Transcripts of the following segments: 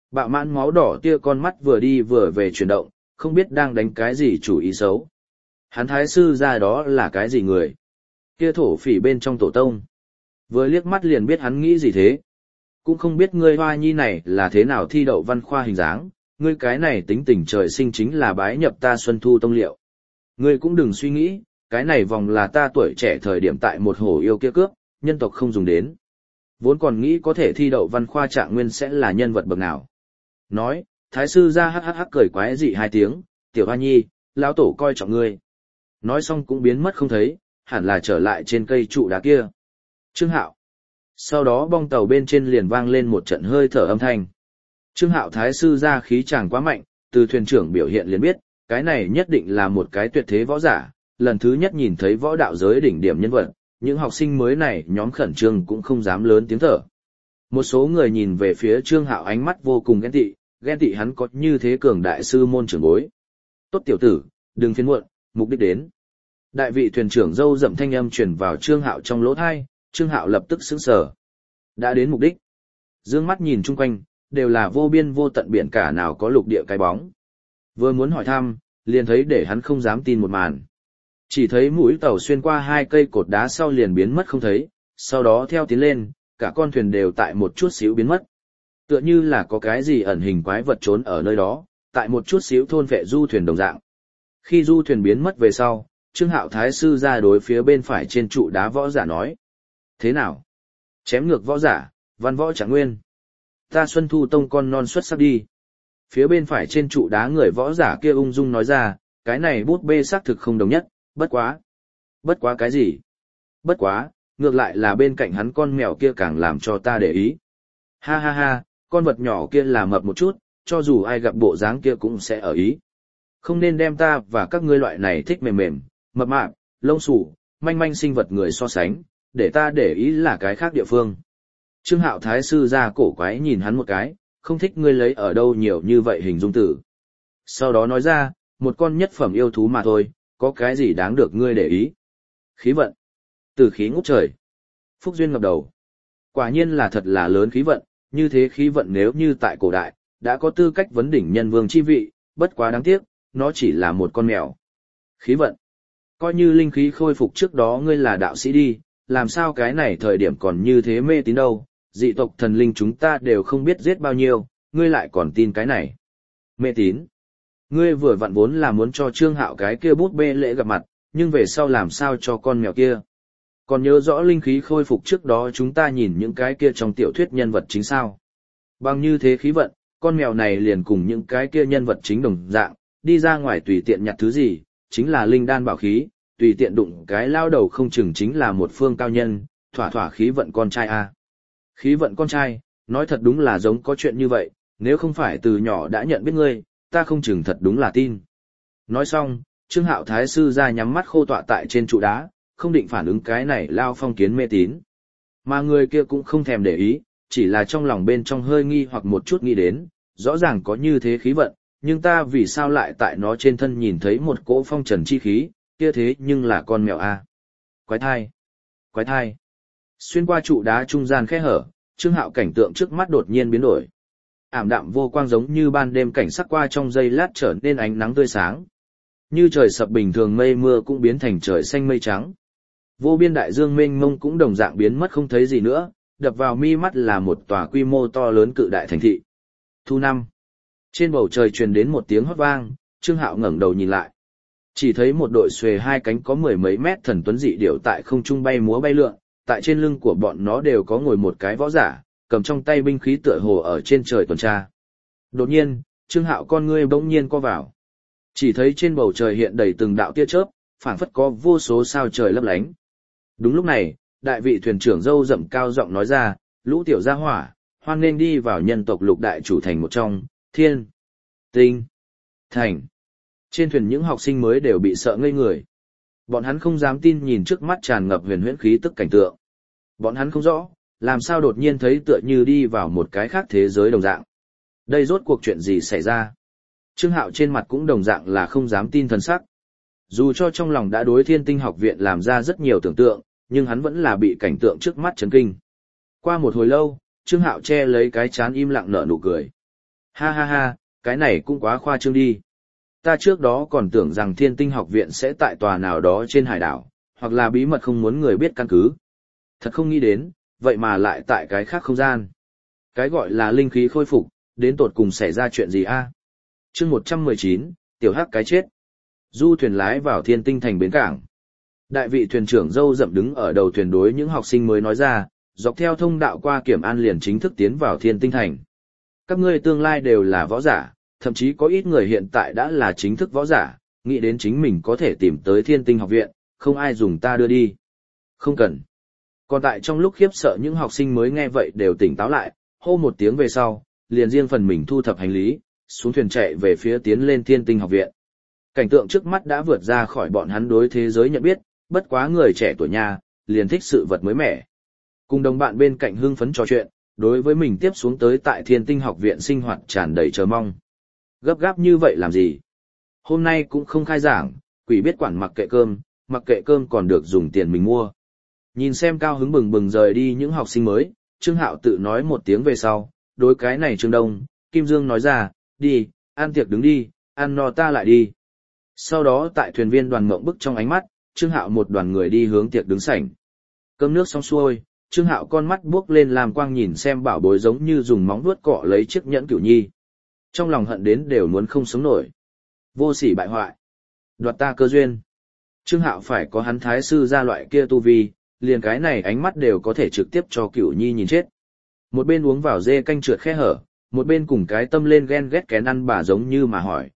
Bạo mãn máu đỏ tia con mắt vừa đi vừa về chuyển động, không biết đang đánh cái gì chủ ý xấu. Hắn thái sư ra đó là cái gì người? Kia thổ phỉ bên trong tổ tông. Vừa liếc mắt liền biết hắn nghĩ gì thế. Cũng không biết ngươi hoa nhi này là thế nào thi đậu văn khoa hình dáng, ngươi cái này tính tình trời sinh chính là bái nhập ta xuân thu tông liệu. Ngươi cũng đừng suy nghĩ, cái này vòng là ta tuổi trẻ thời điểm tại một hồ yêu kia cướp, nhân tộc không dùng đến. Vốn còn nghĩ có thể thi đậu văn khoa trạng nguyên sẽ là nhân vật bậc nào. Nói, thái sư ra hắc hắc hắc cười quái dị hai tiếng, tiểu hoa nhi, lão tổ coi trọng ngươi. Nói xong cũng biến mất không thấy, hẳn là trở lại trên cây trụ đá kia. Trương Hạo. Sau đó bong tàu bên trên liền vang lên một trận hơi thở âm thanh. Trương Hạo thái sư ra khí chàng quá mạnh, từ thuyền trưởng biểu hiện liền biết, cái này nhất định là một cái tuyệt thế võ giả, lần thứ nhất nhìn thấy võ đạo giới đỉnh điểm nhân vật, những học sinh mới này nhóm khẩn trương cũng không dám lớn tiếng thở. Một số người nhìn về phía Trương Hạo ánh mắt vô cùng ghen tị hắn có như thế cường đại sư môn trưởng bối. Tốt tiểu tử, đừng phiền muộn, mục đích đến. Đại vị thuyền trưởng râu rậm thanh âm truyền vào Trương Hạo trong lỗ tai, Trương Hạo lập tức sững sờ. Đã đến mục đích. Dương mắt nhìn chung quanh, đều là vô biên vô tận biển cả nào có lục địa cái bóng. Vừa muốn hỏi thăm, liền thấy để hắn không dám tin một màn. Chỉ thấy mũi tàu xuyên qua hai cây cột đá sau liền biến mất không thấy, sau đó theo tiến lên, cả con thuyền đều tại một chút xíu biến mất. Tựa như là có cái gì ẩn hình quái vật trốn ở nơi đó, tại một chút xíu thôn vệ du thuyền đồng dạng. Khi du thuyền biến mất về sau, Trương Hạo thái sư ra đối phía bên phải trên trụ đá võ giả nói. Thế nào? Chém ngược võ giả, văn võ trạng nguyên. Ta Xuân Thu Tông con non xuất sắc đi. Phía bên phải trên trụ đá người võ giả kia ung dung nói ra, cái này bút bê xác thực không đồng nhất, bất quá. Bất quá cái gì? Bất quá, ngược lại là bên cạnh hắn con mèo kia càng làm cho ta để ý. Ha ha ha, con vật nhỏ kia là mập một chút, cho dù ai gặp bộ dáng kia cũng sẽ ở ý. Không nên đem ta và các ngươi loại này thích mềm mềm, mập mạp, lông xù, manh manh sinh vật người so sánh, để ta để ý là cái khác địa phương. Trương Hạo thái sư ra cổ quái nhìn hắn một cái, không thích ngươi lấy ở đâu nhiều như vậy hình dung tử. Sau đó nói ra, một con nhất phẩm yêu thú mà thôi, có cái gì đáng được ngươi để ý. Khí vận. Từ khí ngút trời. Phúc duyên ngập đầu. Quả nhiên là thật là lớn khí vận, như thế khí vận nếu như tại cổ đại, đã có tư cách vấn đỉnh nhân vương chi vị, bất quá đáng tiếc, nó chỉ là một con mèo. Khí vận. Coi như linh khí khôi phục trước đó ngươi là đạo sĩ đi, làm sao cái này thời điểm còn như thế mê tín đâu, dị tộc thần linh chúng ta đều không biết giết bao nhiêu, ngươi lại còn tin cái này. Mê tín. Ngươi vừa vặn vốn là muốn cho Trương Hạo cái kia bút bê lễ gặp mặt, nhưng về sau làm sao cho con mèo kia. Còn nhớ rõ linh khí khôi phục trước đó chúng ta nhìn những cái kia trong tiểu thuyết nhân vật chính sao. Bằng như thế khí vận, con mèo này liền cùng những cái kia nhân vật chính đồng dạng, đi ra ngoài tùy tiện nhặt thứ gì, chính là linh đan bảo khí, tùy tiện đụng cái lao đầu không chừng chính là một phương cao nhân, thỏa thỏa khí vận con trai a. Khí vận con trai, nói thật đúng là giống có chuyện như vậy, nếu không phải từ nhỏ đã nhận biết ngươi, ta không chừng thật đúng là tin. Nói xong, Trương Hạo thái sư ra nhắm mắt khô tọa tại trên trụ đá, không định phản ứng cái này lao phong kiến mê tín. Mà người kia cũng không thèm để ý, chỉ là trong lòng bên trong hơi nghi hoặc một chút nghĩ đến, rõ ràng có như thế khí vận, nhưng ta vì sao lại tại nó trên thân nhìn thấy một cỗ phong trần chi khí, kia thế nhưng là con mèo a. Quái thai. Quái thai. Xuyên qua trụ đá trung gian khe hở, Trương Hạo cảnh tượng trước mắt đột nhiên biến đổi. Ảm đạm vô quang giống như ban đêm cảnh sắc qua trong giây lát trở nên ánh nắng tươi sáng. Như trời sập bình thường mây mưa cũng biến thành trời xanh mây trắng. Vô biên đại dương mênh mông cũng đồng dạng biến mất không thấy gì nữa, đập vào mi mắt là một tòa quy mô to lớn cự đại thành thị. Thu năm. Trên bầu trời truyền đến một tiếng hót vang, Trương Hạo ngẩng đầu nhìn lại. Chỉ thấy một đội xuề hai cánh có mười mấy mét thần tuấn dị điểu tại không trung bay múa bay lượn, tại trên lưng của bọn nó đều có ngồi một cái võ giả, cầm trong tay binh khí tựa hồ ở trên trời tuần tra. Đột nhiên, Trương Hạo con ngươi bỗng nhiên co vào. Chỉ thấy trên bầu trời hiện đầy từng đạo tia chớp, phảng phất có vô số sao trời lấp lánh. Đúng lúc này, đại vị thuyền trưởng râu rậm cao giọng nói ra, lũ tiểu gia hỏa, hoan nên đi vào nhân tộc lục đại chủ thành một trong, Thiên, Tinh, Thành. Trên thuyền những học sinh mới đều bị sợ ngây người. Bọn hắn không dám tin nhìn trước mắt tràn ngập huyền huyễn khí tức cảnh tượng. Bọn hắn không rõ, làm sao đột nhiên thấy tựa như đi vào một cái khác thế giới đồng dạng. Đây rốt cuộc chuyện gì xảy ra? Trương Hạo trên mặt cũng đồng dạng là không dám tin thần sắc. Dù cho trong lòng đã đối Thiên Tinh học viện làm ra rất nhiều tưởng tượng, nhưng hắn vẫn là bị cảnh tượng trước mắt chấn kinh. Qua một hồi lâu, Trương Hạo che lấy cái trán im lặng nở nụ cười. Ha ha ha, cái này cũng quá khoa trương đi. Ta trước đó còn tưởng rằng Thiên Tinh học viện sẽ tại tòa nào đó trên hải đảo, hoặc là bí mật không muốn người biết căn cứ. Thật không nghĩ đến, vậy mà lại tại cái khác không gian. Cái gọi là linh khí khôi phục, đến tột cùng xảy ra chuyện gì a? Chương 119, tiểu hắc cái chết. Du thuyền lái vào Thiên Tinh thành bến cảng. Đại vị thuyền trưởng râu rậm đứng ở đầu thuyền đối những học sinh mới nói ra, dọc theo thông đạo qua Kiểm An liền chính thức tiến vào Thiên Tinh thành. Các ngươi tương lai đều là võ giả, thậm chí có ít người hiện tại đã là chính thức võ giả, nghĩ đến chính mình có thể tìm tới Thiên Tinh học viện, không ai dùng ta đưa đi. Không cần. Còn tại trong lúc khiếp sợ những học sinh mới nghe vậy đều tỉnh táo lại, hô một tiếng về sau, liền riêng phần mình thu thập hành lý, xuống thuyền chạy về phía tiến lên Thiên Tinh học viện. Cảnh tượng trước mắt đã vượt ra khỏi bọn hắn đối thế giới nhận biết, bất quá người trẻ tuổi nhà, liền thích sự vật mới mẻ. Cùng đồng bạn bên cạnh hưng phấn trò chuyện, đối với mình tiếp xuống tới tại Thiên Tinh học viện sinh hoạt tràn đầy chờ mong. Gấp gáp như vậy làm gì? Hôm nay cũng không khai giảng, quỷ biết quản mặc kệ cơm còn được dùng tiền mình mua. Nhìn xem cao hứng bừng bừng rời đi những học sinh mới, Trương Hạo tự nói một tiếng về sau, đối cái này Trương Đông, Kim Dương nói ra, đi, ăn tiệc đứng đi, ăn no ta lại đi. Sau đó tại thuyền viên đoàn ngộng bức trong ánh mắt, Trương Hạo một đoàn người đi hướng tiệc đứng sảnh. Cơm nước xong xuôi, Trương Hạo con mắt buốc lên làm quang nhìn xem bảo bối giống như dùng móng vuốt cọ lấy chiếc nhẫn Cửu Nhi. Trong lòng hận đến đều muốn không sống nổi. Vô sỉ bại hoại. Đoạt ta cơ duyên. Trương Hạo phải có hắn thái sư ra loại kia tu vi, liền cái này ánh mắt đều có thể trực tiếp cho Cửu Nhi nhìn chết. Một bên uống vào dê canh trượt khe hở, một bên cùng cái tâm lên ghen ghét kén ăn bà giống như mà hỏi,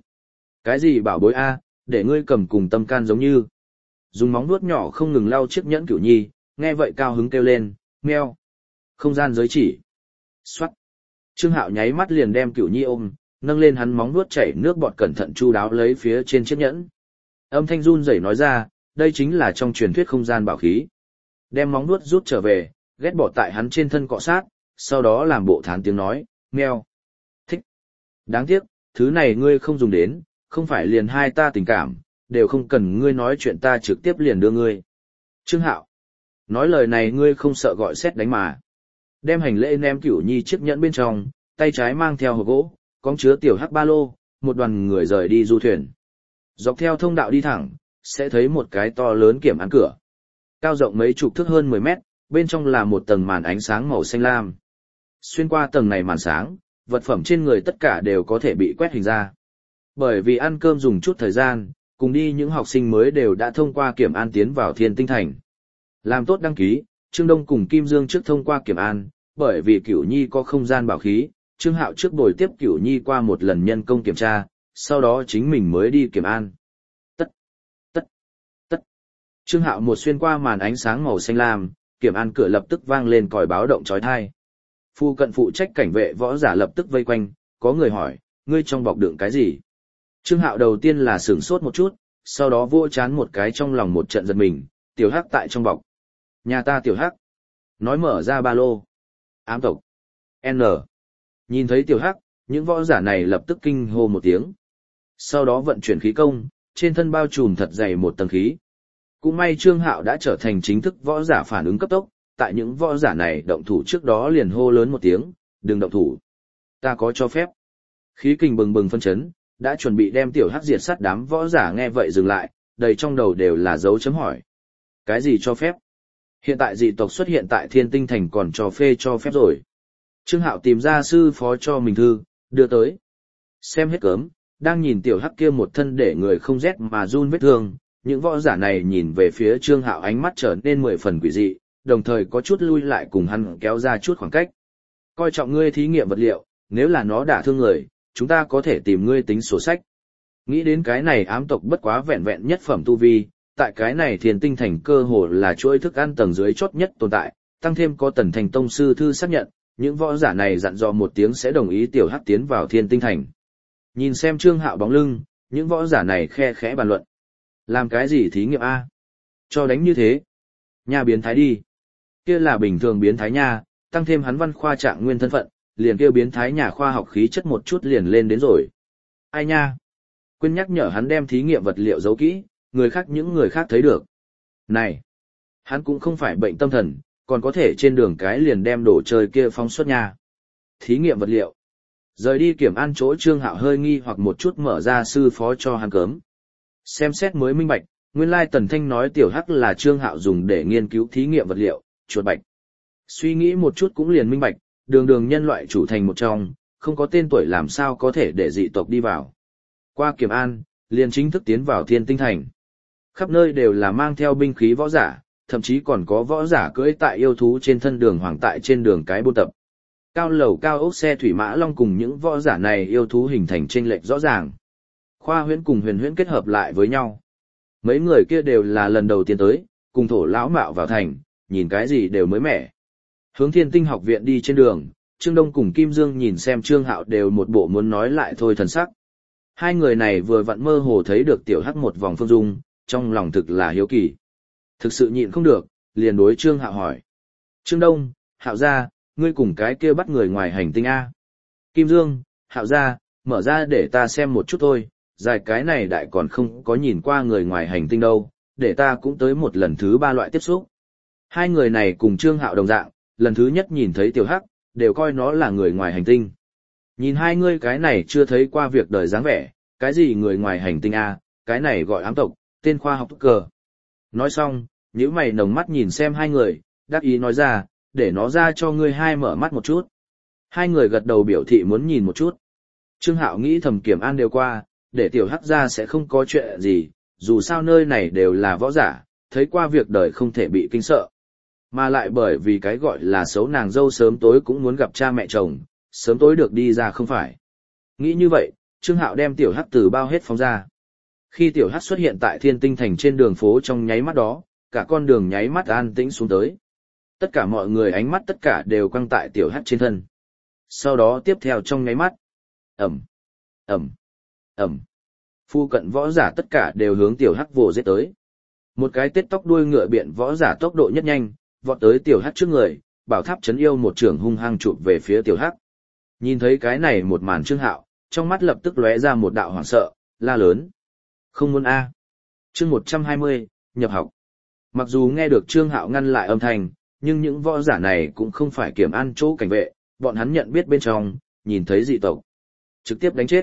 cái gì bảo bối a, để ngươi cầm cùng tâm can giống như. Dùng móng vuốt nhỏ không ngừng lau chiếc nhẫn Cửu Nhi, nghe vậy cao hứng kêu lên, meo. Không gian giới chỉ. Xoát. Trương Hạo nháy mắt liền đem Cửu Nhi ôm, nâng lên hắn móng vuốt chảy nước bọt cẩn thận chu đáo lấy phía trên chiếc nhẫn. Âm thanh run rẩy nói ra, đây chính là trong truyền thuyết không gian bảo khí. Đem móng vuốt rút trở về, ghét bỏ tại hắn trên thân cọ sát, sau đó làm bộ thán tiếng nói, meo. Thích. Đáng tiếc, thứ này ngươi không dùng đến, không phải liền hai ta tình cảm, đều không cần ngươi nói chuyện ta trực tiếp liền đưa ngươi. Trương Hạo. Nói lời này ngươi không sợ gọi sét đánh mà. Đem hành lễ ném Cửu Nhi chiếc nhẫn bên trong, tay trái mang theo hộp gỗ, cóng chứa tiểu hắc ba lô, một đoàn người rời đi du thuyền. Dọc theo thông đạo đi thẳng, sẽ thấy một cái to lớn Kiểm An cửa. Cao rộng mấy chục thước hơn 10 mét, bên trong là một tầng màn ánh sáng màu xanh lam. Xuyên qua tầng này màn sáng, vật phẩm trên người tất cả đều có thể bị quét hình ra. Bởi vì ăn cơm dùng chút thời gian, cùng đi những học sinh mới đều đã thông qua Kiểm An tiến vào Thiên Tinh thành. Làm tốt đăng ký, Trương Đông cùng Kim Dương trước thông qua Kiểm An, bởi vì Cửu Nhi có không gian bảo khí, Trương Hạo trước bồi tiếp Cửu Nhi qua một lần nhân công kiểm tra, sau đó chính mình mới đi Kiểm An. Tất. Trương Hạo một xuyên qua màn ánh sáng màu xanh lam, Kiểm An cửa lập tức vang lên còi báo động chói tai. Phu cận phụ trách cảnh vệ võ giả lập tức vây quanh, có người hỏi, ngươi trong bọc đựng cái gì? Trương Hạo đầu tiên là sửng sốt một chút, sau đó vỗ chán một cái trong lòng một trận giật mình, tiểu hắc tại trong bọc. Nhà ta tiểu hắc. Nói mở ra ba lô. Ám tộc. N. Nhìn thấy tiểu hắc, những võ giả này lập tức kinh hô một tiếng. Sau đó vận chuyển khí công, trên thân bao trùm thật dày một tầng khí. Cũng may Trương Hạo đã trở thành chính thức võ giả phản ứng cấp tốc, tại những võ giả này động thủ trước đó liền hô lớn một tiếng, đừng động thủ. Ta có cho phép. Khí kình bừng bừng phân chấn, đã chuẩn bị đem tiểu hắc diệt sát đám võ giả nghe vậy dừng lại, đầy trong đầu đều là dấu chấm hỏi. Cái gì cho phép? Hiện tại dị tộc xuất hiện tại Thiên Tinh thành còn cho phép rồi. Trương Hạo tìm ra sư phó cho mình thư, đưa tới. Xem hết cớm, đang nhìn tiểu hắc kia một thân để người không rét mà run vết thương, những võ giả này nhìn về phía Trương Hạo ánh mắt trở nên 10 phần quỷ dị, đồng thời có chút lui lại cùng hắn kéo ra chút khoảng cách. Coi trọng ngươi thí nghiệm vật liệu, nếu là nó đả thương người, chúng ta có thể tìm ngươi tính sổ sách. Nghĩ đến cái này ám tộc bất quá vẹn vẹn nhất phẩm tu vi, tại cái này Thiên Tinh thành cơ hồ là chuỗi thức ăn tầng dưới chót nhất tồn tại, tăng thêm có Tần Thành tông sư thư xác nhận, những võ giả này dặn dò một tiếng sẽ đồng ý tiểu hắc tiến vào Thiên Tinh thành. Nhìn xem Trương Hạo bóng lưng, những võ giả này khe khẽ bàn luận. Làm cái gì thí nghiệm a? Cho đánh như thế. Nha biến thái đi. Kia là bình thường biến thái nha, tăng thêm hắn văn khoa trạng nguyên thân phận, liền kêu biến thái nhà khoa học khí chất một chút liền lên đến rồi. Ai nha? Quên nhắc nhở hắn đem thí nghiệm vật liệu giấu kỹ, những người khác thấy được. Này, hắn cũng không phải bệnh tâm thần, còn có thể trên đường cái liền đem đồ chơi kia phóng xuất nha. Thí nghiệm vật liệu. Rời đi Kiểm An chỗ Trương Hạo hơi nghi hoặc một chút mở ra sư phó cho hắn cớm. Xem xét mới minh bạch, nguyên lai Tần Thanh nói tiểu hắc là Trương Hạo dùng để nghiên cứu thí nghiệm vật liệu, chuột bạch. Suy nghĩ một chút cũng liền minh bạch, đường đường nhân loại chủ thành một trong, không có tên tuổi làm sao có thể để dị tộc đi vào. Qua Kiểm An, liền chính thức tiến vào Thiên Tinh Thành. Khắp nơi đều là mang theo binh khí võ giả, thậm chí còn có võ giả cưỡi tại yêu thú trên thân đường hoàng tại trên đường cái buôn tập. Cao lầu cao ốc xe thủy mã long cùng những võ giả này yêu thú hình thành chênh lệch rõ ràng. Khoa huyễn cùng huyền huyễn kết hợp lại với nhau. Mấy người kia đều là lần đầu tiên tới, cùng thổ lão mạo vào thành, nhìn cái gì đều mới mẻ. Hướng Thiên Tinh học viện đi trên đường, Trương Đông cùng Kim Dương nhìn xem Trương Hạo đều một bộ muốn nói lại thôi thần sắc. Hai người này vừa vặn mơ hồ thấy được tiểu hắc một vòng phương dung, trong lòng thực là hiếu kỳ. Thực sự nhịn không được, liền đối Trương Hạo hỏi. Trương Đông, Hạo gia, ngươi cùng cái kia bắt người ngoài hành tinh A. Kim Dương, Hạo gia, mở ra để ta xem một chút thôi, dài cái này đại còn không có nhìn qua người ngoài hành tinh đâu, để ta cũng tới một lần thứ 3 loại tiếp xúc. Hai người này cùng Trương Hạo đồng dạng, lần thứ nhất nhìn thấy tiểu hắc, đều coi nó là người ngoài hành tinh. Nhìn hai ngươi cái này chưa thấy qua việc đời dáng vẻ, cái gì người ngoài hành tinh A, cái này gọi ám tộc, tên khoa học cờ. Nói xong, nhíu mày nồng mắt nhìn xem hai người, đắc ý nói ra, để nó ra cho ngươi hai mở mắt một chút. Hai người gật đầu biểu thị muốn nhìn một chút. Trương Hạo nghĩ thầm Kiểm An đều qua, để tiểu hắc ra sẽ không có chuyện gì, dù sao nơi này đều là võ giả, thấy qua việc đời không thể bị kinh sợ. Mà lại bởi vì cái gọi là xấu nàng dâu sớm tối cũng muốn gặp cha mẹ chồng, sớm tối được đi ra không phải. Nghĩ như vậy, Trương Hạo đem tiểu hắc từ bao hết phóng ra. Khi tiểu hắc xuất hiện tại Thiên Tinh Thành trên đường phố trong nháy mắt đó, cả con đường nháy mắt an tĩnh xuống tới. Tất cả mọi người ánh mắt tất cả đều quăng tại tiểu hắc trên thân. Sau đó tiếp theo trong nháy mắt. Ầm, ầm, ầm. Phu cận võ giả tất cả đều hướng tiểu hắc vồ giết tới. Một cái tết tóc đuôi ngựa biện võ giả tốc độ nhất nhanh, vọt tới tiểu hắc trước người, bảo tháp chấn yêu một trường hung hăng chụp về phía tiểu hắc. Nhìn thấy cái này một màn Trương Hạo, trong mắt lập tức lóe ra một đạo hoảng sợ, la lớn. Không muốn a. Chương 120, nhập học. Mặc dù nghe được Trương Hạo ngăn lại âm thanh, nhưng những võ giả này cũng không phải Kiểm An chỗ cảnh vệ, bọn hắn nhận biết bên trong, nhìn thấy dị tộc. Trực tiếp đánh chết.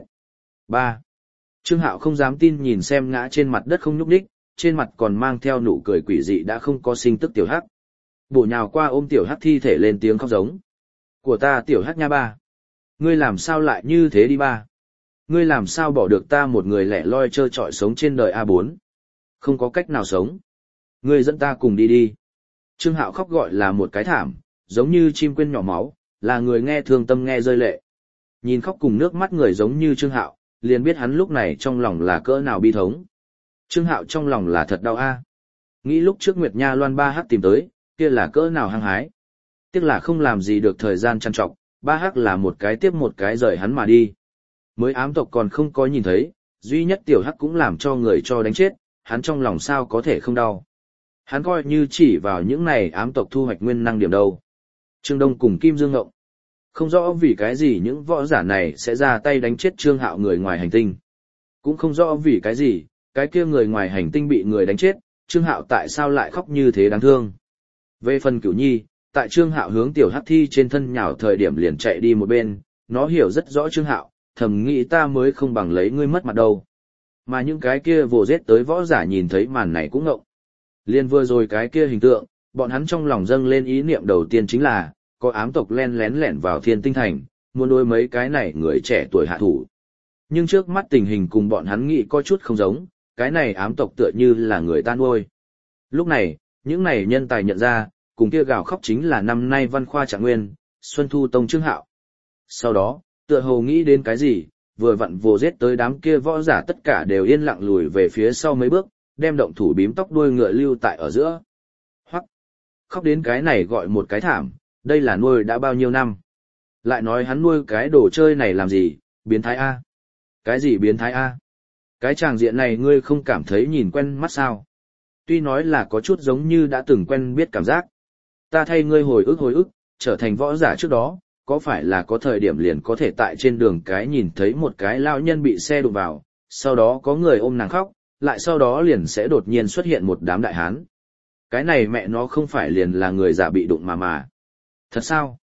3. Trương Hạo không dám tin nhìn xem ngã trên mặt đất không nhúc nhích, trên mặt còn mang theo nụ cười quỷ dị đã không có sinh tức tiểu hắc. Bổ nhào qua ôm tiểu hắc thi thể lên tiếng khóc giống. Của ta tiểu hắc nha ba. Ngươi làm sao lại như thế đi ba? Ngươi làm sao bỏ được ta một người lẻ loi trơ trọi sống trên đời A4? Không có cách nào sống. Ngươi dẫn ta cùng đi đi. Trương Hạo khóc gọi là một cái thảm, giống như chim quên nhỏ máu, là người nghe thương tâm nghe rơi lệ. Nhìn khóc cùng nước mắt người giống như Trương Hạo, liền biết hắn lúc này trong lòng là cỡ nào bi thống. Trương Hạo trong lòng là thật đau a. Nghĩ lúc trước Nguyệt Nha Loan 3H tìm tới, kia là cỡ nào hăng hái. Tiếc là không làm gì được thời gian trằn trọc, 3H là một cái tiếp một cái rời hắn mà đi. Mới ám tộc còn không có nhìn thấy, duy nhất tiểu hắc cũng làm cho người cho đánh chết, hắn trong lòng sao có thể không đau. Hắn coi như chỉ vào những này ám tộc thu hoạch nguyên năng điểm đâu. Trương Đông cùng Kim Dương ngộng. Không rõ vì cái gì những võ giả này sẽ ra tay đánh chết Trương Hạo người ngoài hành tinh. Cũng không rõ vì cái gì, cái kia người ngoài hành tinh bị người đánh chết, Trương Hạo tại sao lại khóc như thế đáng thương. Về phần Cửu Nhi, tại Trương Hạo hướng tiểu hắc thi trên thân nhào thời điểm liền chạy đi một bên, nó hiểu rất rõ Trương Hạo, thầm nghĩ ta mới không bằng lấy ngươi mất mặt đâu. Mà những cái kia vồ giết tới võ giả nhìn thấy màn này cũng ngộng. Liên vừa rồi cái kia hình tượng, bọn hắn trong lòng dâng lên ý niệm đầu tiên chính là, có ám tộc len lén lẻn vào Thiên Tinh Thành, muốn đối mấy cái này người trẻ tuổi hạ thủ. Nhưng trước mắt tình hình cùng bọn hắn nghĩ có chút không giống, cái này ám tộc tựa như là người ta nuôi. Lúc này, những này nhân tài nhận ra, cùng kia gào khóc chính là năm nay Văn Khoa Trạng Nguyên, Xuân Thu Tông Trương Hạo. Sau đó, tựa hồ nghĩ đến cái gì, vừa vặn vồ giết tới đám kia võ giả tất cả đều yên lặng lùi về phía sau mấy bước, đem động thủ bím tóc đuôi ngựa lưu tại ở giữa. Hoắc, khóc đến cái này gọi một cái thảm, đây là nuôi đã bao nhiêu năm. Lại nói hắn nuôi cái đồ chơi này làm gì, biến thái A. Cái gì biến thái A? Cái tràng diện này ngươi không cảm thấy nhìn quen mắt sao? Tuy nói là có chút giống như đã từng quen biết cảm giác. Ta thay ngươi hồi ức, trở thành võ giả trước đó, có phải là có thời điểm liền có thể tại trên đường cái nhìn thấy một cái lão nhân bị xe đụng vào, sau đó có người ôm nàng khóc, lại sau đó liền sẽ đột nhiên xuất hiện một đám đại hán. Cái này mẹ nó không phải liền là người giả bị đụng mà. Thật sao?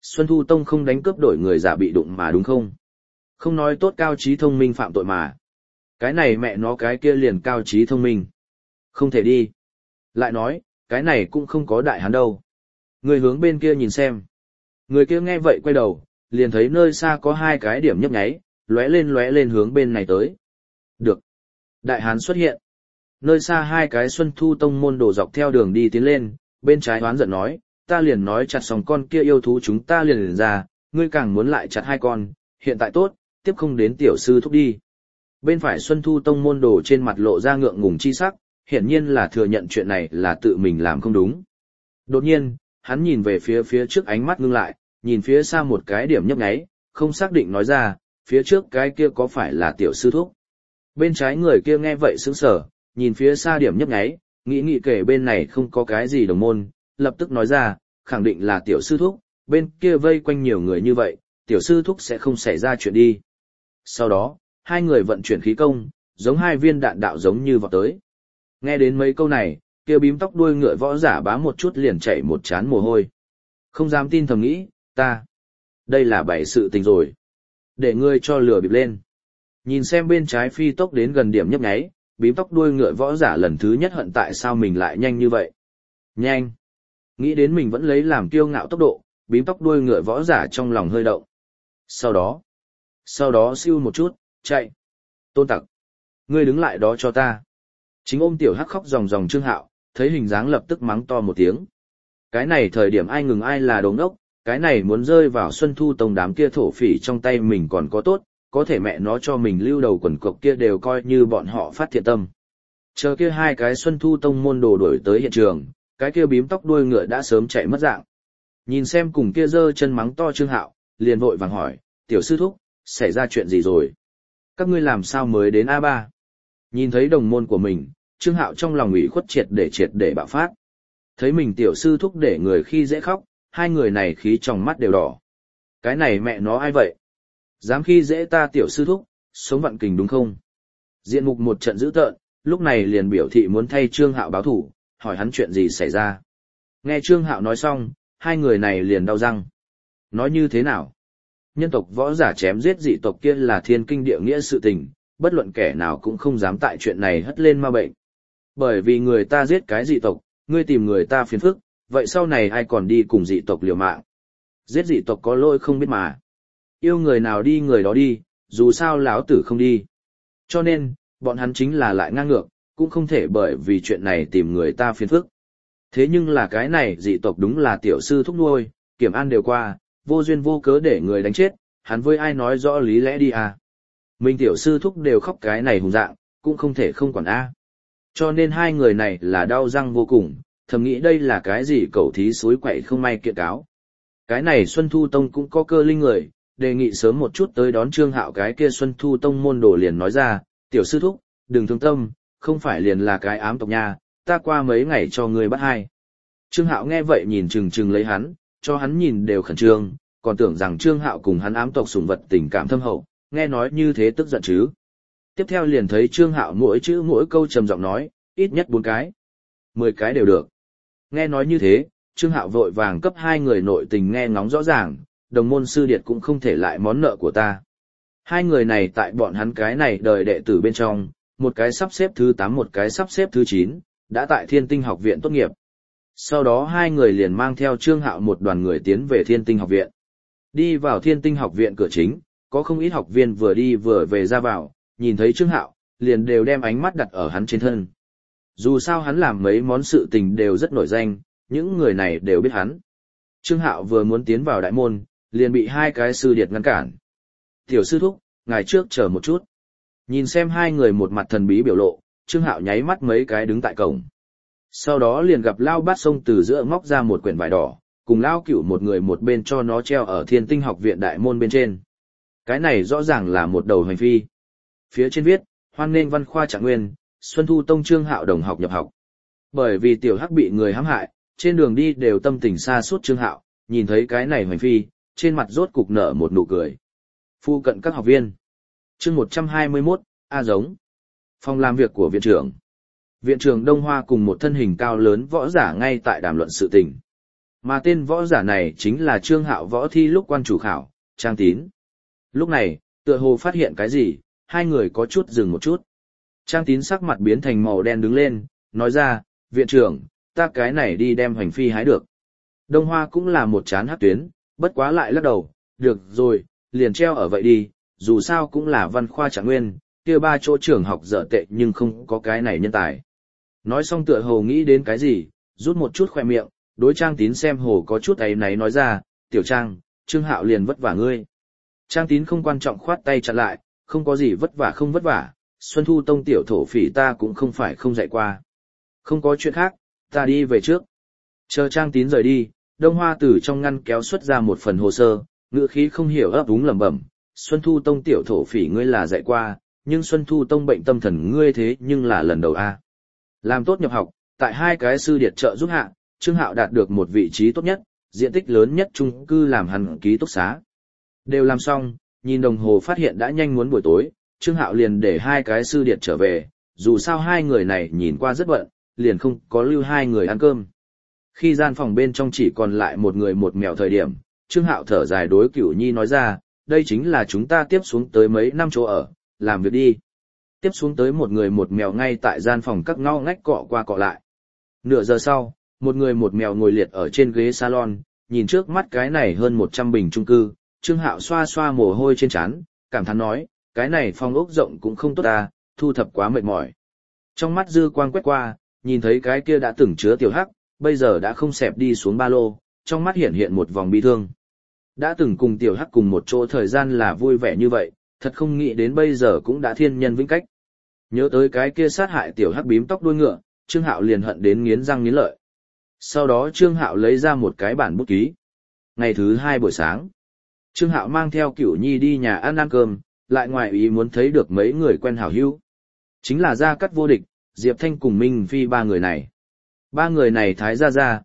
Xuân Thu Tông không đánh cướp đổi người giả bị đụng mà đúng không? Không nói tốt cao trí thông minh phạm tội mà. Cái này mẹ nó cái kia liền cao trí thông minh. Không thể đi. Lại nói, cái này cũng không có đại hán đâu. Người hướng bên kia nhìn xem. Người kia nghe vậy quay đầu, liền thấy nơi xa có hai cái điểm nhấp nháy, lóe lên hướng bên này tới. Được. Đại hán xuất hiện. Nơi xa hai cái Xuân Thu Tông môn đồ dọc theo đường đi tiến lên, bên trái hoán giận nói, ta liền nói chặt xong con kia yêu thú chúng ta liền ra, ngươi càng muốn lại chặt hai con, hiện tại tốt, tiếp không đến tiểu sư thúc đi. Bên phải Xuân Thu Tông môn đồ trên mặt lộ ra ngượng ngùng chi sắc, hiển nhiên là thừa nhận chuyện này là tự mình làm không đúng. Đột nhiên, hắn nhìn về phía trước ánh mắt ngưng lại, nhìn phía xa một cái điểm nhấp nháy, không xác định nói ra, phía trước cái kia có phải là tiểu sư thúc. Bên trái người kia nghe vậy sững sờ, nhìn phía xa điểm nhấp nháy, nghĩ kể bên này không có cái gì đồng môn, lập tức nói ra, khẳng định là tiểu sư thúc, bên kia vây quanh nhiều người như vậy, tiểu sư thúc sẽ không xảy ra chuyện đi. Sau đó, hai người vận chuyển khí công, giống hai viên đạn đạo giống như vọt tới. Nghe đến mấy câu này, kia bím tóc đuôi ngựa võ giả bá một chút liền chảy một trán mồ hôi. Không dám tin thầm nghĩ, đây là bảy sự tình rồi. Để ngươi cho lửa bịp lên. Nhìn xem bên trái phi tốc đến gần điểm nhấp nháy, bím tóc đuôi ngựa võ giả lần thứ nhất hận tại sao mình lại nhanh như vậy. Nhanh. Nghĩ đến mình vẫn lấy làm kiêu ngạo tốc độ, bím tóc đuôi ngựa võ giả trong lòng hơi động. Sau đó siêu một chút, chạy. Tôn tặc. Ngươi đứng lại đó cho ta. Chính ôm tiểu hắc khóc ròng Trương Hạo, thấy hình dáng lập tức mắng to một tiếng. Cái này thời điểm ai ngừng ai là đồ ngốc, cái này muốn rơi vào Xuân Thu Tông đám kia thổ phỉ trong tay mình còn có tốt, có thể mẹ nó cho mình lưu đầu quần cộc kia đều coi như bọn họ phát thiện tâm. Chờ kia hai cái Xuân Thu Tông môn đồ đuổi tới hiện trường, cái kia bím tóc đuôi ngựa đã sớm chạy mất dạng. Nhìn xem cùng kia giơ chân mắng to Trương Hạo, liền vội vàng hỏi, tiểu sư thúc, xảy ra chuyện gì rồi? Các ngươi làm sao mới đến A3? Nhìn thấy đồng môn của mình, Trương Hạo trong lòng ủy khuất triệt để bạo phát. Thấy mình tiểu sư thúc để người khi dễ khóc, hai người này khí trong mắt đều đỏ. Cái này mẹ nó ai vậy? Dám khi dễ ta tiểu sư thúc, sống vặn kình đúng không? Diện mục một trận dữ tợn, lúc này liền biểu thị muốn thay Trương Hạo báo thủ, hỏi hắn chuyện gì xảy ra. Nghe Trương Hạo nói xong, hai người này liền đau răng. Nói như thế nào? Nhân tộc võ giả chém giết dị tộc kia là thiên kinh địa nghĩa sự tình, bất luận kẻ nào cũng không dám tại chuyện này hất lên ma bệnh. Bởi vì người ta giết cái dị tộc, ngươi tìm người ta phiền phức, vậy sau này ai còn đi cùng dị tộc liều mạng? Giết dị tộc có lỗi không biết mà. Yêu người nào đi người đó đi, dù sao lão tử không đi. Cho nên, bọn hắn chính là lại ngang ngược, cũng không thể bởi vì chuyện này tìm người ta phiền phức. Thế nhưng là cái này dị tộc đúng là tiểu sư thúc nuôi, kiểm an đều qua, vô duyên vô cớ để người đánh chết, hắn với ai nói rõ lý lẽ đi à. Mình tiểu sư thúc đều khóc cái này hùng dạng, cũng không thể không quản a. Cho nên hai người này là đau răng vô cùng, thầm nghĩ đây là cái gì cẩu thí suối quậy không may kiện cáo. Cái này Xuân Thu Tông cũng có cơ linh người, đề nghị sớm một chút tới đón Trương Hạo cái kia Xuân Thu Tông môn đồ liền nói ra, tiểu sư thúc, đừng thương tâm, không phải liền là cái ám tộc nha, ta qua mấy ngày cho ngươi bắt hai. Trương Hạo nghe vậy nhìn chừng lấy hắn, cho hắn nhìn đều khẩn trương, còn tưởng rằng Trương Hạo cùng hắn ám tộc sủng vật tình cảm thâm hậu, nghe nói như thế tức giận chứ. Tiếp theo liền thấy Trương Hạo mỗi chữ mỗi câu trầm giọng nói, ít nhất 4 cái, 10 cái đều được. Nghe nói như thế, Trương Hạo vội vàng cấp hai người nội tình nghe ngóng rõ ràng, đồng môn sư điệt cũng không thể lại món nợ của ta. Hai người này tại bọn hắn cái này đời đệ tử bên trong, một cái sắp xếp thứ 8 một cái sắp xếp thứ 9, đã tại Thiên Tinh học viện tốt nghiệp. Sau đó hai người liền mang theo Trương Hạo một đoàn người tiến về Thiên Tinh học viện. Đi vào Thiên Tinh học viện cửa chính, có không ít học viên vừa đi vừa về ra vào, nhìn thấy Trương Hạo, liền đều đem ánh mắt đặt ở hắn trên thân. Dù sao hắn làm mấy món sự tình đều rất nổi danh, những người này đều biết hắn. Trương Hạo vừa muốn tiến vào đại môn, liền bị hai cái sư điệt ngăn cản. Tiểu sư thúc, ngài trước chờ một chút. Nhìn xem hai người một mặt thần bí biểu lộ, Trương Hạo nháy mắt mấy cái đứng tại cổng. Sau đó liền gặp Lao Bát Sông từ giữa móc ra một quyển vải đỏ, cùng Lao Cửu một người một bên cho nó treo ở Thiên Tinh học viện đại môn bên trên. Cái này rõ ràng là một đầu hành phi. Phía trên viết, hoan nghênh Văn Khoa Trạng Nguyên, Xuân Thu Tông Trương Hạo đồng học nhập học. Bởi vì tiểu hắc bị người hãm hại, trên đường đi đều tâm tình xa suốt Trương Hạo, nhìn thấy cái này hành phi, trên mặt rốt cục nở một nụ cười. Phu cận các học viên. Chương 121, A giống. Phòng làm việc của viện trưởng. Viện trưởng Đông Hoa cùng một thân hình cao lớn võ giả ngay tại đàm luận sự tình. Mà tên võ giả này chính là Trương Hạo võ thi lúc quan chủ khảo, Trang Tín. Lúc này, tựa hồ phát hiện cái gì, hai người có chút dừng một chút. Trang Tín sắc mặt biến thành màu đen đứng lên, nói ra, viện trưởng, ta cái này đi đem Hoành Phi hái được. Đông Hoa cũng là một chán hắc tuyến, bất quá lại lắc đầu, được rồi, liền treo ở vậy đi, dù sao cũng là văn khoa trạng nguyên, kia 3 chỗ trường học dở tệ nhưng không có cái này nhân tài. Nói xong tựa hồ nghĩ đến cái gì, rút một chút khoe miệng, đối Trang Tín xem hồ có chút ấy náy nói ra, tiểu Trang, Trương Hạo liền vất vả ngươi. Trang Tín không quan trọng khoát tay chặn lại, không có gì vất vả không vất vả, Xuân Thu Tông tiểu thổ phỉ ta cũng không phải không dạy qua. Không có chuyện khác, ta đi về trước. Chờ Trang Tín rời đi, Đông Hoa từ trong ngăn kéo xuất ra một phần hồ sơ, ngữ khí không hiểu ấp úng lẩm bẩm, Xuân Thu Tông tiểu thổ phỉ ngươi là dạy qua, nhưng Xuân Thu Tông bệnh tâm thần ngươi thế nhưng là lần đầu a. Làm tốt nhập học, tại 2 cái sư điệt trợ giúp hạ, Trương Hạo đạt được một vị trí tốt nhất, diện tích lớn nhất chung cư làm hắn ký túc xá. Đều làm xong, nhìn đồng hồ phát hiện đã nhanh muốn buổi tối, Trương Hạo liền để 2 cái sư điệt trở về, dù sao 2 người này nhìn qua rất bận, liền không có lưu 2 người ăn cơm. Khi gian phòng bên trong chỉ còn lại một người một mèo thời điểm, Trương Hạo thở dài đối Cửu Nhi nói ra, đây chính là chúng ta tiếp xuống tới mấy năm chỗ ở, làm việc đi. Tiếp xuống tới một người một mèo ngay tại gian phòng các ngõ ngách cọ qua cọ lại. Nửa giờ sau, một người một mèo ngồi liệt ở trên ghế salon, nhìn trước mắt cái này hơn 100 bình chung cư, Trương Hạo xoa xoa mồ hôi trên trán, cảm thán nói, cái này phòng ốc rộng cũng không tốt ta, thu thập quá mệt mỏi. Trong mắt dư quang quét qua, nhìn thấy cái kia đã từng chứa tiểu hắc, bây giờ đã không xẹp đi xuống ba lô, trong mắt hiện hiện một vòng bi thương. Đã từng cùng tiểu hắc cùng một chỗ thời gian là vui vẻ như vậy, thật không nghĩ đến bây giờ cũng đã thiên nhân vĩnh cách. Nhớ tới cái kia sát hại tiểu hắc bím tóc đuôi ngựa, Trương Hạo liền hận đến nghiến răng nghiến lợi. Sau đó Trương Hạo lấy ra một cái bản bút ký. Ngày thứ 2 buổi sáng, Trương Hạo mang theo Cửu Nhi đi nhà ăn cơm, lại ngoài ý muốn thấy được mấy người quen hảo hữu. Chính là Gia Cát Vô Địch, Diệp Thanh cùng Minh Phi 3 người này. 3 người này Thái Gia,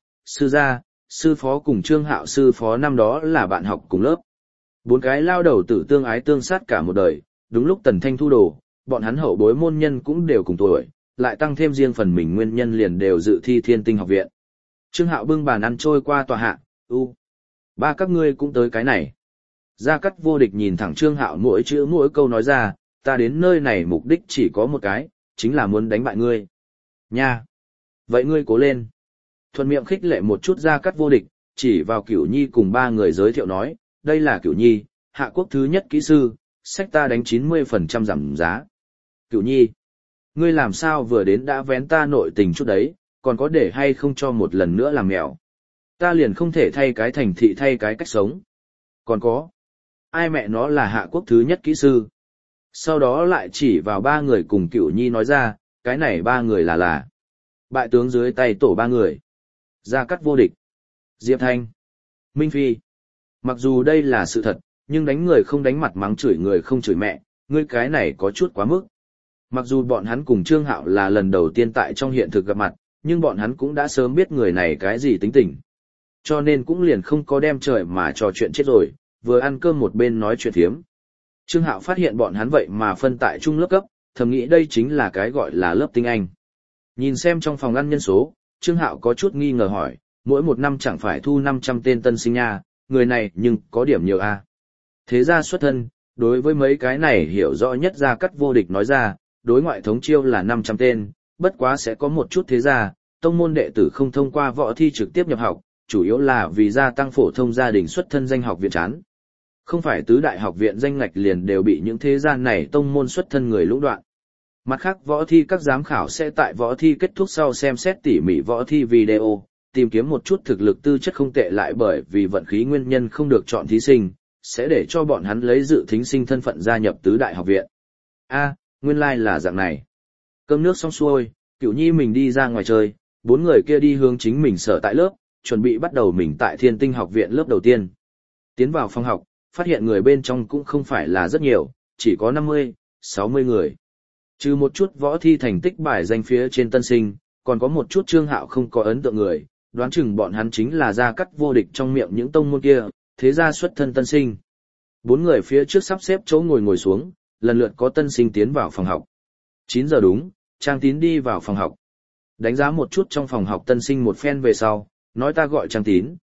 sư phó cùng Trương Hạo sư phó năm đó là bạn học cùng lớp. 4 cái lao đầu tử tương ái tương sát cả một đời, đúng lúc Tần Thanh thu đồ, bọn hắn hậu bối môn nhân cũng đều cùng tuổi, lại tăng thêm riêng phần mình nguyên nhân liền đều dự thi Thiên Tinh học viện. Trương Hạo bưng bàn ăn trôi qua tòa hạ, ba các ngươi cũng tới cái này. Gia Cát Vô Địch nhìn thẳng Trương Hạo mỗi chữ mỗi câu nói ra, ta đến nơi này mục đích chỉ có một cái, chính là muốn đánh bại ngươi. Nha! Vậy ngươi cố lên. Thuận miệng khích lệ một chút Gia Cát Vô Địch, chỉ vào Cửu Nhi cùng 3 người giới thiệu nói, đây là Cửu Nhi, hạ quốc thứ nhất kỹ sư, sách ta đánh 90% giảm giá. Cửu Nhi! Ngươi làm sao vừa đến đã vén ta nội tình chút đấy, còn có để hay không cho một lần nữa làm mèo. Ta liền không thể thay cái thành thị thay cái cách sống. Còn có, ai mẹ nó là hạ quốc thứ nhất kỹ sư. Sau đó lại chỉ vào 3 người cùng Cửu Nhi nói ra, cái này 3 người là bại tướng dưới tay tổ 3 người. Gia Cát Vô Địch, Diệp Thanh, Minh Phi. Mặc dù đây là sự thật, nhưng đánh người không đánh mặt mắng chửi người không chửi mẹ, ngươi cái này có chút quá mức. Mặc dù bọn hắn cùng Trương Hạo là lần đầu tiên tại trong hiện thực gặp mặt, nhưng bọn hắn cũng đã sớm biết người này cái gì tính tình. Cho nên cũng liền không có đem trời mà trò chuyện chết rồi, vừa ăn cơm một bên nói chuyện thiếm. Trương Hạo phát hiện bọn hắn vậy mà phân tại chung lớp cấp, thầm nghĩ đây chính là cái gọi là lớp tinh anh. Nhìn xem trong phòng ăn nhân số, Trương Hạo có chút nghi ngờ hỏi, mỗi một năm chẳng phải thu 500 tên tân sinh nha, người này nhưng có điểm nhiều a. Thế ra xuất thân, đối với mấy cái này hiểu rõ nhất Gia Cát Vô Địch nói ra, đối ngoại thống chiêu là 500 tên, bất quá sẽ có một chút thế gia, tông môn đệ tử không thông qua võ thi trực tiếp nhập học, chủ yếu là vì gia tăng phổ thông gia đình xuất thân danh học viện chán. Không phải tứ đại học viện danh ngạch liền đều bị những thế gia này tông môn xuất thân người lũng đoạn. Mặt khác võ thi các giám khảo sẽ tại võ thi kết thúc sau xem xét tỉ mỉ võ thi video, tìm kiếm một chút thực lực tư chất không tệ lại bởi vì vận khí nguyên nhân không được chọn thí sinh, sẽ để cho bọn hắn lấy dự thính sinh thân phận gia nhập tứ đại học viện. Nguyên lai là dạng này. Cơm nước xong xuôi, Cửu Nhi mình đi ra ngoài chơi, 4 người kia đi hướng chính mình sở tại lớp, chuẩn bị bắt đầu mình tại Thiên Tinh học viện lớp đầu tiên. Tiến vào phòng học, phát hiện người bên trong cũng không phải là rất nhiều, chỉ có 50, 60 người. Trừ một chút võ thi thành tích bài danh phía trên tân sinh, còn có một chút Trương Hạo không có ấn tượng người, đoán chừng bọn hắn chính là Gia Cát Vô Địch trong miệng những tông môn kia, thế gia xuất thân tân sinh. 4 người phía trước sắp xếp chỗ ngồi xuống, lần lượt có tân sinh tiến vào phòng học. 9 giờ đúng, Trang Tín đi vào phòng học. Đánh giá một chút trong phòng học tân sinh một phen về sau, nói ta gọi Trang Tín,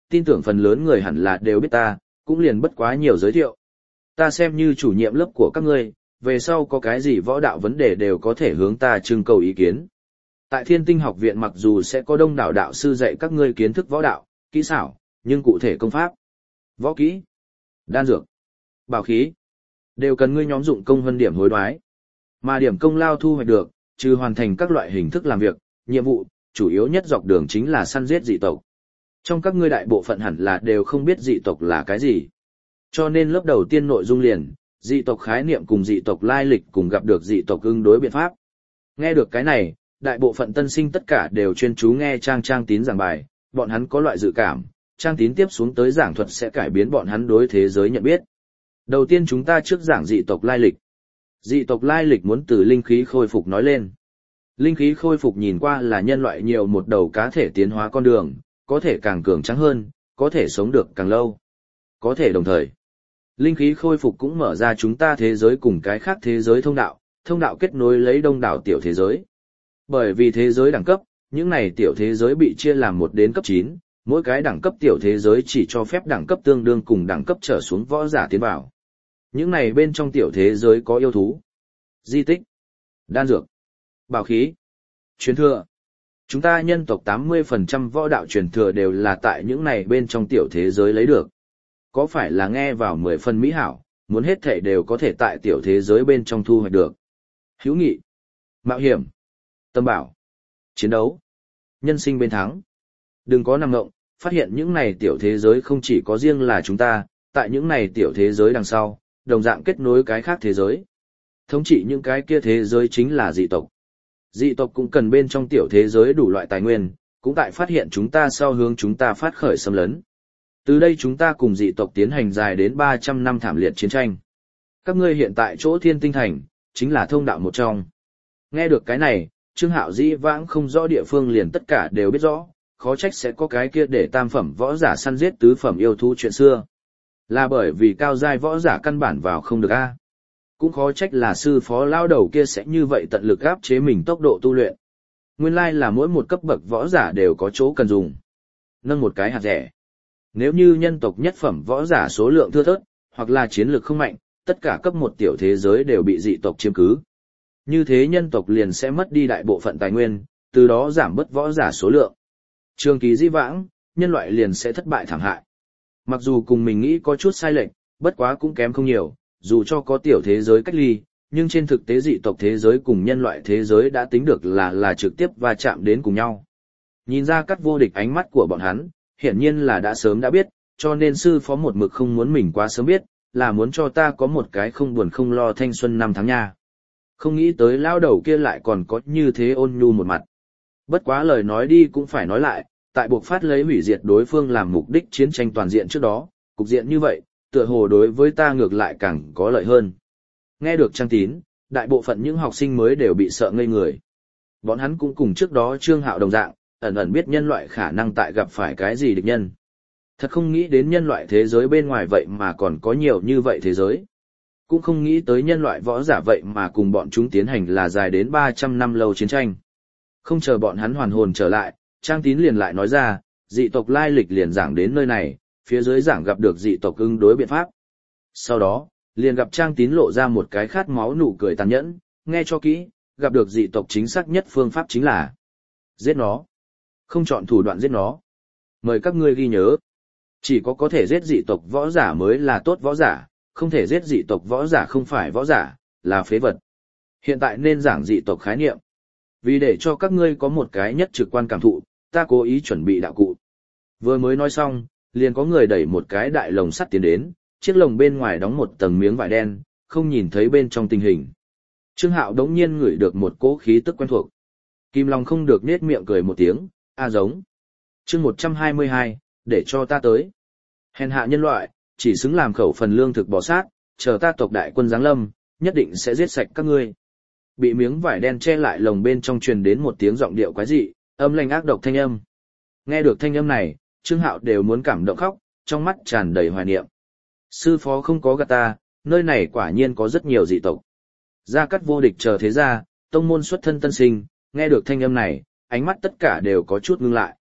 tin tưởng phần lớn người hẳn là đều biết ta, cũng liền bất quá nhiều giới thiệu. Ta xem như chủ nhiệm lớp của các ngươi, về sau có cái gì võ đạo vấn đề đều có thể hướng ta trưng cầu ý kiến. Tại Thiên Tinh học viện mặc dù sẽ có đông đảo đạo sư dạy các ngươi kiến thức võ đạo, kỹ xảo, nhưng cụ thể công pháp, võ kỹ, đan dược, bảo khí, đều cần ngươi nhóm dụng công hơn điểm hối đoái. Mà điểm công lao thu hoạch được, trừ hoàn thành các loại hình thức làm việc, nhiệm vụ, chủ yếu nhất dọc đường chính là săn giết dị tộc. Trong các ngươi đại bộ phận hẳn là đều không biết dị tộc là cái gì. Cho nên lớp đầu tiên nội dung liền, dị tộc khái niệm cùng dị tộc lai lịch cùng gặp được dị tộc ứng đối biện pháp. Nghe được cái này, đại bộ phận tân sinh tất cả đều chuyên chú nghe Trang Tín giảng bài, bọn hắn có loại dự cảm, Trang Tín tiếp xuống tới giảng thuật sẽ cải biến bọn hắn đối thế giới nhận biết. Đầu tiên chúng ta trước giảng dị tộc lai lịch. Dị tộc lai lịch muốn từ linh khí khôi phục nói lên. Linh khí khôi phục nhìn qua là nhân loại nhiều một đầu cá thể tiến hóa con đường, có thể càng cường tráng hơn, có thể sống được càng lâu. Có thể đồng thời, linh khí khôi phục cũng mở ra chúng ta thế giới cùng cái khác thế giới thông đạo kết nối lấy đông đảo tiểu thế giới. Bởi vì thế giới đẳng cấp, những này tiểu thế giới bị chia làm 1 đến cấp 9, mỗi cái đẳng cấp tiểu thế giới chỉ cho phép đẳng cấp tương đương cùng đẳng cấp trở xuống võ giả tiến vào. Những này bên trong tiểu thế giới có yêu thú, di tích, đan dược, bảo khí, truyền thừa. Chúng ta nhân tộc 80% võ đạo truyền thừa đều là tại những này bên trong tiểu thế giới lấy được. Có phải là nghe vào 10 phần mỹ hảo, muốn hết thể đều có thể tại tiểu thế giới bên trong thu hoạch được. Hữu nghị, mạo hiểm, tâm bảo, chiến đấu, nhân sinh bên thắng. Đừng có nằm ngộng, phát hiện những này tiểu thế giới không chỉ có riêng là chúng ta, tại những này tiểu thế giới đằng sau, đồng dạng kết nối cái khác thế giới. Thống trị những cái kia thế giới chính là dị tộc. Dị tộc cũng cần bên trong tiểu thế giới đủ loại tài nguyên, cũng tại phát hiện chúng ta sau hướng chúng ta phát khởi xâm lấn. Từ đây chúng ta cùng dị tộc tiến hành dài đến 300 năm thảm liệt chiến tranh. Các ngươi hiện tại chỗ Thiên Tinh Thành, chính là thông đạo một trong. Nghe được cái này, Trương Hạo dĩ vãng không rõ địa phương liền tất cả đều biết rõ, khó trách sẽ có cái kia để tam phẩm võ giả săn giết tứ phẩm yêu thú chuyện xưa. Là bởi vì cao giai võ giả căn bản vào không được a. Cũng khó trách là sư phó lao đầu kia sẽ như vậy tận lực áp chế mình tốc độ tu luyện. Nguyên lai là mỗi một cấp bậc võ giả đều có chỗ cần dùng. Nâng một cái hạt rẻ. Nếu như nhân tộc nhất phẩm võ giả số lượng thưa thớt, hoặc là chiến lược không mạnh, tất cả cấp 1 tiểu thế giới đều bị dị tộc chiếm cứ. Như thế nhân tộc liền sẽ mất đi đại bộ phận tài nguyên, từ đó giảm bớt võ giả số lượng. Trường kỳ di vãng, nhân loại liền sẽ thất bại thảm hại. Mặc dù cùng mình nghĩ có chút sai lệch, bất quá cũng kém không nhiều, dù cho có tiểu thế giới cách ly, nhưng trên thực tế dị tộc thế giới cùng nhân loại thế giới đã tính được là trực tiếp va chạm đến cùng nhau. Nhìn ra Cắt Vô Địch ánh mắt của bọn hắn, hiển nhiên là đã sớm đã biết, cho nên sư phó một mực không muốn mình quá sớm biết, là muốn cho ta có một cái không buồn không lo thanh xuân 5 tháng nha. Không nghĩ tới lão đầu kia lại còn có như thế ôn nhu một mặt. Bất quá lời nói đi cũng phải nói lại, tại buộc phát lấy hủy diệt đối phương làm mục đích chiến tranh toàn diện trước đó, cục diện như vậy, tựa hồ đối với ta ngược lại càng có lợi hơn. Nghe được Trang Tín, đại bộ phận những học sinh mới đều bị sợ ngây người. Bọn hắn cũng cùng trước đó Trương Hạo đồng dạng, ẩn ẩn biết nhân loại khả năng tại gặp phải cái gì địch nhân. Thật không nghĩ đến nhân loại thế giới bên ngoài vậy mà còn có nhiều như vậy thế giới. Cũng không nghĩ tới nhân loại võ giả vậy mà cùng bọn chúng tiến hành là dài đến 300 năm lâu chiến tranh. Không chờ bọn hắn hoàn hồn trở lại, Trang Tín liền lại nói ra, dị tộc lai lịch liền giảng đến nơi này, phía dưới giảng gặp được dị tộc ứng đối biện pháp. Sau đó, liền gặp Trang Tín lộ ra một cái khát máu nụ cười tàn nhẫn, nghe cho kỹ, gặp được dị tộc chính xác nhất phương pháp chính là giết nó. Không chọn thủ đoạn giết nó. Mời các ngươi ghi nhớ. Chỉ có thể giết dị tộc võ giả mới là tốt võ giả, không thể giết dị tộc võ giả không phải võ giả, là phế vật. Hiện tại nên giảng dị tộc khái niệm. Vì để cho các ngươi có một cái nhất trực quan cảm thụ, ta cố ý chuẩn bị đạo cụ. Vừa mới nói xong, liền có người đẩy một cái đại lồng sắt tiến đến, chiếc lồng bên ngoài đóng một tầng miếng vải đen, không nhìn thấy bên trong tình hình. Trương Hạo đống nhiên ngửi được một cỗ khí tức quen thuộc. Kim Long không được nết miệng cười một tiếng, giống. Chương 122, để cho ta tới. Hèn hạ nhân loại, chỉ xứng làm khẩu phần lương thực bò sát, chờ ta tộc đại quân giáng lâm, nhất định sẽ giết sạch các ngươi. Bị miếng vải đen che lại lồng bên trong truyền đến một tiếng giọng điệu quái dị, âm lanh ác độc thanh âm. Nghe được thanh âm này, Trương Hạo đều muốn cảm động khóc, trong mắt tràn đầy hoài niệm. Sư phó không có gạt ta, nơi này quả nhiên có rất nhiều dị tộc. Gia Cát Vô Địch chờ thế gia, tông môn xuất thân tân sinh, nghe được thanh âm này, ánh mắt tất cả đều có chút ngưng lại.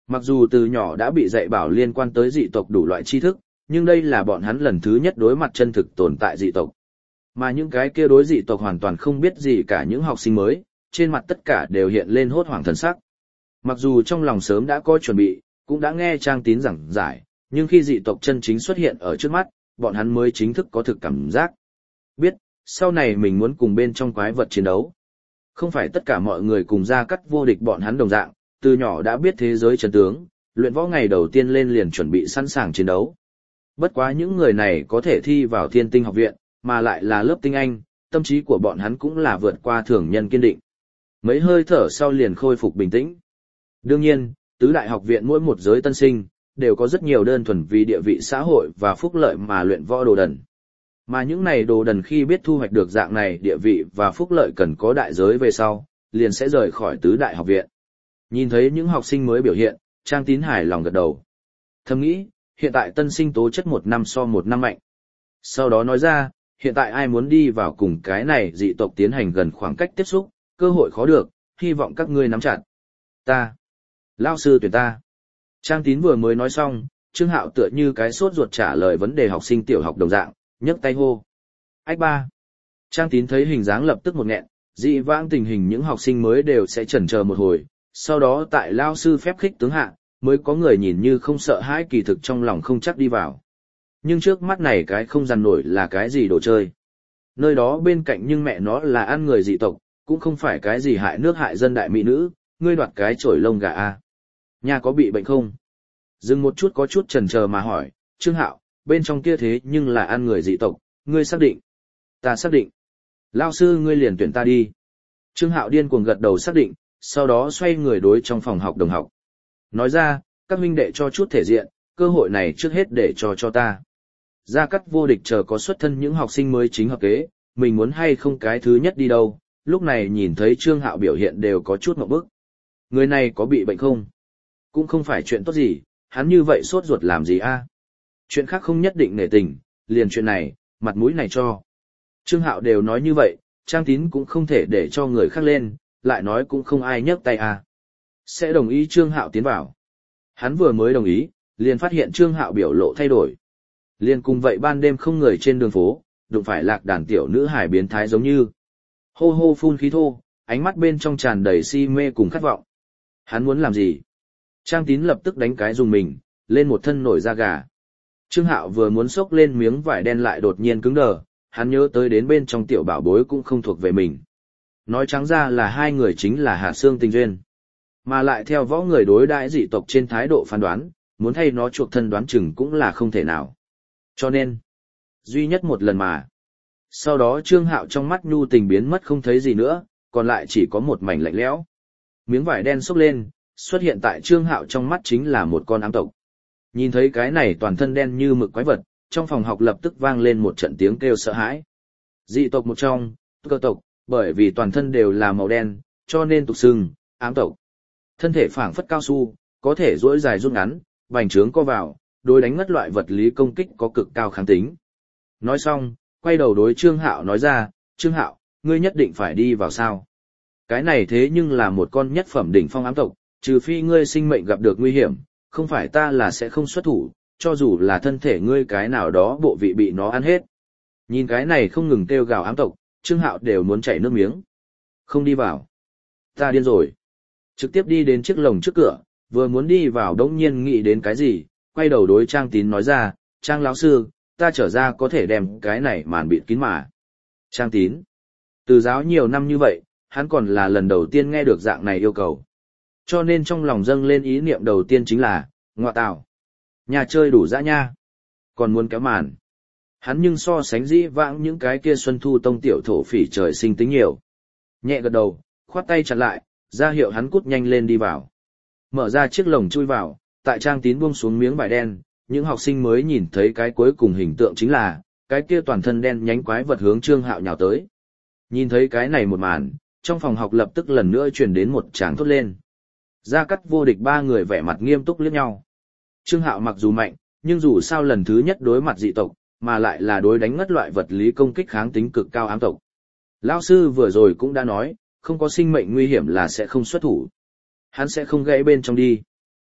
Mặc dù từ nhỏ đã bị dạy bảo liên quan tới dị tộc đủ loại tri thức, nhưng đây là bọn hắn lần thứ nhất đối mặt chân thực tồn tại dị tộc. Mà những cái kia đối dị tộc hoàn toàn không biết gì cả những học sinh mới, trên mặt tất cả đều hiện lên hốt hoảng thần sắc. Mặc dù trong lòng sớm đã có chuẩn bị, cũng đã nghe Trang Tín giảng giải, nhưng khi dị tộc chân chính xuất hiện ở trước mắt, bọn hắn mới chính thức có thực cảm giác. Biết, sau này mình muốn cùng bên trong quái vật chiến đấu. Không phải tất cả mọi người cùng Gia Cắt vô địch bọn hắn đồng dạng, từ nhỏ đã biết thế giới chân tướng, luyện võ ngày đầu tiên lên liền chuẩn bị sẵn sàng chiến đấu. Bất quá những người này có thể thi vào Thiên Tinh học viện, mà lại là lớp tinh anh, tâm trí của bọn hắn cũng là vượt qua thường nhân kiên định. Mấy hơi thở sau liền khôi phục bình tĩnh. Đương nhiên, tứ đại học viện mỗi một giới tân sinh, đều có rất nhiều đơn thuần vì địa vị xã hội và phúc lợi mà luyện võ đồ đần. Mà những này đồ đần khi biết thu hoạch được dạng này địa vị và phúc lợi cần có đại giới về sau, liền sẽ rời khỏi tứ đại học viện. Nhìn thấy những học sinh mới biểu hiện, Trang Tín hài lòng gật đầu. Thầm nghĩ, hiện tại tân sinh tố chất một năm so một năm mạnh. Sau đó nói ra, hiện tại ai muốn đi vào cùng cái này dị tộc tiến hành gần khoảng cách tiếp xúc, cơ hội khó được, hy vọng các ngươi nắm chặt. Ta. Lao sư tuyển ta. Trang Tín vừa mới nói xong, Trương Hạo tựa như cái sốt ruột trả lời vấn đề học sinh tiểu học đồng dạng, nhấc tay hô. Ách ba. Trang Tín thấy hình dáng lập tức một nghẹn, dị vãng tình hình những học sinh mới đều sẽ chần chờ một hồi, sau đó tại Lao sư phép khích tướng hạ, mới có người nhìn như không sợ hãi kỳ thực trong lòng không chắc đi vào. Nhưng trước mắt này cái không dằn nổi là cái gì đồ chơi. Nơi đó bên cạnh nhưng mẹ nó là ăn người dị tộc, cũng không phải cái gì hại nước hại dân đại mỹ nữ, ngươi đoạt cái chổi lông gà a. Nhà có bị bệnh không? Dừng một chút có chút chần chờ mà hỏi, Trương Hạo, bên trong kia thế nhưng là ăn người dị tộc, ngươi xác định? Ta xác định. Lao sư ngươi liền tuyển ta đi. Trương Hạo điên cuồng gật đầu xác định, sau đó xoay người đối trong phòng học đồng học. Nói ra, các huynh đệ cho chút thể diện, cơ hội này trước hết để cho ta. Gia Cắt vô địch chờ có xuất thân những học sinh mới chính hợp kế, mình muốn hay không cái thứ nhất đi đâu, lúc này nhìn thấy Trương Hạo biểu hiện đều có chút ngộp bức. Người này có bị bệnh không? Cũng không phải chuyện tốt gì, hắn như vậy sốt ruột làm gì a? Chuyện khác không nhất định nể tình, liền chuyện này, mặt mũi này cho. Trương Hạo đều nói như vậy, Trang Tín cũng không thể để cho người khác lên, lại nói cũng không ai nhấc tay a. Sẽ đồng ý Trương Hạo tiến vào. Hắn vừa mới đồng ý, liền phát hiện Trương Hạo biểu lộ thay đổi. Liền cùng vậy ban đêm không người trên đường phố, đụng phải lạc đàn tiểu nữ hài biến thái giống như. Hô hô phun khí thô, ánh mắt bên trong tràn đầy si mê cùng khát vọng. Hắn muốn làm gì? Trang Tín lập tức đánh cái dùng mình, lên một thân nổi da gà. Trương Hạo vừa muốn xốc lên miếng vải đen lại đột nhiên cứng đờ, hắn nhớ tới đến bên trong tiểu bảo bối cũng không thuộc về mình. Nói trắng ra là hai người chính là Hạ Xương tình duyên. Mà lại theo võ người đối đãi dị tộc trên thái độ phán đoán, muốn thay nó chuộc thân đoán chừng cũng là không thể nào. Cho nên, duy nhất một lần mà. Sau đó Trương Hạo trong mắt nhu tình biến mất không thấy gì nữa, còn lại chỉ có một mảnh lạnh lẽo. Miếng vải đen xốc lên, xuất hiện tại Trương Hạo trong mắt chính là một con ám tộc. Nhìn thấy cái này toàn thân đen như mực quái vật, trong phòng học lập tức vang lên một trận tiếng kêu sợ hãi. Dị tộc một trong, cơ tộc, bởi vì toàn thân đều là màu đen, cho nên tục xưng, ám tộc. Thân thể phảng phất cao su, có thể duỗi dài rút ngắn, bành trướng co vào, đối đánh ngất loại vật lý công kích có cực cao kháng tính. Nói xong, quay đầu đối Trương Hạo nói ra, Trương Hạo, ngươi nhất định phải đi vào sao? Cái này thế nhưng là một con nhất phẩm đỉnh phong ám tộc, trừ phi ngươi sinh mệnh gặp được nguy hiểm, không phải ta là sẽ không xuất thủ, cho dù là thân thể ngươi cái nào đó bộ vị bị nó ăn hết. Nhìn cái này không ngừng kêu gào ám tộc, Trương Hạo đều muốn chảy nước miếng. Không đi vào. Ta điên rồi. Trực tiếp đi đến chiếc lồng trước cửa, vừa muốn đi vào đống nhiên nghĩ đến cái gì, quay đầu đối Trang Tín nói ra, Trang lão sư, ta trở ra có thể đem cái này màn bịt kín mà. Trang Tín. Từ giáo nhiều năm như vậy, hắn còn là lần đầu tiên nghe được dạng này yêu cầu. Cho nên trong lòng dâng lên ý niệm đầu tiên chính là, ngọa tào. Nhà chơi đủ dã nha. Còn muốn kéo màn. Hắn nhưng so sánh dĩ vãng những cái kia xuân thu tông tiểu thổ phỉ trời sinh tính nhiều. Nhẹ gật đầu, khoát tay chặn lại, ra hiệu hắn cút nhanh lên đi vào. Mở ra chiếc lồng chui vào, tại Trang Tín buông xuống miếng vải đen, những học sinh mới nhìn thấy cái cuối cùng hình tượng chính là, cái kia toàn thân đen nhánh quái vật hướng Trương Hạo nhào tới. Nhìn thấy cái này một màn, trong phòng học lập tức lần nữa truyền đến một tràng thốt lên. Gia Cắt vô địch ba người vẻ mặt nghiêm túc liếc nhau. Trương Hạo mặc dù mạnh, nhưng dù sao lần thứ nhất đối mặt dị tộc, mà lại là đối đánh ngất loại vật lý công kích kháng tính cực cao ám tộc. Lão sư vừa rồi cũng đã nói, không có sinh mệnh nguy hiểm là sẽ không xuất thủ. Hắn sẽ không gãy bên trong đi.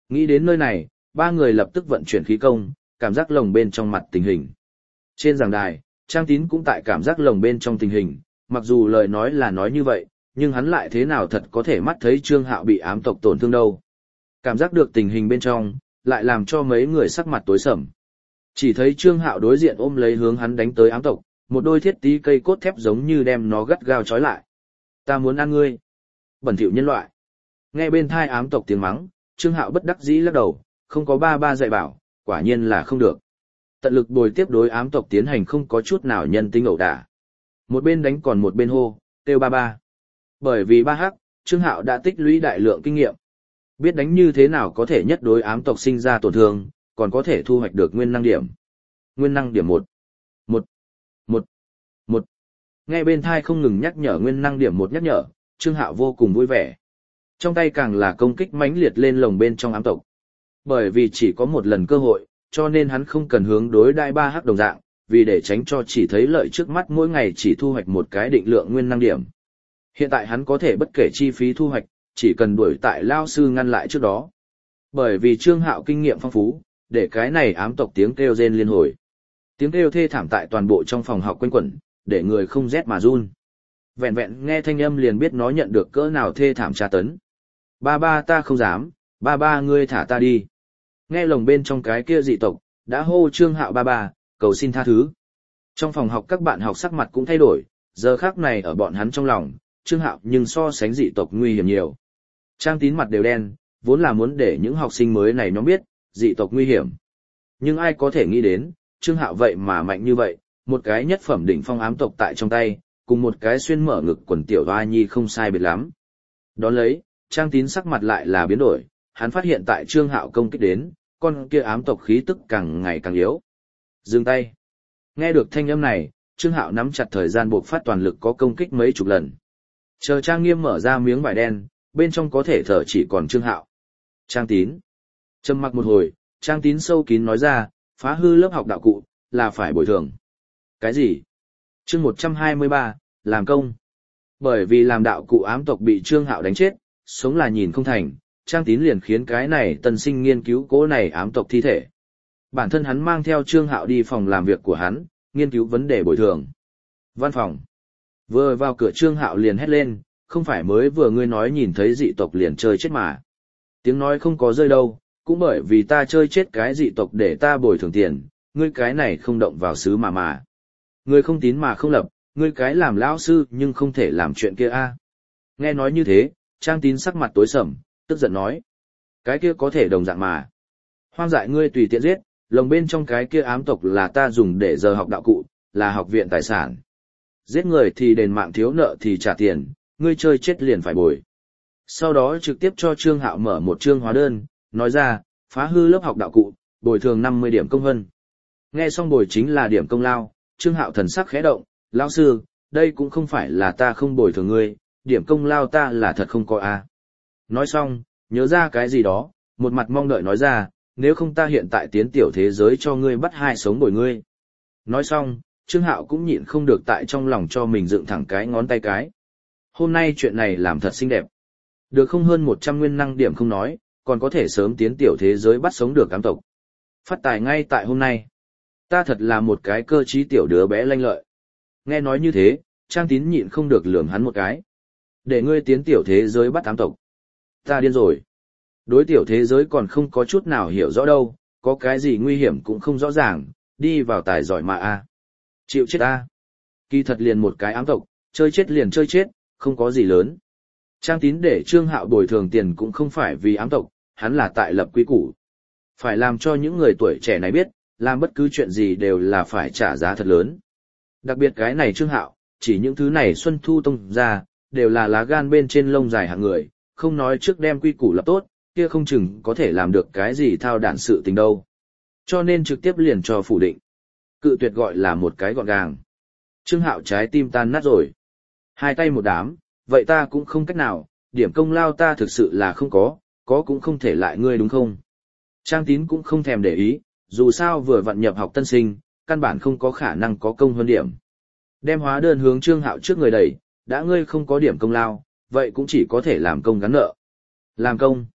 Nghĩ đến nơi này, ba người lập tức vận chuyển khí công, cảm giác lồng bên trong mặt tình hình. Trên giảng đài, Trang Tín cũng tại cảm giác lồng bên trong tình hình, mặc dù lời nói là nói như vậy, nhưng hắn lại thế nào thật có thể mắt thấy Trương Hạo bị ám tộc tổn thương đâu. Cảm giác được tình hình bên trong, lại làm cho mấy người sắc mặt tối sầm. Chỉ thấy Trương Hạo đối diện ôm lấy hướng hắn đánh tới ám tộc, một đôi thiết tí cây cốt thép giống như đem nó gắt gao trói lại. Ta muốn ăn ngươi. Bẩn thỉu nhân loại. Nghe bên thai ám tộc tiếng mắng, Trương Hạo bất đắc dĩ lắc đầu, không có ba ba dạy bảo, quả nhiên là không được. Tận lực bồi tiếp đối ám tộc tiến hành không có chút nào nhân tính ẩu đả. Một bên đánh còn một bên hô, kêu ba ba. Bởi vì ba hắc, Trương Hạo đã tích lũy đại lượng kinh nghiệm. Biết đánh như thế nào có thể nhất đối ám tộc sinh ra tổn thương, còn có thể thu hoạch được nguyên năng điểm. Nguyên năng điểm 1. 1. 1. 1. Nghe bên thai không ngừng nhắc nhở nguyên năng điểm 1 nhắc nhở, Trương Hạo vô cùng vui vẻ. Trong tay càng là công kích mãnh liệt lên lồng bên trong ám tộc. Bởi vì chỉ có một lần cơ hội, cho nên hắn không cần hướng đối đai ba hắc đồng dạng, vì để tránh cho chỉ thấy lợi trước mắt mỗi ngày chỉ thu hoạch một cái định lượng nguyên năng điểm. Hiện tại hắn có thể bất kể chi phí thu hoạch, chỉ cần đuổi tại lao sư ngăn lại trước đó. Bởi vì Trương Hạo kinh nghiệm phong phú, để cái này ám tộc tiếng kêu rên liên hồi. Tiếng kêu thê thảm tại toàn bộ trong phòng học quanh quẩn, để người không rét mà run. Vẹn vẹn nghe thanh âm liền biết nó nhận được cỡ nào thê thảm tra tấn. Ba ba ta không dám, ba ba ngươi thả ta đi. Nghe lồng bên trong cái kia dị tộc, đã hô Trương Hạo ba ba, cầu xin tha thứ. Trong phòng học các bạn học sắc mặt cũng thay đổi, giờ khác này ở bọn hắn trong lòng, Trương Hạo nhưng so sánh dị tộc nguy hiểm nhiều. Trang Tín mặt đều đen, vốn là muốn để những học sinh mới này nó biết, dị tộc nguy hiểm. Nhưng ai có thể nghĩ đến, Trương Hạo vậy mà mạnh như vậy, một cái nhất phẩm đỉnh phong ám tộc tại trong tay, cùng một cái xuyên mở ngực quần tiểu hoa nhi không sai biệt lắm. Đón lấy, Trang Tín sắc mặt lại là biến đổi, hắn phát hiện tại Trương Hạo công kích đến, con kia ám tộc khí tức càng ngày càng yếu. Dừng tay. Nghe được thanh âm này, Trương Hạo nắm chặt thời gian buộc phát toàn lực có công kích mấy chục lần. Chờ Trang Nghiêm mở ra miếng vải đen, bên trong có thể thở chỉ còn Trương Hạo. Trang Tín. Trầm mặc một hồi, Trang Tín sâu kín nói ra, phá hư lớp học đạo cụ, là phải bồi thường. Cái gì? Chương 123, làm công. Bởi vì làm đạo cụ ám tộc bị Trương Hạo đánh chết, sống là nhìn không thành, Trang Tín liền khiến cái này tân sinh nghiên cứu cố này ám tộc thi thể. Bản thân hắn mang theo Trương Hạo đi phòng làm việc của hắn, nghiên cứu vấn đề bồi thường. Văn phòng. Vừa vào cửa Trương Hạo liền hét lên, không phải mới vừa ngươi nói nhìn thấy dị tộc liền chơi chết mà. Tiếng nói không có rơi đâu, cũng bởi vì ta chơi chết cái dị tộc để ta bồi thường tiền, ngươi cái này không động vào xứ mà. Ngươi không tín mà không lập, ngươi cái làm lão sư nhưng không thể làm chuyện kia a. Nghe nói như thế, Trang Tín sắc mặt tối sầm, tức giận nói. Cái kia có thể đồng dạng mà. Hoang dại ngươi tùy tiện giết, lồng bên trong cái kia ám tộc là ta dùng để giờ học đạo cụ, là học viện tài sản. Giết người thì đền mạng thiếu nợ thì trả tiền, ngươi chơi chết liền phải bồi. Sau đó trực tiếp cho Trương Hạo mở một chương hóa đơn, nói ra, phá hư lớp học đạo cụ, bồi thường 50 điểm công vân. Nghe xong bồi chính là điểm công lao, Trương Hạo thần sắc khẽ động, lão sư, đây cũng không phải là ta không bồi thường ngươi, điểm công lao ta là thật không có a. Nói xong, nhớ ra cái gì đó, một mặt mong đợi nói ra, nếu không ta hiện tại tiến tiểu thế giới cho ngươi bắt hai sống bồi ngươi. Nói xong, Trương Hạo cũng nhịn không được tại trong lòng cho mình dựng thẳng cái ngón tay cái. Hôm nay chuyện này làm thật xinh đẹp. Được không hơn 100 nguyên năng điểm không nói, còn có thể sớm tiến tiểu thế giới bắt sống được ám tộc. Phát tài ngay tại hôm nay. Ta thật là một cái cơ trí tiểu đứa bé lanh lợi. Nghe nói như thế, Trang Tín nhịn không được lườm hắn một cái. Để ngươi tiến tiểu thế giới bắt ám tộc. Ta điên rồi. Đối tiểu thế giới còn không có chút nào hiểu rõ đâu, có cái gì nguy hiểm cũng không rõ ràng, đi vào tài giỏi mà a. Chịu chết a. Kỳ thật liền một cái ám tộc, chơi chết liền chơi chết, không có gì lớn. Trang Tín để Trương Hạo bồi thường tiền cũng không phải vì ám tộc, hắn là tại lập quy củ. Phải làm cho những người tuổi trẻ này biết, làm bất cứ chuyện gì đều là phải trả giá thật lớn. Đặc biệt cái này Trương Hạo, chỉ những thứ này Xuân Thu Tông ra, đều là lá gan bên trên lông dài hạng người, không nói trước đem quy củ lập tốt, kia không chừng có thể làm được cái gì thao đản sự tình đâu. Cho nên trực tiếp liền cho phủ định. Cự tuyệt gọi là một cái gọn gàng. Trương Hạo trái tim tan nát rồi. Hai tay một đám, vậy ta cũng không cách nào, điểm công lao ta thực sự là không có cũng không thể lại ngươi đúng không? Trang Tín cũng không thèm để ý, dù sao vừa vặn nhập học tân sinh, căn bản không có khả năng có công hơn điểm. Đem hóa đơn hướng Trương Hạo trước người đẩy, đã ngươi không có điểm công lao, vậy cũng chỉ có thể làm công gắn nợ. Làm công?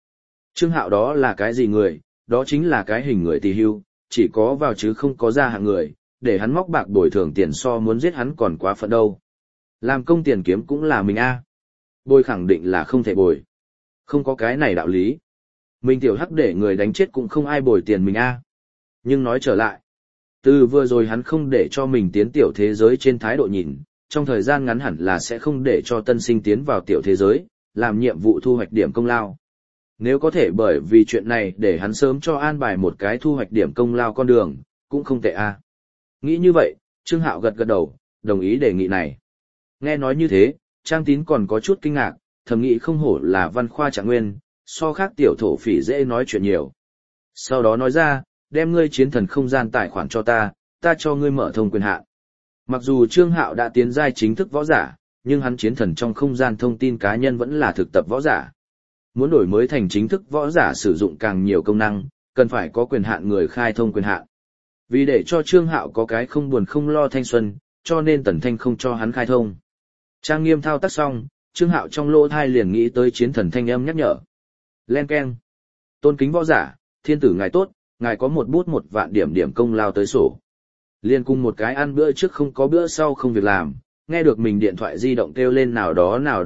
Trương Hạo đó là cái gì người, đó chính là cái hình người tỳ hưu, chỉ có vào chứ không có ra hạng người, để hắn móc bạc bồi thường tiền so muốn giết hắn còn quá phận đâu. Làm công tiền kiếm cũng là mình a. Bồi khẳng định là không thể bồi. Không có cái này đạo lý. Mình tiểu hắc để người đánh chết cũng không ai bồi tiền mình a. Nhưng nói trở lại, từ vừa rồi hắn không để cho mình tiến tiểu thế giới trên thái độ nhìn, trong thời gian ngắn hẳn là sẽ không để cho tân sinh tiến vào tiểu thế giới, làm nhiệm vụ thu hoạch điểm công lao. Nếu có thể bởi vì chuyện này để hắn sớm cho an bài một cái thu hoạch điểm công lao con đường, cũng không tệ a. Nghĩ như vậy, Trương Hạo gật gật đầu, đồng ý đề nghị này. Nghe nói như thế, Trang Tín còn có chút kinh ngạc, thầm nghĩ không hổ là văn khoa trạng nguyên, so khác tiểu thổ phỉ dễ nói chuyện nhiều. Sau đó nói ra, đem ngươi chiến thần không gian tài khoản cho ta cho ngươi mở thông quyền hạn. Mặc dù Trương Hạo đã tiến giai chính thức võ giả, nhưng hắn chiến thần trong không gian thông tin cá nhân vẫn là thực tập võ giả. Muốn đổi mới thành chính thức võ giả sử dụng càng nhiều công năng, cần phải có quyền hạn người khai thông quyền hạn. Vì để cho Trương Hạo có cái không buồn không lo thanh xuân, cho nên Tần Thanh không cho hắn khai thông. Trang nghiêm thao tác xong, Trương Hạo trong lỗ thai liền nghĩ tới chiến thần thanh âm nhắc nhở. Len keng. Tôn kính võ giả, thiên tử ngài tốt, ngài có một bút 1.000 điểm công lao tới sổ. Liên cùng một cái ăn bữa trước không có bữa sau không việc làm, nghe được mình điện thoại di động kêu lên nào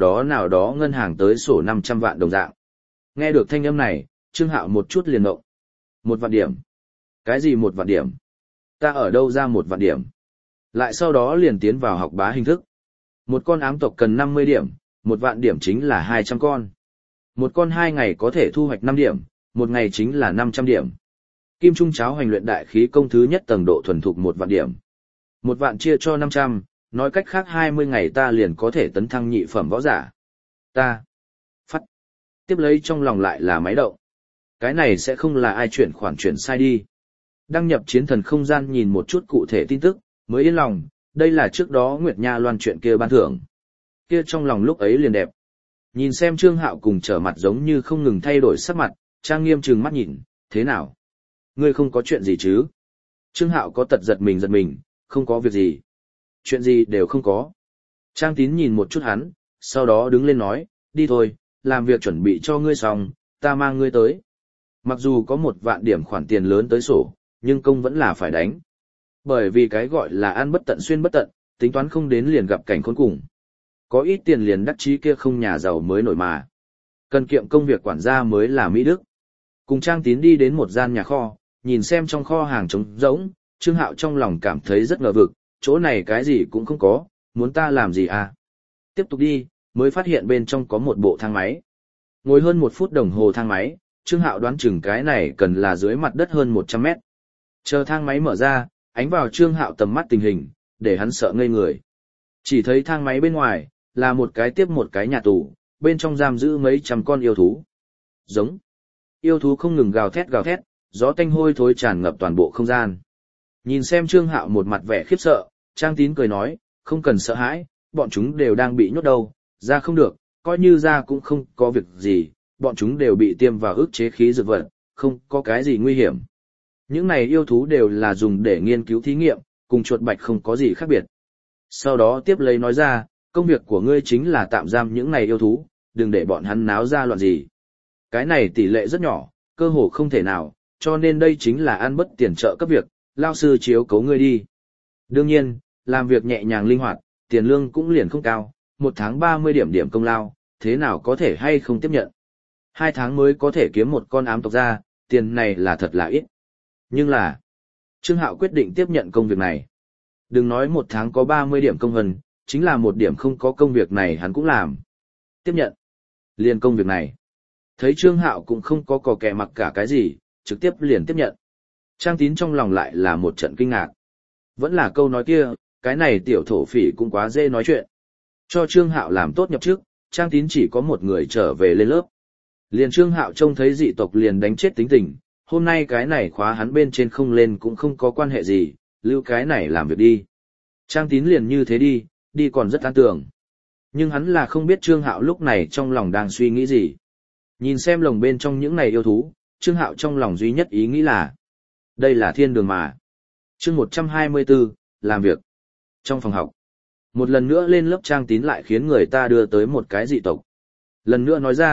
đó ngân hàng tới sổ 500 vạn đồng dạng. Nghe được thanh âm này, Trương Hạo một chút liền ngộng. 1.000 điểm. Cái gì 1.000 điểm? Ta ở đâu ra 1.000 điểm? Lại sau đó liền tiến vào học bá hình thức. Một con ám tộc cần 50 điểm, 1.000 điểm chính là 200 con. Một con 2 ngày có thể thu hoạch 5 điểm, một ngày chính là 500 điểm. Kim Trung cháo hành luyện đại khí công thứ nhất tầng độ thuần thục 1.000 điểm. 1.000 chia cho 500, nói cách khác 20 ngày ta liền có thể tấn thăng nhị phẩm võ giả. Ta. Phát. Tiếp lấy trong lòng lại là máy động. Cái này sẽ không là ai chuyển khoản chuyển sai đi. Đăng nhập chiến thần không gian nhìn một chút cụ thể tin tức, mới yên lòng, đây là trước đó Nguyệt Nha loan chuyện kia ban thưởng. Kia trong lòng lúc ấy liền đẹp. Nhìn xem Trương Hạo cùng trở mặt giống như không ngừng thay đổi sắc mặt, Trang Nghiêm trừng mắt nhìn, thế nào? Ngươi không có chuyện gì chứ? Trương Hạo có tật giật mình, không có việc gì. Chuyện gì đều không có. Trang Tín nhìn một chút hắn, sau đó đứng lên nói, đi thôi, làm việc chuẩn bị cho ngươi xong, ta mang ngươi tới. Mặc dù có 1.000 điểm khoản tiền lớn tới sổ, nhưng công vẫn là phải đánh. Bởi vì cái gọi là ăn bất tận xuyên bất tận, tính toán không đến liền gặp cảnh khốn cùng. Có ít tiền liền đắc chí kia không nhà giàu mới nổi mà. Cần kiệm công việc quản gia mới là Mỹ Đức. Cùng Trang Tín đi đến một gian nhà kho, nhìn xem trong kho hàng trống rỗng, Trương Hạo trong lòng cảm thấy rất ngờ vực, chỗ này cái gì cũng không có, muốn ta làm gì à? Tiếp tục đi, mới phát hiện bên trong có một bộ thang máy. Ngồi hơn 1 phút đồng hồ thang máy, Trương Hạo đoán chừng cái này cần là dưới mặt đất hơn 100 mét. Chờ thang máy mở ra, ánh vào Trương Hạo tầm mắt tình hình, để hắn sợ ngây người. Chỉ thấy thang máy bên ngoài, là một cái tiếp một cái nhà tù, bên trong giam giữ mấy trăm con yêu thú. Giống. Yêu thú không ngừng gào thét, gió tanh hôi thối tràn ngập toàn bộ không gian. Nhìn xem Trương Hạo một mặt vẻ khiếp sợ, Trang Tín cười nói, không cần sợ hãi, bọn chúng đều đang bị nhốt đâu, ra không được, coi như ra cũng không có việc gì, bọn chúng đều bị tiêm vào ức chế khí dược vật, không có cái gì nguy hiểm. Những này yêu thú đều là dùng để nghiên cứu thí nghiệm, cùng chuột bạch không có gì khác biệt. Sau đó tiếp lấy nói ra, công việc của ngươi chính là tạm giam những này yêu thú, đừng để bọn hắn náo ra loạn gì. Cái này tỷ lệ rất nhỏ, cơ hồ không thể nào, cho nên đây chính là ăn bất tiền trợ cấp việc, lao sư chiếu cố ngươi đi. Đương nhiên, làm việc nhẹ nhàng linh hoạt, tiền lương cũng liền không cao, 1 tháng 30 điểm công lao, thế nào có thể hay không tiếp nhận. 2 tháng mới có thể kiếm một con ám tộc ra, tiền này là thật là ít. Nhưng là, Trương Hạo quyết định tiếp nhận công việc này. Đừng nói 1 tháng có 30 điểm công hân, chính là 1 điểm không có công việc này hắn cũng làm. Tiếp nhận. Liền công việc này. Thấy Trương Hạo cũng không có cò kè mặc cả cái gì, trực tiếp liền tiếp nhận. Trang Tín trong lòng lại là một trận kinh ngạc. Vẫn là câu nói kia, cái này tiểu thổ phỉ cũng quá dễ nói chuyện. Cho Trương Hạo làm tốt nhập chức, Trang Tín chỉ có một người trở về lên lớp. Liền Trương Hạo trông thấy dị tộc liền đánh chết tính tình, hôm nay cái này khóa hắn bên trên không lên cũng không có quan hệ gì, lưu cái này làm việc đi. Trang Tín liền như thế đi còn rất an tưởng. Nhưng hắn là không biết Trương Hạo lúc này trong lòng đang suy nghĩ gì. Nhìn xem lồng bên trong những này yêu thú, Trương Hạo trong lòng duy nhất ý nghĩ là đây là thiên đường mà. Chương 124, làm việc. Trong phòng học, một lần nữa lên lớp Trang Tín lại khiến người ta đưa tới một cái dị tộc. Lần nữa nói ra,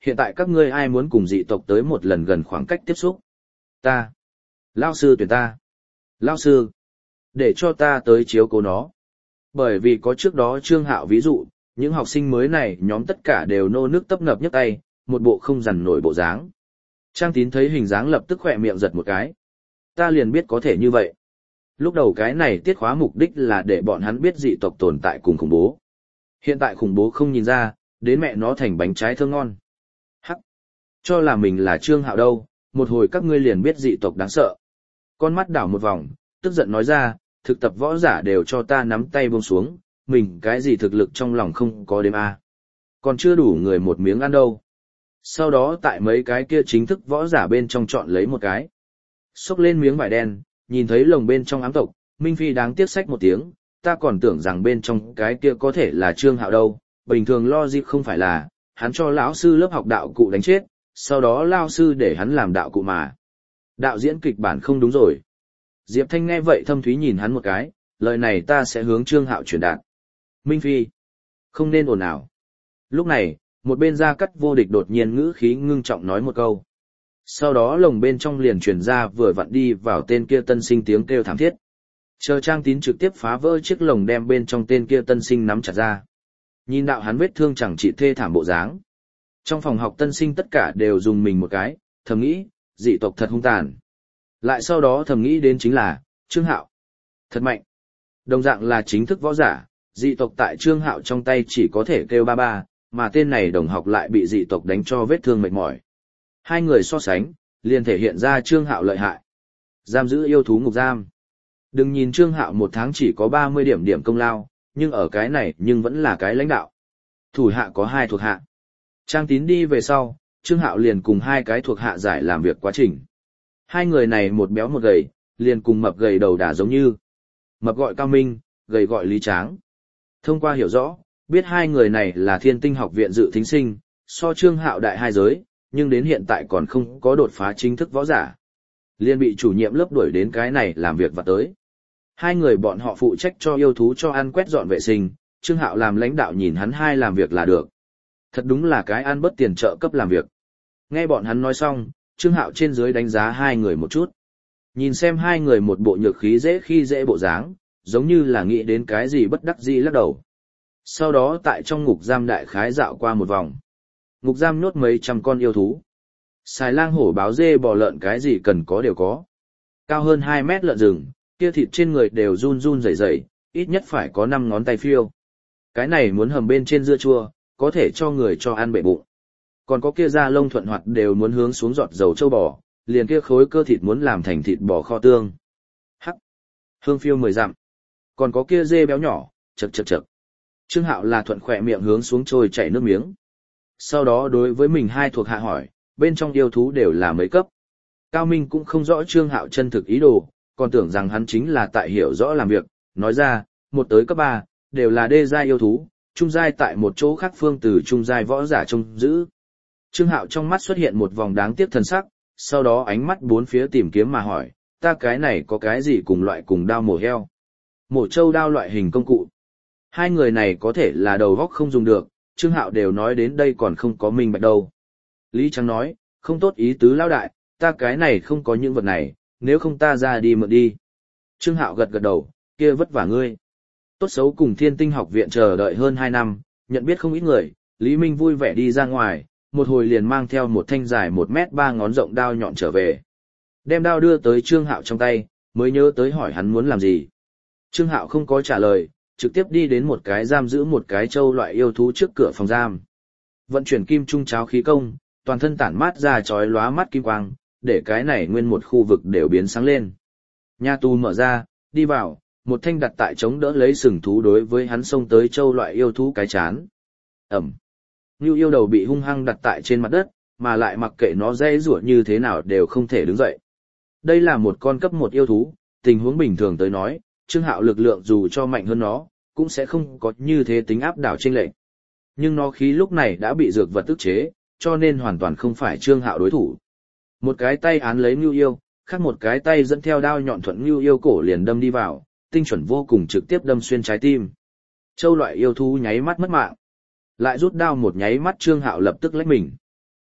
hiện tại các ngươi ai muốn cùng dị tộc tới một lần gần khoảng cách tiếp xúc? Ta. Lao sư tuyển ta. Lao sư. Để cho ta tới chiếu cố nó. Bởi vì có trước đó Trương Hạo ví dụ, những học sinh mới này nhóm tất cả đều nô nước tấp nập nhấc tay, một bộ không dằn nổi bộ dáng. Trang Tín thấy hình dáng lập tức khỏe miệng giật một cái. Ta liền biết có thể như vậy. Lúc đầu cái này tiết khóa mục đích là để bọn hắn biết dị tộc tồn tại cùng khủng bố. Hiện tại khủng bố không nhìn ra, đến mẹ nó thành bánh trái thơm ngon. Hắc. Cho là mình là Trương Hạo đâu, một hồi các ngươi liền biết dị tộc đáng sợ. Con mắt đảo một vòng, tức giận nói ra, thực tập võ giả đều cho ta nắm tay buông xuống, mình cái gì thực lực trong lòng không có đếm a. Còn chưa đủ người một miếng ăn đâu. Sau đó tại mấy cái kia chính thức võ giả bên trong chọn lấy một cái. Xốc lên miếng vải đen, nhìn thấy lồng bên trong ám tộc, Minh Phi đáng tiếc xách một tiếng, ta còn tưởng rằng bên trong cái kia có thể là Trương Hạo đâu, bình thường logic không phải là, hắn cho lão sư lớp học đạo cụ đánh chết, sau đó lao sư để hắn làm đạo cụ mà. Đạo diễn kịch bản không đúng rồi. Diệp Thanh nghe vậy thâm thúy nhìn hắn một cái, lời này ta sẽ hướng Trương Hạo truyền đạt. Minh Phi, không nên ồn ào. Lúc này, một bên Gia Cắt Vô Địch đột nhiên ngữ khí ngưng trọng nói một câu. Sau đó lồng bên trong liền truyền ra vừa vặn đi vào tên kia tân sinh tiếng kêu thảm thiết. Chờ Trang Tín trực tiếp phá vỡ chiếc lồng đem bên trong tên kia tân sinh nắm chặt ra. Nhìn đạo hắn vết thương chẳng chỉ thê thảm bộ dáng. Trong phòng học tân sinh tất cả đều dùng mình một cái, thầm nghĩ, dị tộc thật hung tàn. Lại sau đó thầm nghĩ đến chính là, Trương Hạo. Thật mạnh. Đồng dạng là chính thức võ giả, dị tộc tại Trương Hạo trong tay chỉ có thể kêu ba ba, mà tên này đồng học lại bị dị tộc đánh cho vết thương mệt mỏi. Hai người so sánh, liền thể hiện ra Trương Hạo lợi hại. Giam giữ yêu thú ngục giam. Đừng nhìn Trương Hạo một tháng chỉ có 30 điểm công lao, nhưng ở cái này nhưng vẫn là cái lãnh đạo. Thủ hạ có 2 thuộc hạ. Trang Tín đi về sau, Trương Hạo liền cùng 2 cái thuộc hạ giải làm việc quá trình. 2 người này một béo một gầy, liền cùng mập gầy đầu đà giống như. Mập gọi Cao Minh, gầy gọi Lý Tráng. Thông qua hiểu rõ, biết 2 người này là Thiên Tinh học viện dự thính sinh, so Trương Hạo đại 2 giới, nhưng đến hiện tại còn không có đột phá chính thức võ giả. Liên bị chủ nhiệm lớp đuổi đến cái này làm việc và tới. 2 người bọn họ phụ trách cho yêu thú cho ăn quét dọn vệ sinh, Trương Hạo làm lãnh đạo nhìn hắn 2 làm việc là được. Thật đúng là cái ăn bớt tiền trợ cấp làm việc. Nghe bọn hắn nói xong, Trương Hạo trên dưới đánh giá 2 người một chút. Nhìn xem 2 người một bộ nhược khí dễ khi dễ bộ dáng, giống như là nghĩ đến cái gì bất đắc dĩ lắc đầu. Sau đó tại trong ngục giam đại khái dạo qua một vòng. Ngục giam nhốt mấy trăm con yêu thú. Xài lang hổ báo dê bò lợn cái gì cần có đều có. Cao hơn 2 mét lợn rừng, kia thịt trên người đều run run rẩy rẩy, ít nhất phải có 5 ngón tay phiêu. Cái này muốn hầm bên trên dưa chua, có thể cho người cho ăn bệ bụng. Còn có kia da lông thuận hoạt đều muốn hướng xuống giọt dầu trâu bò, liền kia khối cơ thịt muốn làm thành thịt bò kho tương. Hắc, hương phiêu 10 dặm. Còn có kia dê béo nhỏ, chậc chậc chậc. Trương Hạo là thuận khỏe miệng hướng xuống trôi chảy nước miếng. Sau đó đối với mình 2 thuộc hạ hỏi, bên trong yêu thú đều là mấy cấp. Cao Minh cũng không rõ Trương Hạo chân thực ý đồ, còn tưởng rằng hắn chính là tại hiểu rõ làm việc, nói ra, 1 tới cấp 3, đều là đê giai yêu thú, trung giai tại một chỗ khác phương từ trung giai võ giả trông giữ. Trương Hạo trong mắt xuất hiện một vòng đáng tiếc thần sắc, sau đó ánh mắt bốn phía tìm kiếm mà hỏi, ta cái này có cái gì cùng loại cùng đao mổ heo? Mổ trâu đao loại hình công cụ. 2 người này có thể là đầu góc không dùng được, Trương Hạo đều nói đến đây còn không có minh bạch đâu. Lý Trắng nói, không tốt ý tứ lão đại, ta cái này không có những vật này, nếu không ta ra đi mượn đi. Trương Hạo gật gật đầu, kia vất vả ngươi. Tốt xấu cùng Thiên Tinh học viện chờ đợi hơn 2 năm, nhận biết không ít người, Lý Minh vui vẻ đi ra ngoài, một hồi liền mang theo một thanh dài 1m3 ngón rộng đao nhọn trở về. Đem đao đưa tới Trương Hạo trong tay, mới nhớ tới hỏi hắn muốn làm gì. Trương Hạo không có trả lời, trực tiếp đi đến một cái giam giữ một cái trâu loại yêu thú trước cửa phòng giam. Vận chuyển kim trung cháo khí công, toàn thân tản mát ra chói lóa mắt kim quang, để cái này nguyên một khu vực đều biến sáng lên. Nhà tù mở ra, đi vào, một thanh đặt tại chống đỡ lấy sừng thú đối với hắn xông tới trâu loại yêu thú cái chán. Ẩm. Ngưu yêu đầu bị hung hăng đặt tại trên mặt đất, mà lại mặc kệ nó dễ rủa như thế nào đều không thể đứng dậy. Đây là một con cấp 1 yêu thú, tình huống bình thường tới nói, Trương Hạo lực lượng dù cho mạnh hơn nó, cũng sẽ không có như thế tính áp đảo chênh lệch. Nhưng nó khí lúc này đã bị dược vật ức chế, cho nên hoàn toàn không phải Trương Hạo đối thủ. Một cái tay án lấy Ngưu yêu, khác một cái tay dẫn theo đao nhọn thuận Ngưu yêu cổ liền đâm đi vào, tinh chuẩn vô cùng trực tiếp đâm xuyên trái tim. Châu loại yêu thú nháy mắt mất mạng. Lại rút đao một nháy mắt Trương Hạo lập tức lách mình.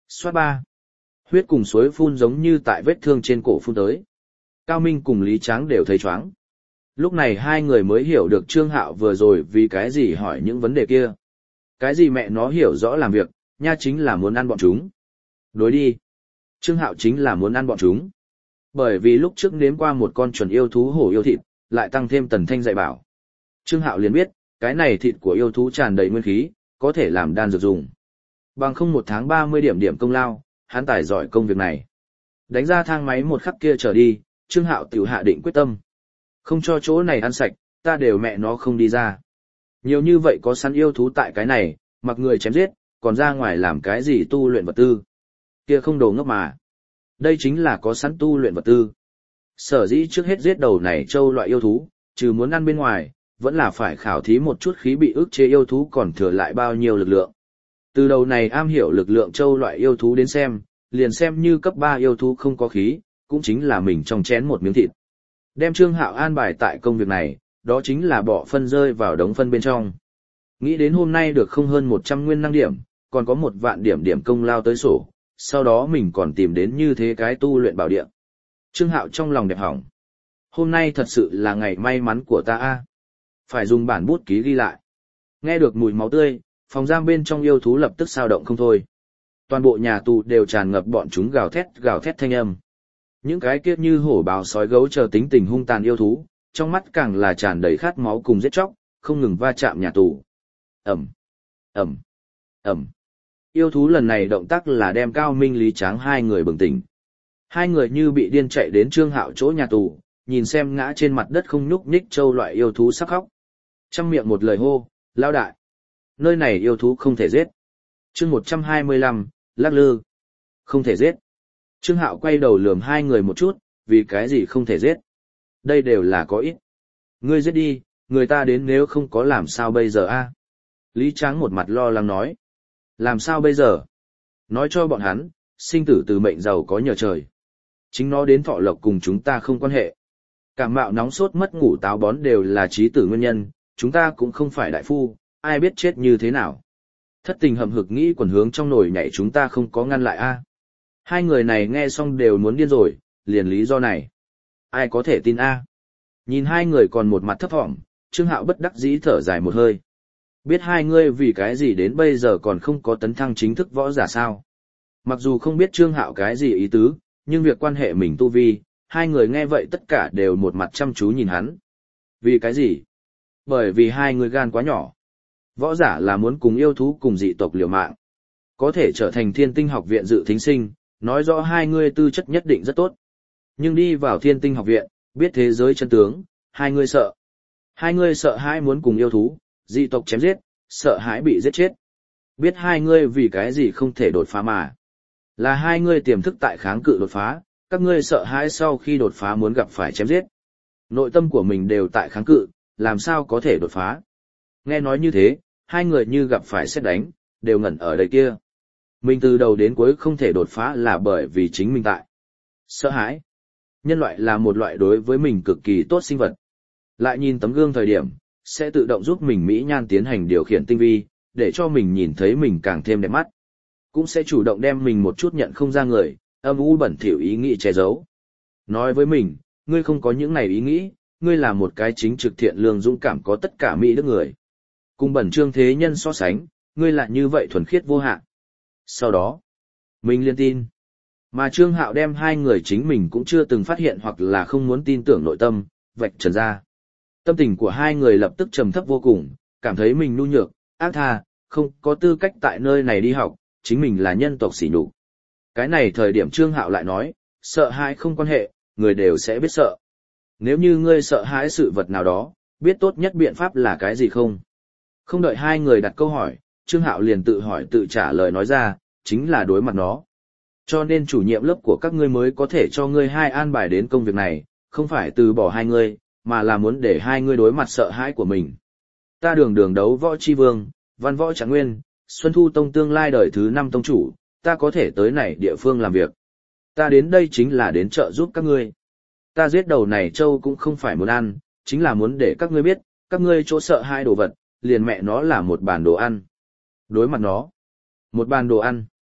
Xoát ba. Huyết cùng suối phun giống như tại vết thương trên cổ phun tới. Cao Minh cùng Lý Tráng đều thấy chóng. Lúc này hai người mới hiểu được Trương Hạo vừa rồi vì cái gì hỏi những vấn đề kia. Cái gì mẹ nó hiểu rõ làm việc, nha chính là muốn ăn bọn chúng. Đối đi. Trương Hạo chính là muốn ăn bọn chúng. Bởi vì lúc trước nếm qua một con chuẩn yêu thú hổ yêu thịt, lại tăng thêm Tần Thanh dạy bảo. Trương Hạo liền biết, cái này thịt của yêu thú tràn đầy nguyên khí, có thể làm đan dược dùng. Bằng không 1 tháng 30 điểm công lao, hắn tài giỏi công việc này. Đánh ra thang máy một khắc kia trở đi, Trương Hạo tiểu hạ định quyết tâm. Không cho chỗ này ăn sạch, ta đều mẹ nó không đi ra. Nhiều như vậy có sẵn yêu thú tại cái này, mặc người chém giết, còn ra ngoài làm cái gì tu luyện vật tư. Kia không đồ ngốc mà. Đây chính là có sẵn tu luyện vật tư. Sở dĩ trước hết giết đầu này châu loại yêu thú, trừ muốn ăn bên ngoài, vẫn là phải khảo thí một chút khí bị ức chế yêu thú còn thừa lại bao nhiêu lực lượng. Từ đầu này am hiểu lực lượng châu loại yêu thú đến xem, liền xem như cấp 3 yêu thú không có khí, cũng chính là mình trong chén một miếng thịt. Đem Trương Hạo an bài tại công việc này, đó chính là bỏ phân rơi vào đống phân bên trong. Nghĩ đến hôm nay được không hơn 100 nguyên năng điểm, còn có 1 vạn điểm công lao tới sổ, sau đó mình còn tìm đến như thế cái tu luyện bảo địa. Trương Hạo trong lòng đẹp hỏng. Hôm nay thật sự là ngày may mắn của ta a. Phải dùng bản bút ký ghi lại. Nghe được mùi máu tươi, phòng giam bên trong yêu thú lập tức sao động không thôi. Toàn bộ nhà tù đều tràn ngập bọn chúng gào thét thanh âm. Những cái kia như hổ báo sói gấu chờ tính tình hung tàn yêu thú, trong mắt càng là tràn đầy khát máu cùng giết chóc, không ngừng va chạm nhà tù. Ầm, ầm, ầm. Yêu thú lần này động tác là đem Cao Minh Lý Tráng hai người bừng tỉnh. Hai người như bị điên chạy đến Trương Hạo chỗ nhà tù, nhìn xem ngã trên mặt đất không nhúc nhích châu loại yêu thú sắp khóc. Trăm miệng một lời hô, lao đại. Nơi này yêu thú không thể giết. Chương 125, lắc lư. Không thể giết. Trương Hạo quay đầu lườm hai người một chút, vì cái gì không thể giết. Đây đều là có ít. Ngươi giết đi, người ta đến nếu không có làm sao bây giờ a? Lý Tráng một mặt lo lắng nói. Làm sao bây giờ? Nói cho bọn hắn, sinh tử từ mệnh giàu có nhờ trời. Chính nó đến thọ lộc cùng chúng ta không quan hệ. Cảm mạo nóng sốt mất ngủ táo bón đều là trí tử nguyên nhân, chúng ta cũng không phải đại phu, ai biết chết như thế nào. Thất tình hậm hực nghĩ quần hướng trong nồi nhảy chúng ta không có ngăn lại a. Hai người này nghe xong đều muốn điên rồi, liền lý do này. Ai có thể tin a? Nhìn hai người còn một mặt thấp thỏm, Trương Hạo bất đắc dĩ thở dài một hơi. Biết hai ngươi vì cái gì đến bây giờ còn không có tấn thăng chính thức võ giả sao? Mặc dù không biết Trương Hạo cái gì ý tứ, nhưng việc quan hệ mình tu vi, hai người nghe vậy tất cả đều một mặt chăm chú nhìn hắn. Vì cái gì? Bởi vì hai người gan quá nhỏ. Võ giả là muốn cùng yêu thú cùng dị tộc liều mạng. Có thể trở thành Thiên Tinh học viện dự thính sinh, nói rõ hai người tư chất nhất định rất tốt. Nhưng đi vào Thiên Tinh học viện, biết thế giới chân tướng, hai người sợ. Hai người sợ hãi muốn cùng yêu thú, dị tộc chém giết, sợ hãi bị giết chết. Biết hai người vì cái gì không thể đột phá mà. Là hai người tiềm thức tại kháng cự đột phá, các ngươi sợ hãi sau khi đột phá muốn gặp phải chém giết. Nội tâm của mình đều tại kháng cự, làm sao có thể đột phá. Nghe nói như thế, hai người như gặp phải sét đánh, đều ngẩn ở đây kia. Mình từ đầu đến cuối không thể đột phá là bởi vì chính mình tại. Sợ hãi. Nhân loại là một loại đối với mình cực kỳ tốt sinh vật. Lại nhìn tấm gương thời điểm, sẽ tự động giúp mình mỹ nhan tiến hành điều khiển tinh vi, để cho mình nhìn thấy mình càng thêm đẹp mắt. Cũng sẽ chủ động đem mình một chút nhận không ra người, âm u bẩn thỉu ý nghĩ che giấu. Nói với mình, ngươi không có những này ý nghĩ, ngươi là một cái chính trực thiện lương dũng cảm có tất cả mỹ đức người. Cùng bẩn trương thế nhân so sánh, ngươi lại như vậy thuần khiết vô hạn. Sau đó, mình liên tin. Mà Trương Hạo đem hai người chính mình cũng chưa từng phát hiện hoặc là không muốn tin tưởng nội tâm, vạch trần ra. Tâm tình của hai người lập tức trầm thấp vô cùng, cảm thấy mình nhu nhược, ác tha, không có tư cách tại nơi này đi học, chính mình là nhân tộc sỉ nhục. Cái này thời điểm Trương Hạo lại nói, sợ hãi không quan hệ, người đều sẽ biết sợ. Nếu như ngươi sợ hãi sự vật nào đó, biết tốt nhất biện pháp là cái gì không? Không đợi hai người đặt câu hỏi, Trương Hạo liền tự hỏi tự trả lời nói ra, chính là đối mặt nó. Cho nên chủ nhiệm lớp của các ngươi mới có thể cho ngươi hai an bài đến công việc này, không phải từ bỏ hai ngươi, mà là muốn để hai ngươi đối mặt sợ hãi của mình. Ta đường đấu võ chi vương, văn võ trạng nguyên, Xuân Thu Tông tương lai đời thứ 5 tông chủ, ta có thể tới này địa phương làm việc. Ta đến đây chính là đến trợ giúp các ngươi. Ta giết đầu này châu cũng không phải muốn ăn, chính là muốn để các ngươi biết, các ngươi chỗ sợ hai đồ vật, liền mẹ nó là một bàn đồ ăn. Đối mặt nó, một bàn đồ ăn.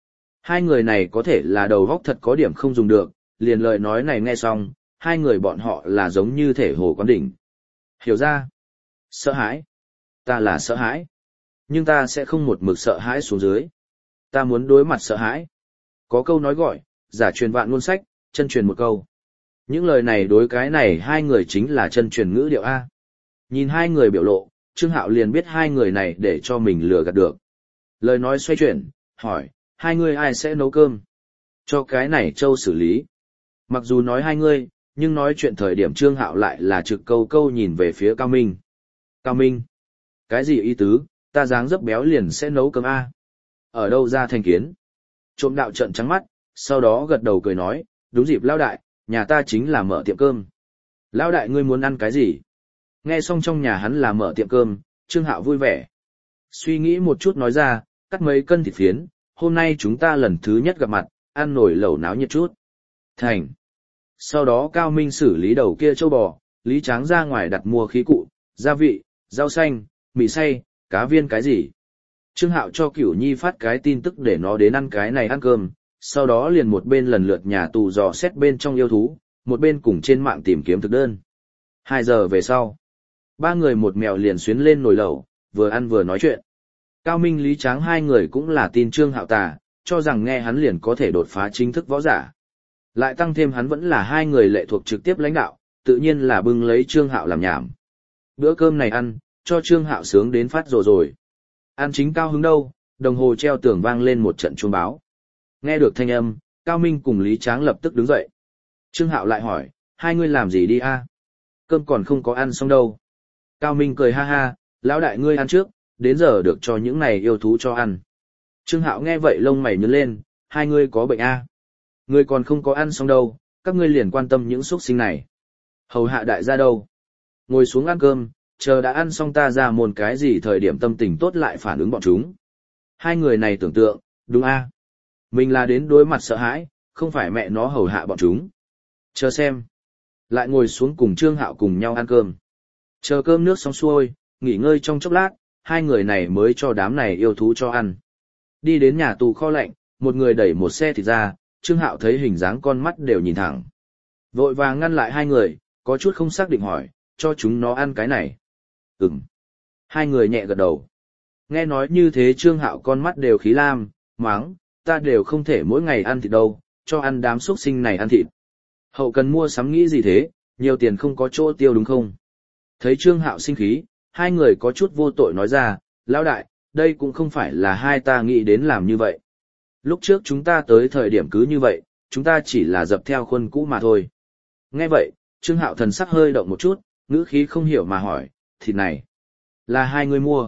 Hai người này có thể là đầu góc thật có điểm không dùng được, liền lời nói này nghe xong, hai người bọn họ là giống như thể hồ quán đỉnh. Hiểu ra. Sợ hãi. Ta là sợ hãi. Nhưng ta sẽ không một mực sợ hãi xuống dưới. Ta muốn đối mặt sợ hãi. Có câu nói gọi, giả truyền vạn ngôn sách, chân truyền một câu. Những lời này đối cái này hai người chính là chân truyền ngữ điệu A. Nhìn hai người biểu lộ, Trương Hạo liền biết hai người này để cho mình lừa gạt được. Lời nói xoay chuyển, hỏi, hai người ai sẽ nấu cơm? Cho cái này Châu xử lý. Mặc dù nói hai người, nhưng nói chuyện thời điểm Trương Hạo lại là trực câu câu nhìn về phía Cao Minh. Cao Minh, cái gì ý tứ, ta dáng dấp béo liền sẽ nấu cơm A. Ở đâu ra thành kiến? Trộm đạo trợn trắng mắt, sau đó gật đầu cười nói, đúng dịp lão đại, nhà ta chính là mở tiệm cơm. Lão đại ngươi muốn ăn cái gì? Nghe xong trong nhà hắn là mở tiệm cơm, Trương Hạo vui vẻ. Suy nghĩ một chút nói ra, cắt mấy cân thịt phiến, hôm nay chúng ta lần thứ nhất gặp mặt, ăn nổi lẩu náo nhiệt chút. Thành. Sau đó Cao Minh xử lý đầu kia châu bò, Lý Tráng ra ngoài đặt mua khí cụ, gia vị, rau xanh, mì xay, cá viên cái gì. Trương Hạo cho Cửu Nhi phát cái tin tức để nó đến ăn cái này ăn cơm, sau đó liền một bên lần lượt nhà tù dò xét bên trong yêu thú, một bên cùng trên mạng tìm kiếm thực đơn. 2 giờ về sau, 3 người một mèo liền xuyến lên nồi lẩu, vừa ăn vừa nói chuyện. Cao Minh Lý Tráng hai người cũng là tin Trương Hạo tà, cho rằng nghe hắn liền có thể đột phá chính thức võ giả. Lại tăng thêm hắn vẫn là hai người lệ thuộc trực tiếp lãnh đạo, tự nhiên là bưng lấy Trương Hạo làm nhảm. Bữa cơm này ăn, cho Trương Hạo sướng đến phát rồi. Ăn chính cao hứng đâu, đồng hồ treo tường vang lên một trận chuông báo. Nghe được thanh âm, Cao Minh cùng Lý Tráng lập tức đứng dậy. Trương Hạo lại hỏi, hai ngươi làm gì đi a? Cơm còn không có ăn xong đâu. Cao Minh cười ha ha, lão đại ngươi ăn trước, đến giờ được cho những này yêu thú cho ăn. Trương Hạo nghe vậy lông mày nhướng lên, hai ngươi có bệnh a? Ngươi còn không có ăn xong đâu, các ngươi liền quan tâm những xuất sinh này. Hầu hạ đại gia đâu? Ngồi xuống ăn cơm, chờ đã ăn xong ta ra một cái gì thời điểm tâm tình tốt lại phản ứng bọn chúng. Hai người này tưởng tượng, đúng a? Mình là đến đối mặt sợ hãi, không phải mẹ nó hầu hạ bọn chúng. Chờ xem. Lại ngồi xuống cùng Trương Hạo cùng nhau ăn cơm. Chờ cơm nước xong xuôi, nghỉ ngơi trong chốc lát, hai người này mới cho đám này yêu thú cho ăn. Đi đến nhà tù kho lạnh, một người đẩy một xe thịt ra, Trương Hạo thấy hình dáng con mắt đều nhìn thẳng. Vội vàng ngăn lại hai người, có chút không xác định hỏi, cho chúng nó ăn cái này. Hai người nhẹ gật đầu. Nghe nói như thế Trương Hạo con mắt đều khí lam, máng, ta đều không thể mỗi ngày ăn thịt đâu, cho ăn đám xuất sinh này ăn thịt. Hậu cần mua sắm nghĩ gì thế, nhiều tiền không có chỗ tiêu đúng không? Thấy Trương Hạo sinh khí, hai người có chút vô tội nói ra, lão đại, đây cũng không phải là hai ta nghĩ đến làm như vậy. Lúc trước chúng ta tới thời điểm cứ như vậy, chúng ta chỉ là dập theo khuôn cũ mà thôi. Nghe vậy, Trương Hạo thần sắc hơi động một chút, ngữ khí không hiểu mà hỏi, thịt này, là hai người mua?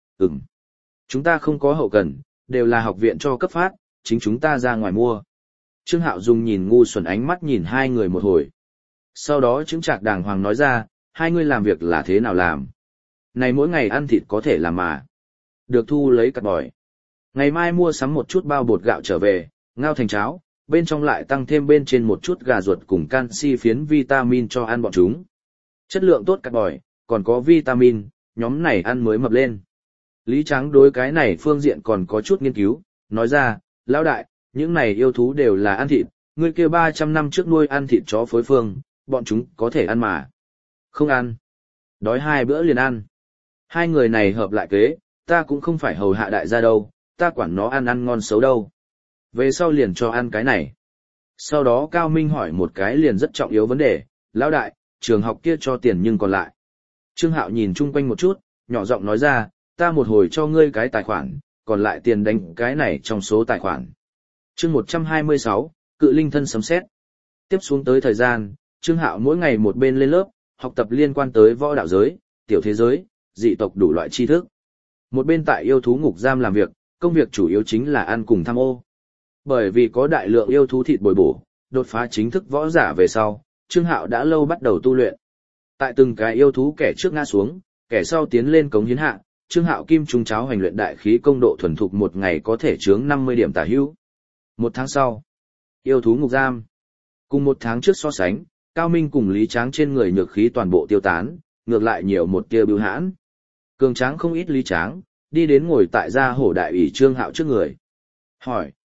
Chúng ta không có hậu cần, đều là học viện cho cấp phát, chính chúng ta ra ngoài mua. Trương Hạo dùng nhìn ngu xuẩn ánh mắt nhìn hai người một hồi. Sau đó chứng trạc đàng hoàng nói ra, hai người làm việc là thế nào làm? Này mỗi ngày ăn thịt có thể làm mà. Được thu lấy cắt bòi. Ngày mai mua sắm một chút bao bột gạo trở về, ngao thành cháo, bên trong lại tăng thêm bên trên một chút gà ruột cùng canxi phiến vitamin cho ăn bọn chúng. Chất lượng tốt cắt bòi, còn có vitamin, nhóm này ăn mới mập lên. Lý Tráng đối cái này phương diện còn có chút nghiên cứu, nói ra, lão đại, những này yêu thú đều là ăn thịt, ngươi kia 300 năm trước nuôi ăn thịt chó phối phương, bọn chúng có thể ăn mà. Không ăn. Đói 2 bữa liền ăn. Hai người này hợp lại kế, ta cũng không phải hầu hạ đại gia đâu, ta quản nó ăn ngon xấu đâu. Về sau liền cho ăn cái này. Sau đó Cao Minh hỏi một cái liền rất trọng yếu vấn đề, lão đại, trường học kia cho tiền nhưng còn lại. Trương Hạo nhìn chung quanh một chút, nhỏ giọng nói ra, ta một hồi cho ngươi cái tài khoản, còn lại tiền đánh cái này trong số tài khoản. Chương 126, Cự Linh Thân sấm sét. Tiếp xuống tới thời gian, Trương Hạo mỗi ngày một bên lên lớp, học tập liên quan tới võ đạo giới, tiểu thế giới, dị tộc đủ loại tri thức. Một bên tại yêu thú ngục giam làm việc, công việc chủ yếu chính là ăn cùng tham ô. Bởi vì có đại lượng yêu thú thịt bồi bổ, đột phá chính thức võ giả về sau, Trương Hạo đã lâu bắt đầu tu luyện. Tại từng cái yêu thú kẻ trước ngã xuống, kẻ sau tiến lên cống hiến hạ, Trương Hạo kim trung cháo hành luyện đại khí công độ thuần thục một ngày có thể chướng 50 điểm tả hữu. 1 tháng sau, yêu thú ngục giam. Cùng 1 tháng trước so sánh, Cao Minh cùng Lý Tráng trên người nhược khí toàn bộ tiêu tán, ngược lại nhiều một tia bưu hãn. Cường Tráng không ít Lý Tráng, đi đến ngồi tại gia hổ đại ủy Trương Hạo trước người. Hỏi,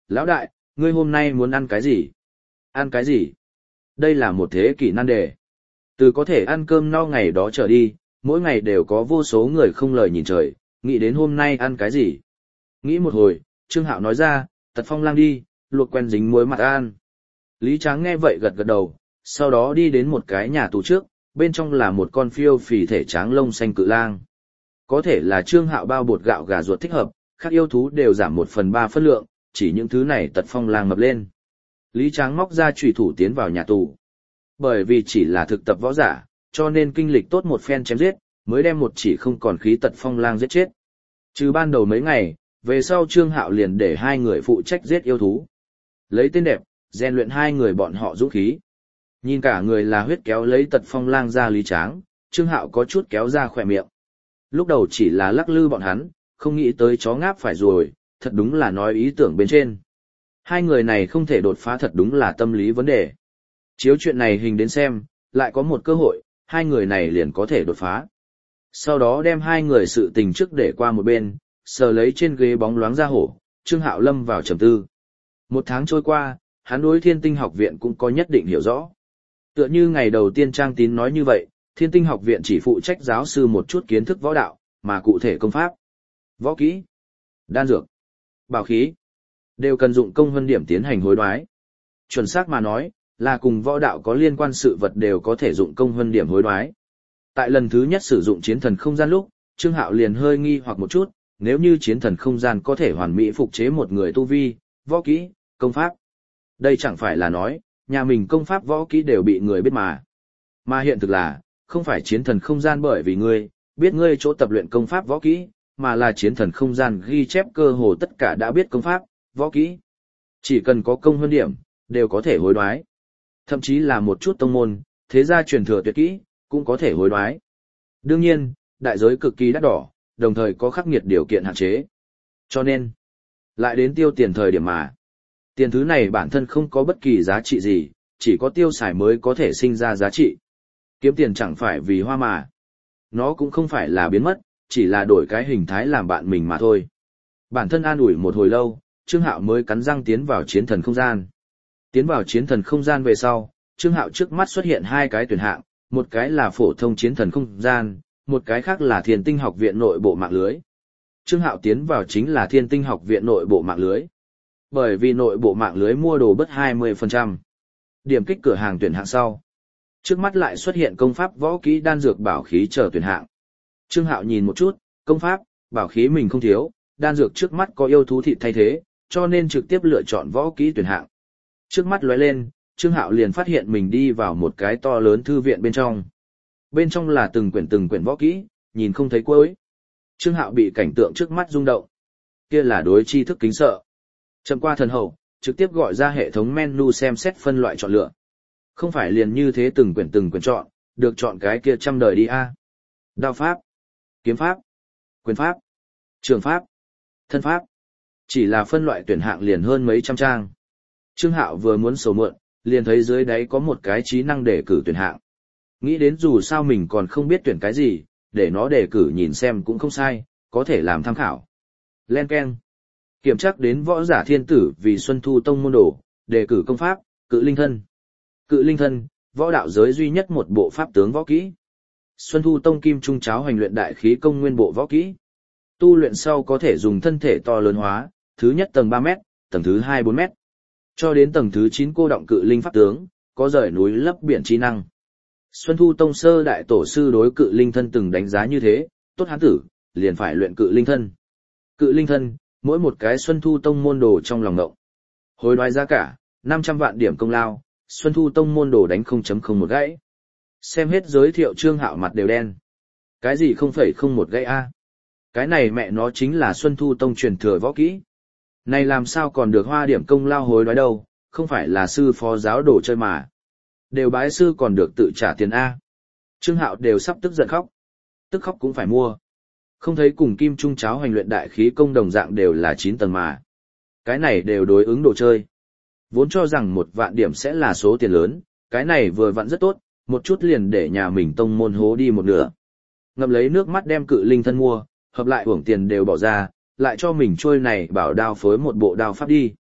lão đại, ngươi hôm nay muốn ăn cái gì? Ăn cái gì? Đây là một thế kỷ nan đề. Từ có thể ăn cơm no ngày đó trở đi, mỗi ngày đều có vô số người không lời nhìn trời, nghĩ đến hôm nay ăn cái gì. Nghĩ một hồi, Trương Hạo nói ra, Tật Phong Lang đi, luộc quen dính muối mặt ăn. Lý Tráng nghe vậy gật gật đầu, sau đó đi đến một cái nhà tù trước, bên trong là một con phiêu phì thể tráng lông xanh cự lang. Có thể là Trương Hạo bao bột gạo gà ruột thích hợp, các yêu thú đều giảm 1/3 phân lượng, chỉ những thứ này Tật Phong Lang mập lên. Lý Tráng móc ra chùy thủ tiến vào nhà tù. Bởi vì chỉ là thực tập võ giả, cho nên kinh lịch tốt một phen chém giết, mới đem một chỉ không còn khí Tật Phong Lang giết chết. Trừ ban đầu mấy ngày, về sau Trương Hạo liền để 2 người phụ trách giết yêu thú. Lấy tên đẹp, rèn luyện 2 người bọn họ dũng khí. Nhìn cả người là huyết kéo lấy Tật Phong Lang ra Lý Tráng, Trương Hạo có chút kéo ra khỏe miệng. Lúc đầu chỉ là lắc lư bọn hắn, không nghĩ tới chó ngáp phải rồi, thật đúng là nói ý tưởng bên trên. 2 người này không thể đột phá thật đúng là tâm lý vấn đề. Chiếu chuyện này hình đến xem, lại có một cơ hội, 2 người này liền có thể đột phá. Sau đó đem 2 người sự tình trước để qua một bên, sờ lấy trên ghế bóng loáng ra hổ, Trương Hạo lâm vào trầm tư. 1 tháng trôi qua, hắn đối Thiên Tinh học viện cũng có nhất định hiểu rõ. Tựa như ngày đầu tiên Trang Tín nói như vậy, Thiên Tinh học viện chỉ phụ trách giáo sư một chút kiến thức võ đạo, mà cụ thể công pháp, võ kỹ, đan dược, bảo khí, đều cần dụng công hơn điểm tiến hành hối đoái. Chuẩn xác mà nói, là cùng võ đạo có liên quan sự vật đều có thể dụng công hơn điểm hối đoái. Tại lần thứ nhất sử dụng chiến thần không gian lúc, Trương Hạo liền hơi nghi hoặc một chút, nếu như chiến thần không gian có thể hoàn mỹ phục chế một người tu vi, võ kỹ, công pháp. Đây chẳng phải là nói, nhà mình công pháp võ kỹ đều bị người biết mà. Mà hiện thực là, không phải chiến thần không gian bởi vì ngươi, biết ngươi chỗ tập luyện công pháp võ kỹ, mà là chiến thần không gian ghi chép cơ hồ tất cả đã biết công pháp, võ kỹ. Chỉ cần có công hơn điểm, đều có thể hối đoái. Thậm chí là một chút tông môn, thế gia truyền thừa tuyệt kỹ, cũng có thể hối đoái. Đương nhiên, đại giới cực kỳ đắt đỏ, đồng thời có khắc nghiệt điều kiện hạn chế. Cho nên, lại đến tiêu tiền thời điểm mà. Tiền thứ này bản thân không có bất kỳ giá trị gì, chỉ có tiêu xài mới có thể sinh ra giá trị. Kiếm tiền chẳng phải vì hoa mà. Nó cũng không phải là biến mất, chỉ là đổi cái hình thái làm bạn mình mà thôi. Bản thân an ủi một hồi lâu, Trương Hạo mới cắn răng tiến vào chiến thần không gian. Tiến vào chiến thần không gian về sau, Trương Hạo trước mắt xuất hiện 2 cái tuyển hạng, một cái là phổ thông chiến thần không gian, một cái khác là Thiên Tinh học viện nội bộ mạng lưới. Trương Hạo tiến vào chính là Thiên Tinh học viện nội bộ mạng lưới. Bởi vì nội bộ mạng lưới mua đồ bớt 20%. Điểm kích cửa hàng tuyển hạng sau. Trước mắt lại xuất hiện công pháp võ kỹ đan dược bảo khí chờ tuyển hạng. Trương Hạo nhìn một chút, công pháp, bảo khí mình không thiếu, đan dược trước mắt có yêu thú thịt thay thế, cho nên trực tiếp lựa chọn võ kỹ tuyển hạng. Trước mắt lóe lên, Trương Hạo liền phát hiện mình đi vào một cái to lớn thư viện bên trong. Bên trong là từng quyển võ kỹ, nhìn không thấy cuối. Trương Hạo bị cảnh tượng trước mắt rung động. Kia là đối tri thức kính sợ. Chậm qua thần hậu, trực tiếp gọi ra hệ thống menu xem xét phân loại chọn lựa. Không phải liền như thế từng quyển chọn, được chọn cái kia trăm đời đi a. Đao pháp, kiếm pháp, quyền pháp, trường pháp, thân pháp. Chỉ là phân loại tuyển hạng liền hơn mấy trăm trang. Trương Hạo vừa muốn sầu mượn, liền thấy dưới đáy có một cái trí năng đề cử tuyển hạng. Nghĩ đến dù sao mình còn không biết tuyển cái gì, để nó đề cử nhìn xem cũng không sai, có thể làm tham khảo. Len keng. Kiểm tra đến võ giả thiên tử vì Xuân Thu Tông môn đồ, đề cử công pháp, Cự Linh Thân. Cự Linh Thân, võ đạo giới duy nhất một bộ pháp tướng võ kỹ. Xuân Thu Tông Kim Trung Cháo hành luyện đại khí công nguyên bộ võ kỹ. Tu luyện sau có thể dùng thân thể to lớn hóa, thứ nhất tầng 3 mét, tầng thứ 2 4 mét. Cho đến tầng thứ 9 cô động cự linh pháp tướng, có rời núi lấp biển trí năng. Xuân Thu Tông sơ đại tổ sư đối Cự Linh Thân từng đánh giá như thế, tốt hán tử, liền phải luyện Cự Linh Thân. Cự Linh Thân, mỗi một cái Xuân Thu Tông môn đồ trong lòng ngộng. Hối đoái giá cả, 500 vạn điểm công lao, Xuân Thu Tông môn đồ đánh 0.01 gãy. Xem hết giới thiệu Trương Hạo mặt đều đen. Cái gì 0.01 gãy a? Cái này mẹ nó chính là Xuân Thu Tông truyền thừa võ kỹ. Này làm sao còn được hoa điểm công lao hối đoái đâu, không phải là sư phó giáo đồ chơi mà. Đều bái sư còn được tự trả tiền A. Trương Hạo đều sắp tức giận khóc. Tức khóc cũng phải mua. Không thấy cùng Kim Trung Cháo hành luyện đại khí công đồng dạng đều là 9 tầng mà. Cái này đều đối ứng đồ chơi. Vốn cho rằng 1 vạn điểm sẽ là số tiền lớn, cái này vừa vặn rất tốt, một chút liền để nhà mình tông môn hố đi một nửa. Ngậm lấy nước mắt đem Cự Linh Thân mua, hợp lại uổng tiền đều bỏ ra, lại cho mình trôi này bảo đao phối một bộ đao pháp đi.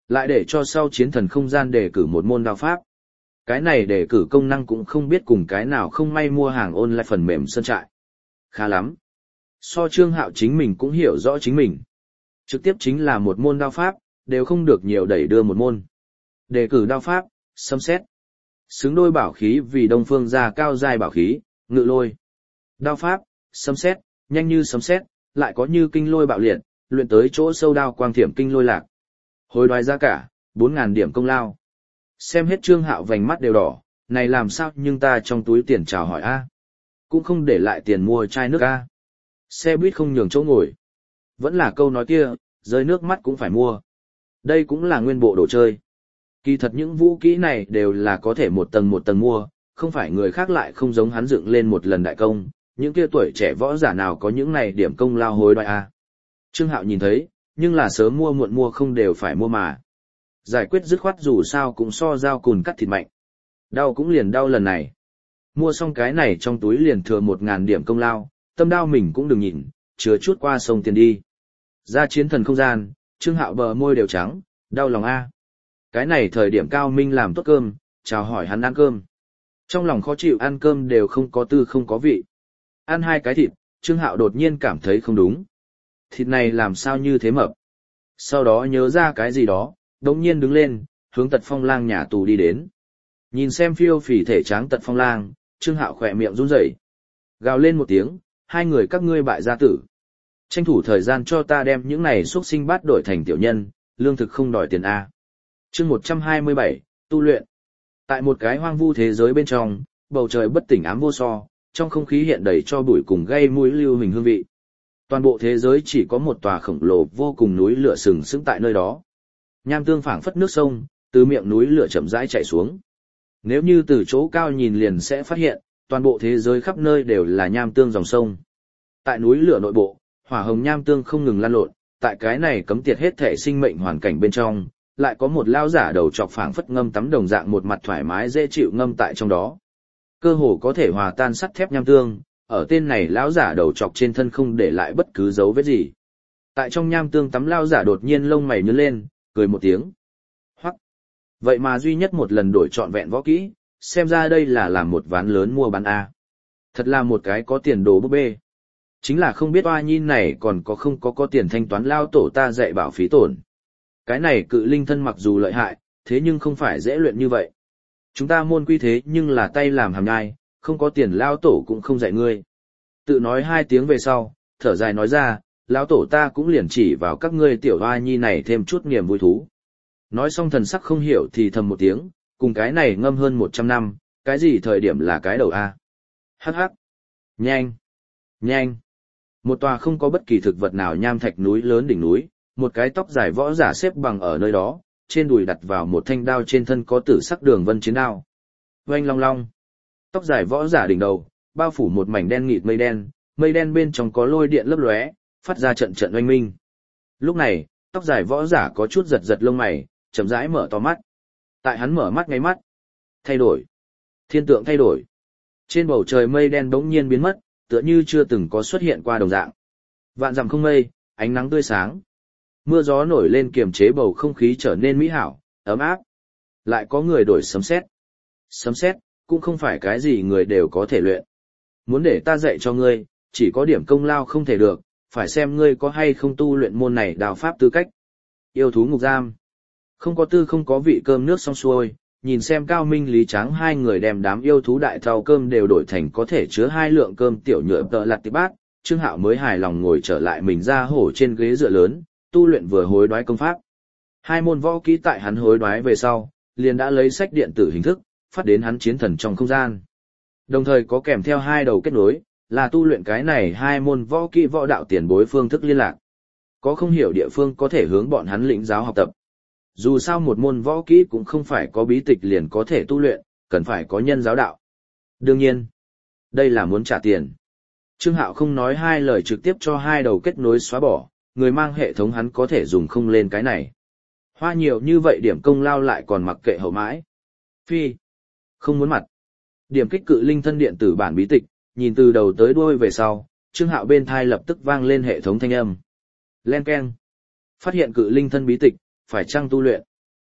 Lại để cho sau chiến thần không gian đề cử một môn đao pháp. Cái này đề cử công năng cũng không biết cùng cái nào không may mua hàng online phần mềm sơn trại. Khá lắm. So Trương Hạo chính mình cũng hiểu rõ chính mình. Trực tiếp chính là một môn đao pháp, đều không được nhiều đẩy đưa một môn. Đề cử đao pháp, sấm sét. Xứng đôi bảo khí vì Đông Phương gia cao giai bảo khí, ngự lôi. Đao pháp, sấm sét, nhanh như sấm sét, lại có như kinh lôi bạo liệt, luyện tới chỗ sâu đao quang thiểm kinh lôi lạc. Hối đoái giá cả, 4.000 điểm công lao. Xem hết Trương Hạo vành mắt đều đỏ, này làm sao nhưng ta trong túi tiền chào hỏi a, cũng không để lại tiền mua chai nước a. Xe buýt không nhường chỗ ngồi. Vẫn là câu nói kia, rơi nước mắt cũng phải mua. Đây cũng là nguyên bộ đồ chơi. Kỳ thật những vũ kỹ này đều là có thể một tầng mua, không phải người khác lại không giống hắn dựng lên một lần đại công, những kia tuổi trẻ võ giả nào có những này điểm công lao hối đoái a. Trương Hạo nhìn thấy, nhưng là sớm mua muộn mua không đều phải mua mà. Giải quyết dứt khoát dù sao cũng so dao cùn cắt thịt mạnh. Đau cũng liền đau lần này. Mua xong cái này trong túi liền thừa 1.000 điểm công lao, tâm đau mình cũng đừng nhìn, chứa chút qua sông tiền đi. Ra chiến thần không gian, Trương Hạo bờ môi đều trắng, đau lòng a. Cái này thời điểm Cao Minh làm tốt cơm, chào hỏi hắn ăn cơm. Trong lòng khó chịu ăn cơm đều không có tư không có vị. Ăn 2 cái thịt, Trương Hạo đột nhiên cảm thấy không đúng. Thịt này làm sao như thế mập. Sau đó nhớ ra cái gì đó, đống nhiên đứng lên, hướng Tật Phong Lang nhà tù đi đến. Nhìn xem phiêu phì thể tráng Tật Phong Lang, Trương Hạo khỏe miệng run rẩy, gào lên một tiếng, 2 người các ngươi bại gia tử. Tranh thủ thời gian cho ta đem những này xuất sinh bát đổi thành tiểu nhân, lương thực không đòi tiền A. Chương 127, tu luyện. Tại một cái hoang vu thế giới bên trong, bầu trời bất tỉnh ám vô so, trong không khí hiện đầy cho bụi cùng gây mũi lưu hình hương vị. Toàn bộ thế giới chỉ có một tòa khổng lồ vô cùng núi lửa sừng sững tại nơi đó. Nham tương phảng phất nước sông, từ miệng núi lửa chậm rãi chảy xuống. Nếu như từ chỗ cao nhìn liền sẽ phát hiện, toàn bộ thế giới khắp nơi đều là nham tương dòng sông. Tại núi lửa nội bộ, hỏa hồng nham tương không ngừng lan lộn, tại cái này cấm tiệt hết thể sinh mệnh hoàn cảnh bên trong, lại có một lao giả đầu trọc phảng phất ngâm tắm đồng dạng một mặt thoải mái dễ chịu ngâm tại trong đó. Cơ hồ có thể hòa tan sắt thép nham tương, ở tên này lão giả đầu trọc trên thân không để lại bất cứ dấu vết gì. Tại trong nham tương tắm lao giả đột nhiên lông mày nhướng lên, cười một tiếng. Hoắc. Vậy mà duy nhất một lần đổi trọn vẹn võ kỹ, xem ra đây là làm một ván lớn mua bán A. Thật là một cái có tiền đồ búp bê. Chính là không biết oa nhi này còn có không có tiền thanh toán lao tổ ta dạy bảo phí tổn. Cái này cự linh thân mặc dù lợi hại, thế nhưng không phải dễ luyện như vậy. Chúng ta môn quy thế nhưng là tay làm hàm nhai, không có tiền lao tổ cũng không dạy ngươi. Tự nói 2 tiếng về sau, thở dài nói ra, lao tổ ta cũng liền chỉ vào các ngươi tiểu oa nhi này thêm chút niềm vui thú. Nói xong thần sắc không hiểu thì thầm một tiếng, cùng cái này ngâm hơn 100 năm, cái gì thời điểm là cái đầu a? Hắc hắc. Nhanh. Nhanh. Một tòa không có bất kỳ thực vật nào nham thạch núi lớn đỉnh núi, một cái tóc dài võ giả xếp bằng ở nơi đó, trên đùi đặt vào một thanh đao trên thân có tử sắc đường vân chiến đao. Oanh long long. Tóc dài võ giả đỉnh đầu, bao phủ một mảnh đen nghịt mây đen bên trong có lôi điện lấp lóe, phát ra trận trận oanh minh. Lúc này, tóc dài võ giả có chút giật giật lông mày, chậm rãi mở to mắt. Tại hắn mở mắt ngay mắt, thay đổi. Thiên tượng thay đổi. Trên bầu trời mây đen bỗng nhiên biến mất, tựa như chưa từng có xuất hiện qua đồng dạng. Vạn dặm không mây, ánh nắng tươi sáng. Mưa gió nổi lên kiềm chế bầu không khí trở nên mỹ hảo, ấm áp. Lại có người đổi sấm sét. Sấm sét cũng không phải cái gì người đều có thể luyện. Muốn để ta dạy cho ngươi, chỉ có điểm công lao không thể được, phải xem ngươi có hay không tu luyện môn này đào pháp tư cách. Yêu thú ngục giam. Không có tư không có vị cơm nước xong xuôi, nhìn xem Cao Minh Lý Tráng 2 người đem đám yêu thú đại thau cơm đều đổi thành có thể chứa 2 lượng cơm tiểu nhựa tợ lặt tịp bát, Trương Hạo mới hài lòng ngồi trở lại mình ra hổ trên ghế dựa lớn, tu luyện vừa hối đoái công pháp. 2 môn võ kỹ tại hắn hối đoái về sau, liền đã lấy sách điện tử hình thức, phát đến hắn chiến thần trong không gian. Đồng thời có kèm theo 2 đầu kết nối, là tu luyện cái này 2 môn võ kỹ võ đạo tiền bối phương thức liên lạc. Có không hiểu địa phương có thể hướng bọn hắn lĩnh giáo học tập. Dù sao một môn võ kỹ cũng không phải có bí tịch liền có thể tu luyện, cần phải có nhân giáo đạo. Đương nhiên, đây là muốn trả tiền. Trương Hạo không nói 2 lời trực tiếp cho 2 đầu kết nối xóa bỏ, người mang hệ thống hắn có thể dùng không lên cái này. Hoa nhiều như vậy điểm công lao lại còn mặc kệ hậu mãi. Phi, không muốn mặt. Điểm kích cự linh thân điện tử bản bí tịch, nhìn từ đầu tới đuôi về sau, Trương Hạo bên thai lập tức vang lên hệ thống thanh âm. Len keng. Phát hiện cự linh thân bí tịch, phải chăng tu luyện?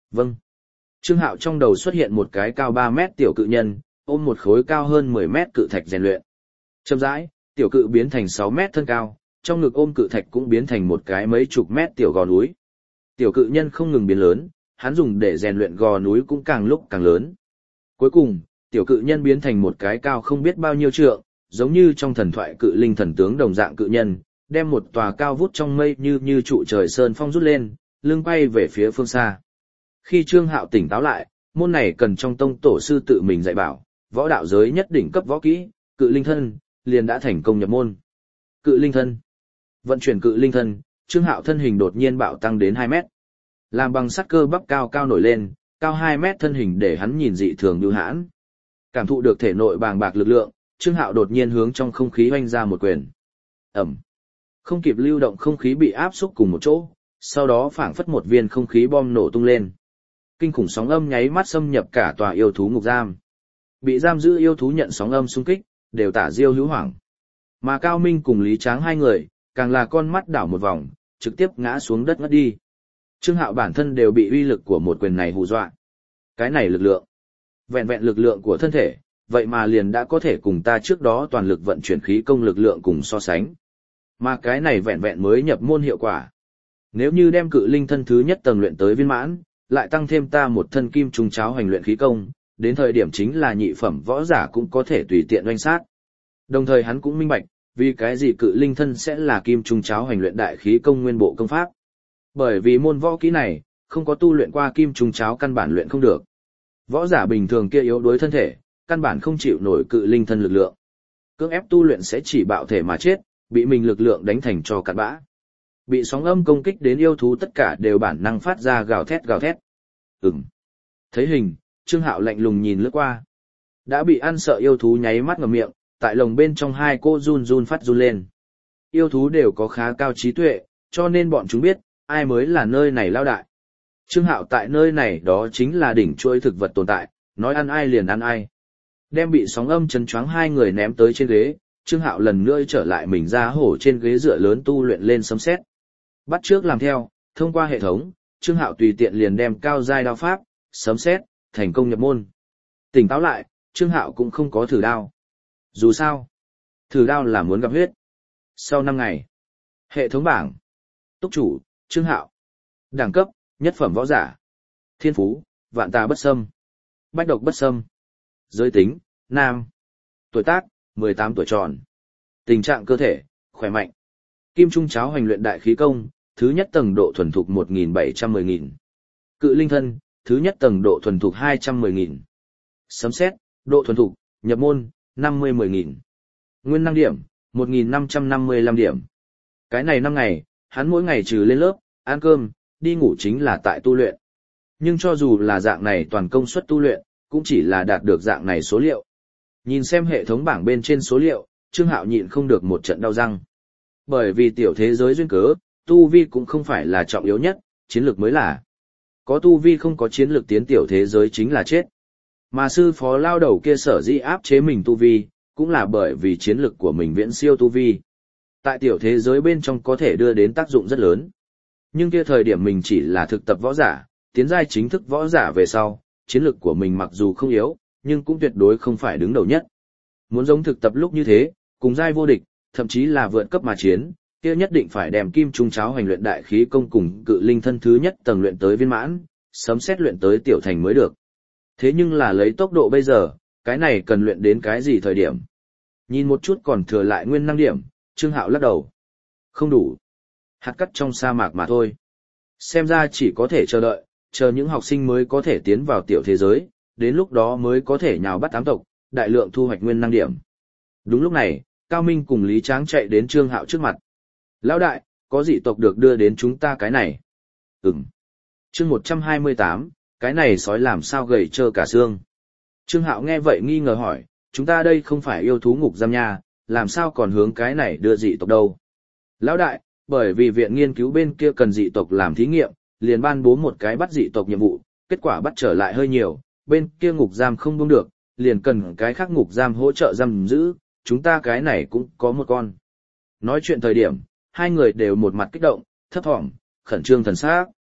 Vâng. Trương Hạo trong đầu xuất hiện một cái cao 3 mét tiểu cự nhân, ôm một khối cao hơn 10 mét cự thạch rèn luyện. Chậm rãi, tiểu cự biến thành 6 mét thân cao, trong ngực ôm cự thạch cũng biến thành một cái mấy chục mét tiểu gò núi. Tiểu cự nhân không ngừng biến lớn, hắn dùng để rèn luyện gò núi cũng càng lúc càng lớn. Cuối cùng, tiểu cự nhân biến thành một cái cao không biết bao nhiêu trượng, giống như trong thần thoại cự linh thần tướng đồng dạng cự nhân, đem một tòa cao vút trong mây như trụ trời sơn phong rút lên, lưng bay về phía phương xa. Khi Trương Hạo tỉnh táo lại, môn này cần trong tông tổ sư tự mình dạy bảo, võ đạo giới nhất đỉnh cấp võ kỹ, cự linh thân, liền đã thành công nhập môn. Cự linh thân. Vận chuyển cự linh thân, Trương Hạo thân hình đột nhiên bạo tăng đến 2 mét. Làm bằng sắt cơ bắp cao cao nổi lên, cao 2 mét thân hình để hắn nhìn dị thường bưu hãn. Cảm thụ được thể nội bàng bạc lực lượng, Trương Hạo đột nhiên hướng trong không khí oanh ra một quyền. Ẩm. Không kịp lưu động không khí bị áp xúc cùng một chỗ, sau đó phảng phất một viên không khí bom nổ tung lên. Kinh khủng sóng âm nháy mắt xâm nhập cả tòa yêu thú ngục giam. Bị giam giữ yêu thú nhận sóng âm xung kích, đều tả diêu hữu hoảng. Mà Cao Minh cùng Lý Tráng hai người, càng là con mắt đảo một vòng, trực tiếp ngã xuống đất ngất đi. Trương Hạo bản thân đều bị uy lực của một quyền này hù dọa. Cái này lực lượng, vẹn vẹn lực lượng của thân thể, vậy mà liền đã có thể cùng ta trước đó toàn lực vận chuyển khí công lực lượng cùng so sánh. Mà cái này vẹn vẹn mới nhập môn hiệu quả. Nếu như đem cự linh thân thứ nhất tầng luyện tới viên mãn, lại tăng thêm ta một thân kim trung cháo hành luyện khí công, đến thời điểm chính là nhị phẩm võ giả cũng có thể tùy tiện oanh sát. Đồng thời hắn cũng minh bạch, vì cái gì cự linh thân sẽ là kim trung cháo hành luyện đại khí công nguyên bộ công pháp. Bởi vì môn võ kỹ này, không có tu luyện qua kim trung cháo căn bản luyện không được. Võ giả bình thường kia yếu đuối thân thể, căn bản không chịu nổi cự linh thân lực lượng. Cưỡng ép tu luyện sẽ chỉ bạo thể mà chết, bị mình lực lượng đánh thành cho cặn bã. Bị sóng âm công kích đến yêu thú tất cả đều bản năng phát ra gào thét gào thét. Thấy hình, Trương Hạo lạnh lùng nhìn lướt qua. Đã bị ăn sợ yêu thú nháy mắt ngậm miệng, tại lồng bên trong hai cô run run phát run lên. Yêu thú đều có khá cao trí tuệ, cho nên bọn chúng biết, ai mới là nơi này lao đại. Trương Hạo tại nơi này đó chính là đỉnh chuỗi thực vật tồn tại, nói ăn ai liền ăn ai. Đem bị sóng âm chấn choáng hai người ném tới trên ghế, Trương Hạo lần nữa trở lại mình ra hổ trên ghế dựa lớn tu luyện lên sấm sét. Bắt trước làm theo, thông qua hệ thống, Trương Hạo tùy tiện liền đem cao giai đao pháp, sấm sét, thành công nhập môn. Tỉnh táo lại, Trương Hạo cũng không có thử đao. Dù sao, thử đao là muốn gặp huyết. Sau 5 ngày, hệ thống bảng. Túc chủ, Trương Hạo. Đẳng cấp, nhất phẩm võ giả. Thiên phú, vạn tà bất xâm. Bách độc bất xâm. Giới tính, nam. Tuổi tác, 18 tuổi tròn. Tình trạng cơ thể, khỏe mạnh. Kim trung cháo hành luyện đại khí công, thứ nhất tầng độ thuần thục 1.710.000. Cự linh thân, thứ nhất tầng độ thuần thục 210.000. Sấm sét, độ thuần thục, nhập môn, 50-10.000. Nguyên năng điểm, 1.555 điểm. Cái này 5 ngày, hắn mỗi ngày trừ lên lớp, ăn cơm, đi ngủ chính là tại tu luyện. Nhưng cho dù là dạng này toàn công suất tu luyện, cũng chỉ là đạt được dạng này số liệu. Nhìn xem hệ thống bảng bên trên số liệu, Trương Hạo nhịn không được một trận đau răng. Bởi vì tiểu thế giới duyên cớ, tu vi cũng không phải là trọng yếu nhất, chiến lược mới là. Có tu vi không có chiến lược tiến tiểu thế giới chính là chết. Mà sư phó lao đầu kia sở dĩ áp chế mình tu vi, cũng là bởi vì chiến lược của mình viễn siêu tu vi. Tại tiểu thế giới bên trong có thể đưa đến tác dụng rất lớn. Nhưng kia thời điểm mình chỉ là thực tập võ giả, tiến giai chính thức võ giả về sau, chiến lược của mình mặc dù không yếu, nhưng cũng tuyệt đối không phải đứng đầu nhất. Muốn giống thực tập lúc như thế, cùng giai vô địch, thậm chí là vượt cấp mà chiến, kia nhất định phải đem kim trung cháo hành luyện đại khí công cùng cự linh thân thứ nhất tầng luyện tới viên mãn, sấm xét luyện tới tiểu thành mới được. Thế nhưng là lấy tốc độ bây giờ, cái này cần luyện đến cái gì thời điểm? Nhìn một chút còn thừa lại nguyên năng điểm, Trương Hạo lắc đầu. Không đủ. Hạt cát trong sa mạc mà thôi. Xem ra chỉ có thể chờ đợi, chờ những học sinh mới có thể tiến vào tiểu thế giới, đến lúc đó mới có thể nhào bắt ám tộc, đại lượng thu hoạch nguyên năng điểm. Đúng lúc này, Cao Minh cùng Lý Tráng chạy đến Trương Hạo trước mặt. Lão đại, có dị tộc được đưa đến chúng ta cái này. Chương 128, cái này sói làm sao gầy trơ cả xương. Trương Hạo nghe vậy nghi ngờ hỏi, chúng ta đây không phải yêu thú ngục giam nha, làm sao còn hướng cái này đưa dị tộc đâu. Lão đại, bởi vì viện nghiên cứu bên kia cần dị tộc làm thí nghiệm, liền ban bố một cái bắt dị tộc nhiệm vụ, kết quả bắt trở lại hơi nhiều, bên kia ngục giam không buông được, liền cần cái khác ngục giam hỗ trợ giam giữ, chúng ta cái này cũng có một con. Nói chuyện thời điểm, hai người đều một mặt kích động, thấp thỏm, khẩn trương thần sắc.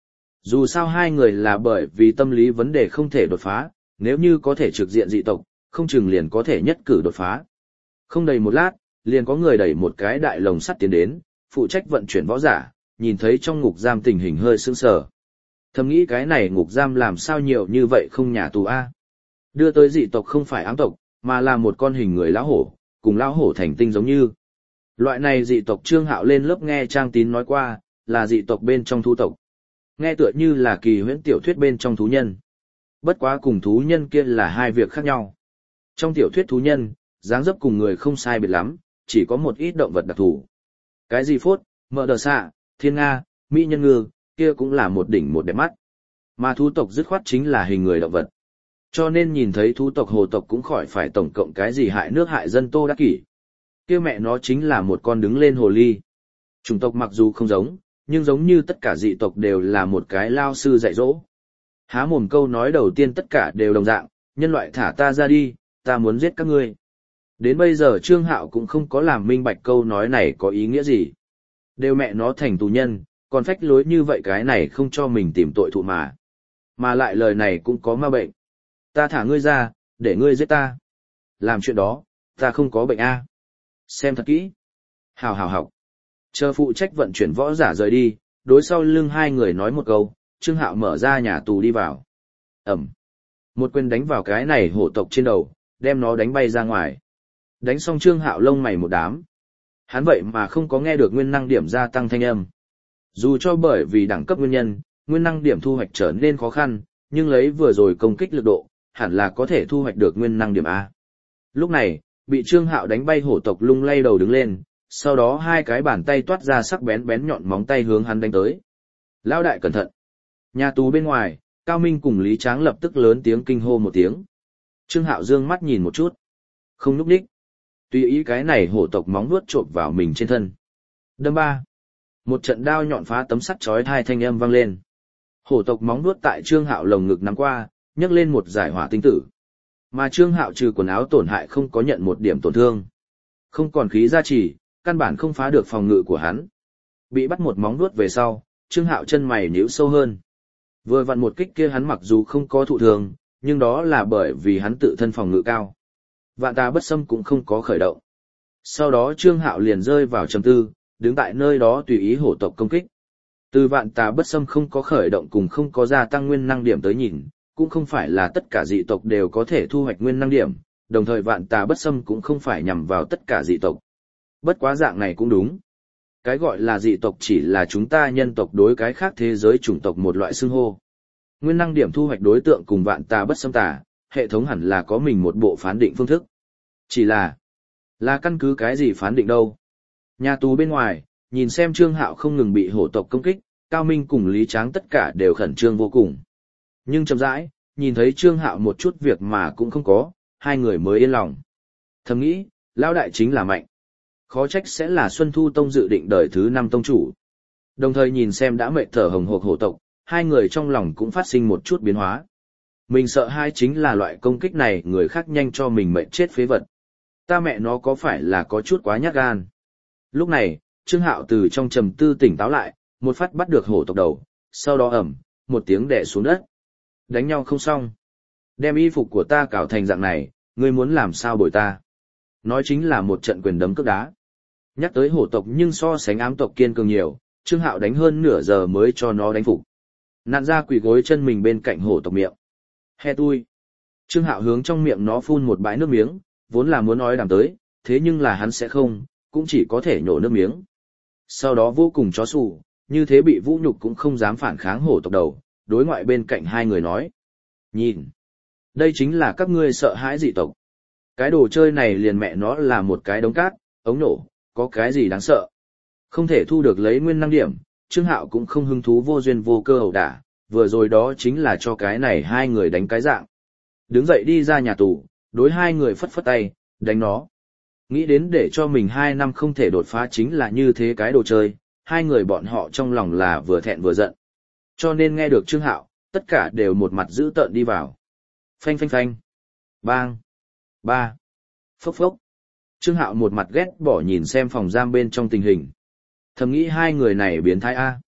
Dù sao hai người là bởi vì tâm lý vấn đề không thể đột phá, nếu như có thể trực diện dị tộc, không chừng liền có thể nhất cử đột phá. Không đầy một lát, liền có người đẩy một cái đại lồng sắt tiến đến, phụ trách vận chuyển võ giả, nhìn thấy trong ngục giam tình hình hơi sững sờ. Thầm nghĩ cái này ngục giam làm sao nhiều như vậy không nhà tù a. Đưa tới dị tộc không phải ám tộc, mà là một con hình người lão hổ, cùng lão hổ thành tinh giống như. Loại này dị tộc Trương Hạo lên lớp nghe Trang Tín nói qua, là dị tộc bên trong thú tộc. Nghe tựa như là kỳ huyễn tiểu thuyết bên trong thú nhân. Bất quá cùng thú nhân kia là hai việc khác nhau. Trong tiểu thuyết thú nhân, dáng dấp cùng người không sai biệt lắm, chỉ có một ít động vật đặc thù. Cái gì phốt, mợ đờ xạ, thiên nga, mỹ nhân ngư, kia cũng là một đỉnh một đẹp mắt. Mà thú tộc dứt khoát chính là hình người động vật. Cho nên nhìn thấy thú tộc hồ tộc cũng khỏi phải tổng cộng cái gì hại nước hại dân Tô Đắc Kỷ. Kia mẹ nó chính là một con đứng lên hồ ly. Chủng tộc mặc dù không giống, nhưng giống như tất cả dị tộc đều là một cái lao sư dạy dỗ. Há mồm câu nói đầu tiên tất cả đều đồng dạng, nhân loại thả ta ra đi, ta muốn giết các ngươi. Đến bây giờ Trương Hạo cũng không có làm minh bạch câu nói này có ý nghĩa gì. Đều mẹ nó thành tù nhân, còn phách lối như vậy cái này không cho mình tìm tội thụ mà. Mà lại lời này cũng có ma bệnh. Ta thả ngươi ra, để ngươi giết ta. Làm chuyện đó, ta không có bệnh a. Xem thật kỹ. Hào hào học. Chờ phụ trách vận chuyển võ giả rời đi, đối sau lưng hai người nói một câu, Trương Hạo mở ra nhà tù đi vào. Ẩm. Một quyền đánh vào cái này hổ tộc trên đầu, đem nó đánh bay ra ngoài. Đánh xong Trương Hạo lông mày một đám. Hắn vậy mà không có nghe được nguyên năng điểm gia tăng thanh âm. Dù cho bởi vì đẳng cấp nguyên nhân, nguyên năng điểm thu hoạch trở nên khó khăn, nhưng lấy vừa rồi công kích lực độ, hẳn là có thể thu hoạch được nguyên năng điểm A. Lúc này, bị Trương Hạo đánh bay hổ tộc lung lay đầu đứng lên, sau đó hai cái bàn tay toát ra sắc bén bén nhọn móng tay hướng hắn đánh tới. Lão đại cẩn thận. Nhà tù bên ngoài, Cao Minh cùng Lý Tráng lập tức lớn tiếng kinh hô một tiếng. Trương Hạo dương mắt nhìn một chút. Không núp đích. Tùy ý cái này hổ tộc móng vuốt chộp vào mình trên thân. Đâm ba. Một trận đao nhọn phá tấm sắt chói tai thanh âm vang lên. Hổ tộc móng vuốt tại Trương Hạo lồng ngực nắm qua, nhấc lên một giải hỏa tinh tử. Mà Trương Hạo trừ quần áo tổn hại không có nhận một điểm tổn thương. Không còn khí gia trì, căn bản không phá được phòng ngự của hắn. Bị bắt một móng vuốt về sau, Trương Hạo chân mày nhíu sâu hơn. Vừa vặn một kích kia hắn mặc dù không có thụ thương, nhưng đó là bởi vì hắn tự thân phòng ngự cao. Vạn tà bất xâm cũng không có khởi động. Sau đó Trương Hạo liền rơi vào trầm tư, đứng tại nơi đó tùy ý hổ tộc công kích. Từ vạn tà bất xâm không có khởi động cùng không có gia tăng nguyên năng điểm tới nhìn, cũng không phải là tất cả dị tộc đều có thể thu hoạch nguyên năng điểm, đồng thời vạn tà bất xâm cũng không phải nhằm vào tất cả dị tộc. Bất quá dạng này cũng đúng. Cái gọi là dị tộc chỉ là chúng ta nhân tộc đối cái khác thế giới chủng tộc một loại xưng hô. Nguyên năng điểm thu hoạch đối tượng cùng vạn tà bất xâm tà, hệ thống hẳn là có mình một bộ phán định phương thức. Chỉ là căn cứ cái gì phán định đâu. Nhà tù bên ngoài, nhìn xem Trương Hạo không ngừng bị hổ tộc công kích, Cao Minh cùng Lý Tráng tất cả đều khẩn trương vô cùng. Nhưng chậm rãi, nhìn thấy Trương Hạo một chút việc mà cũng không có, hai người mới yên lòng. Thầm nghĩ, lão đại chính là mạnh. Khó trách sẽ là Xuân Thu Tông dự định đời thứ 5 tông chủ. Đồng thời nhìn xem đã mệt thở hồng hộc hổ tộc, hai người trong lòng cũng phát sinh một chút biến hóa. Mình sợ hai chính là loại công kích này người khác nhanh cho mình mệnh chết phế vật. Ta mẹ nó có phải là có chút quá nhát gan. Lúc này, Trương Hạo từ trong trầm tư tỉnh táo lại, một phát bắt được hổ tộc đầu, sau đó ầm, một tiếng đè xuống đất. Đánh nhau không xong. Đem y phục của ta cạo thành dạng này, ngươi muốn làm sao bồi ta. Nói chính là một trận quyền đấm cước đá. Nhắc tới hổ tộc nhưng so sánh ám tộc kiên cường nhiều, Trương Hạo đánh hơn nửa giờ mới cho nó đánh phục. Nạn ra quỳ gối chân mình bên cạnh hổ tộc miệng. He tui. Trương Hạo hướng trong miệng nó phun một bãi nước miếng, vốn là muốn nói đàm tới, thế nhưng là hắn sẽ không, cũng chỉ có thể nhổ nước miếng. Sau đó vô cùng chó xù, như thế bị vũ nhục cũng không dám phản kháng hổ tộc đầu, đối ngoại bên cạnh hai người nói. Nhìn, đây chính là các ngươi sợ hãi dị tộc. Cái đồ chơi này liền mẹ nó là một cái đống cát, ống nổ, có cái gì đáng sợ. Không thể thu được lấy nguyên năng điểm, Trương Hạo cũng không hứng thú vô duyên vô cơ ẩu đả, vừa rồi đó chính là cho cái này hai người đánh cái dạng. Đứng dậy đi ra nhà tù, đối hai người phất phất tay, đánh nó. Nghĩ đến để cho mình 2 năm không thể đột phá chính là như thế cái đồ chơi, hai người bọn họ trong lòng là vừa thẹn vừa giận. Cho nên nghe được Trương Hạo, tất cả đều một mặt dữ tợn đi vào. Phanh phanh phanh. Bang. Ba. Phốc phốc. Trương Hạo một mặt ghét bỏ nhìn xem phòng giam bên trong tình hình. Thầm nghĩ hai người này biến thái A.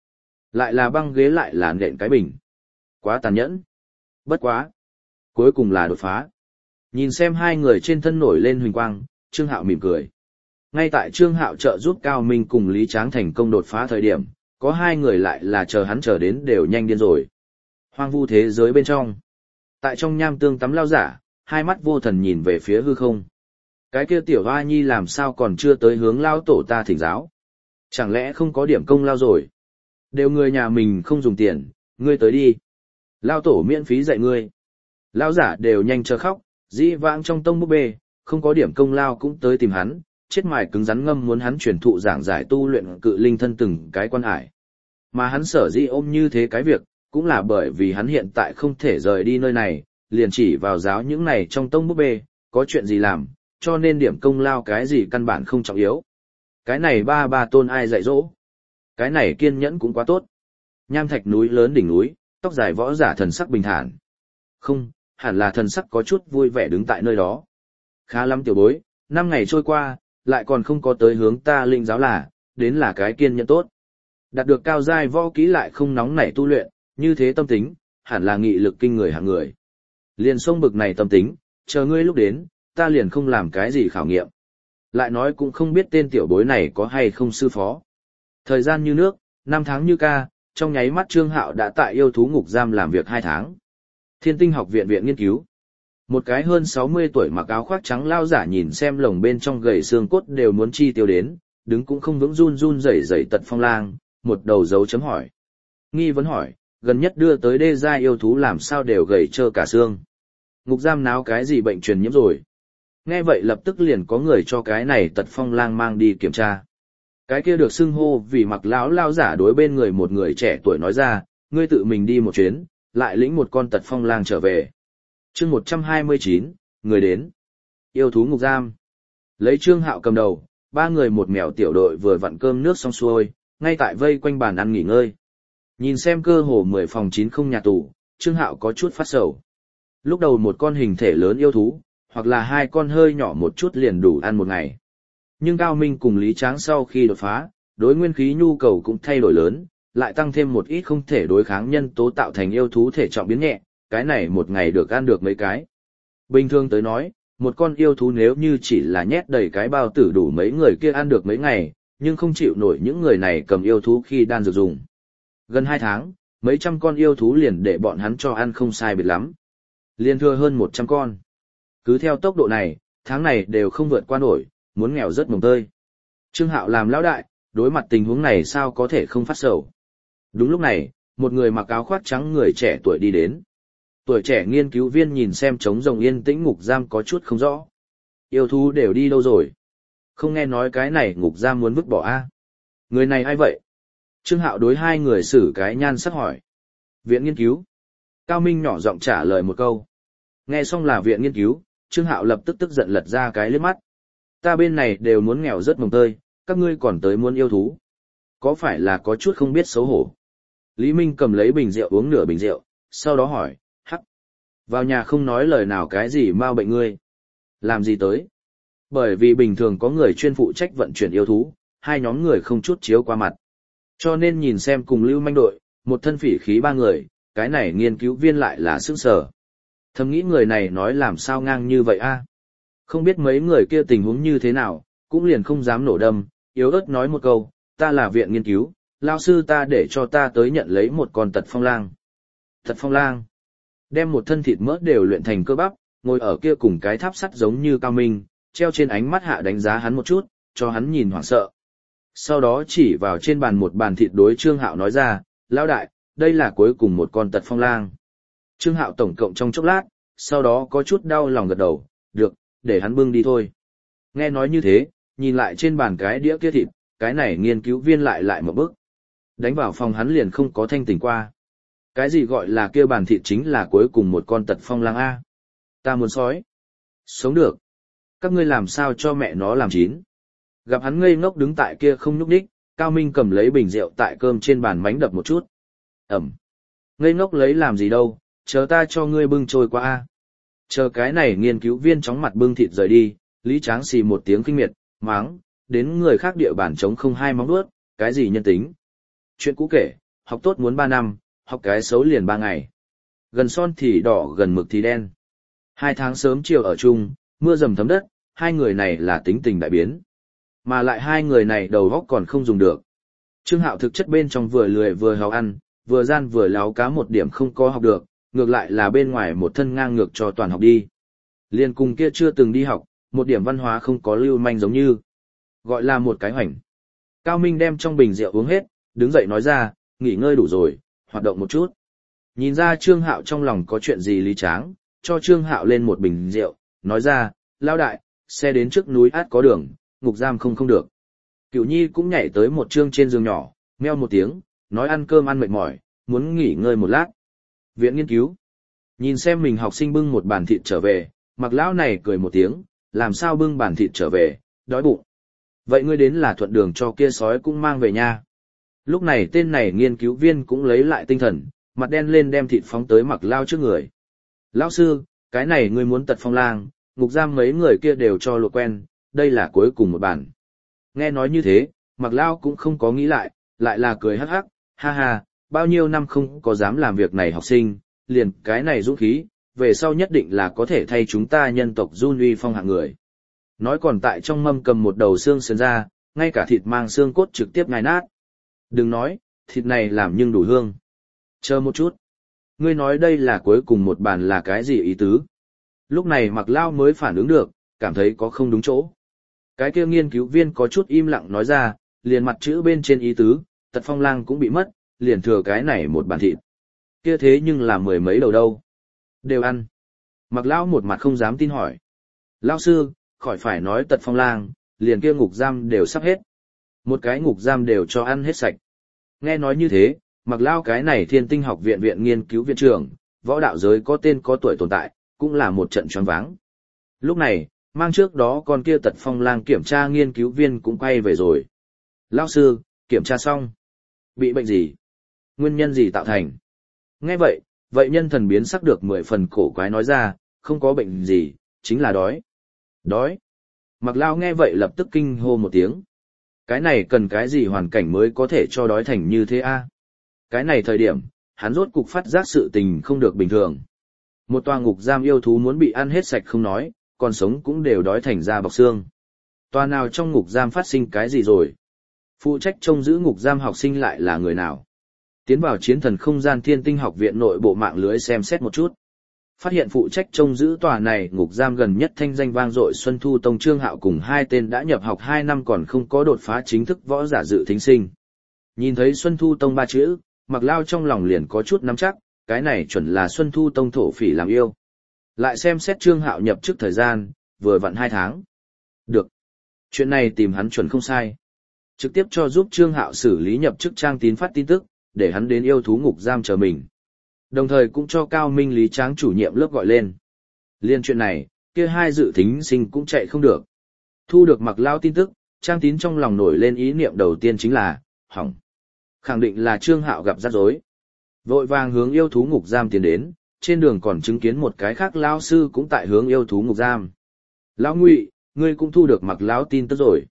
Lại là băng ghế lại là nện cái bình. Quá tàn nhẫn. Bất quá. Cuối cùng là đột phá. Nhìn xem hai người trên thân nổi lên huỳnh quang, Trương Hạo mỉm cười. Ngay tại Trương Hạo trợ giúp Cao Minh cùng Lý Tráng thành công đột phá thời điểm, có hai người lại là chờ hắn chờ đến đều nhanh điên rồi. Hoang vu thế giới bên trong. Tại trong nham tương tắm lao giả, hai mắt vô thần nhìn về phía hư không. Cái kia tiểu hoa nhi làm sao còn chưa tới hướng lao tổ ta thỉnh giáo. Chẳng lẽ không có điểm công lao rồi? Đều người nhà mình không dùng tiền, ngươi tới đi. Lao tổ miễn phí dạy ngươi. Lao giả đều nhanh chờ khóc, dĩ vãng trong tông búp bê, không có điểm công lao cũng tới tìm hắn, chết mài cứng rắn ngâm muốn hắn truyền thụ giảng giải tu luyện cự linh thân từng cái quan hải. Mà hắn sở dĩ ôm như thế cái việc, cũng là bởi vì hắn hiện tại không thể rời đi nơi này, liền chỉ vào giáo những này trong tông búp bê, có chuyện gì làm, cho nên điểm công lao cái gì căn bản không trọng yếu. Cái này ba tôn ai dạy dỗ? Cái này kiên nhẫn cũng quá tốt. Nham thạch núi lớn đỉnh núi, tóc dài võ giả thần sắc bình thản. Không, hẳn là thần sắc có chút vui vẻ đứng tại nơi đó. Khá lắm tiểu bối, 5 ngày trôi qua, lại còn không có tới hướng ta linh giáo là, đến là cái kiên nhẫn tốt. Đạt được cao giai võ kỹ lại không nóng nảy tu luyện, như thế tâm tính, hẳn là nghị lực kinh người hạng người. Liền sông bực này tâm tính, chờ ngươi lúc đến, ta liền không làm cái gì khảo nghiệm. Lại nói cũng không biết tên tiểu bối này có hay không sư phó. Thời gian như nước, 5 tháng như ca, trong nháy mắt Trương Hạo đã tại yêu thú ngục giam làm việc 2 tháng. Thiên Tinh học viện viện nghiên cứu. Một cái hơn 60 tuổi mặc áo khoác trắng lao giả nhìn xem lồng bên trong gầy xương cốt đều muốn chi tiêu đến, đứng cũng không vững run run rẩy rẩy Tật Phong Lang, một đầu dấu chấm hỏi. Nghi vấn hỏi, gần nhất đưa tới đê gia yêu thú làm sao đều gầy trơ cả xương. Ngục giam náo cái gì bệnh truyền nhiễm rồi. Nghe vậy lập tức liền có người cho cái này Tật Phong Lang mang đi kiểm tra. Cái kia được xưng hô vì mặc lão lao giả đối bên người một người trẻ tuổi nói ra, ngươi tự mình đi một chuyến, lại lĩnh một con Tật Phong Lang trở về. Chương 129, người đến. Yêu thú ngục giam. Lấy Trương Hạo cầm đầu, 3 người một mèo tiểu đội vừa vặn cơm nước xong xuôi, ngay tại vây quanh bàn ăn nghỉ ngơi. Nhìn xem cơ hồ 10 phòng 9 không nhà tù, Trương Hạo có chút phát sầu. Lúc đầu một con hình thể lớn yêu thú, hoặc là 2 con hơi nhỏ một chút liền đủ ăn một ngày. Nhưng Cao Minh cùng Lý Tráng sau khi đột phá, đối nguyên khí nhu cầu cũng thay đổi lớn, lại tăng thêm một ít không thể đối kháng nhân tố tạo thành yêu thú thể trọng biến nhẹ, cái này một ngày được ăn được mấy cái. Bình thường tới nói, một con yêu thú nếu như chỉ là nhét đầy cái bao tử đủ mấy người kia ăn được mấy ngày, nhưng không chịu nổi những người này cầm yêu thú khi đan dược dùng. Gần 2 tháng, mấy trăm con yêu thú liền để bọn hắn cho ăn không sai biệt lắm. Liên thừa hơn 100 con. Cứ theo tốc độ này, tháng này đều không vượt qua nổi, muốn nghèo rất mồng tơi. Trương Hạo làm lão đại, đối mặt tình huống này sao có thể không phát sầu. Đúng lúc này, một người mặc áo khoác trắng người trẻ tuổi đi đến. Tuổi trẻ nghiên cứu viên nhìn xem trống rồng yên tĩnh ngục giam có chút không rõ. Yêu thú đều đi đâu rồi? Không nghe nói cái này ngục giam muốn vứt bỏ a? Người này ai vậy? Trương Hạo đối 2 người xử cái nhan sắc hỏi. Viện nghiên cứu. Cao Minh nhỏ giọng trả lời một câu. Nghe xong là viện nghiên cứu, Trương Hạo lập tức tức giận lật ra cái liếc mắt. Ta bên này đều muốn nghèo rất mồng tơi, các ngươi còn tới muốn yêu thú. Có phải là có chút không biết xấu hổ? Lý Minh cầm lấy bình rượu uống nửa bình rượu, sau đó hỏi, hắc. Vào nhà không nói lời nào cái gì mau bệnh ngươi. Làm gì tới? Bởi vì bình thường có người chuyên phụ trách vận chuyển yêu thú, 2 nhóm người không chút chiếu qua mặt. Cho nên nhìn xem cùng lưu manh đội, một thân phỉ khí 3 người, cái này nghiên cứu viên lại là sững sờ. Thầm nghĩ người này nói làm sao ngang như vậy a? Không biết mấy người kia tình huống như thế nào, cũng liền không dám nổ đâm, yếu ớt nói một câu, ta là viện nghiên cứu, lao sư ta để cho ta tới nhận lấy một con Tật Phong Lang. Tật Phong Lang, đem một thân thịt mỡ đều luyện thành cơ bắp, ngồi ở kia cùng cái tháp sắt giống như Cao Minh, treo trên ánh mắt hạ đánh giá hắn một chút, cho hắn nhìn hoảng sợ. Sau đó chỉ vào trên bàn một bàn thịt đối Trương Hạo nói ra, lão đại, đây là cuối cùng một con Tật Phong Lang. Trương Hạo tổng cộng trong chốc lát, sau đó có chút đau lòng gật đầu, được, để hắn bưng đi thôi. Nghe nói như thế, nhìn lại trên bàn cái đĩa kia thịt, cái này nghiên cứu viên lại một bước. Đánh vào phòng hắn liền không có thanh tỉnh qua. Cái gì gọi là kia bàn thịt chính là cuối cùng một con Tật Phong Lang A. Ta muốn sói. Sống được. Các ngươi làm sao cho mẹ nó làm chín. Gặp hắn ngây ngốc đứng tại kia không nhúc nhích, Cao Minh cầm lấy bình rượu tại cơm trên bàn mánh đập một chút. Ẩm. Ngây ngốc lấy làm gì đâu, chờ ta cho ngươi bưng trôi qua A. Chờ cái này nghiên cứu viên chóng mặt bưng thịt rời đi, Lý Tráng xì một tiếng kinh miệt, máng, đến người khác địa bàn trống không 2 móng vuốt, cái gì nhân tính. Chuyện cũ kể, học tốt muốn 3 năm, học cái xấu liền 3 ngày. Gần son thì đỏ gần mực thì đen. 2 tháng sớm chiều ở chung, mưa dầm thấm đất, hai người này là tính tình đại biến. Mà lại hai người này đầu óc còn không dùng được. Trương Hạo thực chất bên trong vừa lười vừa hào ăn, vừa gian vừa láo cá một điểm không có học được, ngược lại là bên ngoài một thân ngang ngược cho toàn học đi. Liên cùng kia chưa từng đi học, một điểm văn hóa không có lưu manh giống như. Gọi là một cái hoành. Cao Minh đem trong bình rượu uống hết, đứng dậy nói ra, nghỉ ngơi đủ rồi, hoạt động một chút. Nhìn ra Trương Hạo trong lòng có chuyện gì lý tráng, cho Trương Hạo lên một bình rượu, nói ra, lao đại, xe đến trước núi át có đường, ngục giam không được. Cửu Nhi cũng nhảy tới một trương trên giường nhỏ, meo một tiếng, nói ăn cơm ăn mệt mỏi, muốn nghỉ ngơi một lát. Viện nghiên cứu. Nhìn xem mình học sinh bưng một bàn thịt trở về, Mặc lão này cười một tiếng, làm sao bưng bàn thịt trở về, đói bụng. Vậy ngươi đến là thuận đường cho kia sói cũng mang về nha. Lúc này tên này nghiên cứu viên cũng lấy lại tinh thần, mặt đen lên đem thịt phóng tới Mặc Lao trước người. Lão sư, cái này ngươi muốn tật phong lang, ngục giam mấy người kia đều cho lộ quen, đây là cuối cùng một bản. Nghe nói như thế, Mặc Lao cũng không có nghĩ lại là cười hắc hắc, ha ha, bao nhiêu năm không có dám làm việc này học sinh, liền cái này dũng khí, về sau nhất định là có thể thay chúng ta nhân tộc Jun uy phong hạng người. Nói còn tại trong mâm cầm một đầu xương sườn ra, ngay cả thịt mang xương cốt trực tiếp ngai nát. Đừng nói, thịt này làm nhưng đủ hương. Chờ một chút. Ngươi nói đây là cuối cùng một bàn là cái gì ý tứ? Lúc này Mặc Lao mới phản ứng được, cảm thấy có không đúng chỗ. Cái kia nghiên cứu viên có chút im lặng nói ra, liền mặt chữ bên trên ý tứ, tật phong lang cũng bị mất, liền thừa cái này một bàn thịt. Kia thế nhưng là mười mấy đầu đâu. Đều ăn. Mặc Lão một mặt không dám tin hỏi. Lão sư, khỏi phải nói tật phong lang, liền kia ngục giam đều sắp hết. Một cái ngục giam đều cho ăn hết sạch. Nghe nói như thế, Mặc Lão cái này Thiên Tinh học viện viện nghiên cứu viện trưởng, võ đạo giới có tên có tuổi tồn tại, cũng là một trận choáng váng. Lúc này, mang trước đó con kia tật phong lang kiểm tra nghiên cứu viên cũng quay về rồi. Lão sư, kiểm tra xong. Bị bệnh gì? Nguyên nhân gì tạo thành? Nghe vậy nhân thần biến sắc được 10 phần cổ quái nói ra, không có bệnh gì, chính là đói. Đói. Mặc Lao nghe vậy lập tức kinh hô một tiếng. Cái này cần cái gì hoàn cảnh mới có thể cho đói thành như thế a? Cái này thời điểm, hắn rốt cục phát giác sự tình không được bình thường. Một tòa ngục giam yêu thú muốn bị ăn hết sạch không nói, còn sống cũng đều đói thành da bọc xương. Tòa nào trong ngục giam phát sinh cái gì rồi? Phụ trách trông giữ ngục giam học sinh lại là người nào? Tiến vào chiến thần không gian Thiên Tinh học viện nội bộ mạng lưới xem xét một chút. Phát hiện phụ trách trông giữ tòa này ngục giam gần nhất thanh danh vang dội Xuân Thu Tông Trương Hạo cùng hai tên đã nhập học 2 năm còn không có đột phá chính thức võ giả dự thính sinh. Nhìn thấy Xuân Thu Tông 3 chữ, Mặc Lao trong lòng liền có chút nắm chắc, cái này chuẩn là Xuân Thu Tông thổ phỉ làm yêu. Lại xem xét Trương Hạo nhập chức thời gian, vừa vặn 2 tháng. Được. Chuyện này tìm hắn chuẩn không sai. Trực tiếp cho giúp Trương Hạo xử lý nhập chức trang tín phát tin tức, để hắn đến yêu thú ngục giam chờ mình. Đồng thời cũng cho Cao Minh Lý Tráng chủ nhiệm lớp gọi lên. Liên chuyện này, kia hai dự thính sinh cũng chạy không được. Thu được Mặc Lao tin tức, Trang Tín trong lòng nổi lên ý niệm đầu tiên chính là, hỏng. Khẳng định là Trương Hạo gặp rắc rối. Vội vàng hướng yêu thú ngục giam tiến đến, trên đường còn chứng kiến một cái khác Lao sư cũng tại hướng yêu thú ngục giam. Lão Ngụy, ngươi cũng thu được Mặc Lão tin tức rồi.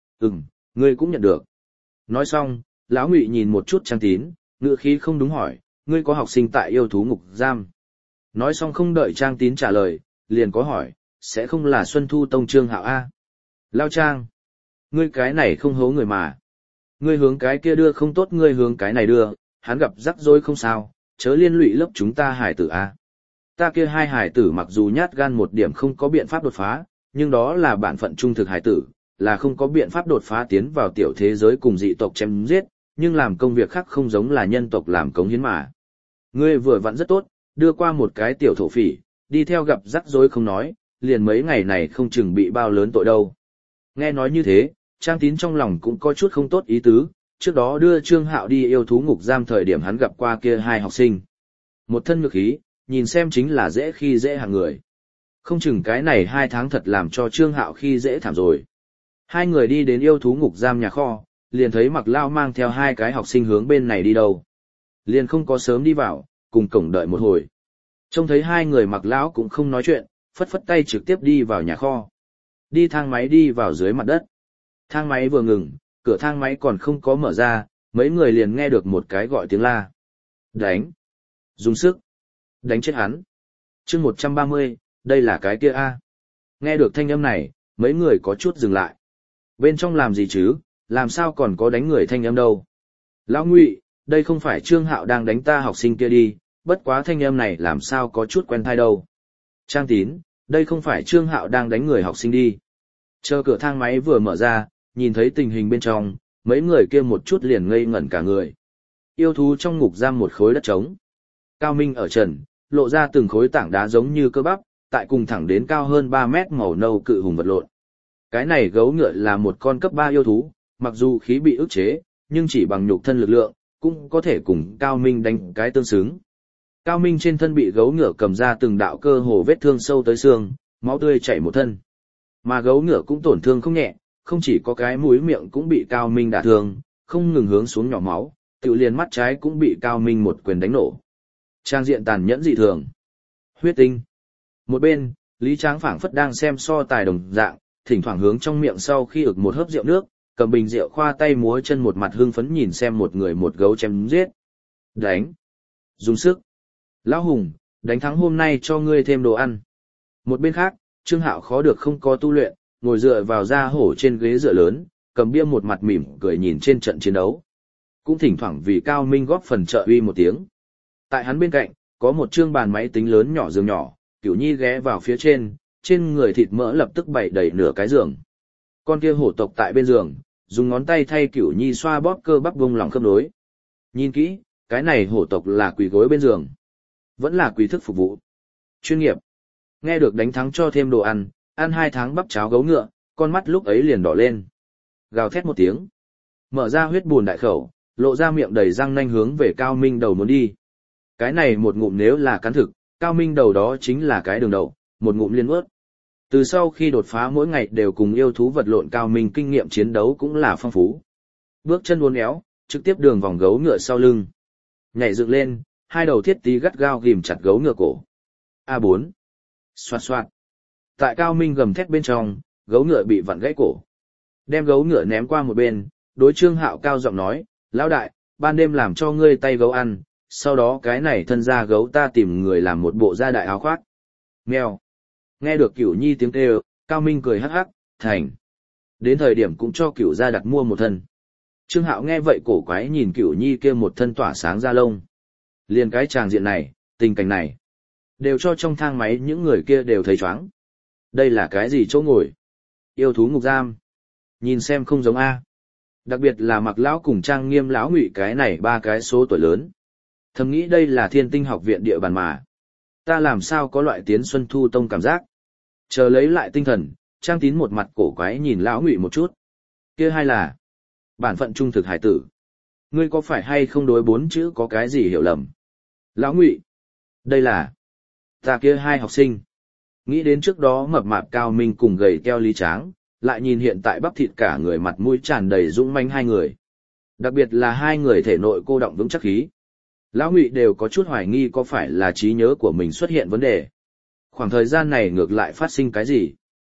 Ngươi cũng nhận được. Nói xong, Lão Ngụy nhìn một chút Trang Tín, ngữ khí không đúng hỏi, ngươi có học sinh tại yêu thú ngục giam. Nói xong không đợi Trang Tín trả lời, liền có hỏi, sẽ không là Xuân Thu Tông Trương Hạo A. Lao Trang, ngươi cái này không hố người mà. Ngươi hướng cái kia đưa không tốt, ngươi hướng cái này đưa, hắn gặp rắc rối không sao, chớ liên lụy lớp chúng ta hải tử A. Ta kia hai hải tử mặc dù nhát gan một điểm không có biện pháp đột phá, nhưng đó là bản phận trung thực hải tử, là không có biện pháp đột phá tiến vào tiểu thế giới cùng dị tộc chém giết, nhưng làm công việc khác không giống là nhân tộc làm cống hiến mà. Ngươi vừa vặn rất tốt, đưa qua một cái tiểu thổ phỉ, đi theo gặp rắc rối không nói, liền mấy ngày này không chừng bị bao lớn tội đâu. Nghe nói như thế, Trang Tín trong lòng cũng có chút không tốt ý tứ, trước đó đưa Trương Hạo đi yêu thú ngục giam thời điểm hắn gặp qua kia hai học sinh. Một thân nhược khí, nhìn xem chính là dễ khi dễ hàng người. Không chừng cái này 2 tháng thật làm cho Trương Hạo khi dễ thảm rồi. Hai người đi đến yêu thú ngục giam nhà kho, liền thấy Mặc Lao mang theo 2 cái học sinh hướng bên này đi đâu. Liền không có sớm đi vào, cùng cổng đợi một hồi. Trông thấy 2 người Mặc Lão cũng không nói chuyện, phất phất tay trực tiếp đi vào nhà kho. Đi thang máy đi vào dưới mặt đất. Thang máy vừa ngừng, cửa thang máy còn không có mở ra, mấy người liền nghe được một cái gọi tiếng la. Đánh! Dùng sức! Đánh chết hắn! chương 130, đây là cái kia a. Nghe được thanh âm này, mấy người có chút dừng lại. Bên trong làm gì chứ, làm sao còn có đánh người thanh âm đâu. Lão Ngụy, đây không phải Trương Hạo đang đánh ta học sinh kia đi, bất quá thanh âm này làm sao có chút quen tai đâu. Trang Tín, đây không phải Trương Hạo đang đánh người học sinh đi. Chờ cửa thang máy vừa mở ra, nhìn thấy tình hình bên trong, mấy người kia một chút liền ngây ngẩn cả người. Yêu thú trong ngục giam một khối đất trống. Cao Minh ở trần, lộ ra từng khối tảng đá giống như cơ bắp, tại cùng thẳng đến cao hơn 3 mét màu nâu cự hùng vật lộn. Cái này gấu ngựa là một con cấp 3 yêu thú, mặc dù khí bị ức chế, nhưng chỉ bằng nhục thân lực lượng, cũng có thể cùng Cao Minh đánh cái tương xứng. Cao Minh trên thân bị gấu ngựa cầm ra từng đạo cơ hồ vết thương sâu tới xương, máu tươi chảy một thân. Mà gấu ngựa cũng tổn thương không nhẹ, không chỉ có cái mũi miệng cũng bị Cao Minh đả thương, không ngừng hướng xuống nhỏ máu, tự liền mắt trái cũng bị Cao Minh một quyền đánh nổ. Trang diện tàn nhẫn dị thường. Huyết tinh. Một bên, Lý Tráng phảng phất đang xem so tài đồng dạng, thỉnh thoảng hướng trong miệng sau khi ực một hớp rượu nước, cầm bình rượu khoa tay múa chân một mặt hưng phấn nhìn xem một người một gấu chém giết. Đánh. Dùng sức. Lão Hùng, đánh thắng hôm nay cho ngươi thêm đồ ăn. Một bên khác, Trương Hạo khó được không có tu luyện, ngồi dựa vào da hổ trên ghế dựa lớn, cầm bia một mặt mỉm cười nhìn trên trận chiến đấu. Cũng thỉnh thoảng vì Cao Minh góp phần trợ uy một tiếng. Tại hắn bên cạnh, có một trương bàn máy tính lớn nhỏ giường nhỏ, Cửu Nhi ghé vào phía trên người thịt mỡ lập tức bày đầy nửa cái giường. Con kia hổ tộc tại bên giường, dùng ngón tay thay Cửu Nhi xoa bóp cơ bắp vung lòng khớp nối. Nhìn kỹ, cái này hổ tộc là quỳ gối bên giường. Vẫn là quỳ thức phục vụ. Chuyên nghiệp. Nghe được đánh thắng cho thêm đồ ăn 2 tháng bắp cháo gấu ngựa, con mắt lúc ấy liền đỏ lên. Gào thét một tiếng. Mở ra huyết bùn đại khẩu, lộ ra miệng đầy răng nanh hướng về Cao Minh đầu muốn đi. Cái này một ngụm nếu là cắn thực, Cao Minh đầu đó chính là cái đường đầu, một ngụm liên ướt. Từ sau khi đột phá mỗi ngày đều cùng yêu thú vật lộn, Cao Minh kinh nghiệm chiến đấu cũng là phong phú. Bước chân uốn éo, trực tiếp đường vòng gấu ngựa sau lưng. Nhảy dựng lên, hai đầu thiết tí gắt gao ghìm chặt gấu ngựa cổ. A4. Xoạt xoạt. Tại Cao Minh gầm thét bên trong, gấu ngựa bị vặn gãy cổ. Đem gấu ngựa ném qua một bên, đối Trương Hạo cao giọng nói, lão đại, ban đêm làm cho ngươi tay gấu ăn, sau đó cái này thân da gấu ta tìm người làm một bộ da đại áo khoác. Mèo. Nghe được Cửu Nhi tiếng kêu, Cao Minh cười hắc hắc, thành. Đến thời điểm cũng cho Cửu gia đặt mua một thân. Trương Hạo nghe vậy cổ quái nhìn Cửu Nhi kia một thân tỏa sáng da lông. Liền cái tràng diện này, tình cảnh này, đều cho trong thang máy những người kia đều thấy choáng. Đây là cái gì chỗ ngồi? Yêu thú ngục giam. Nhìn xem không giống A. Đặc biệt là Mặc lão cùng Trang Nghiêm lão Ngụy cái này 3 cái số tuổi lớn. Thầm nghĩ đây là Thiên Tinh học viện địa bàn mà. Ta làm sao có loại tiến Xuân Thu Tông cảm giác. Chờ lấy lại tinh thần, Trang Tín một mặt cổ quái nhìn lão Ngụy một chút. Kia hay là bản phận trung thực hải tử. Ngươi có phải hay không đối 4 chữ có cái gì hiểu lầm? Lão Ngụy, đây là ta kia 2 học sinh. Nghĩ đến trước đó mập mạp Cao Minh cùng gầy teo Lý Tráng, lại nhìn hiện tại bắp thịt cả người mặt mũi tràn đầy dũng mãnh 2 người. Đặc biệt là 2 người thể nội cô động vững chắc khí. Lão Ngụy đều có chút hoài nghi có phải là trí nhớ của mình xuất hiện vấn đề. Khoảng thời gian này ngược lại phát sinh cái gì?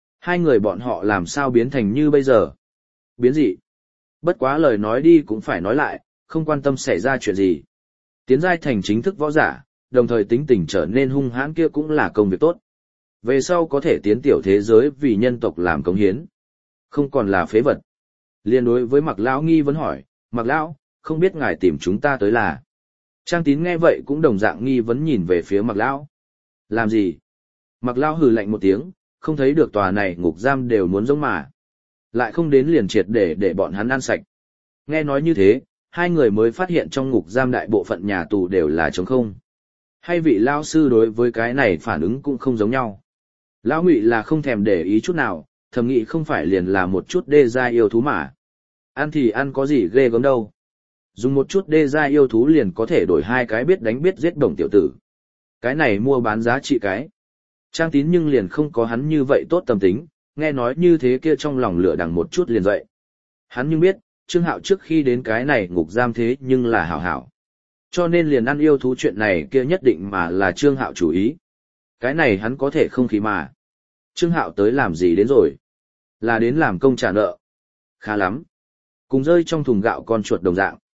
2 người bọn họ làm sao biến thành như bây giờ? Biến gì? Bất quá lời nói đi cũng phải nói lại, không quan tâm xảy ra chuyện gì. Tiến giai thành chính thức võ giả, đồng thời tính tình trở nên hung hãn kia cũng là công việc tốt. Về sau có thể tiến tiểu thế giới vì nhân tộc làm cống hiến. Không còn là phế vật. Liên đối với Mặc lão nghi vấn hỏi, Mặc lão, không biết ngài tìm chúng ta tới là. Trang Tín nghe vậy cũng đồng dạng nghi vấn nhìn về phía Mặc lão. Làm gì? Mặc lão hừ lạnh một tiếng, không thấy được tòa này ngục giam đều muốn giống mà. Lại không đến liền triệt để bọn hắn ăn sạch. Nghe nói như thế, 2 người mới phát hiện trong ngục giam đại bộ phận nhà tù đều là trống không. Hay vị lão sư đối với cái này phản ứng cũng không giống nhau. Lão Ngụy là không thèm để ý chút nào, thầm nghĩ không phải liền là một chút đê giai yêu thú mà. Ăn thì ăn có gì ghê gớm đâu. Dùng một chút đê giai yêu thú liền có thể đổi 2 cái biết đánh biết giết đồng tiểu tử. Cái này mua bán giá trị cái. Trang Tín nhưng liền không có hắn như vậy tốt tâm tính, nghe nói như thế kia trong lòng lửa đằng một chút liền dậy. Hắn nhưng biết, Trương Hạo trước khi đến cái này ngục giam thế nhưng là hảo hảo. Cho nên liền ăn yêu thú chuyện này kia nhất định mà là Trương Hạo chủ ý. Cái này hắn có thể không khí mà. Trương Hạo tới làm gì đến rồi? Là đến làm công trả nợ. Khá lắm. Cùng rơi trong thùng gạo con chuột đồng dạng.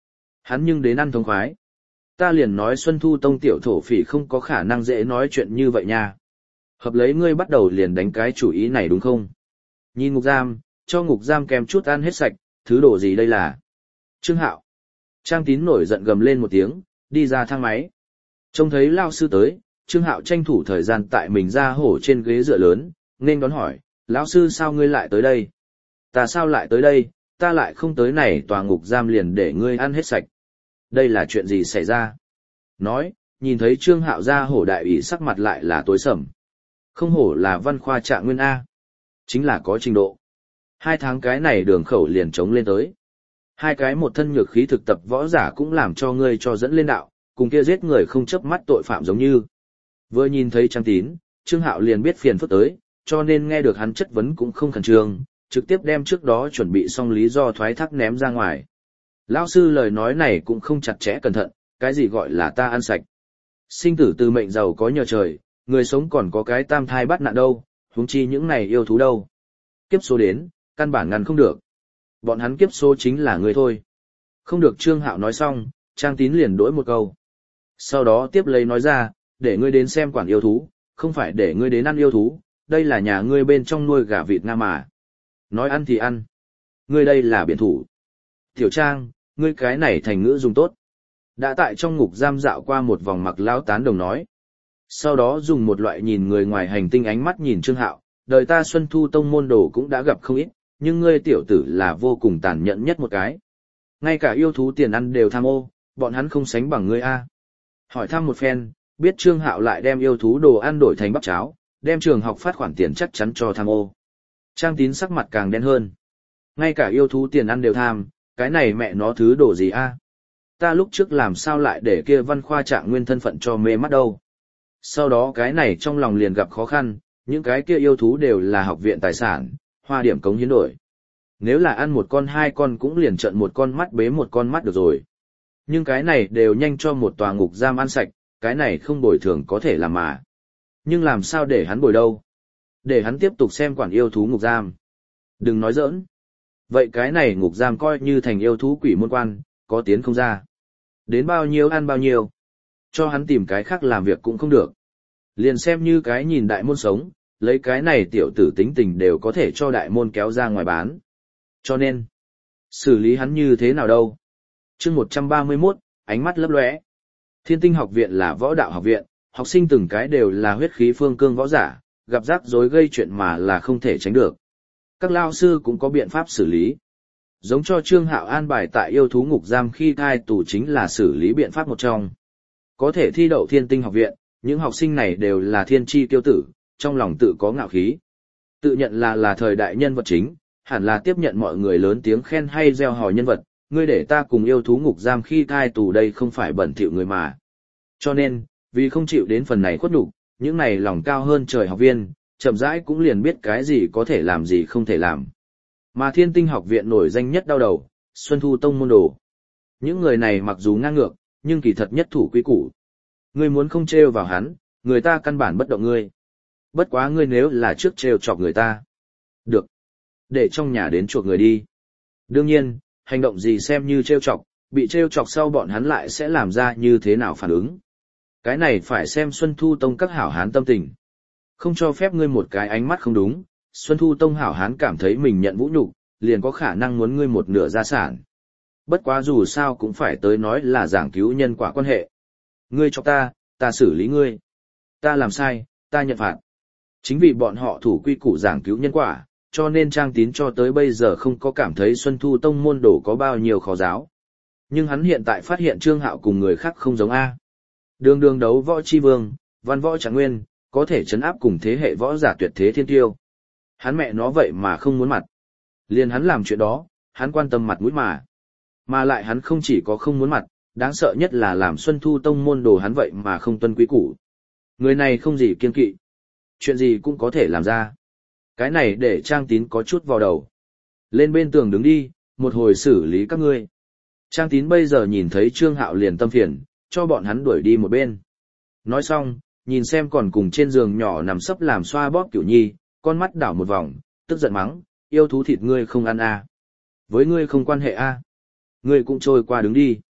Hắn nhưng đến ăn thống khoái. Ta liền nói Xuân Thu Tông tiểu thổ phỉ không có khả năng dễ nói chuyện như vậy nha. Hợp lấy ngươi bắt đầu liền đánh cái chủ ý này đúng không? Nhìn ngục giam, cho ngục giam kèm chút ăn hết sạch, thứ đồ gì đây là? Trương Hạo. Trang Tín nổi giận gầm lên một tiếng, đi ra thang máy. Trông thấy lao sư tới, Trương Hạo tranh thủ thời gian tại mình ra hổ trên ghế dựa lớn, nên đón hỏi, lão sư sao ngươi lại tới đây? Ta sao lại tới đây, ta lại không tới này tòa ngục giam liền để ngươi ăn hết sạch. Đây là chuyện gì xảy ra? Nói, nhìn thấy Trương Hạo ra hổ đại ủy sắc mặt lại là tối sầm. Không hổ là văn khoa trạng nguyên A. Chính là có trình độ. 2 tháng cái này đường khẩu liền trống lên tới. 2 cái một thân nhược khí thực tập võ giả cũng làm cho ngươi cho dẫn lên đạo, cùng kia giết người không chớp mắt tội phạm giống như. Vừa nhìn thấy Trang Tín, Trương Hạo liền biết phiền phức tới, cho nên nghe được hắn chất vấn cũng không khẩn trương, trực tiếp đem trước đó chuẩn bị xong lý do thoái thác ném ra ngoài. Lão sư lời nói này cũng không chặt chẽ cẩn thận, cái gì gọi là ta ăn sạch. Sinh tử từ mệnh giàu có nhờ trời, người sống còn có cái tam thai bắt nạn đâu, huống chi những này yêu thú đâu. Kiếp số đến, căn bản ngăn không được. Bọn hắn kiếp số chính là người thôi. Không được. Trương Hạo nói xong, Trang Tín liền đổi một câu. Sau đó tiếp lấy nói ra, để ngươi đến xem quản yêu thú, không phải để ngươi đến ăn yêu thú, đây là nhà ngươi bên trong nuôi gà vịt nga mà. Nói ăn thì ăn. Ngươi đây là biển thủ. Tiểu Trang, ngươi cái này thành ngữ dùng tốt. Đã tại trong ngục giam dạo qua một vòng mặc lão tán đồng nói. Sau đó dùng một loại nhìn người ngoài hành tinh ánh mắt nhìn Trương Hạo, đời ta Xuân Thu Tông môn đồ cũng đã gặp không ít, nhưng ngươi tiểu tử là vô cùng tàn nhẫn nhất một cái. Ngay cả yêu thú tiền ăn đều tham ô, bọn hắn không sánh bằng ngươi a. Hỏi thăm một phen, biết Trương Hạo lại đem yêu thú đồ ăn đổi thành bắp cháo, đem trường học phát khoản tiền chắc chắn cho tham ô. Trang Tín sắc mặt càng đen hơn. Ngay cả yêu thú tiền ăn đều tham, cái này mẹ nó thứ đồ gì a? Ta lúc trước làm sao lại để kia văn khoa trạng nguyên thân phận cho mê mắt đâu. Sau đó cái này trong lòng liền gặp khó khăn, những cái kia yêu thú đều là học viện tài sản, hoa điểm cống hiến đổi. Nếu là ăn một con 2 con cũng liền trợn một con mắt bế một con mắt được rồi. Nhưng cái này đều nhanh cho một tòa ngục giam ăn sạch, cái này không bồi thường có thể làm mà. Nhưng làm sao để hắn bồi đâu? Để hắn tiếp tục xem quản yêu thú ngục giam. Đừng nói giỡn. Vậy cái này ngục giam coi như thành yêu thú quỷ môn quan, có tiến không ra. Đến bao nhiêu ăn bao nhiêu. Cho hắn tìm cái khác làm việc cũng không được. Liền xem như cái nhìn đại môn sống, lấy cái này tiểu tử tính tình đều có thể cho đại môn kéo ra ngoài bán. Cho nên, xử lý hắn như thế nào đâu? Chương 131, ánh mắt lấp lóe. Thiên Tinh học viện là võ đạo học viện, học sinh từng cái đều là huyết khí phương cương võ giả, gặp rắc rối gây chuyện mà là không thể tránh được. Các lao sư cũng có biện pháp xử lý. Giống cho Trương Hạo an bài tại yêu thú ngục giam khi thai tù chính là xử lý biện pháp một trong. Có thể thi đậu Thiên Tinh học viện, những học sinh này đều là thiên chi tiêu tử, trong lòng tự có ngạo khí. Tự nhận là thời đại nhân vật chính, hẳn là tiếp nhận mọi người lớn tiếng khen hay gieo hò nhân vật, ngươi để ta cùng yêu thú ngục giam khi thai tù đây không phải bẩn thỉu người mà. Cho nên, vì không chịu đến phần này khuất nhục, những này lòng cao hơn trời học viên, chậm rãi cũng liền biết cái gì có thể làm gì không thể làm. Mà Thiên Tinh học viện nổi danh nhất đau đầu, Xuân Thu Tông môn đồ. Những người này mặc dù ngang ngược, nhưng kỳ thật nhất thủ quy củ. Ngươi muốn không trêu vào hắn, người ta căn bản bất động ngươi. Bất quá ngươi nếu là trước trêu chọc người ta. Được. Để trong nhà đến chuộc người đi. Đương nhiên, hành động gì xem như trêu chọc, bị trêu chọc sau bọn hắn lại sẽ làm ra như thế nào phản ứng. Cái này phải xem Xuân Thu Tông các hảo hán tâm tình. Không cho phép ngươi một cái ánh mắt không đúng, Xuân Thu Tông hảo hán cảm thấy mình nhận vũ nhục, liền có khả năng muốn ngươi một nửa gia sản. Bất quá dù sao cũng phải tới nói là giảng cứu nhân quả quan hệ. Ngươi cho ta xử lý ngươi. Ta làm sai, ta nhận phạt. Chính vì bọn họ thủ quy củ giảng cứu nhân quả, cho nên Trang Tín cho tới bây giờ không có cảm thấy Xuân Thu Tông môn đồ có bao nhiêu khó giáo. Nhưng hắn hiện tại phát hiện Trương Hạo cùng người khác không giống A. Đường đấu võ chi vương, văn võ trạng nguyên, có thể chấn áp cùng thế hệ võ giả tuyệt thế thiên tiêu. Hắn mẹ nó vậy mà không muốn mặt. Liền hắn làm chuyện đó, hắn quan tâm mặt mũi mà. Mà lại hắn không chỉ có không muốn mặt, đáng sợ nhất là làm Xuân Thu Tông môn đồ hắn vậy mà không tuân quý củ. Người này không gì kiên kỵ. Chuyện gì cũng có thể làm ra. Cái này để Trang Tín có chút vào đầu. Lên bên tường đứng đi, một hồi xử lý các ngươi. Trang Tín bây giờ nhìn thấy Trương Hạo liền tâm phiền, cho bọn hắn đuổi đi một bên. Nói xong, nhìn xem còn cùng trên giường nhỏ nằm sấp làm xoa bóp Cửu Nhi, con mắt đảo một vòng, tức giận mắng, yêu thú thịt ngươi không ăn à. Với ngươi không quan hệ à. Ngươi cũng trôi qua đứng đi.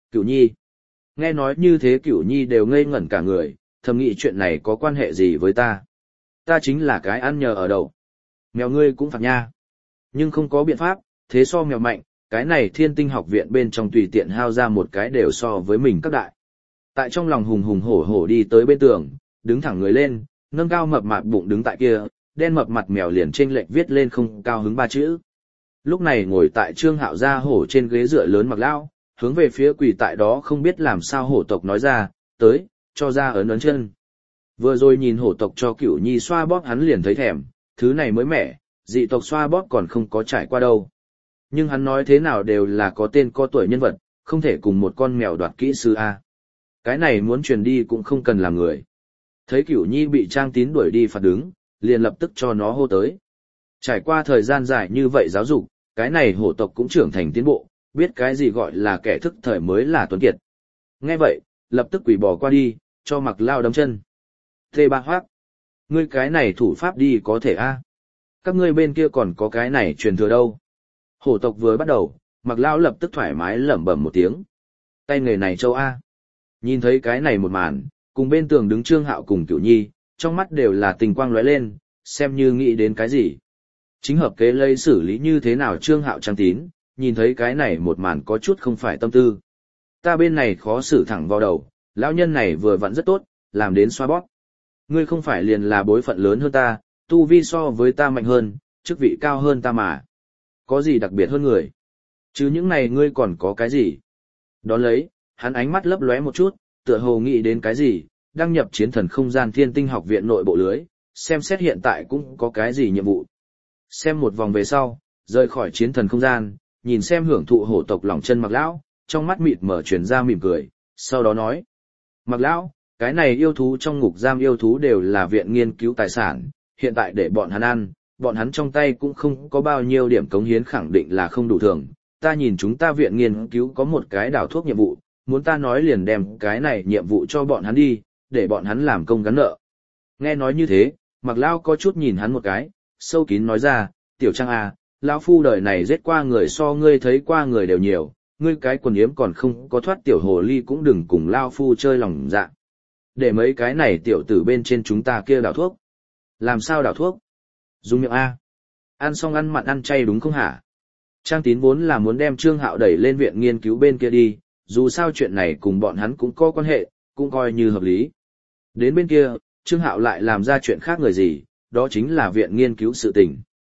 Cửu Nhi. Nghe nói như thế Cửu Nhi đều ngây ngẩn cả người, thầm nghĩ chuyện này có quan hệ gì với ta. Ta chính là cái ăn nhờ ở đậu. Mèo ngươi cũng phạt nha. Nhưng không có biện pháp, thế so mèo mạnh, cái này Thiên Tinh học viện bên trong tùy tiện hao ra một cái đều so với mình các đại. Tại trong lòng hùng hùng hổ hổ đi tới bên tường, đứng thẳng người lên, nâng cao mập mạp bụng đứng tại kia, đen mập mặt mèo liền chênh lệch viết lên không cao hứng ba chữ. Lúc này ngồi tại Trương Hạo gia hổ trên ghế dựa lớn Mặc Lão, hướng về phía quỳ tại đó không biết làm sao hổ tộc nói ra, tới, cho ra ấn ấn chân. Vừa rồi nhìn hổ tộc cho Cửu Nhi xoa bóp hắn liền thấy thèm, thứ này mới mẻ, dị tộc xoa bóp còn không có trải qua đâu. Nhưng hắn nói thế nào đều là có tên có tuổi nhân vật, không thể cùng một con mèo đoạt kỹ sư A. Cái này muốn truyền đi cũng không cần làm người. Thấy Cửu Nhi bị Trang Tín đuổi đi phạt đứng, liền lập tức cho nó hô tới. Trải qua thời gian dài như vậy giáo dục, cái này hổ tộc cũng trưởng thành tiến bộ, biết cái gì gọi là kẻ thức thời mới là tuấn kiệt. Nghe vậy, lập tức quỳ bò qua đi, cho Mặc Lao đấm chân. Thê Ba Hoác, ngươi cái này thủ pháp đi có thể a? Các ngươi bên kia còn có cái này truyền thừa đâu? Hổ tộc vừa bắt đầu, Mặc Lao lập tức thoải mái lẩm bẩm một tiếng. Tay nghề này châu a. Nhìn thấy cái này một màn, cùng bên tường đứng Trương Hạo cùng Cửu Nhi, trong mắt đều là tình quang lóe lên, xem như nghĩ đến cái gì. Chính hợp kế lây xử lý như thế nào Trương Hạo Trang Tín, nhìn thấy cái này một màn có chút không phải tâm tư. Ta bên này khó xử thẳng vào đầu, lão nhân này vừa vặn rất tốt, làm đến xoa bóp. Ngươi không phải liền là bối phận lớn hơn ta, tu vi so với ta mạnh hơn, chức vị cao hơn ta mà. Có gì đặc biệt hơn người? Chứ những này ngươi còn có cái gì? Đón lấy, hắn ánh mắt lấp lóe một chút, tựa hồ nghĩ đến cái gì, đăng nhập chiến thần không gian Thiên Tinh học viện nội bộ lưới, xem xét hiện tại cũng có cái gì nhiệm vụ. Xem một vòng về sau, rời khỏi chiến thần không gian, nhìn xem hưởng thụ hổ tộc lòng chân Mặc Lão, trong mắt mịt mở truyền ra mỉm cười, sau đó nói. Mặc Lão, cái này yêu thú trong ngục giam yêu thú đều là viện nghiên cứu tài sản, hiện tại để bọn hắn ăn, bọn hắn trong tay cũng không có bao nhiêu điểm cống hiến khẳng định là không đủ thường. Ta nhìn chúng ta viện nghiên cứu có một cái đào thuốc nhiệm vụ, muốn ta nói liền đem cái này nhiệm vụ cho bọn hắn đi, để bọn hắn làm công gắn nợ. Nghe nói như thế, Mặc Lão có chút nhìn hắn một cái, sâu kín nói ra, Tiểu Trang à, lão phu đời này giết qua người so ngươi thấy qua người đều nhiều, ngươi cái quần yếm còn không có thoát tiểu hồ ly cũng đừng cùng lão phu chơi lòng dạ. Để mấy cái này tiểu tử bên trên chúng ta kia đảo thuốc. Làm sao đảo thuốc? Dùng miệng A. Ăn xong ăn mặn ăn chay đúng không hả? Trang Tín vốn là muốn đem Trương Hạo đẩy lên viện nghiên cứu bên kia đi, dù sao chuyện này cùng bọn hắn cũng có quan hệ, cũng coi như hợp lý. Đến bên kia, Trương Hạo lại làm ra chuyện khác người gì, đó chính là viện nghiên cứu sự tình.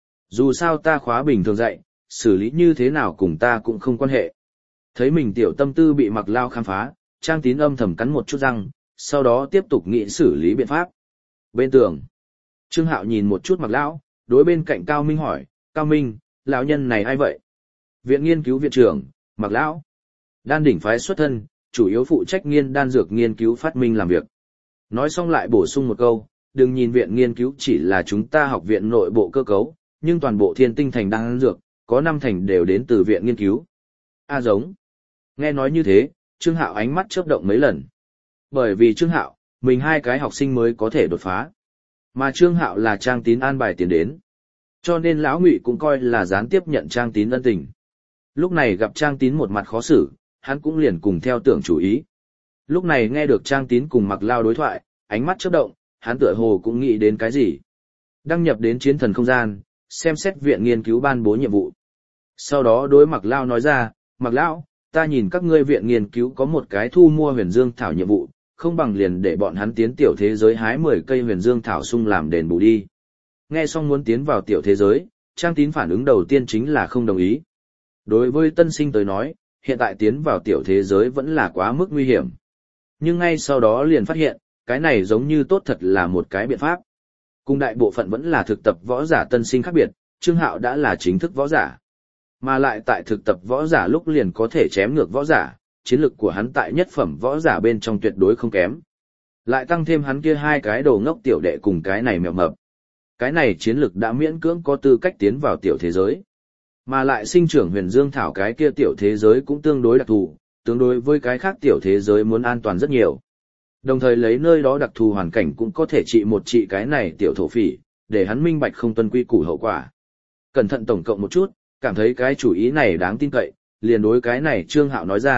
Dù sao ta khóa bình thường dạy, xử lý như thế nào cùng ta cũng không quan hệ. Thấy mình tiểu tâm tư bị Mặc Lao khám phá, Trang Tín âm thầm cắn một chút răng, sau đó tiếp tục nghĩ xử lý biện pháp. Bên tường, Trương Hạo nhìn một chút Mặc Lão, đối bên cạnh Cao Minh hỏi, Cao Minh, lão nhân này ai vậy? Viện nghiên cứu viện trưởng, Mặc Lão. Đan đỉnh phái xuất thân, chủ yếu phụ trách nghiên đan dược nghiên cứu phát minh làm việc. Nói xong lại bổ sung một câu, đừng nhìn viện nghiên cứu chỉ là chúng ta học viện nội bộ cơ cấu, nhưng toàn bộ Thiên Tinh thành đan dược, có 5 thành đều đến từ viện nghiên cứu. A giống. Nghe nói như thế, Trương Hạo ánh mắt chớp động mấy lần. Bởi vì Trương Hạo, mình 2 cái học sinh mới có thể đột phá. Mà Trương Hạo là Trang Tín an bài tiền đến. Cho nên lão Ngụy cũng coi là gián tiếp nhận Trang Tín ân tình. Lúc này gặp Trang Tín một mặt khó xử, hắn cũng liền cùng theo tưởng chủ ý. Lúc này nghe được Trang Tín cùng Mặc Lao đối thoại, ánh mắt chớp động, hắn tựa hồ cũng nghĩ đến cái gì. Đăng nhập đến chiến thần không gian, xem xét viện nghiên cứu ban bố nhiệm vụ. Sau đó đối Mặc Lao nói ra, Mặc Lão, ta nhìn các ngươi viện nghiên cứu có một cái thu mua huyền dương thảo nhiệm vụ, không bằng liền để bọn hắn tiến tiểu thế giới hái 10 cây huyền dương thảo sung làm đền bù đi. Nghe xong muốn tiến vào tiểu thế giới, Trang Tín phản ứng đầu tiên chính là không đồng ý. Đối với tân sinh tới nói, hiện tại tiến vào tiểu thế giới vẫn là quá mức nguy hiểm. Nhưng ngay sau đó liền phát hiện, cái này giống như tốt thật là một cái biện pháp. Cùng đại bộ phận vẫn là thực tập võ giả tân sinh khác biệt, Trương Hạo đã là chính thức võ giả. Mà lại tại thực tập võ giả lúc liền có thể chém ngược võ giả, chiến lực của hắn tại nhất phẩm võ giả bên trong tuyệt đối không kém. Lại tăng thêm hắn kia 2 cái đồ ngốc tiểu đệ cùng cái này mèo mập. Cái này chiến lực đã miễn cưỡng có tư cách tiến vào tiểu thế giới. Mà lại sinh trưởng huyền dương thảo cái kia tiểu thế giới cũng tương đối đặc thù, tương đối với cái khác tiểu thế giới muốn an toàn rất nhiều. Đồng thời lấy nơi đó đặc thù hoàn cảnh cũng có thể trị cái này tiểu thổ phỉ, để hắn minh bạch không tuân quy củ hậu quả. Cẩn thận tổng cộng một chút, cảm thấy cái chủ ý này đáng tin cậy, liền đối cái này Trương Hạo nói ra,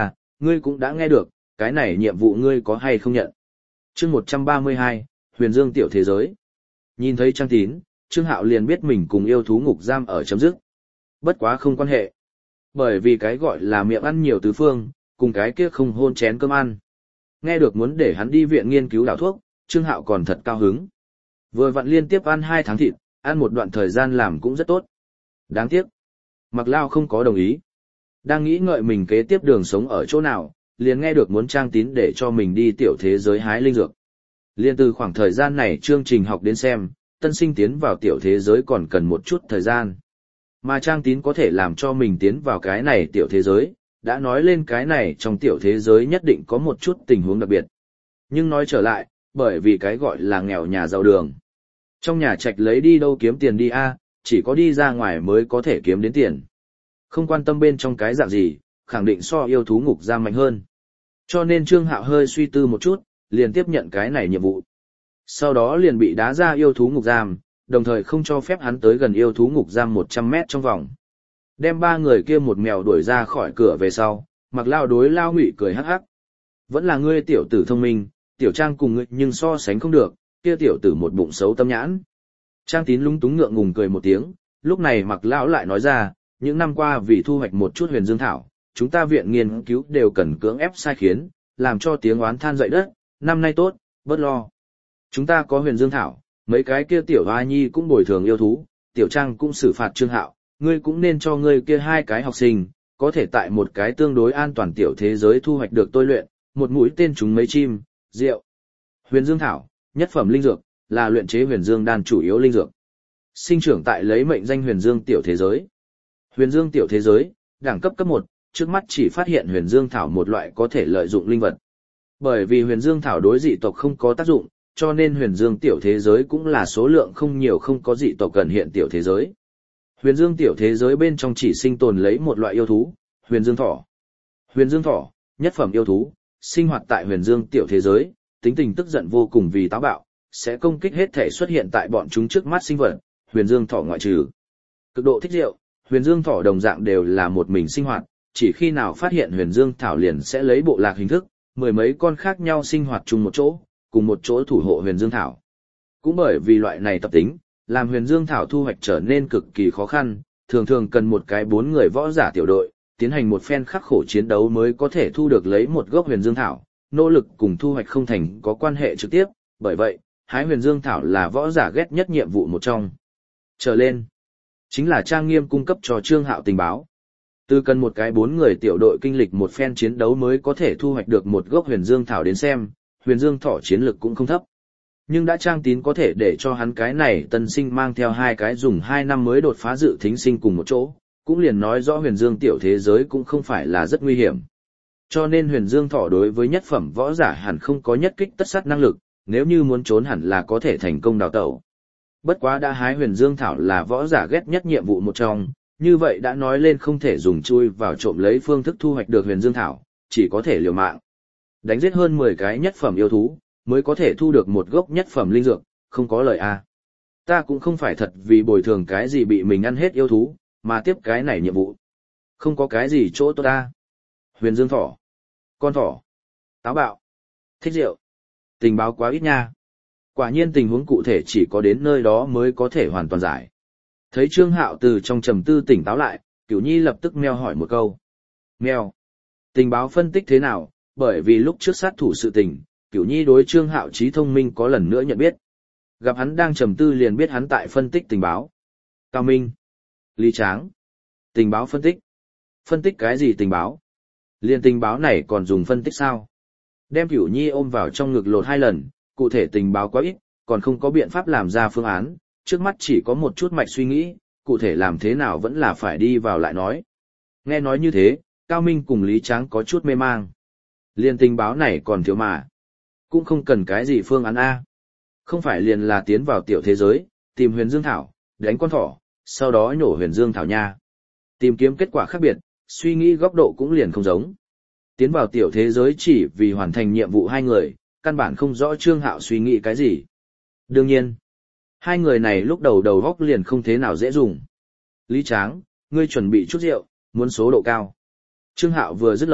ngươi cũng đã nghe được, cái này nhiệm vụ ngươi có hay không nhận. Chương 132, Huyền Dương tiểu thế giới. Nhìn thấy Trang Tín, Trương Hạo liền biết mình cùng yêu thú ngục giam ở chấm dứt. Bất quá không quan hệ. Bởi vì cái gọi là miệng ăn nhiều tứ phương, cùng cái kia không hôn chén cơm ăn. Nghe được muốn để hắn đi viện nghiên cứu đảo thuốc, Trương Hạo còn thật cao hứng. Vừa vặn liên tiếp ăn 2 tháng thịt, ăn một đoạn thời gian làm cũng rất tốt. Đáng tiếc, Mạc Lao không có đồng ý. Đang nghĩ ngợi mình kế tiếp đường sống ở chỗ nào, liền nghe được muốn Trang Tín để cho mình đi tiểu thế giới hái linh dược. Liên từ khoảng thời gian này chương trình học đến xem, tân sinh tiến vào tiểu thế giới còn cần một chút thời gian. Mà Trang Tín có thể làm cho mình tiến vào cái này tiểu thế giới, đã nói lên cái này trong tiểu thế giới nhất định có một chút tình huống đặc biệt. Nhưng nói trở lại, bởi vì cái gọi là nghèo nhà giàu đường. Trong nhà trạch lấy đi đâu kiếm tiền đi a, chỉ có đi ra ngoài mới có thể kiếm đến tiền. Không quan tâm bên trong cái dạng gì, khẳng định so yêu thú ngục giam mạnh hơn. Cho nên Trương Hạo hơi suy tư một chút, liền tiếp nhận cái này nhiệm vụ. Sau đó liền bị đá ra yêu thú ngục giam, đồng thời không cho phép hắn tới gần yêu thú ngục giam 100 mét trong vòng. Đem 3 người kia một mèo đuổi ra khỏi cửa về sau, Mặc Lao đối Lao Ngụy cười hắc hắc. Vẫn là ngươi tiểu tử thông minh, tiểu Trang cùng ngươi nhưng so sánh không được, kia tiểu tử một bụng xấu tâm nhãn. Trang Tín lúng túng ngượng ngùng cười một tiếng, lúc này Mặc Lão lại nói ra, những năm qua vì thu hoạch một chút huyền dương thảo, chúng ta viện nghiên cứu đều cần cưỡng ép sai khiến, làm cho tiếng oán than dậy đất, năm nay tốt, bớt lo. Chúng ta có huyền dương thảo, mấy cái kia tiểu hoa nhi cũng bồi thường yêu thú, tiểu Trang cũng xử phạt Trương Hạo, ngươi cũng nên cho ngươi kia 2 cái học sinh, có thể tại một cái tương đối an toàn tiểu thế giới thu hoạch được tôi luyện, một mũi tên trúng mấy chim, rượu. Huyền dương thảo, nhất phẩm linh dược, là luyện chế huyền dương đan chủ yếu linh dược. Sinh trưởng tại lấy mệnh danh huyền dương tiểu thế giới. Huyền dương tiểu thế giới, đẳng cấp cấp 1, trước mắt chỉ phát hiện huyền dương thảo một loại có thể lợi dụng linh vật. Bởi vì huyền dương thảo đối dị tộc không có tác dụng, cho nên huyền dương tiểu thế giới cũng là số lượng không nhiều không có dị tộc gần hiện tiểu thế giới. Huyền dương tiểu thế giới bên trong chỉ sinh tồn lấy một loại yêu thú, huyền dương thỏ. Huyền dương thỏ, nhất phẩm yêu thú, sinh hoạt tại huyền dương tiểu thế giới, tính tình tức giận vô cùng vì táo bạo, sẽ công kích hết thể xuất hiện tại bọn chúng trước mắt sinh vật, huyền dương thỏ ngoại trừ. Cực độ thích rượu, huyền dương thỏ đồng dạng đều là một mình sinh hoạt, chỉ khi nào phát hiện huyền dương thảo liền sẽ lấy bộ lạc hình thức, 10 mấy con khác nhau sinh hoạt chung một chỗ, cùng một chỗ thủ hộ huyền dương thảo. Cũng bởi vì loại này tập tính, làm huyền dương thảo thu hoạch trở nên cực kỳ khó khăn, thường thường cần một cái 4 người võ giả tiểu đội, tiến hành một phen khắc khổ chiến đấu mới có thể thu được lấy một gốc huyền dương thảo, nỗ lực cùng thu hoạch không thành có quan hệ trực tiếp, bởi vậy, hái huyền dương thảo là võ giả ghét nhất nhiệm vụ một trong. Trở lên, chính là Trang Nghiêm cung cấp cho Trương Hạo tình báo. Từ cần một cái 4 người tiểu đội kinh lịch một phen chiến đấu mới có thể thu hoạch được một gốc huyền dương thảo đến xem, huyền dương thỏ chiến lực cũng không thấp. Nhưng đã Trang Tín có thể để cho hắn cái này tân sinh mang theo 2 cái dùng 2 năm mới đột phá dự thính sinh cùng một chỗ, cũng liền nói rõ huyền dương tiểu thế giới cũng không phải là rất nguy hiểm. Cho nên huyền dương thỏ đối với nhất phẩm võ giả hẳn không có nhất kích tất sát năng lực, nếu như muốn trốn hẳn là có thể thành công đào tẩu. Bất quá đã hái huyền dương thảo là võ giả ghét nhất nhiệm vụ một trong, như vậy đã nói lên không thể dùng chui vào trộm lấy phương thức thu hoạch được huyền dương thảo, chỉ có thể liều mạng. Đánh giết hơn 10 cái nhất phẩm yêu thú, mới có thể thu được một gốc nhất phẩm linh dược, không có lời a. Ta cũng không phải thật vì bồi thường cái gì bị mình ăn hết yêu thú, mà tiếp cái này nhiệm vụ. Không có cái gì chỗ tốt ta. Huyền dương thỏ, con thỏ, táo bạo, thích rượu, tình báo quá ít nha. Quả nhiên tình huống cụ thể chỉ có đến nơi đó mới có thể hoàn toàn giải. Thấy Trương Hạo từ trong trầm tư tỉnh táo lại, Cửu Nhi lập tức meo hỏi một câu. Meo, tình báo phân tích thế nào? Bởi vì lúc trước sát thủ sự tình, Cửu Nhi đối Trương Hạo trí thông minh có lần nữa nhận biết. Gặp hắn đang trầm tư liền biết hắn tại phân tích tình báo. Cao Minh, Lý Tráng, tình báo phân tích. Phân tích cái gì tình báo? Liên tình báo này còn dùng phân tích sao? Đem Cửu Nhi ôm vào trong ngực lột 2 lần, cụ thể tình báo quá ít, còn không có biện pháp làm ra phương án, trước mắt chỉ có một chút mạch suy nghĩ, cụ thể làm thế nào vẫn là phải đi vào lại nói. Nghe nói như thế, Cao Minh cùng Lý Tráng có chút mê mang. Liên tình báo này còn thiếu mà. Cũng không cần cái gì phương án A. Không phải liền là tiến vào tiểu thế giới, tìm huyền dương thảo, đánh con thỏ, sau đó nhổ huyền dương thảo nha. Tìm kiếm kết quả khác biệt, suy nghĩ góc độ cũng liền không giống. Tiến vào tiểu thế giới chỉ vì hoàn thành nhiệm vụ 2 người, căn bản không rõ Trương Hạo suy nghĩ cái gì. Đương nhiên, 2 người này lúc đầu góc liền không thế nào dễ dùng. Lý Tráng, ngươi chuẩn bị chút rượu, muốn số độ cao. Trương Hạo vừa dứt lời,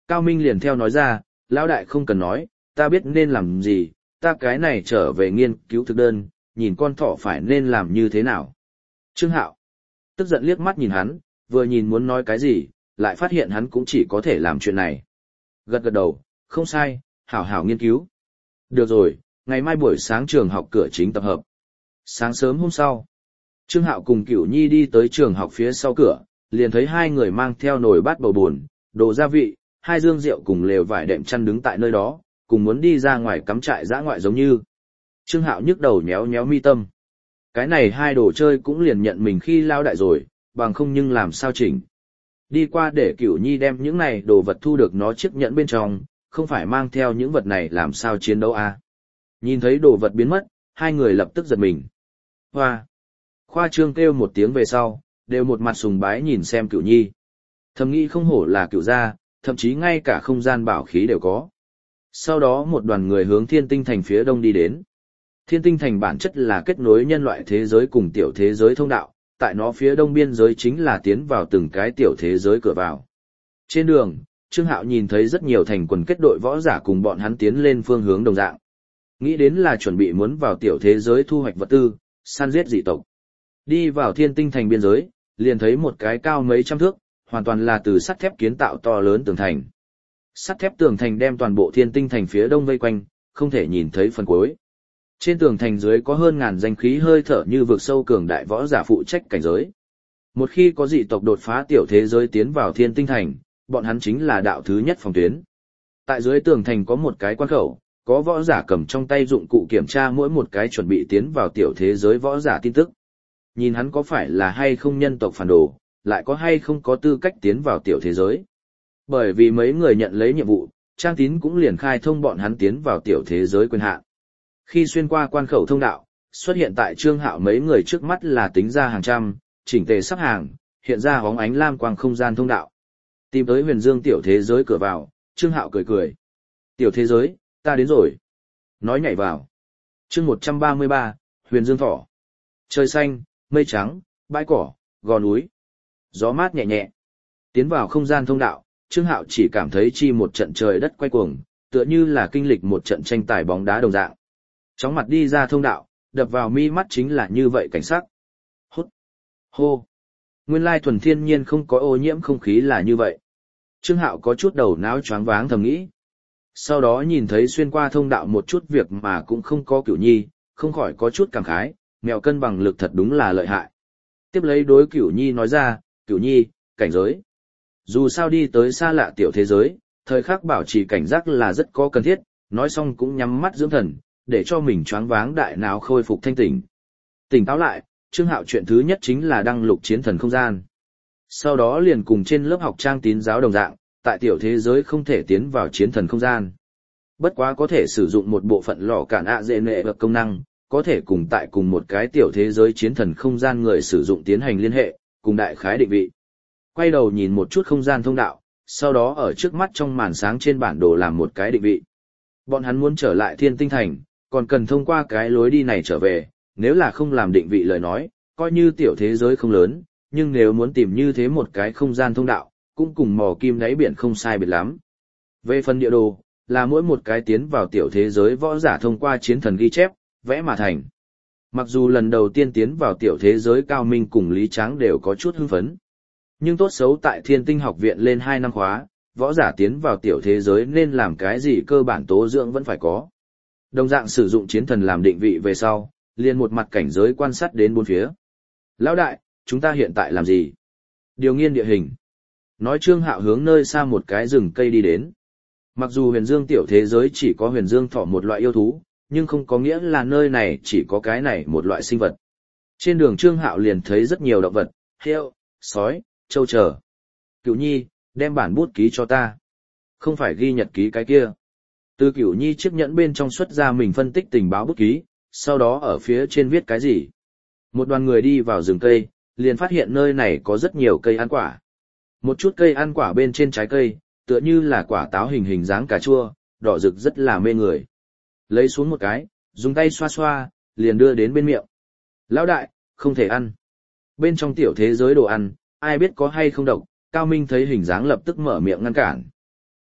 Cao Minh liền theo nói ra, lão đại không cần nói, ta biết nên làm gì, ta cái này trở về nghiên cứu thực đơn, nhìn con thỏ phải nên làm như thế nào. Trương Hạo tức giận liếc mắt nhìn hắn, vừa nhìn muốn nói cái gì, lại phát hiện hắn cũng chỉ có thể làm chuyện này. Gật gật đầu, không sai, hảo hảo nghiên cứu. Được rồi, ngày mai buổi sáng trường học cửa chính tập hợp. Sáng sớm hôm sau, Trương Hạo cùng Cửu Nhi đi tới trường học phía sau cửa, liền thấy hai người mang theo nồi bát bầu buồn, đồ gia vị, hai dương rượu cùng lều vải đệm chăn đứng tại nơi đó, cùng muốn đi ra ngoài cắm trại dã ngoại giống như. Trương Hạo nhức đầu nhéo nhéo mi tâm. Cái này hai đồ chơi cũng liền nhận mình khi lao đại rồi, bằng không nhưng làm sao chỉnh. Đi qua để Cửu Nhi đem những này đồ vật thu được nó chiếc nhẫn bên trong, không phải mang theo những vật này làm sao chiến đấu à. Nhìn thấy đồ vật biến mất, hai người lập tức giật mình. Hoa! Khoa Trương kêu một tiếng về sau, đều một mặt sùng bái nhìn xem Cửu Nhi. Thầm nghĩ không hổ là Cửu gia, thậm chí ngay cả không gian bảo khí đều có. Sau đó một đoàn người hướng Thiên Tinh Thành phía đông đi đến. Thiên Tinh Thành bản chất là kết nối nhân loại thế giới cùng tiểu thế giới thông đạo, tại nó phía đông biên giới chính là tiến vào từng cái tiểu thế giới cửa vào. Trên đường, Trương Hạo nhìn thấy rất nhiều thành quần kết đội võ giả cùng bọn hắn tiến lên phương hướng đồng dạng. Nghĩ đến là chuẩn bị muốn vào tiểu thế giới thu hoạch vật tư, săn giết dị tộc. Đi vào Thiên Tinh Thành biên giới, liền thấy một cái cao mấy trăm thước, hoàn toàn là từ sắt thép kiến tạo to lớn tường thành. Sắt thép tường thành đem toàn bộ Thiên Tinh Thành phía đông vây quanh, không thể nhìn thấy phần cuối. Trên tường thành dưới có hơn ngàn danh khí hơi thở như vực sâu cường đại võ giả phụ trách cảnh giới. Một khi có dị tộc đột phá tiểu thế giới tiến vào Thiên Tinh Thành, bọn hắn chính là đạo thứ nhất phòng tuyến. Tại dưới tường thành có một cái quan khẩu, có võ giả cầm trong tay dụng cụ kiểm tra mỗi một cái chuẩn bị tiến vào tiểu thế giới võ giả tin tức. Nhìn hắn có phải là hay không nhân tộc phản đồ, lại có hay không có tư cách tiến vào tiểu thế giới. Bởi vì mấy người nhận lấy nhiệm vụ, Trang Tín cũng liền khai thông bọn hắn tiến vào tiểu thế giới quyền hạn. Khi xuyên qua quan khẩu thông đạo, xuất hiện tại Trương Hạo mấy người trước mắt là tính ra hàng trăm, chỉnh tề sắp hàng, hiện ra hóng ánh lam quang không gian thông đạo. Tìm tới Huyền Dương tiểu thế giới cửa vào, Trương Hạo cười cười. Tiểu thế giới, ta đến rồi. Nói nhảy vào. Chương 133, Huyền Dương thỏ. Trời xanh, mây trắng, bãi cỏ, gò núi. Gió mát nhẹ nhẹ. Tiến vào không gian thông đạo, Trương Hạo chỉ cảm thấy chi một trận trời đất quay cuồng, tựa như là kinh lịch một trận tranh tài bóng đá đồng dạng. Chóng mặt đi ra thông đạo, đập vào mi mắt chính là như vậy cảnh sắc. Hút. Hô. Nguyên lai thuần thiên nhiên không có ô nhiễm không khí là như vậy. Trương Hạo có chút đầu não choáng váng thầm nghĩ. Sau đó nhìn thấy xuyên qua thông đạo một chút việc mà cũng không có Cửu Nhi, không khỏi có chút cảm khái, mèo cân bằng lực thật đúng là lợi hại. Tiếp lấy đối Cửu Nhi nói ra, Cửu Nhi, cảnh giới. Dù sao đi tới xa lạ tiểu thế giới, thời khắc bảo trì cảnh giác là rất có cần thiết, nói xong cũng nhắm mắt dưỡng thần, để cho mình choáng váng đại não khôi phục thanh tỉnh. Tỉnh táo lại, Trương Hạo chuyện thứ nhất chính là đăng lục chiến thần không gian. Sau đó liền cùng trên lớp học Trang Tín giáo đồng dạng, tại tiểu thế giới không thể tiến vào chiến thần không gian. Bất quá có thể sử dụng một bộ phận lò cản ạ dễ nệ vật công năng, có thể cùng tại cùng một cái tiểu thế giới chiến thần không gian người sử dụng tiến hành liên hệ, cùng đại khái định vị. Quay đầu nhìn một chút không gian thông đạo, sau đó ở trước mắt trong màn sáng trên bản đồ làm một cái định vị. Bọn hắn muốn trở lại Thiên Tinh Thành, còn cần thông qua cái lối đi này trở về, nếu là không làm định vị lời nói, coi như tiểu thế giới không lớn, nhưng nếu muốn tìm như thế một cái không gian thông đạo, cũng cùng mò kim đáy biển không sai biệt lắm. Về phần địa đồ, là mỗi một cái tiến vào tiểu thế giới võ giả thông qua chiến thần ghi chép, vẽ mà thành. Mặc dù lần đầu tiên tiến vào tiểu thế giới Cao Minh cùng Lý Tráng đều có chút hưng phấn. Nhưng tốt xấu tại Thiên Tinh học viện lên 2 năm khóa, võ giả tiến vào tiểu thế giới nên làm cái gì cơ bản tố dưỡng vẫn phải có. Đồng dạng sử dụng chiến thần làm định vị về sau, liền một mặt cảnh giới quan sát đến bốn phía. Lão đại, chúng ta hiện tại làm gì? Điều nghiên địa hình. Nói Trương Hạo hướng nơi xa một cái rừng cây đi đến. Mặc dù Huyền Dương tiểu thế giới chỉ có Huyền Dương thỏ một loại yêu thú, nhưng không có nghĩa là nơi này chỉ có cái này một loại sinh vật. Trên đường Trương Hạo liền thấy rất nhiều động vật, heo, sói, trâu trở. Cửu Nhi, đem bản bút ký cho ta. Không phải ghi nhật ký cái kia. Từ Cửu Nhi chiếc nhẫn bên trong xuất ra mình phân tích tình báo bút ký, sau đó ở phía trên viết cái gì. Một đoàn người đi vào rừng cây, liền phát hiện nơi này có rất nhiều cây ăn quả. Một chút cây ăn quả bên trên trái cây, tựa như là quả táo hình dáng cà chua, đỏ rực rất là mê người. Lấy xuống một cái, dùng tay xoa xoa, liền đưa đến bên miệng. Lão đại, không thể ăn. Bên trong tiểu thế giới đồ ăn, ai biết có hay không độc, Cao Minh thấy hình dáng lập tức mở miệng ngăn cản.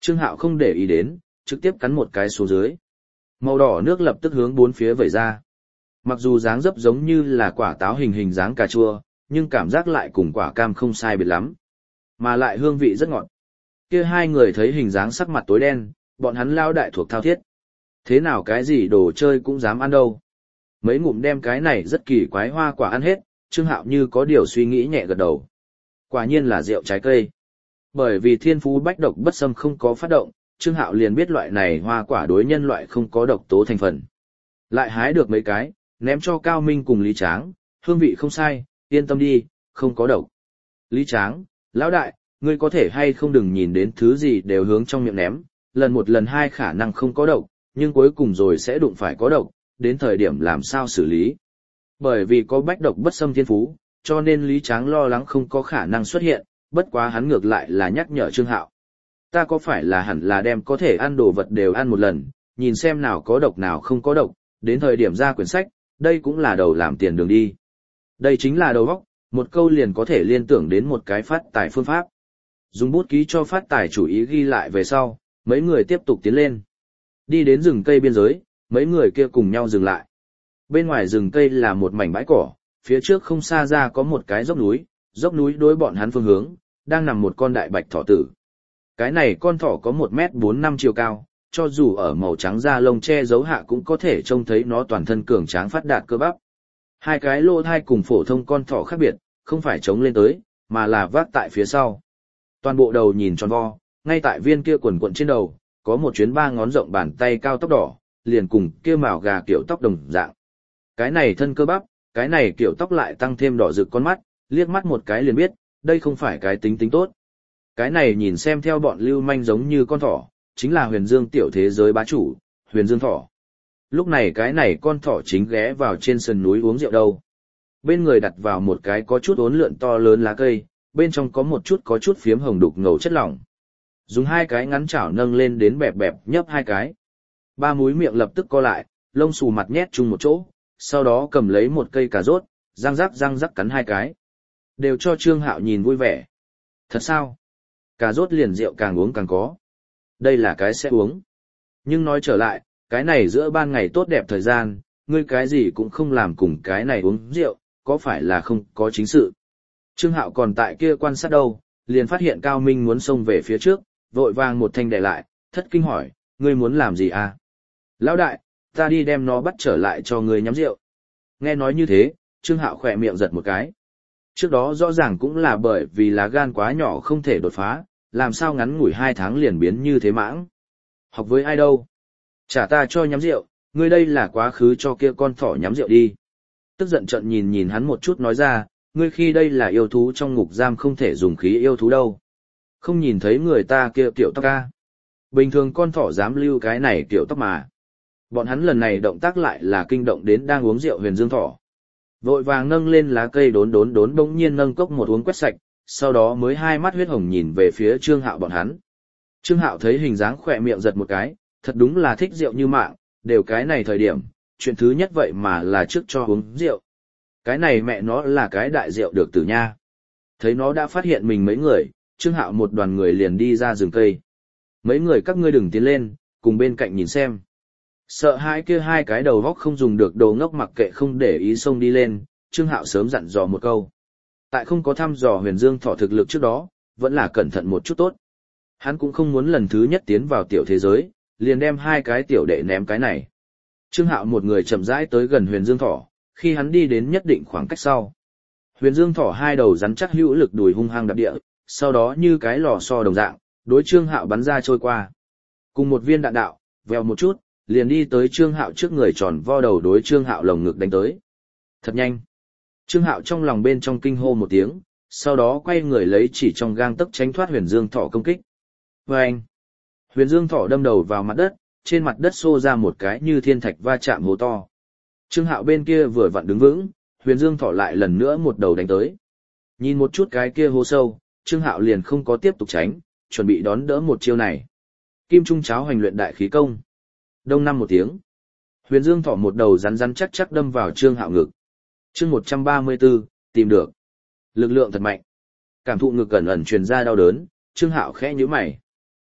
Trương Hạo không để ý đến, trực tiếp cắn một cái xuống dưới. Màu đỏ nước lập tức hướng bốn phía vẩy ra. Mặc dù dáng dấp giống như là quả táo hình hình dáng cà chua, nhưng cảm giác lại cùng quả cam không sai biệt lắm. Mà lại hương vị rất ngọt. Kia hai người thấy hình dáng sắc mặt tối đen, bọn hắn lao đại thuộc thao thiết. Thế nào cái gì đồ chơi cũng dám ăn đâu. Mấy ngụm đem cái này rất kỳ quái hoa quả ăn hết, Trương Hạo như có điều suy nghĩ nhẹ gật đầu. Quả nhiên là rượu trái cây. Bởi vì thiên phú bách độc bất xâm không có phát động, Trương Hạo liền biết loại này hoa quả đối nhân loại không có độc tố thành phần. Lại hái được mấy cái, ném cho Cao Minh cùng Lý Tráng, hương vị không sai, yên tâm đi, không có độc. Lý Tráng, lão đại, ngươi có thể hay không đừng nhìn đến thứ gì đều hướng trong miệng ném, lần một lần hai khả năng không có độc, nhưng cuối cùng rồi sẽ đụng phải có độc, đến thời điểm làm sao xử lý. Bởi vì có bách độc bất xâm thiên phú, cho nên Lý Tráng lo lắng không có khả năng xuất hiện, bất quá hắn ngược lại là nhắc nhở Trương Hạo. Ta có phải là hẳn là đem có thể ăn đồ vật đều ăn một lần, nhìn xem nào có độc nào không có độc, đến thời điểm ra quyển sách, đây cũng là đầu làm tiền đường đi. Đây chính là đầu óc, một câu liền có thể liên tưởng đến một cái phát tài phương pháp. Dùng bút ký cho phát tài chủ ý ghi lại về sau, mấy người tiếp tục tiến lên. Đi đến rừng cây biên giới, mấy người kia cùng nhau dừng lại. Bên ngoài rừng cây là một mảnh bãi cỏ, phía trước không xa ra có một cái dốc núi đối bọn hắn phương hướng, đang nằm một con đại bạch thỏ tử. Cái này con thỏ có 1m45 chiều cao, cho dù ở màu trắng da lông che giấu hạ cũng có thể trông thấy nó toàn thân cường tráng phát đạt cơ bắp. Hai cái lỗ thai cùng phổ thông con thỏ khác biệt, không phải chống lên tới, mà là vác tại phía sau. Toàn bộ đầu nhìn tròn vo, ngay tại viên kia quần quận trên đầu, có một chuyến 3 ngón rộng bàn tay cao tóc đỏ, liền cùng kia mào gà kiểu tóc đồng dạng. Cái này thân cơ bắp, cái này kiểu tóc lại tăng thêm đỏ rực con mắt, liếc mắt một cái liền biết, đây không phải cái tính tính tốt. Cái này nhìn xem theo bọn lưu manh giống như con thỏ, chính là huyền dương tiểu thế giới bá chủ, huyền dương thỏ. Lúc này cái này con thỏ chính ghé vào trên sườn núi uống rượu đâu. Bên người đặt vào một cái có chút uốn lượn to lớn lá cây, bên trong có một chút phiếm hồng đục ngầu chất lỏng. Dùng hai cái ngắn chảo nâng lên đến bẹp bẹp nhấp hai cái. Ba múi miệng lập tức co lại, lông xù mặt nhét chung một chỗ, sau đó cầm lấy một cây cà rốt, răng rắc cắn hai cái. Đều cho Trương Hạo nhìn vui vẻ. Thật sao? Cà rốt liền rượu càng uống càng có. Đây là cái sẽ uống. Nhưng nói trở lại, cái này giữa ban ngày tốt đẹp thời gian, ngươi cái gì cũng không làm cùng cái này uống rượu, có phải là không có chính sự. Trương Hạo còn tại kia quan sát đâu, liền phát hiện Cao Minh muốn xông về phía trước, vội vàng một thanh đè lại, thất kinh hỏi, ngươi muốn làm gì à? Lão đại, ta đi đem nó bắt trở lại cho ngươi nhắm rượu. Nghe nói như thế, Trương Hạo khỏe miệng giật một cái. Trước đó rõ ràng cũng là bởi vì lá gan quá nhỏ không thể đột phá, làm sao ngắn ngủi 2 tháng liền biến như thế mãng. Học với ai đâu? Trả ta cho nhắm rượu, ngươi đây là quá khứ cho kia con thỏ nhắm rượu đi. Tức giận trận nhìn hắn một chút nói ra, ngươi khi đây là yêu thú trong ngục giam không thể dùng khí yêu thú đâu. Không nhìn thấy người ta kia kiểu tóc ca. Bình thường con thỏ dám lưu cái này kiểu tóc mà. Bọn hắn lần này động tác lại là kinh động đến đang uống rượu huyền dương thỏ. Vội vàng nâng lên lá cây đốn bỗng nhiên nâng cốc một uống quét sạch, sau đó mới hai mắt huyết hồng nhìn về phía Trương Hạo bọn hắn. Trương Hạo thấy hình dáng khỏe miệng giật một cái, thật đúng là thích rượu như mạng, đều cái này thời điểm, chuyện thứ nhất vậy mà là trước cho uống rượu. Cái này mẹ nó là cái đại rượu được tử nha. Thấy nó đã phát hiện mình mấy người, Trương Hạo một đoàn người liền đi ra rừng cây. Mấy người các ngươi đừng tiến lên, cùng bên cạnh nhìn xem. Sợ hãi kia hai cái đầu góc không dùng được đồ ngốc mặc kệ không để ý xông đi lên, Trương Hạo sớm dặn dò một câu. Tại không có thăm dò huyền dương thỏ thực lực trước đó, vẫn là cẩn thận một chút tốt. Hắn cũng không muốn lần thứ nhất tiến vào tiểu thế giới, liền đem hai cái tiểu đệ ném cái này. Trương Hạo một người chậm rãi tới gần huyền dương thỏ, khi hắn đi đến nhất định khoảng cách sau. Huyền dương thỏ hai đầu rắn chắc hữu lực đùi hung hăng đạp địa, sau đó như cái lò xo đồng dạng, đối Trương Hạo bắn ra trôi qua. Cùng một viên đạn đạo, vèo một chút, liền đi tới Trương Hạo trước người tròn vo đầu đối Trương Hạo lồng ngực đánh tới. Thật nhanh. Trương Hạo trong lòng bên trong kinh hô một tiếng, sau đó quay người lấy chỉ trong gang tấc tránh thoát huyền dương thỏ công kích. Vâng! Huyền dương thỏ đâm đầu vào mặt đất, trên mặt đất xô ra một cái như thiên thạch va chạm hố to. Trương Hạo bên kia vừa vặn đứng vững, huyền dương thỏ lại lần nữa một đầu đánh tới. Nhìn một chút cái kia hố sâu, Trương Hạo liền không có tiếp tục tránh, chuẩn bị đón đỡ một chiêu này. Kim Trung Cháo hành luyện đại khí công. Đông năm một tiếng. Huyền dương thỏ một đầu rắn chắc đâm vào Trương Hạo ngực. Chương 134, tìm được. Lực lượng thật mạnh. Cảm thụ ngực ẩn ẩn truyền ra đau đớn, Trương Hạo khẽ nhíu mày.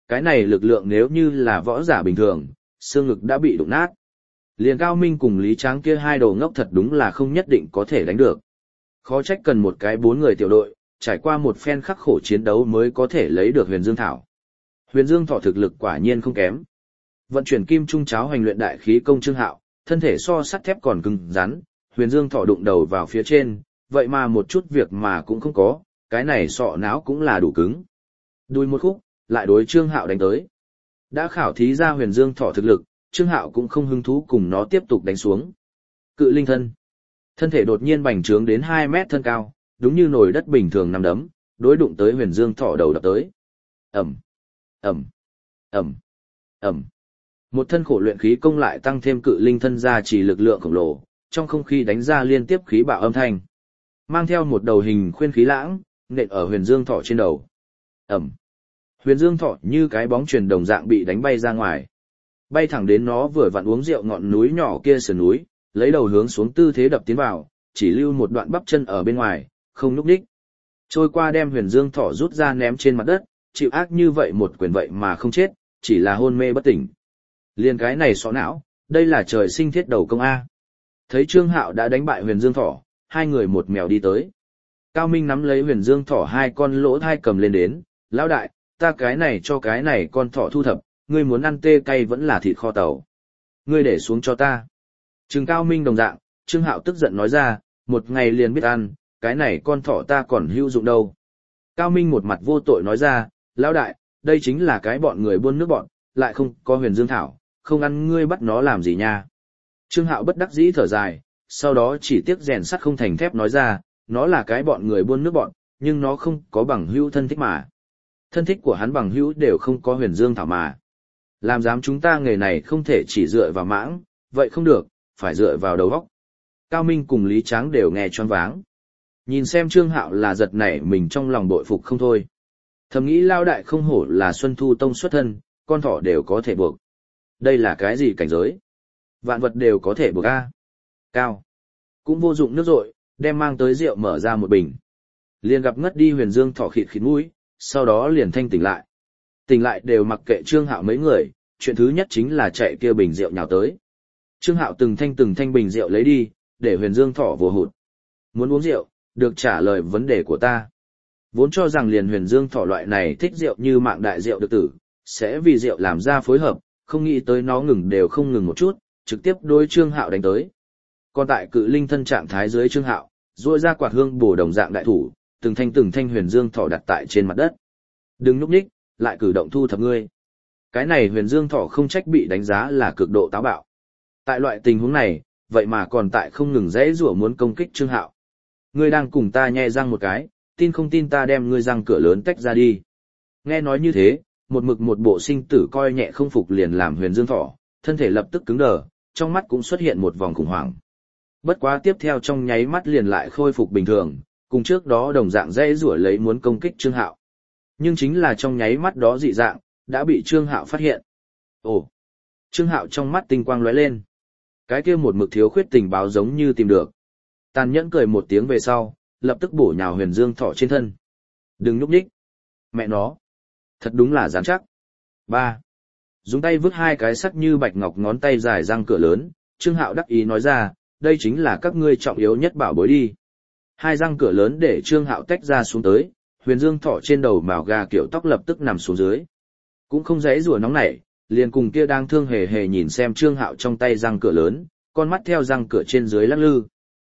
Cái này lực lượng nếu như là võ giả bình thường, xương ngực đã bị đụng nát. Liền Cao Minh cùng Lý Tráng kia hai đồ ngốc thật đúng là không nhất định có thể đánh được. Khó trách cần một cái 4 người tiểu đội, trải qua một phen khắc khổ chiến đấu mới có thể lấy được Huyền Dương Thảo. Huyền Dương Thọ thực lực quả nhiên không kém. Vận chuyển kim trung cháo hành luyện đại khí công Trương Hạo, thân thể so sắt thép còn cứng rắn, Huyền Dương Thọ đụng đầu vào phía trên, vậy mà một chút việc mà cũng không có, cái này sọ não cũng là đủ cứng. Đùi một khúc, lại đối Trương Hạo đánh tới. Đã khảo thí ra Huyền Dương Thọ thực lực, Trương Hạo cũng không hứng thú cùng nó tiếp tục đánh xuống. Cự linh thân. Thân thể đột nhiên bành trướng đến 2 mét thân cao, đúng như nồi đất bình thường nằm đấm, đối đụng tới Huyền Dương Thọ đầu đập tới. Ầm, ầm, ầm, ầm. Một thân khổ luyện khí công lại tăng thêm cự linh thân ra chỉ lực lượng khổng lồ, trong không khí đánh ra liên tiếp khí bạo âm thanh. Mang theo một đầu hình khuyên khí lãng, nện ở Huyền Dương Thọ trên đầu. Ầm. Huyền Dương Thọ như cái bóng chuyền đồng dạng bị đánh bay ra ngoài. Bay thẳng đến nó vừa vặn uống rượu ngọn núi nhỏ kia sườn núi, lấy đầu hướng xuống tư thế đập tiến vào, chỉ lưu một đoạn bắp chân ở bên ngoài, không nhúc nhích. Trôi qua đem Huyền Dương Thọ rút ra ném trên mặt đất, chịu ác như vậy một quyền vậy mà không chết, chỉ là hôn mê bất tỉnh. Liên cái này sọ não, đây là trời sinh thiết đầu công A. Thấy Trương Hạo đã đánh bại Huyền Dương Thọ, hai người một mèo đi tới. Cao Minh nắm lấy Huyền Dương Thọ hai con lỗ thai cầm lên đến, lão đại, ta cái này cho cái này con thỏ thu thập, ngươi muốn ăn tê cay vẫn là thịt kho tàu. Ngươi để xuống cho ta. Trừng Cao Minh đồng dạng, Trương Hạo tức giận nói ra, một ngày liền biết ăn, cái này con thỏ ta còn hữu dụng đâu. Cao Minh một mặt vô tội nói ra, lão đại, đây chính là cái bọn người buôn nước bọn, lại không có Huyền Dương Thảo, không ăn ngươi bắt nó làm gì nha. Trương Hạo bất đắc dĩ thở dài, sau đó chỉ tiếc rèn sắt không thành thép nói ra, nó là cái bọn người buôn nước bọn, nhưng nó không có bằng hữu thân thích mà. Thân thích của hắn bằng hữu đều không có Huyền Dương Thảo mà. Làm dám chúng ta nghề này không thể chỉ dựa vào mãng, vậy không được, phải dựa vào đầu óc. Cao Minh cùng Lý Tráng đều nghe choáng váng. Nhìn xem Trương Hạo là giật nảy mình trong lòng bội phục không thôi. Thầm nghĩ lao đại không hổ là Xuân Thu Tông xuất thân, con thỏ đều có thể buộc. Đây là cái gì cảnh giới? Vạn vật đều có thể buộc a. Cao. Cũng vô dụng nước rội, đem mang tới rượu mở ra một bình. Liền gặp ngất đi Huyền Dương Thỏ khịt khịt mũi, sau đó liền thanh tỉnh lại. Tỉnh lại đều mặc kệ Trương Hạo mấy người, chuyện thứ nhất chính là chạy kia bình rượu nhào tới. Trương Hạo từng thanh bình rượu lấy đi, để Huyền Dương Thỏ vô hụt. Muốn uống rượu, được trả lời vấn đề của ta. Vốn cho rằng liền Huyền Dương Thỏ loại này thích rượu như mạng đại rượu được tử, sẽ vì rượu làm ra phối hợp, không nghĩ tới nó ngừng đều không ngừng một chút, trực tiếp đối Trương Hạo đánh tới. Còn tại cự linh thân trạng thái dưới Trương Hạo, duỗi ra quạt hương bổ đồng dạng đại thủ, từng thanh Huyền Dương Thỏ đặt tại trên mặt đất. Đừng núp nhích, lại cử động thu thập ngươi. Cái này Huyền Dương Thỏ không trách bị đánh giá là cực độ táo bạo. Tại loại tình huống này, vậy mà còn tại không ngừng dãy rủa muốn công kích Trương Hạo. Ngươi đang cùng ta nhe răng một cái, tin không tin ta đem ngươi răng cửa lớn tách ra đi. Nghe nói như thế, một bộ sinh tử coi nhẹ không phục liền làm Huyền Dương Thỏ, thân thể lập tức cứng đờ, trong mắt cũng xuất hiện một vòng khủng hoảng. Bất quá tiếp theo trong nháy mắt liền lại khôi phục bình thường, cùng trước đó đồng dạng dãy rủa lấy muốn công kích Trương Hạo. Nhưng chính là trong nháy mắt đó dị dạng, đã bị Trương Hạo phát hiện. Ồ! Trương Hạo trong mắt tinh quang lóe lên. Cái kia một mực thiếu khuyết tình báo giống như tìm được. Tàn nhẫn cười một tiếng về sau, lập tức bổ nhào Huyền Dương Thỏ trên thân. Đừng nhúc nhích. Mẹ nó! Thật đúng là rắn chắc. 3. Dùng tay vứt hai cái sắc như bạch ngọc ngón tay dài răng cửa lớn, Trương Hạo đắc ý nói ra, đây chính là các ngươi trọng yếu nhất bảo bối đi. Hai răng cửa lớn để Trương Hạo tách ra xuống tới, Huyền Dương Thỏ trên đầu mào gà kiểu tóc lập tức nằm xuống dưới. Cũng không dãy rủa nóng nảy, liền cùng kia đang thương hề hề nhìn xem Trương Hạo trong tay răng cửa lớn, con mắt theo răng cửa trên dưới lắc lư.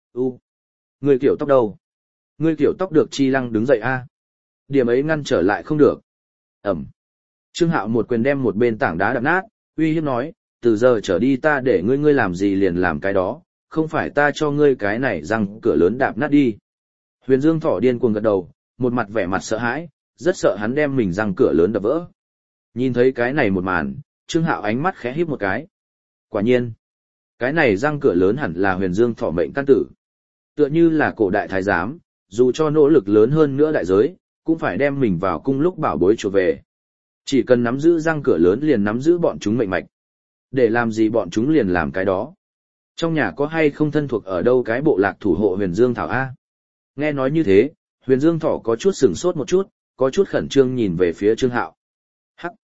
Người kiểu tóc đâu? Người kiểu tóc được chi lăng đứng dậy a. Điểm ấy ngăn trở lại không được. Ẩm. Trương Hạo một quyền đem một bên tảng đá đập nát, uy hiếp nói, từ giờ trở đi ta để ngươi làm gì liền làm cái đó, không phải ta cho ngươi cái này răng cửa lớn đạp nát đi. Huyền Dương Thỏ điên cuồng gật đầu, một mặt vẻ mặt sợ hãi, rất sợ hắn đem mình răng cửa lớn đập vỡ. Nhìn thấy cái này một màn, Trương Hạo ánh mắt khẽ híp một cái. Quả nhiên, cái này răng cửa lớn hẳn là Huyền Dương Thỏ mệnh căn tử. Tựa như là cổ đại thái giám, dù cho nỗ lực lớn hơn nữa đại giới, cũng phải đem mình vào cung lúc bảo bối trở về. Chỉ cần nắm giữ răng cửa lớn liền nắm giữ bọn chúng mệnh mạch. Để làm gì bọn chúng liền làm cái đó. Trong nhà có hay không thân thuộc ở đâu cái bộ lạc thủ hộ Huyền Dương Thảo A? Nghe nói như thế, Huyền Dương Thỏ có chút sửng sốt một chút, có chút khẩn trương nhìn về phía Trương Hạo. Hắc!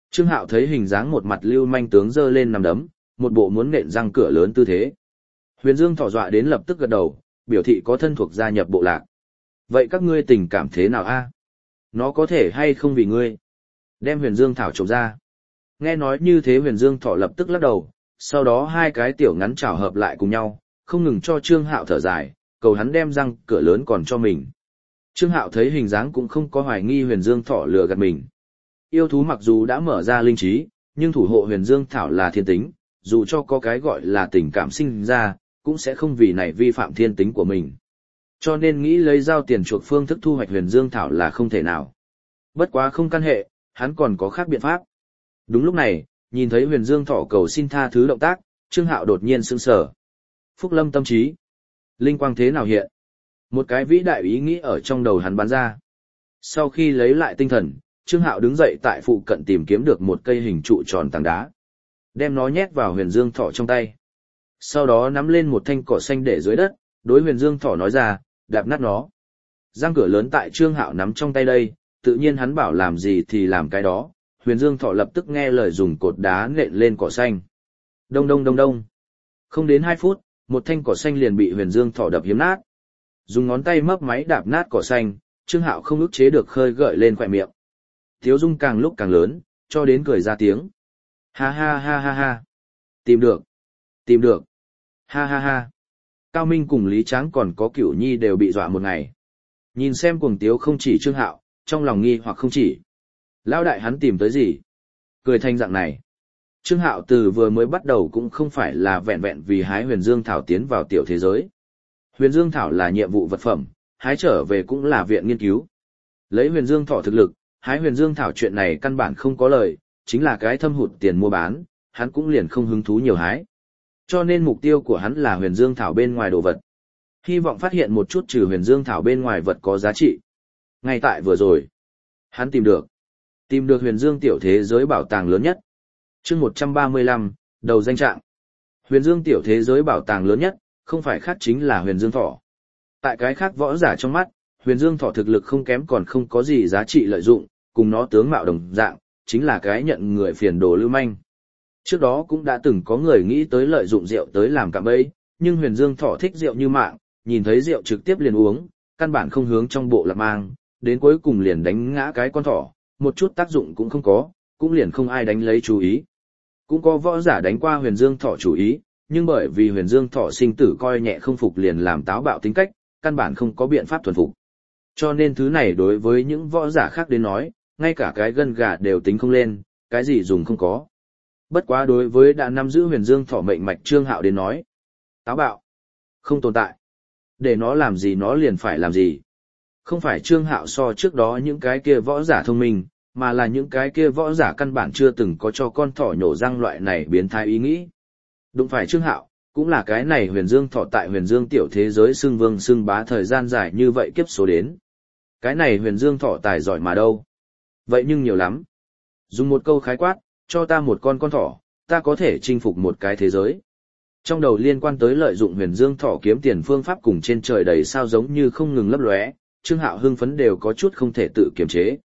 Trương Hạo thấy hình dáng một mặt lưu manh tướng giơ lên nằm đấm, một bộ muốn nện răng cửa lớn tư thế. Huyền Dương Thỏ dọa đến lập tức gật đầu, biểu thị có thân thuộc gia nhập bộ lạc. Vậy các ngươi tình cảm thế nào a? Nó có thể hay không vì ngươi? Đem Huyền Dương Thảo trộm ra. Nghe nói như thế Huyền Dương Thỏ lập tức lắc đầu, sau đó hai cái tiểu ngắn chảo hợp lại cùng nhau, không ngừng cho Trương Hạo thở dài, cầu hắn đem răng cửa lớn còn cho mình. Trương Hạo thấy hình dáng cũng không có hoài nghi Huyền Dương Thỏ lừa gạt mình. Yêu thú mặc dù đã mở ra linh trí, nhưng thủ hộ Huyền Dương Thảo là thiên tính, dù cho có cái gọi là tình cảm sinh ra, cũng sẽ không vì này vi phạm thiên tính của mình. Cho nên nghĩ lấy giao tiền chuộc phương thức thu hoạch Huyền Dương Thảo là không thể nào. Bất quá không căn hệ, hắn còn có khác biện pháp. Đúng lúc này, nhìn thấy Huyền Dương Thỏ cầu xin tha thứ động tác, Trương Hạo đột nhiên sững sờ. Phúc lâm tâm trí. Linh quang thế nào hiện? Một cái vĩ đại ý nghĩ ở trong đầu hắn bắn ra. Sau khi lấy lại tinh thần, Trương Hạo đứng dậy tại phụ cận tìm kiếm được một cây hình trụ tròn tảng đá. Đem nó nhét vào Huyền Dương Thỏ trong tay. Sau đó nắm lên một thanh cỏ xanh để dưới đất, đối Huyền Dương Thỏ nói ra, đạp nát nó. Răng cửa lớn tại Trương Hạo nắm trong tay đây, tự nhiên hắn bảo làm gì thì làm cái đó. Huyền Dương Thỏ lập tức nghe lời dùng cột đá nện lên cỏ xanh. Đông đông đông đông. Không đến 2 phút, một thanh cỏ xanh liền bị Huyền Dương Thỏ đập hiếm nát. Dùng ngón tay mấp máy đạp nát cỏ xanh, Trương Hạo không ức chế được khơi gợi lên khóe miệng. Tiếu dung càng lúc càng lớn, cho đến cười ra tiếng. Ha ha ha ha ha. Tìm được. Tìm được. Ha ha ha. Cao Minh cùng Lý Tráng còn có Cửu Nhi đều bị dọa một ngày. Nhìn xem cuồng tiếu không chỉ Trương Hạo, trong lòng nghi hoặc không chỉ. Lão đại hắn tìm tới gì? Cười thành dạng này. Trương Hạo từ vừa mới bắt đầu cũng không phải là vẹn vẹn vì hái Huyền Dương Thảo tiến vào tiểu thế giới. Huyền Dương Thảo là nhiệm vụ vật phẩm, hái trở về cũng là viện nghiên cứu. Lấy Huyền Dương Thảo thực lực, hái Huyền Dương Thảo chuyện này căn bản không có lời, chính là cái thâm hụt tiền mua bán, hắn cũng liền không hứng thú nhiều hái. Cho nên mục tiêu của hắn là Huyền Dương Thảo bên ngoài đồ vật. Hy vọng phát hiện một chút trừ Huyền Dương Thảo bên ngoài vật có giá trị. Ngay tại vừa rồi, hắn tìm được Huyền Dương tiểu thế giới bảo tàng lớn nhất. Chương 135, đầu danh trạng. Huyền Dương tiểu thế giới bảo tàng lớn nhất, không phải khác chính là Huyền Dương Thỏ. Tại cái khác võ giả trong mắt, Huyền Dương Thỏ thực lực không kém còn không có gì giá trị lợi dụng, cùng nó tướng mạo đồng dạng, chính là cái nhận người phiền đồ lưu manh. Trước đó cũng đã từng có người nghĩ tới lợi dụng rượu tới làm cạm bẫy, nhưng Huyền Dương Thỏ thích rượu như mạng, nhìn thấy rượu trực tiếp liền uống, căn bản không hướng trong bộ lạc mang, đến cuối cùng liền đánh ngã cái con thỏ, một chút tác dụng cũng không có, cũng liền không ai đánh lấy chú ý. Cũng có võ giả đánh qua Huyền Dương Thỏ chủ ý, nhưng bởi vì Huyền Dương Thỏ sinh tử coi nhẹ không phục liền làm táo bạo tính cách, căn bản không có biện pháp thuần phục. Cho nên thứ này đối với những võ giả khác đến nói, ngay cả cái gân gà đều tính không lên, cái gì dùng không có. Bất quá đối với đã nắm giữ Huyền Dương Thỏ mệnh mạch Trương Hạo đến nói, táo bạo, không tồn tại. Để nó làm gì nó liền phải làm gì. Không phải Trương Hạo so trước đó những cái kia võ giả thông minh, mà là những cái kia võ giả căn bản chưa từng có cho con thỏ nhổ răng loại này biến thái ý nghĩ. Đúng phải Trương Hạo, cũng là cái này Huyền Dương Thỏ tại Huyền Dương tiểu thế giới xưng vương xưng bá thời gian dài như vậy kiếp số đến. Cái này Huyền Dương Thỏ tài giỏi mà đâu. Vậy nhưng nhiều lắm. Dùng một câu khái quát, cho ta một con thỏ, ta có thể chinh phục một cái thế giới. Trong đầu liên quan tới lợi dụng Huyền Dương Thỏ kiếm tiền phương pháp cùng trên trời đầy sao giống như không ngừng lấp lóe, Trương Hạo hưng phấn đều có chút không thể tự kiềm chế.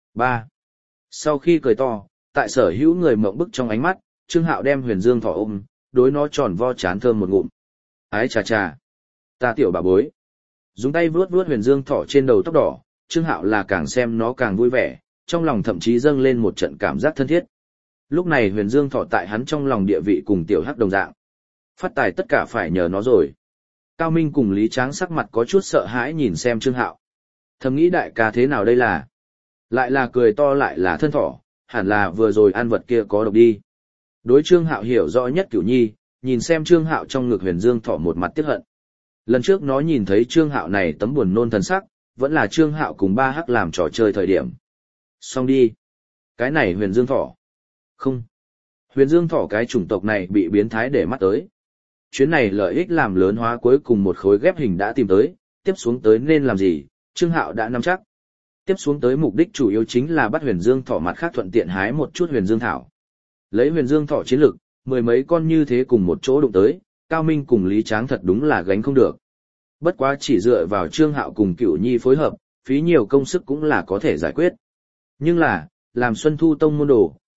3. Sau khi cười to, tại sở hữu người mộng bức trong ánh mắt, Trương Hạo đem Huyền Dương Thỏ ôm, đối nó tròn vo chán thơm một ngụm. Ái chà chà, ta tiểu bà bối. Dùng tay vuốt vuốt Huyền Dương Thỏ trên đầu tóc đỏ, Trương Hạo là càng xem nó càng vui vẻ, trong lòng thậm chí dâng lên một trận cảm giác thân thiết. Lúc này Huyền Dương Thỏ tại hắn trong lòng địa vị cùng tiểu hắc đồng dạng. Phát tài tất cả phải nhờ nó rồi. Cao Minh cùng Lý Tráng sắc mặt có chút sợ hãi nhìn xem Trương Hạo. Thầm nghĩ đại ca thế nào đây là? Lại là cười to lại là thân thỏ, hẳn là vừa rồi ăn vật kia có độc đi. Đối Trương Hạo hiểu rõ nhất Cửu Nhi, nhìn xem Trương Hạo trong ngực Huyền Dương Thỏ một mặt tiếc hận. Lần trước nó nhìn thấy Trương Hạo này tấm buồn nôn thần sắc, vẫn là Trương Hạo cùng ba hắc làm trò chơi thời điểm. Xong đi. Cái này Huyền Dương Thỏ. Không. Huyền Dương Thỏ cái chủng tộc này bị biến thái để mắt tới. Chuyến này lợi ích làm lớn hóa cuối cùng một khối ghép hình đã tìm tới, tiếp xuống tới nên làm gì, Trương Hạo đã nắm chắc. Tiếp xuống tới mục đích chủ yếu chính là bắt Huyền Dương Thỏ mặt khác thuận tiện hái một chút Huyền Dương Thảo. Lấy Huyền Dương Thỏ chiến lực, mười mấy con như thế cùng một chỗ đụng tới, Cao Minh cùng Lý Tráng thật đúng là gánh không được. Bất quá chỉ dựa vào Trương Hạo cùng Cửu Nhi phối hợp, phí nhiều công sức cũng là có thể giải quyết. Nhưng là, làm Xuân Thu Tông môn đồ,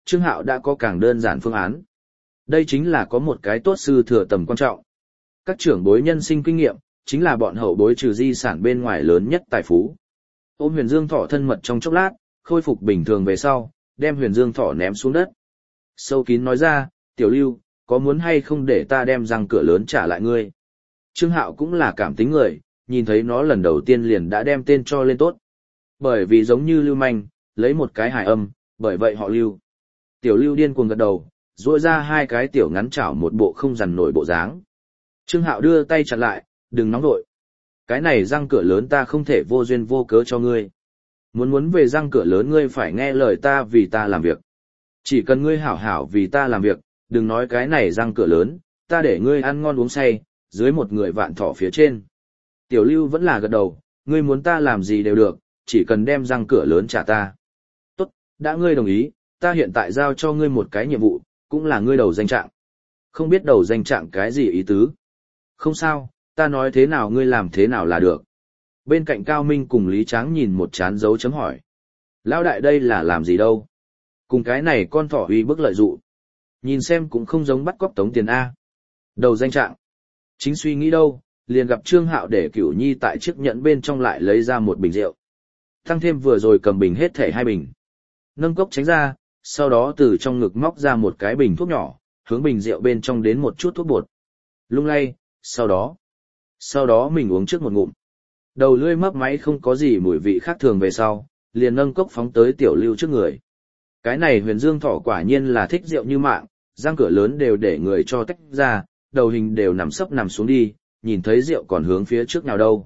Trương Hạo đã có càng đơn giản phương án. Đây chính là có một cái tốt sư thừa tầm quan trọng. Các trưởng bối nhân sinh kinh nghiệm, chính là bọn hậu bối trừ di sản bên ngoài lớn nhất tài phú. Ôm Huyền Dương Thỏ thân mật trong chốc lát, khôi phục bình thường về sau, đem Huyền Dương Thỏ ném xuống đất. Sâu kín nói ra, Tiểu Lưu, có muốn hay không để ta đem răng cửa lớn trả lại ngươi? Trương Hạo cũng là cảm tính người, nhìn thấy nó lần đầu tiên liền đã đem tên cho lên tốt. Bởi vì giống như Lưu Manh, lấy một cái hài âm, bởi vậy họ Lưu. Tiểu Lưu điên cuồng gật đầu, duỗi ra hai cái tiểu ngắn chảo một bộ không dằn nổi bộ dáng. Trương Hạo đưa tay chặn lại, đừng nóng vội. Cái này răng cửa lớn ta không thể vô duyên vô cớ cho ngươi. Muốn về răng cửa lớn ngươi phải nghe lời ta vì ta làm việc. Chỉ cần ngươi hảo hảo vì ta làm việc, đừng nói cái này răng cửa lớn, ta để ngươi ăn ngon uống say, dưới một người vạn thỏ phía trên. Tiểu Lưu vẫn là gật đầu, ngươi muốn ta làm gì đều được, chỉ cần đem răng cửa lớn trả ta. Tốt, đã ngươi đồng ý, ta hiện tại giao cho ngươi một cái nhiệm vụ, cũng là ngươi đầu danh trạng. Không biết đầu danh trạng cái gì ý tứ? Không sao, ta nói thế nào ngươi làm thế nào là được. Bên cạnh Cao Minh cùng Lý Tráng nhìn một chán dấu chấm hỏi. Lão đại đây là làm gì đâu? Cùng cái này con thỏ uy bức lợi dụ. Nhìn xem cũng không giống bắt cóc tống tiền A. Đầu danh trạng. Chính suy nghĩ đâu, liền gặp Trương Hạo để Cửu Nhi tại chiếc nhẫn bên trong lại lấy ra một bình rượu. Tăng thêm vừa rồi cầm bình hết thể 2 bình. Nâng cốc tránh ra, sau đó từ trong ngực móc ra một cái bình thuốc nhỏ, hướng bình rượu bên trong đến một chút thuốc bột. Lung lay, sau đó mình uống trước một ngụm. Đầu lưỡi mấp máy không có gì mùi vị khác thường về sau, liền nâng cốc phóng tới Tiểu Lưu trước người. Cái này Huyền Dương Thỏ quả nhiên là thích rượu như mạng, răng cửa lớn đều để người cho tách ra, đầu hình đều nằm sấp nằm xuống đi, nhìn thấy rượu còn hướng phía trước nào đâu.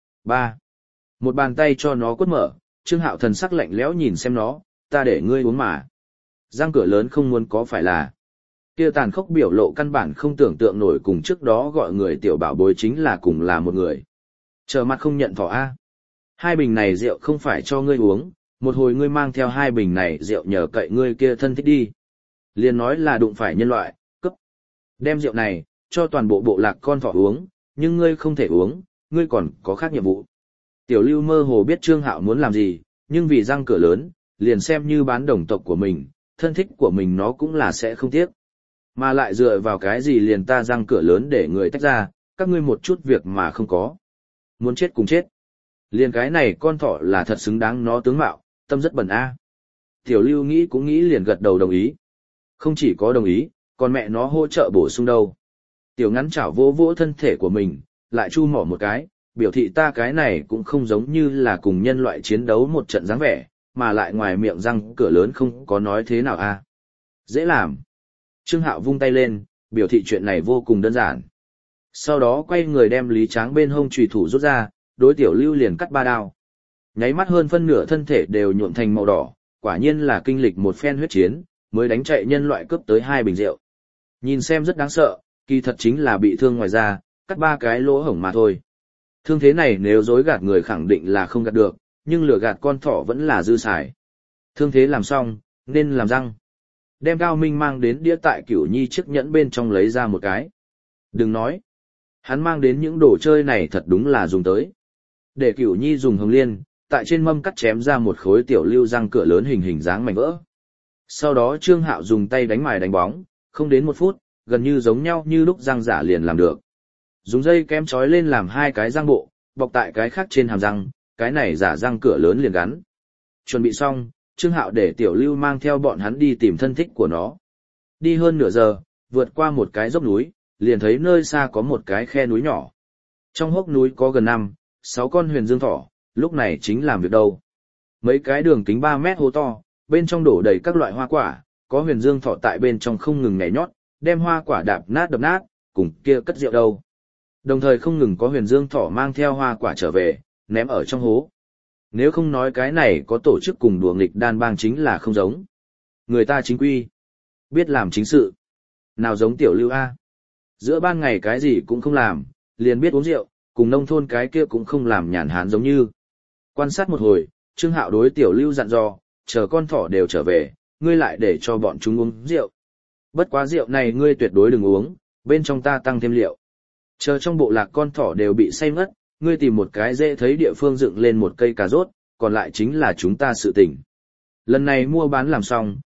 3. Một bàn tay cho nó quất mở, Trương Hạo thần sắc lạnh lẽo nhìn xem nó, ta để ngươi uống mà. Răng cửa lớn không muốn có phải là. Kia tàn khốc biểu lộ căn bản không tưởng tượng nổi cùng trước đó gọi người tiểu bảo bối chính là cùng là một người. Trở mặt không nhận thỏ A. 2 bình này rượu không phải cho ngươi uống, một hồi ngươi mang theo 2 bình này rượu nhờ cậy ngươi kia thân thích đi. Liền nói là đụng phải nhân loại, cấp. Đem rượu này, cho toàn bộ bộ lạc con thỏ uống, nhưng ngươi không thể uống, ngươi còn có khác nhiệm vụ. Tiểu Lưu mơ hồ biết Trương Hạo muốn làm gì, nhưng vì răng cửa lớn, liền xem như bán đồng tộc của mình, thân thích của mình nó cũng là sẽ không tiếc. Mà lại dựa vào cái gì liền ta răng cửa lớn để người tách ra, các ngươi một chút việc mà không có. Muốn chết cùng chết. Liền cái này con thỏ là thật xứng đáng nó tướng mạo, tâm rất bẩn a. Tiểu Lưu nghĩ cũng nghĩ liền gật đầu đồng ý. Không chỉ có đồng ý, còn mẹ nó hỗ trợ bổ sung đâu. Tiểu ngắn chảo vỗ vỗ thân thể của mình, lại chu mỏ một cái, biểu thị ta cái này cũng không giống như là cùng nhân loại chiến đấu một trận dáng vẻ, mà lại ngoài miệng răng cửa lớn không có nói thế nào a. Dễ làm. Trương Hạo vung tay lên, biểu thị chuyện này vô cùng đơn giản. Sau đó quay người đem Lý Tráng bên hông chùy thủ rút ra, đối Tiểu Lưu liền cắt 3 đao. Nháy mắt hơn phân nửa thân thể đều nhuộm thành màu đỏ, quả nhiên là kinh lịch một phen huyết chiến, mới đánh chạy nhân loại cướp tới 2 bình rượu. Nhìn xem rất đáng sợ, kỳ thật chính là bị thương ngoài da, cắt 3 cái lỗ hổng mà thôi. Thương thế này nếu dối gạt người khẳng định là không gạt được, nhưng lừa gạt con thỏ vẫn là dư xài. Thương thế làm xong, nên làm răng. Đem Cao Minh mang đến đĩa tại Cửu Nhi chiếc nhẫn bên trong lấy ra một cái. Đừng nói. Hắn mang đến những đồ chơi này thật đúng là dùng tới. Để Cửu Nhi dùng hồng liên, tại trên mâm cắt chém ra một khối Tiểu Lưu răng cửa lớn hình dáng mảnh vỡ. Sau đó Trương Hạo dùng tay đánh mài đánh bóng, không đến 1 phút, gần như giống nhau như lúc răng giả liền làm được. Dùng dây kém trói lên làm 2 cái răng bộ, bọc tại cái khác trên hàm răng, cái này giả răng cửa lớn liền gắn. Chuẩn bị xong, Trương Hạo để Tiểu Lưu mang theo bọn hắn đi tìm thân thích của nó. Đi hơn nửa giờ, vượt qua một cái dốc núi, liền thấy nơi xa có một cái khe núi nhỏ. Trong hốc núi có gần 5-6 con huyền dương thỏ, lúc này chính làm việc đâu. Mấy cái đường kính 3 mét hố to, bên trong đổ đầy các loại hoa quả, có huyền dương thỏ tại bên trong không ngừng nhảy nhót, đem hoa quả đập nát, cùng kia cất rượu đâu. Đồng thời không ngừng có huyền dương thỏ mang theo hoa quả trở về, ném ở trong hố. Nếu không nói cái này có tổ chức cùng đùa nghịch đan bang chính là không giống. Người ta chính quy, biết làm chính sự. Nào giống Tiểu Lưu A. Giữa ban ngày cái gì cũng không làm, liền biết uống rượu, cùng nông thôn cái kia cũng không làm nhàn hán giống như. Quan sát một hồi, Trương Hạo đối Tiểu Lưu dặn dò, chờ con thỏ đều trở về, ngươi lại để cho bọn chúng uống rượu. Bất quá rượu này ngươi tuyệt đối đừng uống, bên trong ta tăng thêm liệu. Chờ trong bộ lạc con thỏ đều bị say ngất, ngươi tìm một cái dễ thấy địa phương dựng lên một cây cà rốt, còn lại chính là chúng ta sự tình. Lần này mua bán làm xong,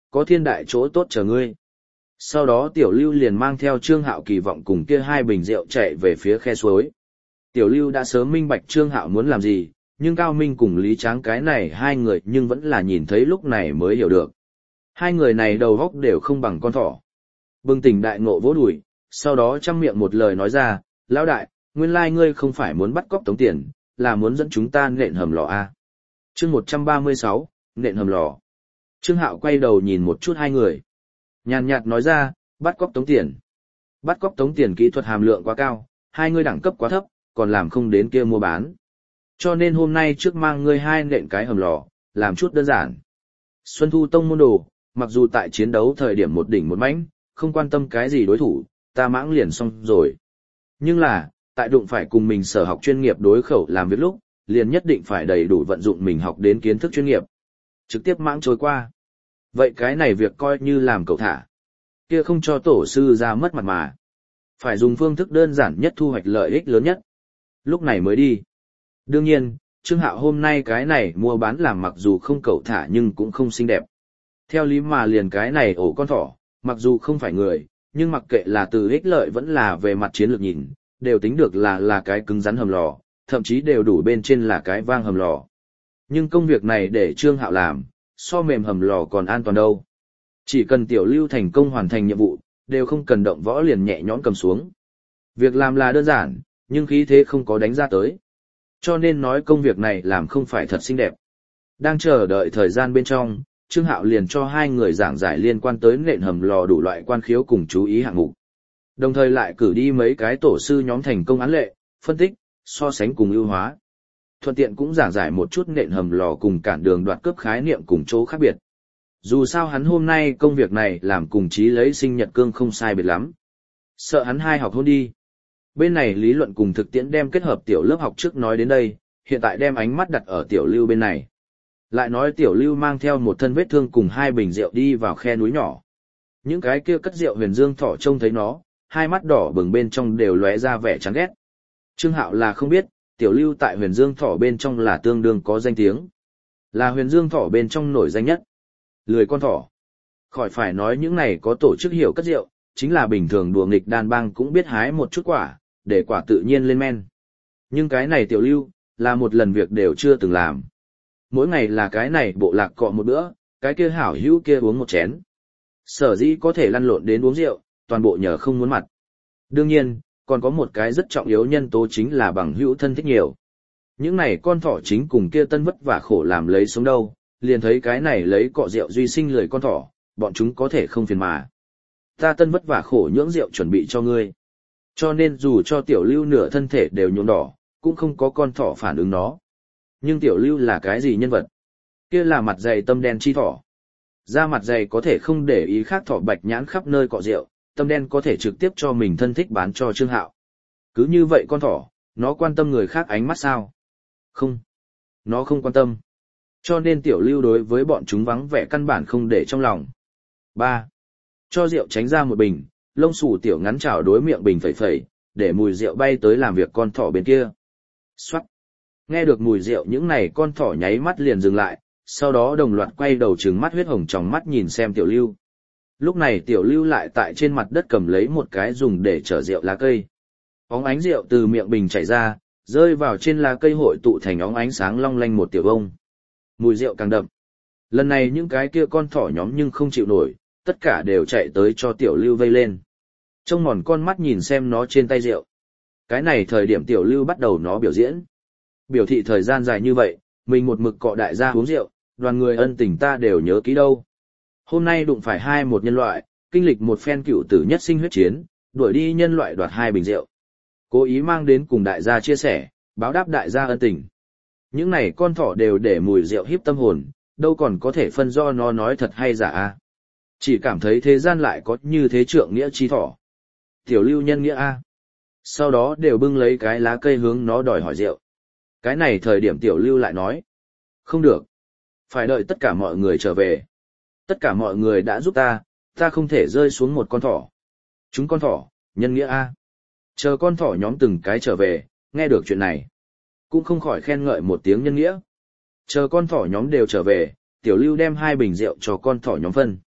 có thiên đại chỗ tốt chờ ngươi. Sau đó Tiểu Lưu liền mang theo Trương Hạo kỳ vọng cùng kia 2 bình rượu chạy về phía khe suối. Tiểu Lưu đã sớm minh bạch Trương Hạo muốn làm gì, nhưng Cao Minh cùng Lý Tráng cái này 2 người nhưng vẫn là nhìn thấy lúc này mới hiểu được. 2 người này đầu óc đều không bằng con thỏ. Bừng tỉnh đại ngộ vỗ đùi, sau đó trăm miệng một lời nói ra, lão đại, nguyên lai ngươi không phải muốn bắt cóc tống tiền, là muốn dẫn chúng ta nện hầm lò a. Chương 136, nện hầm lò. Trương Hạo quay đầu nhìn một chút 2 người. Nhàn nhạt nói ra, bắt cóc tống tiền. Bắt cóc tống tiền kỹ thuật hàm lượng quá cao, 2 người đẳng cấp quá thấp, còn làm không đến kia mua bán. Cho nên hôm nay trước mang ngươi 2 nện cái hầm lò, làm chút đơn giản. Xuân Thu Tông môn đồ, mặc dù tại chiến đấu thời điểm một đỉnh một mãnh, không quan tâm cái gì đối thủ, ta mãng liền xong rồi. Nhưng là, tại đụng phải cùng mình sở học chuyên nghiệp đối khẩu làm việc lúc, liền nhất định phải đầy đủ vận dụng mình học đến kiến thức chuyên nghiệp. Trực tiếp mãng trôi qua. Vậy cái này việc coi như làm cậu thả. Kia không cho tổ sư ra mất mặt mà. Phải dùng phương thức đơn giản nhất thu hoạch lợi ích lớn nhất. Lúc này mới đi. Đương nhiên, Trương Hạo hôm nay cái này mua bán làm mặc dù không cậu thả nhưng cũng không xinh đẹp. Theo lý mà liền cái này ổ con thỏ, mặc dù không phải người, nhưng mặc kệ là từ ích lợi vẫn là về mặt chiến lược nhìn, đều tính được là cái cứng rắn hầm lò, thậm chí đều đủ bên trên là cái vang hầm lò. Nhưng công việc này để Trương Hạo làm, so mềm hầm lò còn an toàn đâu. Chỉ cần Tiểu Lưu thành công hoàn thành nhiệm vụ, đều không cần động võ liền nhẹ nhõm cầm xuống. Việc làm là đơn giản, nhưng khí thế không có đánh ra tới. Cho nên nói công việc này làm không phải thật xinh đẹp. Đang chờ đợi thời gian bên trong, Trương Hạo liền cho 2 người giảng giải liên quan tới nện hầm lò đủ loại quan khiếu cùng chú ý hạng mục. Đồng thời lại cử đi mấy cái tổ sư nhóm thành công án lệ, phân tích, so sánh cùng ưu hóa. Thuận tiện cũng giảng giải một chút nện hầm lò cùng cản đường đoạt cướp khái niệm cùng chỗ khác biệt. Dù sao hắn hôm nay công việc này làm cùng chí lấy sinh nhật cương không sai biệt lắm. Sợ hắn 2 học hôn đi. Bên này lý luận cùng thực tiễn đem kết hợp tiểu lớp học trước nói đến đây, hiện tại đem ánh mắt đặt ở Tiểu Lưu bên này. Lại nói Tiểu Lưu mang theo một thân vết thương cùng 2 bình rượu đi vào khe núi nhỏ. Những cái kia cất rượu Huyền Dương Thỏ trông thấy nó, 2 mắt đỏ bừng bên trong đều lóe ra vẻ chán ghét. Trương Hạo là không biết, Tiểu Lưu tại Huyền Dương Thỏ bên trong là tương đương có danh tiếng. Là Huyền Dương Thỏ bên trong nổi danh nhất. Lười con thỏ. Khỏi phải nói những này có tổ chức hiểu cất rượu, chính là bình thường đùa nghịch đàn bang cũng biết hái một chút quả, để quả tự nhiên lên men. Nhưng cái này Tiểu Lưu, là một lần việc đều chưa từng làm. Mỗi ngày là cái này bộ lạc cọ một bữa, cái kia hảo hữu kia uống một chén. Sở dĩ có thể lăn lộn đến uống rượu, toàn bộ nhờ không muốn mặt. Đương nhiên, còn có một cái rất trọng yếu nhân tố chính là bằng hữu thân thích nhiều. Những này con thỏ chính cùng kia tân vất vả khổ làm lấy sống đâu, liền thấy cái này lấy cọ rượu duy sinh lười con thỏ, bọn chúng có thể không phiền mà. Ta tân vất vả khổ nhưỡng rượu chuẩn bị cho ngươi. Cho nên dù cho Tiểu Lưu nửa thân thể đều nhuộm đỏ, cũng không có con thỏ phản ứng nó. Nhưng Tiểu Lưu là cái gì nhân vật? Kia là mặt dày tâm đen chi thỏ. Da mặt dày có thể không để ý khác thỏ bạch nhãn khắp nơi cọ rượu, tâm đen có thể trực tiếp cho mình thân thích bán cho Trương Hạo. Cứ như vậy con thỏ, nó quan tâm người khác ánh mắt sao? Không. Nó không quan tâm. Cho nên Tiểu Lưu đối với bọn chúng vắng vẻ căn bản không để trong lòng. 3. Cho rượu tránh ra một bình, lông xù Tiểu ngắn chảo đối miệng bình phẩy phẩy, để mùi rượu bay tới làm việc con thỏ bên kia. Xoát. Nghe được mùi rượu những này con thỏ nháy mắt liền dừng lại, sau đó đồng loạt quay đầu trừng mắt huyết hồng trong mắt nhìn xem Tiểu Lưu. Lúc này Tiểu Lưu lại tại trên mặt đất cầm lấy một cái dùng để chở rượu lá cây. Óng ánh rượu từ miệng bình chảy ra, rơi vào trên lá cây hội tụ thành óng ánh sáng long lanh một tiểu bông. Mùi rượu càng đậm. Lần này những cái kia con thỏ nhóm nhưng không chịu nổi, tất cả đều chạy tới cho Tiểu Lưu vây lên. Trông mòn con mắt nhìn xem nó trên tay rượu. Cái này thời điểm Tiểu Lưu bắt đầu nó biểu diễn. Biểu thị thời gian dài như vậy, mình một mực cọ đại gia uống rượu, đoàn người ân tình ta đều nhớ kỹ đâu. Hôm nay đụng phải một nhân loại, kinh lịch một phen cựu tử nhất sinh huyết chiến, đuổi đi nhân loại đoạt 2 bình rượu. Cố ý mang đến cùng đại gia chia sẻ, báo đáp đại gia ân tình. Những này con thỏ đều để mùi rượu hiếp tâm hồn, đâu còn có thể phân do nó nói thật hay giả a. Chỉ cảm thấy thế gian lại có như thế trượng nghĩa chi thỏ. Tiểu Lưu nhân nghĩa a. Sau đó đều bưng lấy cái lá cây hướng nó đòi hỏi rượu. Cái này thời điểm Tiểu Lưu lại nói. Không được. Phải đợi tất cả mọi người trở về. Tất cả mọi người đã giúp ta không thể rơi xuống một con thỏ. Chúng con thỏ, nhân nghĩa a. Chờ con thỏ nhóm từng cái trở về, nghe được chuyện này. Cũng không khỏi khen ngợi một tiếng nhân nghĩa. Chờ con thỏ nhóm đều trở về, Tiểu Lưu đem 2 bình rượu cho con thỏ nhóm phân.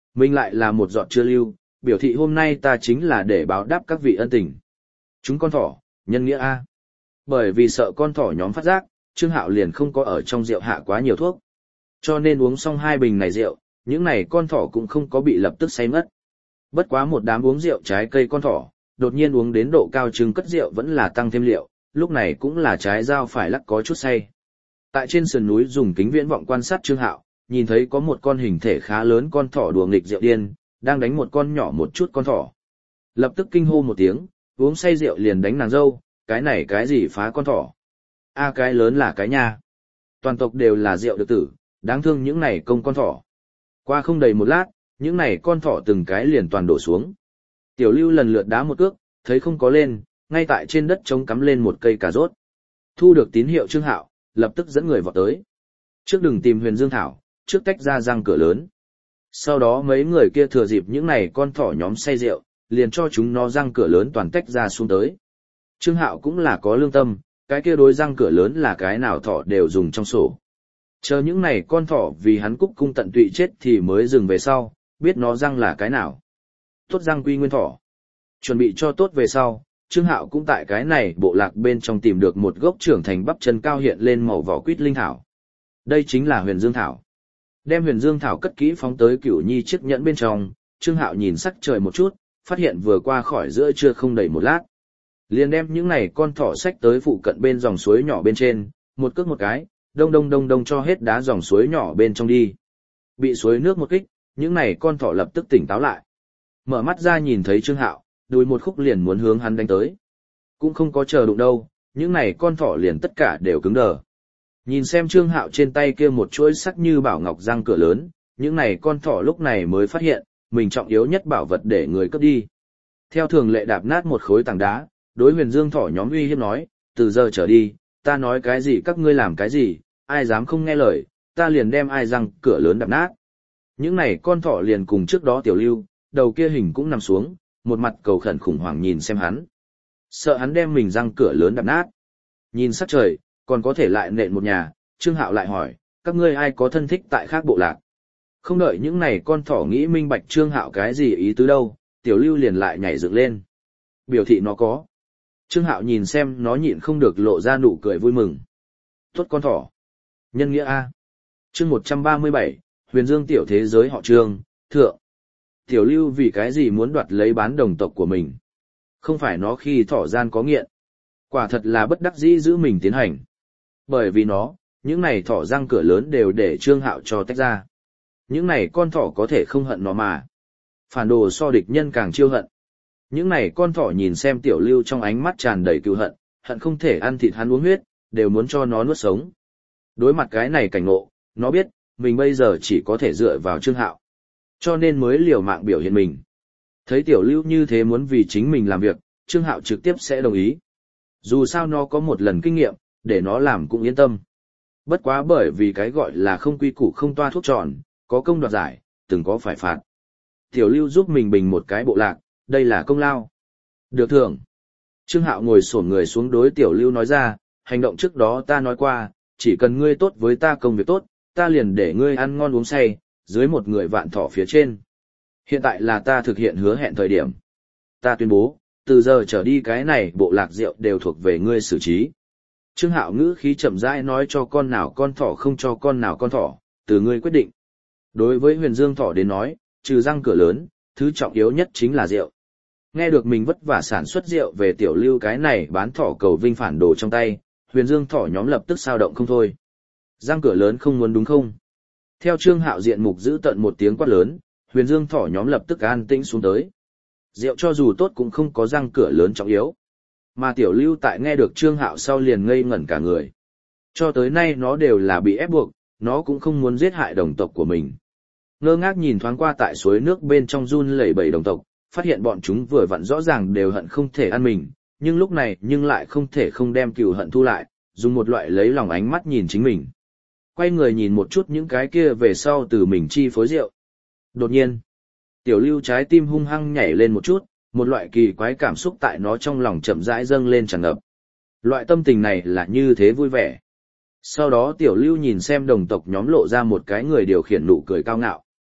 Mình lại là một giọt chưa lưu, biểu thị hôm nay ta chính là để báo đáp các vị ân tình. Chúng con thỏ, nhân nghĩa A. Bởi vì sợ con thỏ nhóm phát giác, Trương Hạo liền không có ở trong rượu hạ quá nhiều thuốc. Cho nên uống xong 2 bình này rượu, những này con thỏ cũng không có bị lập tức say mất. Bất quá một đám uống rượu trái cây con thỏ, đột nhiên uống đến độ cao chừng cất rượu vẫn là tăng thêm liệu, lúc này cũng là trái dao phải lắc có chút say. Tại trên sườn núi dùng kính viễn vọng quan sát Trương Hạo, nhìn thấy có một con hình thể khá lớn con thỏ đùa nghịch rượu điên, đang đánh một con nhỏ một chút con thỏ. Lập tức kinh hô một tiếng, uống say rượu liền đánh nàng dâu, cái này cái gì phá con thỏ. A cái lớn là cái nha. Toàn tộc đều là rượu được tử, đáng thương những này công con thỏ. Qua không đầy một lát, những này con thỏ từng cái liền toàn đổ xuống. Tiểu Lưu lần lượt đá một cước, thấy không có lên, ngay tại trên đất trống cắm lên một cây cà rốt. Thu được tín hiệu Trương Hạo, lập tức dẫn người vọt tới. Trước đừng tìm Huyền Dương Thảo, trước tách ra răng cửa lớn. Sau đó mấy người kia thừa dịp những này con thỏ nhóm say rượu, liền cho chúng nó răng cửa lớn toàn tách ra xuống tới. Trương Hạo cũng là có lương tâm, cái kia đối răng cửa lớn là cái nào thỏ đều dùng trong sổ. Chờ những này con thỏ vì hắn cúc cung tận tụy chết thì mới dừng về sau, biết nó răng là cái nào. Tốt răng quy nguyên thỏ. Chuẩn bị cho tốt về sau, Trương Hạo cũng tại cái này bộ lạc bên trong tìm được một gốc trưởng thành bắp chân cao hiện lên màu vỏ quýt linh thảo. Đây chính là Huyền Dương Thảo. Đem Huyền Dương Thảo cất kỹ phóng tới Cửu Nhi chiếc nhẫn bên trong, Trương Hạo nhìn sắc trời một chút, phát hiện vừa qua khỏi giữa trưa không đầy một lát. Liền đem những này con thỏ xách tới phụ cận bên dòng suối nhỏ bên trên, một cước một cái, đông đông đông đông cho hết đá dòng suối nhỏ bên trong đi. Bị suối nước một kích, những này con thỏ lập tức tỉnh táo lại. Mở mắt ra nhìn thấy Trương Hạo, đùi một khúc liền muốn hướng hắn đánh tới. Cũng không có chờ đụng đâu, những này con thỏ liền tất cả đều cứng đờ. Nhìn xem Trương Hạo trên tay kia một chuỗi sắc như bảo ngọc răng cửa lớn, những này con thỏ lúc này mới phát hiện, mình trọng yếu nhất bảo vật để người cướp đi. Theo thường lệ đạp nát một khối tảng đá, đối Huyền Dương thỏ nhóm uy hiếp nói, từ giờ trở đi, ta nói cái gì các ngươi làm cái gì, ai dám không nghe lời, ta liền đem ai răng cửa lớn đạp nát. Những này con thỏ liền cùng trước đó Tiểu Lưu, đầu kia hình cũng nằm xuống, một mặt cầu khẩn khủng hoảng nhìn xem hắn. Sợ hắn đem mình răng cửa lớn đạp nát. Nhìn sắc trời, còn có thể lại nện một nhà, Trương Hạo lại hỏi, các ngươi ai có thân thích tại khác bộ lạc. Không đợi những này con thỏ nghĩ minh bạch Trương Hạo cái gì ý tứ đâu, Tiểu Lưu liền lại nhảy dựng lên. Biểu thị nó có. Trương Hạo nhìn xem nó nhịn không được lộ ra nụ cười vui mừng. Tốt con thỏ. Nhân nghĩa A. Chương 137, Huyền Dương tiểu thế giới họ Trương, thượng. Tiểu Lưu vì cái gì muốn đoạt lấy bán đồng tộc của mình? Không phải nó khi thỏ gian có nghiện. Quả thật là bất đắc dĩ giữ mình tiến hành. Bởi vì nó, những này thỏ răng cửa lớn đều để Trương Hạo cho tách ra. Những này con thỏ có thể không hận nó mà. Phản đồ so địch nhân càng chiêu hận. Những này con thỏ nhìn xem Tiểu Lưu trong ánh mắt tràn đầy cừu hận, hận không thể ăn thịt hắn uống huyết, đều muốn cho nó nuốt sống. Đối mặt cái này cảnh ngộ, nó biết, mình bây giờ chỉ có thể dựa vào Trương Hạo. Cho nên mới liều mạng biểu hiện mình. Thấy Tiểu Lưu như thế muốn vì chính mình làm việc, Trương Hạo trực tiếp sẽ đồng ý. Dù sao nó có một lần kinh nghiệm, để nó làm cũng yên tâm. Bất quá bởi vì cái gọi là không quy củ không toa thuốc tròn, có công đoạt giải, từng có phải phạt. Tiểu Lưu giúp mình bình một cái bộ lạc, đây là công lao. Được thưởng. Trương Hạo ngồi xổm người xuống đối Tiểu Lưu nói ra, hành động trước đó ta nói qua, chỉ cần ngươi tốt với ta công việc tốt, ta liền để ngươi ăn ngon uống say, dưới một người vạn thỏ phía trên. Hiện tại là ta thực hiện hứa hẹn thời điểm. Ta tuyên bố, từ giờ trở đi cái này bộ lạc rượu đều thuộc về ngươi xử trí. Trương Hạo ngữ khí chậm rãi nói cho con nào con thỏ không cho con nào con thỏ, từ ngươi quyết định. Đối với Huyền Dương thỏ đến nói, trừ răng cửa lớn, thứ trọng yếu nhất chính là rượu. Nghe được mình vất vả sản xuất rượu về Tiểu Lưu cái này bán thỏ cầu vinh phản đồ trong tay, Huyền Dương thỏ nhóm lập tức sao động không thôi. Răng cửa lớn không muốn đúng không? Theo Trương Hạo diện mục giữ tận một tiếng quát lớn, Huyền Dương thỏ nhóm lập tức an tĩnh xuống tới. Rượu cho dù tốt cũng không có răng cửa lớn trọng yếu. Mà Tiểu Lưu tại nghe được Trương Hạo sau liền ngây ngẩn cả người. Cho tới nay nó đều là bị ép buộc, nó cũng không muốn giết hại đồng tộc của mình. Ngơ ngác nhìn thoáng qua tại suối nước bên trong run lẩy bẩy đồng tộc, phát hiện bọn chúng vừa vặn rõ ràng đều hận không thể ăn mình, nhưng lúc này nhưng lại không thể không đem cừu hận thu lại, dùng một loại lấy lòng ánh mắt nhìn chính mình. Quay người nhìn một chút những cái kia về sau từ mình chi phối rượu. Đột nhiên, Tiểu Lưu trái tim hung hăng nhảy lên một chút, một loại kỳ quái cảm xúc tại nó trong lòng chậm rãi dâng lên tràn ngập. Loại tâm tình này là như thế vui vẻ. Sau đó Tiểu Lưu nhìn xem đồng tộc nhóm lộ ra một cái người điều khiển nụ cười cao ngạo.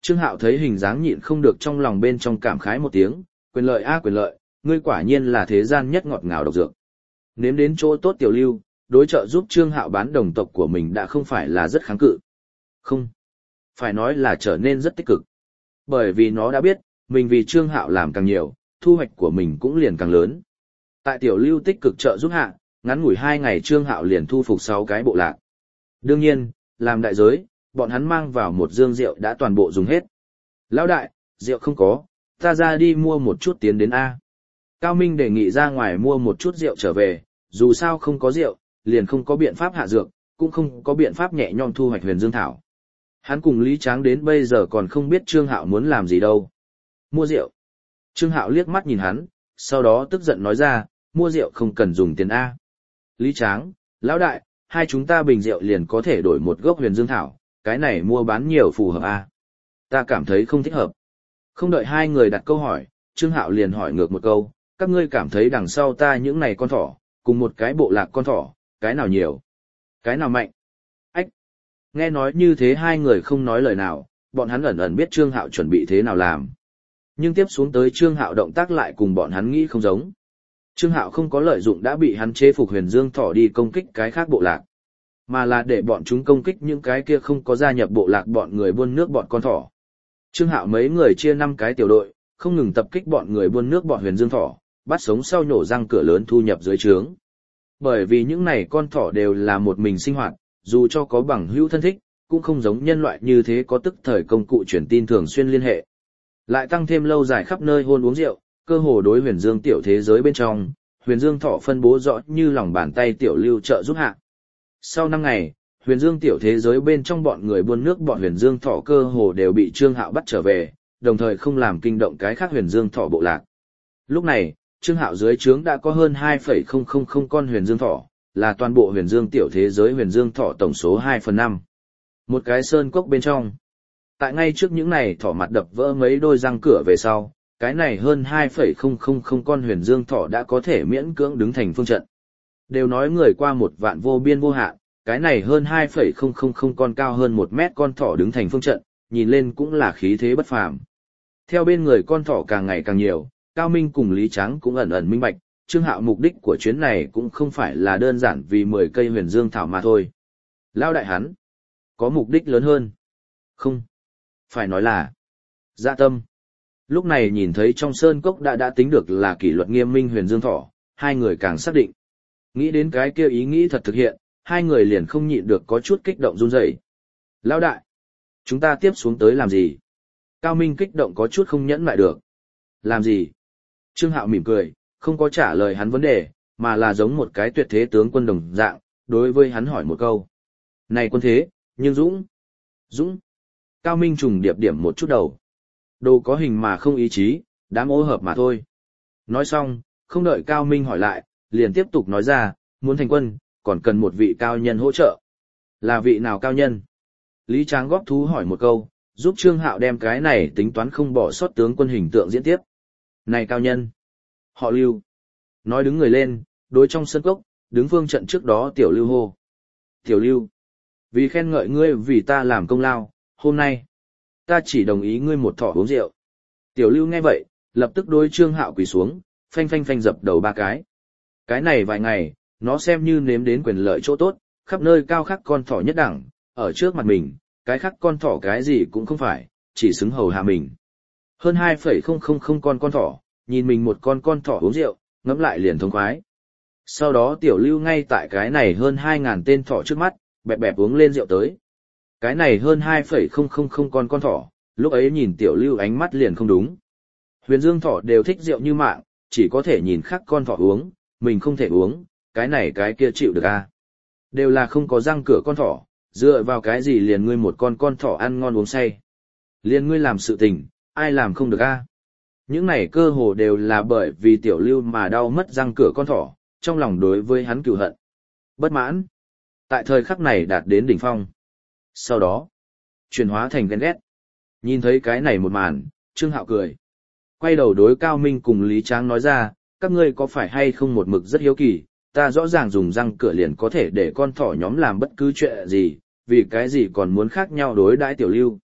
Trương Hạo thấy hình dáng nhịn không được trong lòng bên trong cảm khái một tiếng, quyền lợi a quyền lợi, ngươi quả nhiên là thế gian nhất ngọt ngào độc dược. Nếm đến chỗ tốt Tiểu Lưu, đối trợ giúp Trương Hạo bán đồng tộc của mình đã không phải là rất kháng cự. Không, phải nói là trở nên rất tích cực. Bởi vì nó đã biết, mình vì Trương Hạo làm càng nhiều, thu hoạch của mình cũng liền càng lớn. Tại Tiểu Lưu tích cực trợ giúp hạ, ngắn ngủi 2 ngày Trương Hạo liền thu phục 6 cái bộ lạc. Đương nhiên, làm đại giới, bọn hắn mang vào một dương rượu đã toàn bộ dùng hết. Lão đại, rượu không có, ta ra đi mua một chút tiến đến A. Cao Minh đề nghị ra ngoài mua một chút rượu trở về, dù sao không có rượu, liền không có biện pháp hạ dược, cũng không có biện pháp nhẹ nhõm thu hoạch huyền dương thảo. Hắn cùng Lý Tráng đến bây giờ còn không biết Trương Hạo muốn làm gì đâu. Mua rượu. Trương Hạo liếc mắt nhìn hắn, sau đó tức giận nói ra, mua rượu không cần dùng tiền A. Lý Tráng, lão đại, hai chúng ta bình rượu liền có thể đổi một gốc huyền dương thảo, cái này mua bán nhiều phù hợp A. Ta cảm thấy không thích hợp. Không đợi hai người đặt câu hỏi, Trương Hạo liền hỏi ngược một câu, các ngươi cảm thấy đằng sau ta những này con thỏ, cùng một cái bộ lạc con thỏ, cái nào nhiều, cái nào mạnh? Ách! Nghe nói như thế hai người không nói lời nào, bọn hắn ẩn ẩn biết Trương Hạo chuẩn bị thế nào làm. Nhưng tiếp xuống tới Trương Hạo động tác lại cùng bọn hắn nghĩ không giống. Trương Hạo không có lợi dụng đã bị hắn chế phục huyền dương thỏ đi công kích cái khác bộ lạc, mà là để bọn chúng công kích những cái kia không có gia nhập bộ lạc bọn người buôn nước bọn con thỏ. Trương Hạo mấy người chia 5 cái tiểu đội, không ngừng tập kích bọn người buôn nước bọn huyền dương thỏ, bắt sống sau nhổ răng cửa lớn thu nhập dưới trướng. Bởi vì những này con thỏ đều là một mình sinh hoạt, dù cho có bằng hữu thân thích, cũng không giống nhân loại như thế có tức thời công cụ truyền tin thường xuyên liên hệ. Lại tăng thêm lâu dài khắp nơi hôn uống rượu, cơ hồ đối huyền dương tiểu thế giới bên trong, huyền dương thỏ phân bố rõ như lòng bàn tay Tiểu Lưu trợ giúp hạ. Sau 5 ngày, huyền dương tiểu thế giới bên trong bọn người buôn nước bọn huyền dương thỏ cơ hồ đều bị Trương Hạo bắt trở về, đồng thời không làm kinh động cái khác huyền dương thỏ bộ lạc. Lúc này, Trương Hạo dưới trướng đã có hơn 2,000 con huyền dương thỏ, là toàn bộ huyền dương tiểu thế giới huyền dương thỏ tổng số 2/5. Một cái sơn cốc bên trong. Tại ngay trước những này thỏ mặt đập vỡ mấy đôi răng cửa về sau, cái này hơn 2,000 con huyền dương thỏ đã có thể miễn cưỡng đứng thành phương trận. Đều nói người qua một vạn vô biên vô hạn, cái này hơn 2,000 con cao hơn 1 mét con thỏ đứng thành phương trận, nhìn lên cũng là khí thế bất phàm. Theo bên người con thỏ càng ngày càng nhiều, Cao Minh cùng Lý Tráng cũng ẩn ẩn minh bạch, Trương Hạo mục đích của chuyến này cũng không phải là đơn giản vì 10 cây huyền dương thảo mà thôi. Lao đại hắn, có mục đích lớn hơn. Không, phải nói là dạ tâm. Lúc này nhìn thấy trong sơn cốc đã tính được là kỷ luật nghiêm minh huyền dương thỏ, hai người càng xác định. Nghĩ đến cái kia ý nghĩ thật thực hiện, hai người liền không nhịn được có chút kích động run rẩy. Lão đại, chúng ta tiếp xuống tới làm gì? Cao Minh kích động có chút không nhẫn lại được. Làm gì? Trương Hạo mỉm cười, không có trả lời hắn vấn đề, mà là giống một cái tuyệt thế tướng quân đồng dạng, đối với hắn hỏi một câu. Này quân thế, nhưng Dũng. Dũng. Cao Minh trùng điệp điểm một chút đầu. Đồ có hình mà không ý chí, đám ô hợp mà thôi. Nói xong, không đợi Cao Minh hỏi lại, liền tiếp tục nói ra, muốn thành quân, còn cần một vị cao nhân hỗ trợ. Là vị nào cao nhân? Lý Tráng góp thú hỏi một câu, giúp Trương Hạo đem cái này tính toán không bỏ sót tướng quân hình tượng diễn tiếp. Này cao nhân! Họ Lưu! Nói đứng người lên, đối trong sân cốc, đứng phương trận trước đó Tiểu Lưu hô. Tiểu Lưu! Vì khen ngợi ngươi vì ta làm công lao, hôm nay, ta chỉ đồng ý ngươi một thỏi uống rượu. Tiểu Lưu nghe vậy, lập tức đối Trương Hạo quỳ xuống, phanh phanh phanh dập đầu 3 cái. Cái này vài ngày, nó xem như nếm đến quyền lợi chỗ tốt, khắp nơi cao khắc con thỏ nhất đẳng, ở trước mặt mình, cái khắc con thỏ cái gì cũng không phải, chỉ xứng hầu hạ mình. Hơn 2,000 con thỏ, nhìn mình một con thỏ uống rượu, ngẫm lại liền thông khoái. Sau đó Tiểu Lưu ngay tại cái này hơn 2.000 tên thỏ trước mắt, bẹp bẹp uống lên rượu tới. Cái này hơn 2,000 con thỏ, lúc ấy nhìn Tiểu Lưu ánh mắt liền không đúng. Huyền dương thỏ đều thích rượu như mạng, chỉ có thể nhìn khác con thỏ uống, mình không thể uống, cái này cái kia chịu được à. Đều là không có răng cửa con thỏ, dựa vào cái gì liền ngươi một con thỏ ăn ngon uống say. Liền ngươi làm sự tình, ai làm không được à. Những này cơ hồ đều là bởi vì Tiểu Lưu mà đau mất răng cửa con thỏ, trong lòng đối với hắn cừu hận. Bất mãn. Tại thời khắc này đạt đến đỉnh phong. Sau đó, chuyển hóa thành ghen ghét. Nhìn thấy cái này một màn, Trương Hạo cười. Quay đầu đối Cao Minh cùng Lý Tráng nói ra, các ngươi có phải hay không một mực rất hiếu kỳ, ta rõ ràng dùng răng cửa liền có thể để con thỏ nhóm làm bất cứ chuyện gì, vì cái gì còn muốn khác nhau đối đãi Tiểu Lưu.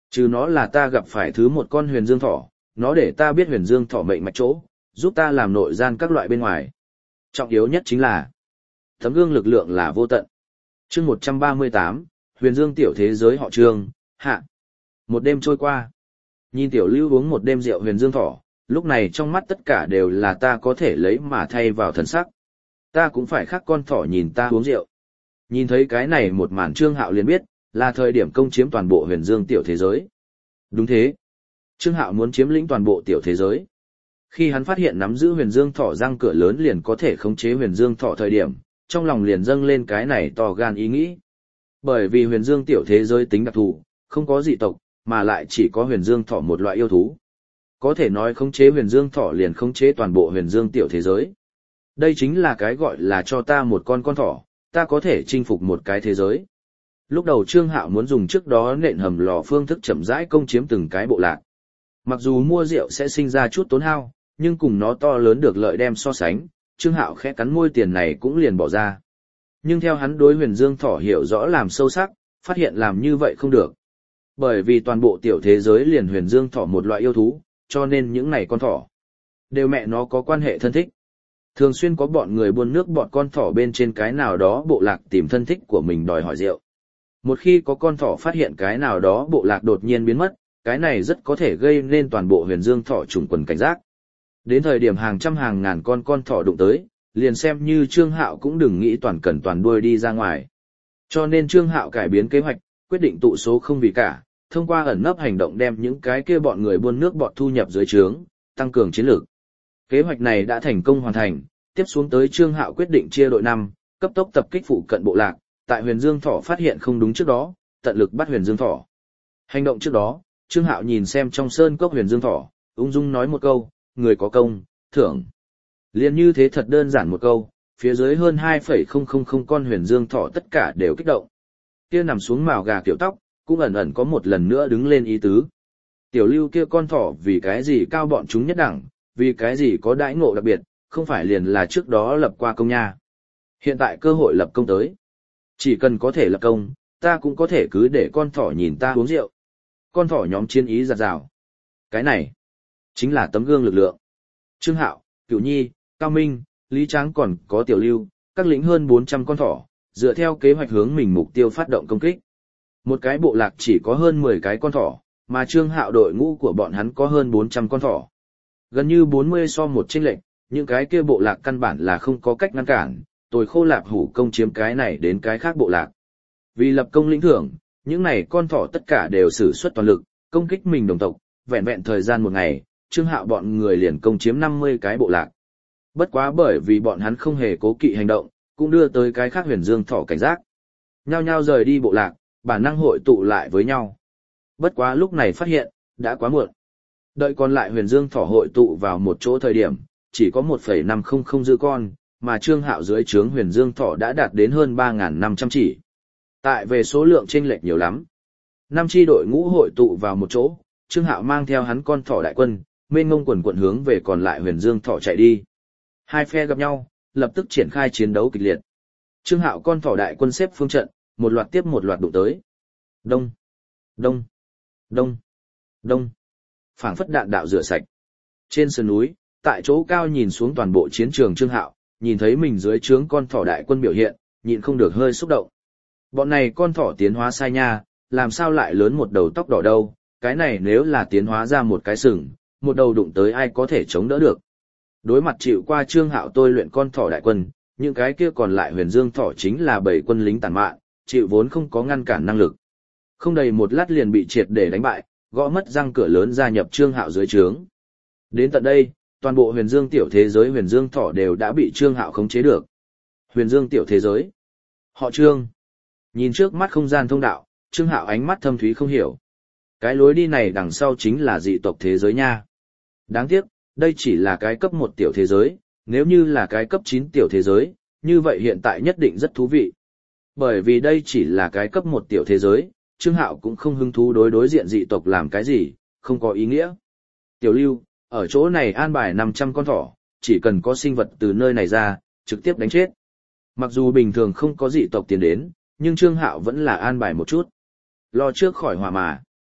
Chứ nó là ta gặp phải thứ một con huyền dương thỏ, nó để ta biết huyền dương thỏ mệnh mạch chỗ, giúp ta làm nội gian các loại bên ngoài. Trọng yếu nhất chính là tấm gương lực lượng là vô tận. Chương 138, Huyền Dương tiểu thế giới họ Trương, hạ. Một đêm trôi qua. Nhìn Tiểu Lưu uống một đêm rượu huyền dương thỏ, lúc này trong mắt tất cả đều là ta có thể lấy mà thay vào thần sắc. Ta cũng phải khác con thỏ nhìn ta uống rượu. Nhìn thấy cái này một màn Trương Hạo liền biết, là thời điểm công chiếm toàn bộ huyền dương tiểu thế giới. Đúng thế. Trương Hạo muốn chiếm lĩnh toàn bộ tiểu thế giới. Khi hắn phát hiện nắm giữ huyền dương thỏ răng cửa lớn liền có thể khống chế huyền dương thỏ thời điểm, trong lòng liền dâng lên cái này to gan ý nghĩ. Bởi vì huyền dương tiểu thế giới tính đặc thù, không có dị tộc, mà lại chỉ có huyền dương thỏ một loại yêu thú. Có thể nói khống chế huyền dương thỏ liền khống chế toàn bộ huyền dương tiểu thế giới. Đây chính là cái gọi là cho ta một con thỏ, ta có thể chinh phục một cái thế giới. Lúc đầu Trương Hạo muốn dùng trước đó nện hầm lò phương thức chậm rãi công chiếm từng cái bộ lạc. Mặc dù mua rượu sẽ sinh ra chút tốn hao, nhưng cùng nó to lớn được lợi đem so sánh, Trương Hạo khẽ cắn môi tiền này cũng liền bỏ ra. Nhưng theo hắn đối huyền dương thỏ hiểu rõ làm sâu sắc, phát hiện làm như vậy không được. Bởi vì toàn bộ tiểu thế giới liền huyền dương thỏ một loại yêu thú, cho nên những này con thỏ đều mẹ nó có quan hệ thân thích. Thường xuyên có bọn người buôn nước bọt con thỏ bên trên cái nào đó bộ lạc tìm thân thích của mình đòi hỏi rượu. Một khi có con thỏ phát hiện cái nào đó bộ lạc đột nhiên biến mất, cái này rất có thể gây nên toàn bộ huyền dương thỏ trùng quần cảnh giác. Đến thời điểm hàng trăm hàng ngàn con thỏ đụng tới, liền xem như Trương Hạo cũng đừng nghĩ toàn cần toàn đuôi đi ra ngoài. Cho nên Trương Hạo cải biến kế hoạch, quyết định tụ số không vì cả, thông qua ẩn nấp hành động đem những cái kia bọn người buôn nước bọt thu nhập dưới trướng, tăng cường chiến lược. Kế hoạch này đã thành công hoàn thành, tiếp xuống tới Trương Hạo quyết định chia đội 5, cấp tốc tập kích phụ cận bộ lạc, tại huyền dương thỏ phát hiện không đúng trước đó, tận lực bắt huyền dương thỏ. Hành động trước đó, Trương Hạo nhìn xem trong sơn cốc huyền dương thỏ, ung dung nói một câu, người có công, thưởng. Liên như thế thật đơn giản một câu, phía dưới hơn 2,000 con huyền dương thỏ tất cả đều kích động. Kia nằm xuống mào gà kiểu tóc, cũng ẩn ẩn có một lần nữa đứng lên ý tứ. Tiểu Lưu kia con thỏ vì cái gì cao bọn chúng nhất đẳng, vì cái gì có đãi ngộ đặc biệt, không phải liền là trước đó lập qua công nha. Hiện tại cơ hội lập công tới. Chỉ cần có thể lập công, ta cũng có thể cứ để con thỏ nhìn ta uống rượu. Con thỏ nhóm chiến ý giạt rào. Cái này, chính là tấm gương lực lượng. Trương Hạo, Cửu Nhi, Cao Minh, Lý Tráng còn có Tiểu Lưu, các lĩnh hơn 400 con thỏ, dựa theo kế hoạch hướng mình mục tiêu phát động công kích. Một cái bộ lạc chỉ có hơn 10 cái con thỏ, mà Trương Hạo đội ngũ của bọn hắn có hơn 400 con thỏ. Gần như 40 so một chênh lệch, những cái kia bộ lạc căn bản là không có cách ngăn cản, Tồi Khô Lạp Hủ công chiếm cái này đến cái khác bộ lạc. Vì lập công lĩnh thưởng, những này con thỏ tất cả đều sử xuất toàn lực, công kích mình đồng tộc, vẹn vẹn thời gian một ngày, Trương Hạo bọn người liền công chiếm 50 cái bộ lạc. Bất quá bởi vì bọn hắn không hề cố kỵ hành động, cũng đưa tới cái khác huyền dương thỏ cảnh giác. Nhao nhao rời đi bộ lạc, bản năng hội tụ lại với nhau. Bất quá lúc này phát hiện, đã quá muộn. Đợi còn lại huyền dương thỏ hội tụ vào một chỗ thời điểm, chỉ có 1,500 dư con, mà Trương Hạo dưới trướng huyền dương thỏ đã đạt đến hơn 3.500 chỉ. Tại về số lượng chênh lệch nhiều lắm. 5 chi đội ngũ hội tụ vào một chỗ, Trương Hạo mang theo hắn con thỏ đại quân, mênh mông quần quận hướng về còn lại huyền dương thỏ chạy đi. Hai phe gặp nhau, lập tức triển khai chiến đấu kịch liệt. Trương Hạo con thỏ đại quân xếp phương trận, một loạt tiếp một loạt đụng tới. Đông, đông, đông, đông. Phảng phất đạn đạo rửa sạch. Trên sườn núi, tại chỗ cao nhìn xuống toàn bộ chiến trường Trương Hạo, nhìn thấy mình dưới trướng con thỏ đại quân biểu hiện, nhịn không được hơi xúc động. Bọn này con thỏ tiến hóa sai nha, làm sao lại lớn một đầu tóc đỏ đâu, cái này nếu là tiến hóa ra một cái sừng, một đầu đụng tới ai có thể chống đỡ được. Đối mặt chịu qua Trương Hạo tôi luyện con thỏ đại quân, những cái kia còn lại huyền dương thỏ chính là 7 quân lính tàn mạn, chịu vốn không có ngăn cản năng lực. Không đầy một lát liền bị triệt để đánh bại, gõ mất răng cửa lớn gia nhập Trương Hạo dưới trướng. Đến tận đây, toàn bộ huyền dương tiểu thế giới huyền dương thỏ đều đã bị Trương Hạo khống chế được. Huyền dương tiểu thế giới. Họ Trương. Nhìn trước mắt không gian thông đạo, Trương Hạo ánh mắt thâm thúy không hiểu. Cái lối đi này đằng sau chính là dị tộc thế giới nha. Đáng tiếc, đây chỉ là cái cấp 1 tiểu thế giới, nếu như là cái cấp 9 tiểu thế giới, như vậy hiện tại nhất định rất thú vị. Bởi vì đây chỉ là cái cấp 1 tiểu thế giới, Trương Hạo cũng không hứng thú đối diện dị tộc làm cái gì, không có ý nghĩa. Tiểu Lưu, ở chỗ này an bài 500 con thỏ, chỉ cần có sinh vật từ nơi này ra, trực tiếp đánh chết. Mặc dù bình thường không có dị tộc tiến đến, nhưng Trương Hạo vẫn là an bài một chút. Lo trước khỏi họa mà.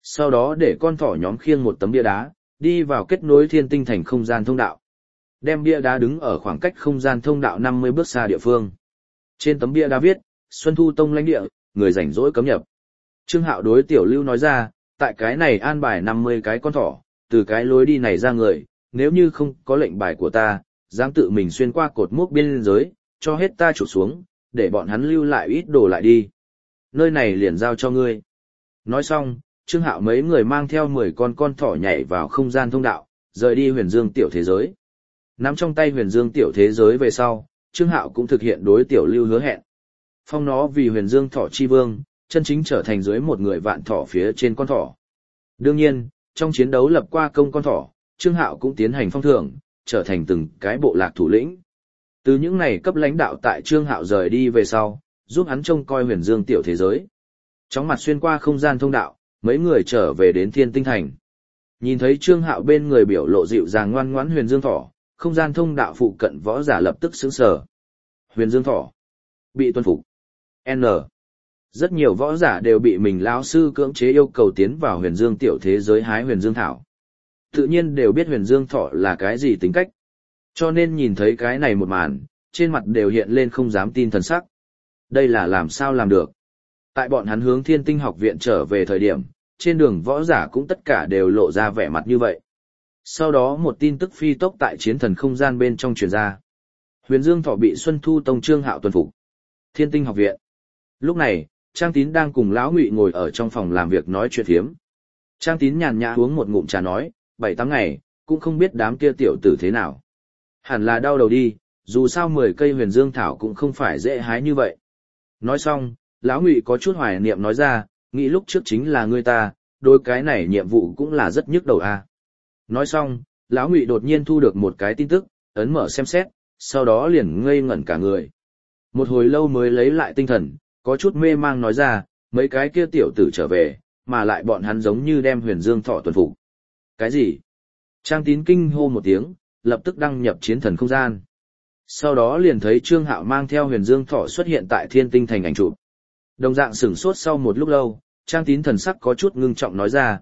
Sau đó để con thỏ nhóm khiêng một tấm bia đá, đi vào kết nối thiên tinh thành không gian thông đạo. Đem bia đá đứng ở khoảng cách không gian thông đạo 50 bước xa địa phương. Trên tấm bia đá viết, Xuân Thu Tông lãnh địa, người rảnh rỗi cấm nhập. Trương Hạo đối Tiểu Lưu nói ra, tại cái này an bài 50 cái con thỏ, từ cái lối đi này ra người, nếu như không có lệnh bài của ta, dám tự mình xuyên qua cột mốc biên giới, cho hết ta chụp xuống, để bọn hắn lưu lại ít đồ lại đi. Nơi này liền giao cho ngươi. Nói xong, Trương Hạo mấy người mang theo 10 con thỏ nhảy vào không gian thông đạo, rời đi huyền dương tiểu thế giới. Nắm trong tay huyền dương tiểu thế giới về sau, Trương Hạo cũng thực hiện đối Tiểu Lưu hứa hẹn. Phong nó vì huyền dương thỏ chi vương, chân chính trở thành dưới một người vạn thỏ phía trên con thỏ. Đương nhiên, trong chiến đấu lập qua công con thỏ, Trương Hạo cũng tiến hành phong thưởng, trở thành từng cái bộ lạc thủ lĩnh. Từ những này cấp lãnh đạo tại Trương Hạo rời đi về sau, giúp hắn trông coi huyền dương tiểu thế giới. Chóng mặt xuyên qua không gian thông đạo, mấy người trở về đến Thiên Tinh Thành. Nhìn thấy Trương Hạo bên người biểu lộ dịu dàng ngoan ngoãn huyền dương thỏ, không gian thông đạo phụ cận võ giả lập tức sững sờ. Huyền dương thỏ bị tuân phục. N. Rất nhiều võ giả đều bị mình lão sư cưỡng chế yêu cầu tiến vào huyền dương tiểu thế giới hái huyền dương thảo. Tự nhiên đều biết huyền dương thỏ là cái gì tính cách. Cho nên nhìn thấy cái này một màn, trên mặt đều hiện lên không dám tin thần sắc. Đây là làm sao làm được. Tại bọn hắn hướng Thiên Tinh học viện trở về thời điểm, trên đường võ giả cũng tất cả đều lộ ra vẻ mặt như vậy. Sau đó một tin tức phi tốc tại chiến thần không gian bên trong truyền ra. Huyền Dương Thỏ bị Xuân Thu Tông Trương Hạo tuân phục. Thiên Tinh học viện. Lúc này, Trang Tín đang cùng Lão Ngụy ngồi ở trong phòng làm việc nói chuyện phiếm. Trang Tín nhàn nhã uống một ngụm trà nói, 7-8 ngày, cũng không biết đám kia tiểu tử thế nào. Hẳn là đau đầu đi, dù sao 10 cây huyền dương thảo cũng không phải dễ hái như vậy. Nói xong, Lão Ngụy có chút hoài niệm nói ra, nghĩ lúc trước chính là ngươi ta, đối cái này nhiệm vụ cũng là rất nhức đầu a. Nói xong, Lão Ngụy đột nhiên thu được một cái tin tức, ấn mở xem xét, sau đó liền ngây ngẩn cả người. Một hồi lâu mới lấy lại tinh thần, có chút mê mang nói ra, mấy cái kia tiểu tử trở về, mà lại bọn hắn giống như đem huyền dương thọ tuần phục. Cái gì? Trang Tín kinh hô một tiếng, lập tức đăng nhập chiến thần không gian. Sau đó liền thấy Trương Hạo mang theo huyền dương thọ xuất hiện tại Thiên Tinh thành ảnh chụp. Đồng dạng sửng sốt sau một lúc lâu, Trang Tín thần sắc có chút ngưng trọng nói ra,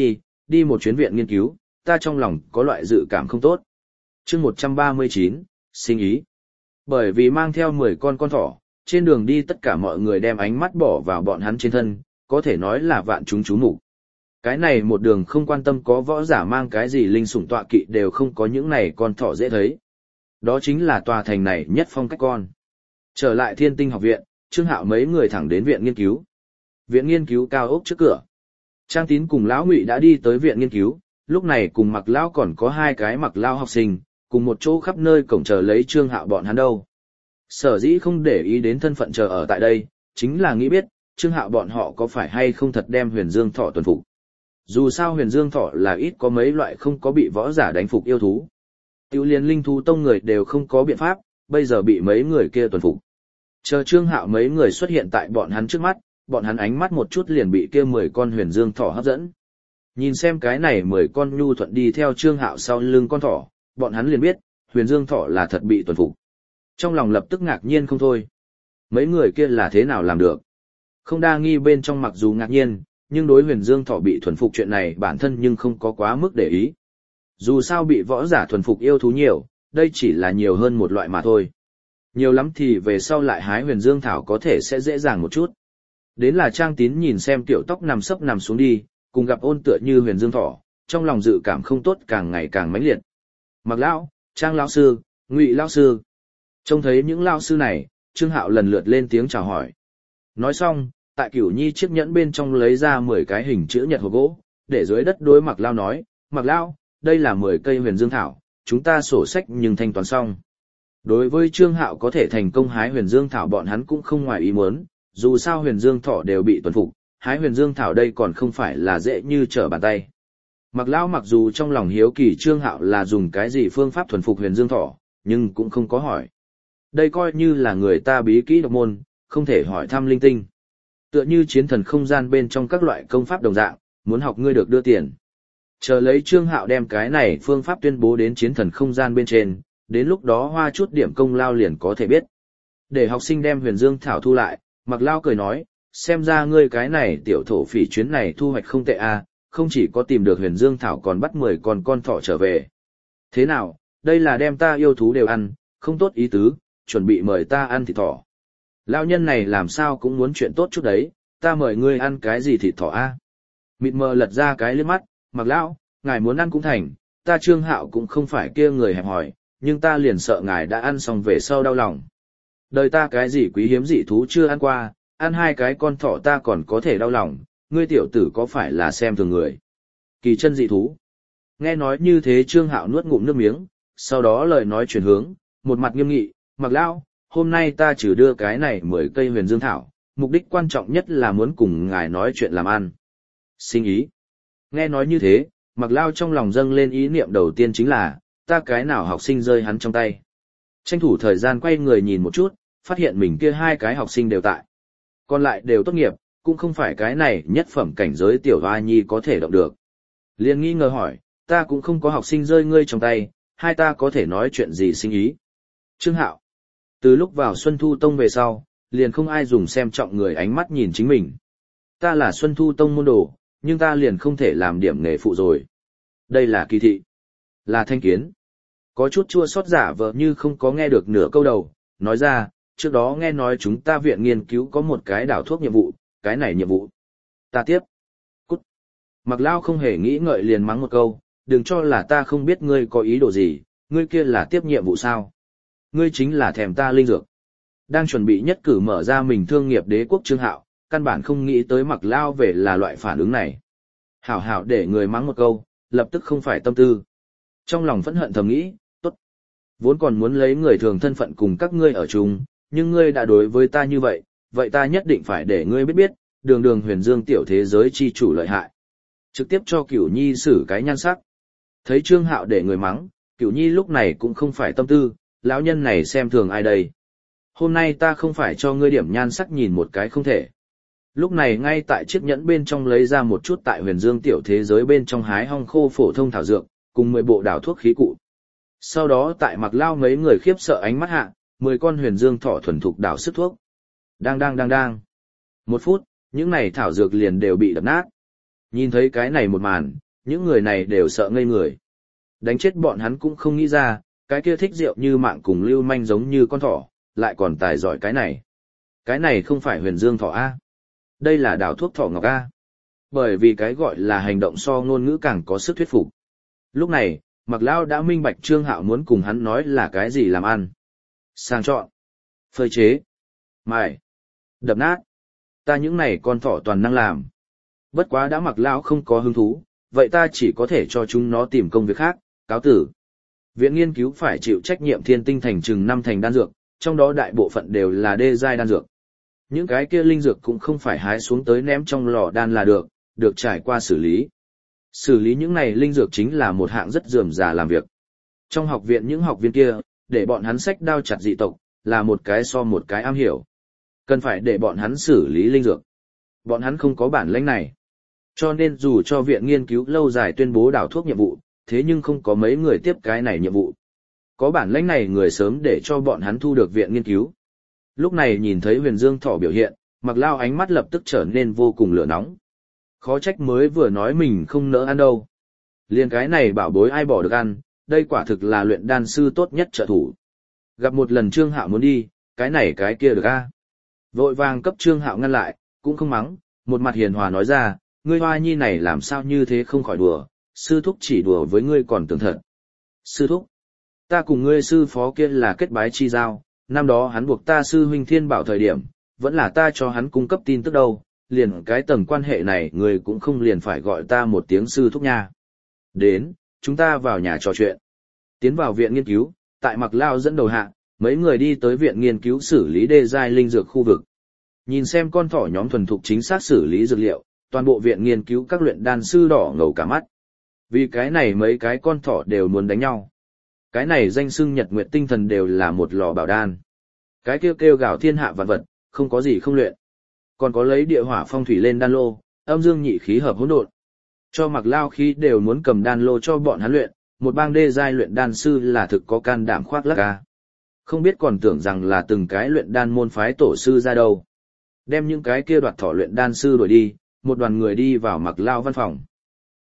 đi một chuyến viện nghiên cứu, ta trong lòng có loại dự cảm không tốt. Chương 139, sinh ý. Bởi vì mang theo 10 con thỏ, trên đường đi tất cả mọi người đem ánh mắt bỏ vào bọn hắn trên thân, có thể nói là vạn chúng chú mục. Cái này một đường không quan tâm có võ giả mang cái gì linh sủng tọa kỵ đều không có những này con thỏ dễ thấy. Đó chính là tòa thành này nhất phong cách con. Trở lại Thiên Tinh học viện, Trương Hạo mấy người thẳng đến viện nghiên cứu. Viện nghiên cứu cao ốc trước cửa. Trang Tín cùng Lão Ngụy đã đi tới viện nghiên cứu, lúc này cùng Mặc Lão còn có 2 cái Mặc Lão học sinh, cùng một chỗ khắp nơi cổng chờ lấy Trương Hạo bọn hắn đâu. Sở dĩ không để ý đến thân phận chờ ở tại đây, chính là nghĩ biết, Trương Hạo bọn họ có phải hay không thật đem huyền dương thọ tuần phục. Dù sao huyền dương thọ là ít có mấy loại không có bị võ giả đánh phục yêu thú. Tiêu liên linh thú tông người đều không có biện pháp, bây giờ bị mấy người kia tuần phục. Chờ Trương Hạo mấy người xuất hiện tại bọn hắn trước mắt, bọn hắn ánh mắt một chút liền bị kia 10 con huyền dương thỏ hấp dẫn. Nhìn xem cái này 10 con nhu thuận đi theo Trương Hạo sau lưng con thỏ, bọn hắn liền biết, huyền dương thỏ là thật bị tuần phục. Trong lòng lập tức ngạc nhiên không thôi. Mấy người kia là thế nào làm được? Không đa nghi bên trong mặc dù ngạc nhiên, nhưng đối huyền dương thỏ bị thuần phục chuyện này bản thân nhưng không có quá mức để ý. Dù sao bị võ giả thuần phục yêu thú nhiều, đây chỉ là nhiều hơn một loại mà thôi. Nhiều lắm thì về sau lại hái huyền dương thảo có thể sẽ dễ dàng một chút. Đến là Trang Tín nhìn xem tiểu tóc nằm sấp nằm xuống đi, cùng gặp ôn tựa như huyền dương thỏ, trong lòng dự cảm không tốt càng ngày càng mãnh liệt. Mặc Lão, Trang Lão sư, Ngụy Lão sư. Trông thấy những lão sư này, Trương Hạo lần lượt lên tiếng chào hỏi. Nói xong, tại Cửu Nhi chiếc nhẫn bên trong lấy ra 10 cái hình chữ nhật hộp gỗ, để dưới đất đối Mặc Lão nói, Mặc Lão, đây là 10 cây huyền dương thảo, chúng ta sổ sách nhưng thanh toán xong. Đối với Trương Hạo có thể thành công hái huyền dương thảo bọn hắn cũng không ngoài ý muốn, dù sao huyền dương thỏ đều bị tuần phục, hái huyền dương thảo đây còn không phải là dễ như trở bàn tay. Mặc Lão mặc dù trong lòng hiếu kỳ Trương Hạo là dùng cái gì phương pháp thuần phục huyền dương thỏ, nhưng cũng không có hỏi. Đây coi như là người ta bí kỹ độc môn, không thể hỏi thăm linh tinh. Tựa như chiến thần không gian bên trong các loại công pháp đồng dạng, muốn học ngươi được đưa tiền. Chờ lấy Trương Hạo đem cái này phương pháp tuyên bố đến chiến thần không gian bên trên, đến lúc đó hoa chút điểm công lao liền có thể biết. Để học sinh đem huyền dương thảo thu lại, Mặc Lao cười nói, xem ra ngươi cái này tiểu thổ phỉ chuyến này thu hoạch không tệ à, không chỉ có tìm được huyền dương thảo còn bắt 10 con thỏ trở về. Thế nào, đây là đem ta yêu thú đều ăn, không tốt ý tứ, chuẩn bị mời ta ăn thịt thỏ. Lão nhân này làm sao cũng muốn chuyện tốt chút đấy, ta mời ngươi ăn cái gì thịt thỏ a? Mịt mờ lật ra cái liếc mắt, Mặc lão, ngài muốn ăn cũng thành, ta Trương Hạo cũng không phải kia người hẹp hòi, nhưng ta liền sợ ngài đã ăn xong về sau đau lòng. Đời ta cái gì quý hiếm dị thú chưa ăn qua, ăn 2 cái con thỏ ta còn có thể đau lòng, ngươi tiểu tử có phải là xem thường người. Kỳ chân dị thú. Nghe nói như thế Trương Hạo nuốt ngụm nước miếng, sau đó lời nói chuyển hướng, một mặt nghiêm nghị, Mặc lão, hôm nay ta chỉ đưa cái này 10 cây huyền dương thảo, mục đích quan trọng nhất là muốn cùng ngài nói chuyện làm ăn. Sinh ý. Nghe nói như thế, Mặc lão trong lòng dâng lên ý niệm đầu tiên chính là, ta cái nào học sinh rơi hắn trong tay. Tranh thủ thời gian quay người nhìn một chút, phát hiện mình kia 2 cái học sinh đều tại. Còn lại đều tốt nghiệp, cũng không phải cái này nhất phẩm cảnh giới tiểu hoa nhi có thể động được. Liền nghi ngờ hỏi, ta cũng không có học sinh rơi ngươi trong tay, hai ta có thể nói chuyện gì sinh ý. Trương Hạo. Từ lúc vào Xuân Thu Tông về sau, liền không ai dùng xem trọng người ánh mắt nhìn chính mình. Ta là Xuân Thu Tông môn đồ, nhưng ta liền không thể làm điểm nghề phụ rồi. Đây là kỳ thị. Là thanh kiến. Có chút chua xót giả vờ như không có nghe được nửa câu đầu, nói ra, trước đó nghe nói chúng ta viện nghiên cứu có một cái đảo thuốc nhiệm vụ, cái này nhiệm vụ. Ta tiếp. Cút. Mặc Lao không hề nghĩ ngợi liền mắng một câu, đừng cho là ta không biết ngươi có ý đồ gì, ngươi kia là tiếp nhiệm vụ sao. Ngươi chính là thèm ta linh dược. Đang chuẩn bị nhất cử mở ra mình thương nghiệp đế quốc Trương Hạo, căn bản không nghĩ tới Mặc Lao về là loại phản ứng này. Hảo hảo để người mắng một câu, lập tức không phải tâm tư. Trong lòng phẫn hận thầm nghĩ, tốt. Vốn còn muốn lấy người thường thân phận cùng các ngươi ở chung, nhưng ngươi đã đối với ta như vậy, vậy ta nhất định phải để ngươi biết biết, đường đường huyền dương tiểu thế giới chi chủ lợi hại. Trực tiếp cho Cửu Nhi xử cái nhan sắc. Thấy Trương Hạo để người mắng, Cửu Nhi lúc này cũng không phải tâm tư, lão nhân này xem thường ai đây. Hôm nay ta không phải cho ngươi điểm nhan sắc nhìn một cái không thể. Lúc này ngay tại chiếc nhẫn bên trong lấy ra một chút tại huyền dương tiểu thế giới bên trong hái hong khô phổ thông thảo dược, cùng 10 bộ đảo thuốc khí cụ. Sau đó tại Mặc Lao mấy người khiếp sợ ánh mắt hạ, 10 con huyền dương thỏ thuần thục đảo sức thuốc. Đang. 1 phút, những này thảo dược liền đều bị đập nát. Nhìn thấy cái này một màn, những người này đều sợ ngây người. Đánh chết bọn hắn cũng không nghĩ ra, cái kia thích rượu như mạng cùng lưu manh giống như con thỏ, lại còn tài giỏi cái này. Cái này không phải huyền dương thỏ A. Đây là đảo thuốc thỏ ngọc A. Bởi vì cái gọi là hành động so ngôn ngữ càng có sức thuyết phục. Lúc này, Mặc Lao đã minh bạch Trương Hạo muốn cùng hắn nói là cái gì làm ăn. Sang chọn, phơi chế, mài, đập nát. Ta những này con thỏ toàn năng làm. Bất quá đã Mặc Lao không có hứng thú, vậy ta chỉ có thể cho chúng nó tìm công việc khác, cáo tử. Viện nghiên cứu phải chịu trách nhiệm thiên tinh thành chừng 5 thành đan dược, trong đó đại bộ phận đều là đê giai đan dược. Những cái kia linh dược cũng không phải hái xuống tới ném trong lò đan là được trải qua xử lý. Xử lý những này linh dược chính là một hạng rất rườm rà làm việc. Trong học viện những học viên kia, để bọn hắn xách đao chặt dị tộc, là một cái so một cái am hiểu. Cần phải để bọn hắn xử lý linh dược. Bọn hắn không có bản lĩnh này. Cho nên dù cho viện nghiên cứu lâu dài tuyên bố đảo thuốc nhiệm vụ, thế nhưng không có mấy người tiếp cái này nhiệm vụ. Có bản lĩnh này người sớm để cho bọn hắn thu được viện nghiên cứu. Lúc này nhìn thấy huyền dương thỏ biểu hiện, Mặc Lao ánh mắt lập tức trở nên vô cùng lửa nóng. Khó trách mới vừa nói mình không nỡ ăn đâu. Liên cái này bảo bối ai bỏ được ăn, đây quả thực là luyện đan sư tốt nhất trợ thủ. Gặp một lần Trương Hạo muốn đi, cái này cái kia được a. Vội vàng cấp Trương Hạo ngăn lại, cũng không mắng, một mặt hiền hòa nói ra, ngươi hoa nhi này làm sao như thế không khỏi đùa, sư thúc chỉ đùa với ngươi còn tưởng thật. Sư thúc, ta cùng ngươi sư phó kia là kết bái chi giao, năm đó hắn buộc ta sư huynh Thiên Bảo thời điểm, vẫn là ta cho hắn cung cấp tin tức đâu, liền cái tầng quan hệ này người cũng không liền phải gọi ta một tiếng sư thúc nha. Đến, chúng ta vào nhà trò chuyện. Tiến vào viện nghiên cứu, tại Mặc Lao dẫn đầu hạ, mấy người đi tới viện nghiên cứu xử lý đê giai linh dược khu vực. Nhìn xem con thỏ nhóm thuần thục chính xác xử lý dược liệu, toàn bộ viện nghiên cứu các luyện đan sư đỏ ngầu cả mắt. Vì cái này mấy cái con thỏ đều muốn đánh nhau. Cái này danh xưng nhật nguyệt tinh thần đều là một lò bảo đan. Cái kêu kêu gào thiên hạ vạn vật, không có gì không luyện. Còn có lấy địa hỏa phong thủy lên đan lô, âm dương nhị khí hợp hỗn độn. Cho Mặc Lao khí đều muốn cầm đan lô cho bọn hắn luyện, một bang đê giai luyện đan sư là thực có can đảm khoác lác ca. Không biết còn tưởng rằng là từng cái luyện đan môn phái tổ sư ra đâu. Đem những cái kia đoạt thỏ luyện đan sư đuổi đi, một đoàn người đi vào Mặc Lao văn phòng.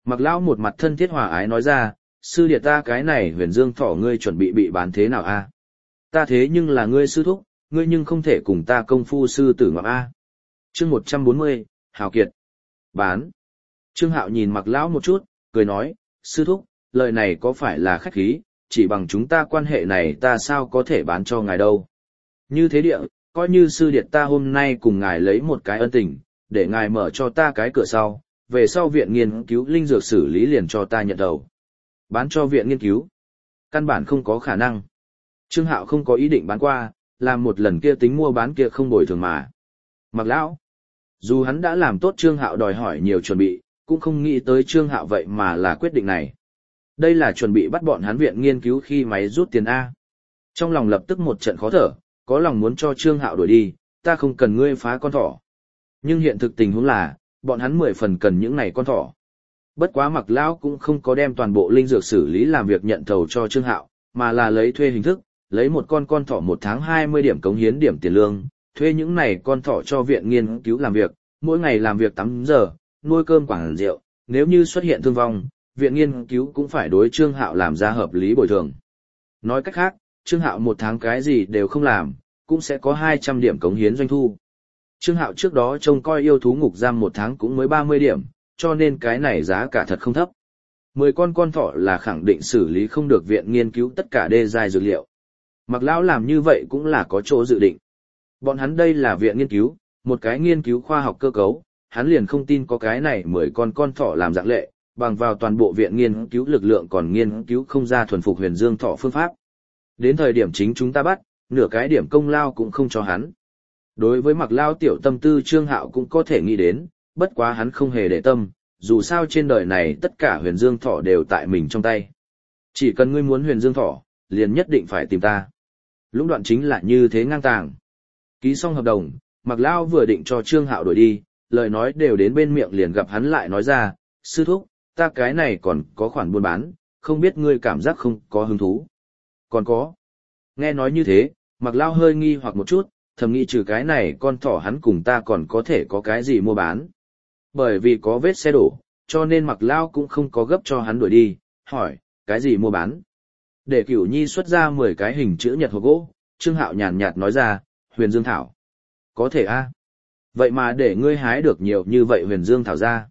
Mặc lão một mặt thân thiết hòa ái nói ra, sư điệt ta cái này huyền dương thỏ ngươi chuẩn bị bán thế nào a? Ta thế nhưng là ngươi sư thúc, ngươi nhưng không thể cùng ta công phu sư tử ngoạm a. Chương 140, Hào Kiệt. Bán. Trương Hạo nhìn Mặc lão một chút, cười nói, sư thúc, lời này có phải là khách khí, chỉ bằng chúng ta quan hệ này ta sao có thể bán cho ngài đâu. Như thế địa, coi như sư điệt ta hôm nay cùng ngài lấy một cái ân tình, để ngài mở cho ta cái cửa sau, về sau viện nghiên cứu linh dược xử lý liền cho ta nhận đầu. Bán cho viện nghiên cứu. Căn bản không có khả năng. Trương Hạo không có ý định bán qua, làm một lần kia tính mua bán kia không bồi thường mà. Mặc lão. Dù hắn đã làm tốt Trương Hạo đòi hỏi nhiều chuẩn bị, cũng không nghĩ tới Trương Hạo vậy mà là quyết định này. Đây là chuẩn bị bắt bọn hắn viện nghiên cứu khi máy rút tiền A. Trong lòng lập tức một trận khó thở, có lòng muốn cho Trương Hạo đuổi đi, ta không cần ngươi phá con thỏ. Nhưng hiện thực tình huống là, bọn hắn 10 phần cần những này con thỏ. Bất quá Mặc lão cũng không có đem toàn bộ linh dược xử lý làm việc nhận thầu cho Trương Hạo, mà là lấy thuê hình thức, lấy một con thỏ một tháng 20 điểm cống hiến điểm tiền lương, thuê những này con thỏ cho viện nghiên cứu làm việc, mỗi ngày làm việc 8 giờ, nuôi cơm quảng rượu, nếu như xuất hiện thương vong, viện nghiên cứu cũng phải đối Trương Hạo làm ra hợp lý bồi thường. Nói cách khác, Trương Hạo một tháng cái gì đều không làm, cũng sẽ có 200 điểm cống hiến doanh thu. Trương Hạo trước đó trông coi yêu thú ngục giam một tháng cũng mới 30 điểm, cho nên cái này giá cả thật không thấp. 10 con thỏ là khẳng định xử lý không được viện nghiên cứu tất cả đê giai dược liệu. Mặc lão làm như vậy cũng là có chỗ dự định. Bọn hắn đây là viện nghiên cứu, một cái nghiên cứu khoa học cơ cấu, hắn liền không tin có cái này 10 con thỏ làm dạng lệ, bằng vào toàn bộ viện nghiên cứu lực lượng còn nghiên cứu không ra thuần phục huyền dương thỏ phương pháp. Đến thời điểm chính chúng ta bắt, nửa cái điểm công lao cũng không cho hắn. Đối với Mặc lão tiểu tâm tư Trương Hạo cũng có thể nghĩ đến, bất quá hắn không hề để tâm, dù sao trên đời này tất cả huyền dương thỏ đều tại mình trong tay. Chỉ cần ngươi muốn huyền dương thỏ, liền nhất định phải tìm ta. Lũng đoạn chính là như thế ngang tàng. Ký xong hợp đồng, Mặc lão vừa định cho Trương Hạo đuổi đi, lời nói đều đến bên miệng liền gặp hắn lại nói ra, sư thúc, ta cái này còn có khoản buôn bán, không biết ngươi cảm giác không có hứng thú. Còn có. Nghe nói như thế, Mặc lão hơi nghi hoặc một chút, thầm nghĩ trừ cái này con thỏ hắn cùng ta còn có thể có cái gì mua bán. Bởi vì có vết xe đổ, cho nên Mặc lão cũng không có gấp cho hắn đuổi đi, hỏi, cái gì mua bán? Để Cửu Nhi xuất ra 10 cái hình chữ nhật hộp gỗ, Trương Hạo nhàn nhạt nói ra, huyền dương thảo. Có thể a. Vậy mà để ngươi hái được nhiều như vậy huyền dương thảo ra.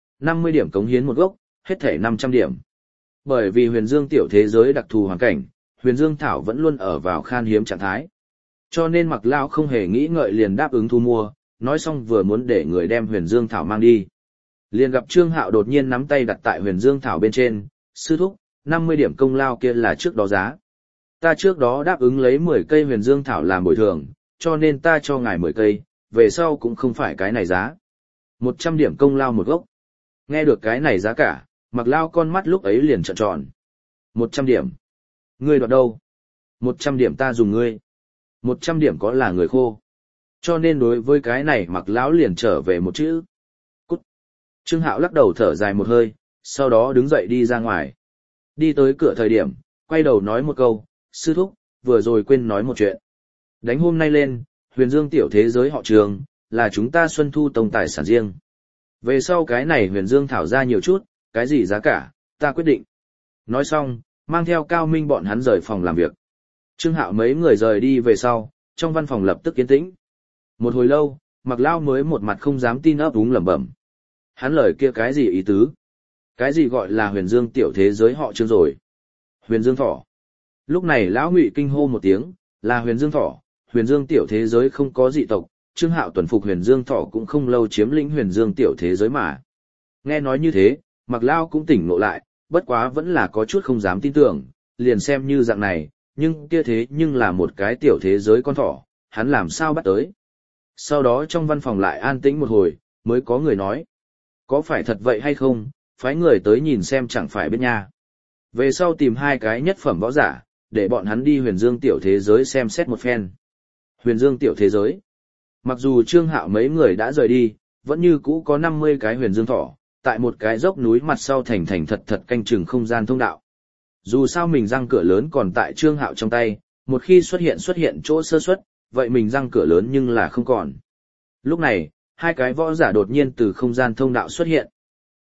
50 điểm cống hiến một gốc, hết thể 500 điểm. Bởi vì huyền dương tiểu thế giới đặc thù hoàn cảnh, huyền dương thảo vẫn luôn ở vào khan hiếm trạng thái. Cho nên Mặc lão không hề nghĩ ngợi liền đáp ứng thu mua, nói xong vừa muốn để người đem huyền dương thảo mang đi. Liền gặp Trương Hạo đột nhiên nắm tay đặt tại huyền dương thảo bên trên, sư thúc, 50 điểm công lao kia là trước đó giá. Ta trước đó đáp ứng lấy 10 cây huyền dương thảo làm bồi thường, cho nên ta cho ngài 10 cây, về sau cũng không phải cái này giá. 100 điểm công lao một gốc. Nghe được cái này giá cả, Mặc lão con mắt lúc ấy liền trợn tròn. 100 điểm. Ngươi đoạt đâu? 100 điểm ta dùng ngươi. 100 điểm có là người khô. Cho nên đối với cái này Mặc lão liền trở về một chữ. Cút. Trương Hạo lắc đầu thở dài một hơi, sau đó đứng dậy đi ra ngoài. Đi tới cửa thời điểm, quay đầu nói một câu, sư thúc, vừa rồi quên nói một chuyện. Đánh hôm nay lên, huyền dương tiểu thế giới họ Trường, là chúng ta Xuân Thu Tông tài sản riêng. Về sau cái này huyền dương thảo ra nhiều chút, cái gì giá cả, ta quyết định. Nói xong, mang theo Cao Minh bọn hắn rời phòng làm việc. Trương Hạo mấy người rời đi về sau, trong văn phòng lập tức yên tĩnh. Một hồi lâu, Mặc lão mới một mặt không dám tin ấp úng lẩm bẩm. Hắn lời kia cái gì ý tứ? Cái gì gọi là huyền dương tiểu thế giới họ Trương rồi? Huyền dương thỏ. Lúc này lão Ngụy kinh hô một tiếng, là huyền dương thỏ, huyền dương tiểu thế giới không có dị tộc, Trương Hạo tuần phục huyền dương thỏ cũng không lâu chiếm lĩnh huyền dương tiểu thế giới mà. Nghe nói như thế, Mặc lão cũng tỉnh ngộ lại, bất quá vẫn là có chút không dám tin tưởng, liền xem như dạng này, nhưng kia thế nhưng là một cái tiểu thế giới con thỏ, hắn làm sao bắt tới. Sau đó trong văn phòng lại an tĩnh một hồi, mới có người nói. Có phải thật vậy hay không, phái người tới nhìn xem chẳng phải biết nha. Về sau tìm 2 cái nhất phẩm võ giả, để bọn hắn đi huyền dương tiểu thế giới xem xét một phen. Huyền dương tiểu thế giới. Mặc dù Trương Hạo mấy người đã rời đi, vẫn như cũ có 50 cái huyền dương thỏ, tại một cái dốc núi mặt sau thành thật canh chừng không gian thông đạo. Dù sao mình răng cửa lớn còn tại Trương Hạo trong tay, một khi xuất hiện chỗ sơ suất, vậy mình răng cửa lớn nhưng là không còn. Lúc này, 2 cái võ giả đột nhiên từ không gian thông đạo xuất hiện.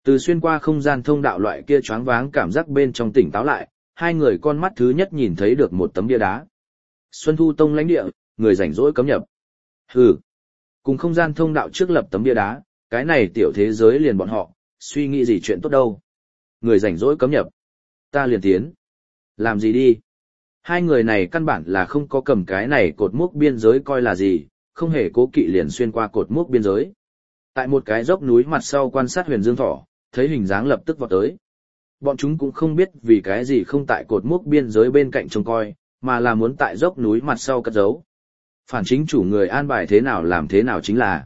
Từ xuyên qua không gian thông đạo loại kia choáng váng cảm giác bên trong tỉnh táo lại, hai người con mắt thứ nhất nhìn thấy được một tấm bia đá. Xuân Thu Tông lãnh địa, người rảnh rỗi cấm nhập. Hừ, cùng không gian thông đạo trước lập tấm bia đá, cái này tiểu thế giới liền bọn họ, suy nghĩ gì chuyện tốt đâu. Người rảnh rỗi cấm nhập. Ta liền tiến. Làm gì đi? Hai người này căn bản là không có cầm cái này cột mốc biên giới coi là gì, không hề cố kỵ liền xuyên qua cột mốc biên giới. Tại một cái dốc núi mặt sau quan sát Huyền Dương Thỏ, thấy hình dáng lập tức vọt tới. Bọn chúng cũng không biết vì cái gì không tại cột mốc biên giới bên cạnh trông coi, mà là muốn tại dốc núi mặt sau cất giấu. Phản chính chủ người an bài thế nào làm thế nào chính là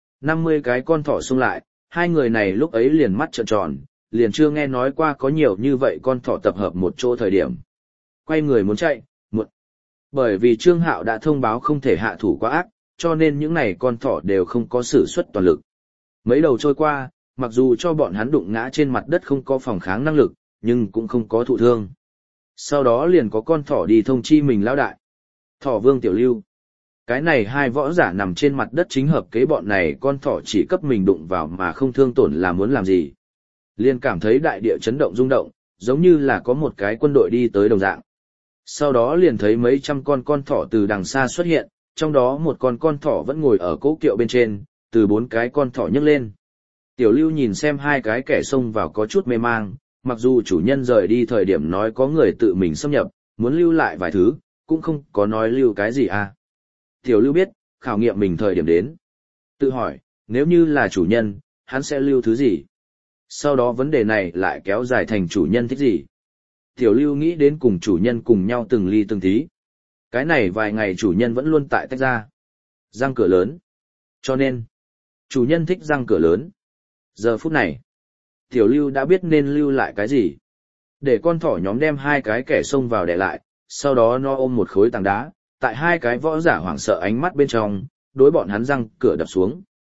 50 cái con thỏ xung lại, hai người này lúc ấy liền mắt trợn tròn, liền chưa nghe nói qua có nhiều như vậy con thỏ tập hợp một chỗ thời điểm. Quay người muốn chạy, muộn. Bởi vì Trương Hạo đã thông báo không thể hạ thủ quá ác, cho nên những này con thỏ đều không có sử xuất toàn lực. Mấy đầu trôi qua, mặc dù cho bọn hắn đụng ngã trên mặt đất không có phòng kháng năng lực, nhưng cũng không có thụ thương. Sau đó liền có con thỏ đi thông chi mình lão đại. Thỏ Vương Tiểu Lưu. Cái này hai võ giả nằm trên mặt đất chính hợp kế bọn này con thỏ chỉ cấp mình đụng vào mà không thương tổn là muốn làm gì. Liền cảm thấy đại địa chấn động rung động, giống như là có một cái quân đội đi tới đồng dạng. Sau đó liền thấy mấy trăm con thỏ từ đằng xa xuất hiện, trong đó một con thỏ vẫn ngồi ở cỗ kiệu bên trên, từ 4 cái con thỏ nhấc lên. Tiểu Lưu nhìn xem hai cái kẻ xông vào có chút mê mang, mặc dù chủ nhân rời đi thời điểm nói có người tự mình xâm nhập, muốn lưu lại vài thứ, cũng không có nói lưu cái gì à. Tiểu Lưu biết, khảo nghiệm mình thời điểm đến. Tự hỏi, nếu như là chủ nhân, hắn sẽ lưu thứ gì? Sau đó vấn đề này lại kéo dài thành chủ nhân thích gì? Tiểu Lưu nghĩ đến cùng chủ nhân cùng nhau từng ly từng tí. Cái này vài ngày chủ nhân vẫn luôn tại tách ra. Răng cửa lớn. Cho nên, chủ nhân thích răng cửa lớn. Giờ phút này, Tiểu Lưu đã biết nên lưu lại cái gì. Để con thỏ nhóm đem hai cái kẻ xông vào để lại, sau đó nó ôm một khối tảng đá, tại hai cái võ giả hoảng sợ ánh mắt bên trong, đối bọn hắn răng cửa đập xuống.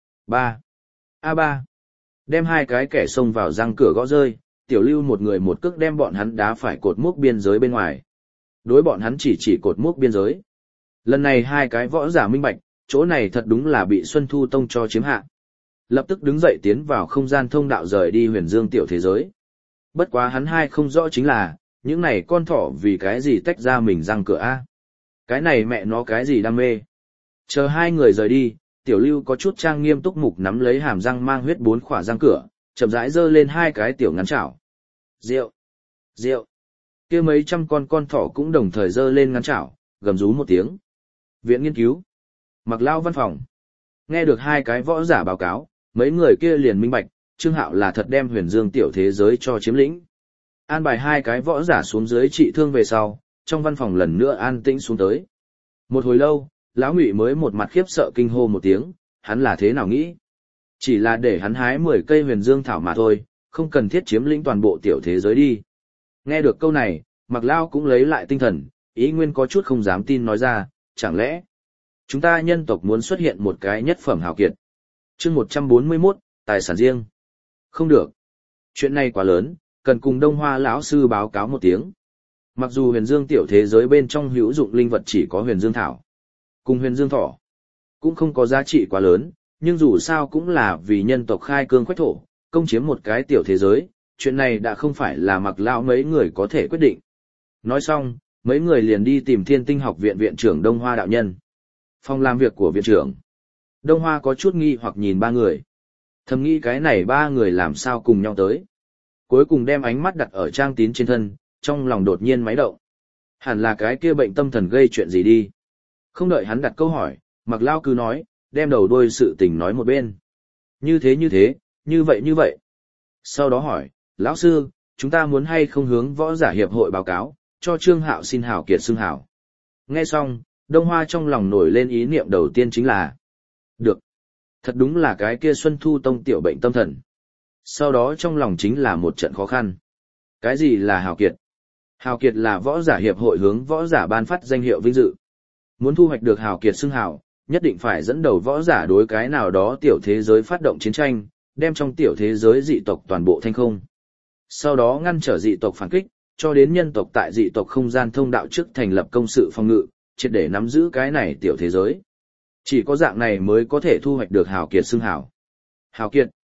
3. A3. Đem hai cái kẻ xông vào răng cửa gõ rơi, Tiểu Lưu một người một cước đem bọn hắn đá phải cột mốc biên giới bên ngoài. Đối bọn hắn chỉ cột mốc biên giới. Lần này hai cái võ giả minh bạch, chỗ này thật đúng là bị Xuân Thu Tông cho chiếm hạ. Lập tức đứng dậy tiến vào không gian thông đạo rời đi Huyền Dương tiểu thế giới. Bất quá hắn hai không rõ chính là, những này con thỏ vì cái gì tách ra mình răng cửa a? Cái này mẹ nó cái gì đam mê? Chờ hai người rời đi, Tiểu Lưu có chút trang nghiêm túc mục nắm lấy hàm răng mang huyết 4 khỏa răng cửa, chậm rãi giơ lên hai cái tiểu ngắn chảo. Rượu! Rượu! Kia mấy trăm con thỏ cũng đồng thời giơ lên ngắn chảo, gầm rú một tiếng. Viện nghiên cứu. Mặc Lao văn phòng. Nghe được hai cái võ giả báo cáo, mấy người kia liền minh bạch, Trương Hạo là thật đem Huyền Dương tiểu thế giới cho chiếm lĩnh. An bài hai cái võ giả xuống dưới trị thương về sau, trong văn phòng lần nữa an tĩnh xuống tới. Một hồi lâu, lão Ngụy mới một mặt khiếp sợ kinh hô một tiếng, hắn là thế nào nghĩ? Chỉ là để hắn hái 10 cây Huyền Dương thảo mà thôi, không cần thiết chiếm lĩnh toàn bộ tiểu thế giới đi. Nghe được câu này, Mặc Lao cũng lấy lại tinh thần, ý nguyên có chút không dám tin nói ra, chẳng lẽ chúng ta nhân tộc muốn xuất hiện một cái nhất phẩm hào kiệt. Chương 141, tài sản riêng. Không được. Chuyện này quá lớn, cần cùng Đông Hoa lão sư báo cáo một tiếng. Mặc dù Huyền Dương tiểu thế giới bên trong hữu dụng linh vật chỉ có Huyền Dương thảo, cùng Huyền Dương thỏ, cũng không có giá trị quá lớn, nhưng dù sao cũng là vì nhân tộc khai cương khoách thổ, công chiếm một cái tiểu thế giới, chuyện này đã không phải là Mặc Lão mấy người có thể quyết định. Nói xong, mấy người liền đi tìm Thiên Tinh học viện viện trưởng Đông Hoa đạo nhân. Phòng làm việc của viện trưởng. Đông Hoa có chút nghi hoặc nhìn ba người. Thầm nghĩ cái này ba người làm sao cùng nhau tới. Cuối cùng đem ánh mắt đặt ở Trang Tín trên thân, trong lòng đột nhiên máy động. Hẳn là cái kia bệnh tâm thần gây chuyện gì đi. Không đợi hắn đặt câu hỏi, Mặc Lao cứ nói, đem đầu đuôi sự tình nói một bên. Như thế, như vậy. Sau đó hỏi, lão sư, chúng ta muốn hay không hướng võ giả hiệp hội báo cáo, cho Trương Hạo xin hảo kiệt xưng hảo. Nghe xong, Đông Hoa trong lòng nổi lên ý niệm đầu tiên chính là được. Thật đúng là cái kia Xuân Thu Tông tiểu bệnh tâm thần. Sau đó trong lòng chính là một trận khó khăn. Cái gì là hào kiệt? Hào kiệt là võ giả hiệp hội hướng võ giả ban phát danh hiệu vinh dự. Muốn thu hoạch được hào kiệt xưng hào, nhất định phải dẫn đầu võ giả đối cái nào đó tiểu thế giới phát động chiến tranh, đem trong tiểu thế giới dị tộc toàn bộ thanh không. Sau đó ngăn trở dị tộc phản kích, cho đến nhân tộc tại dị tộc không gian thông đạo trước thành lập công sự phòng ngự, triệt để nắm giữ cái này tiểu thế giới. Chỉ có dạng này mới có thể thu hoạch được hào kiệt xưng hào. Hào kiệt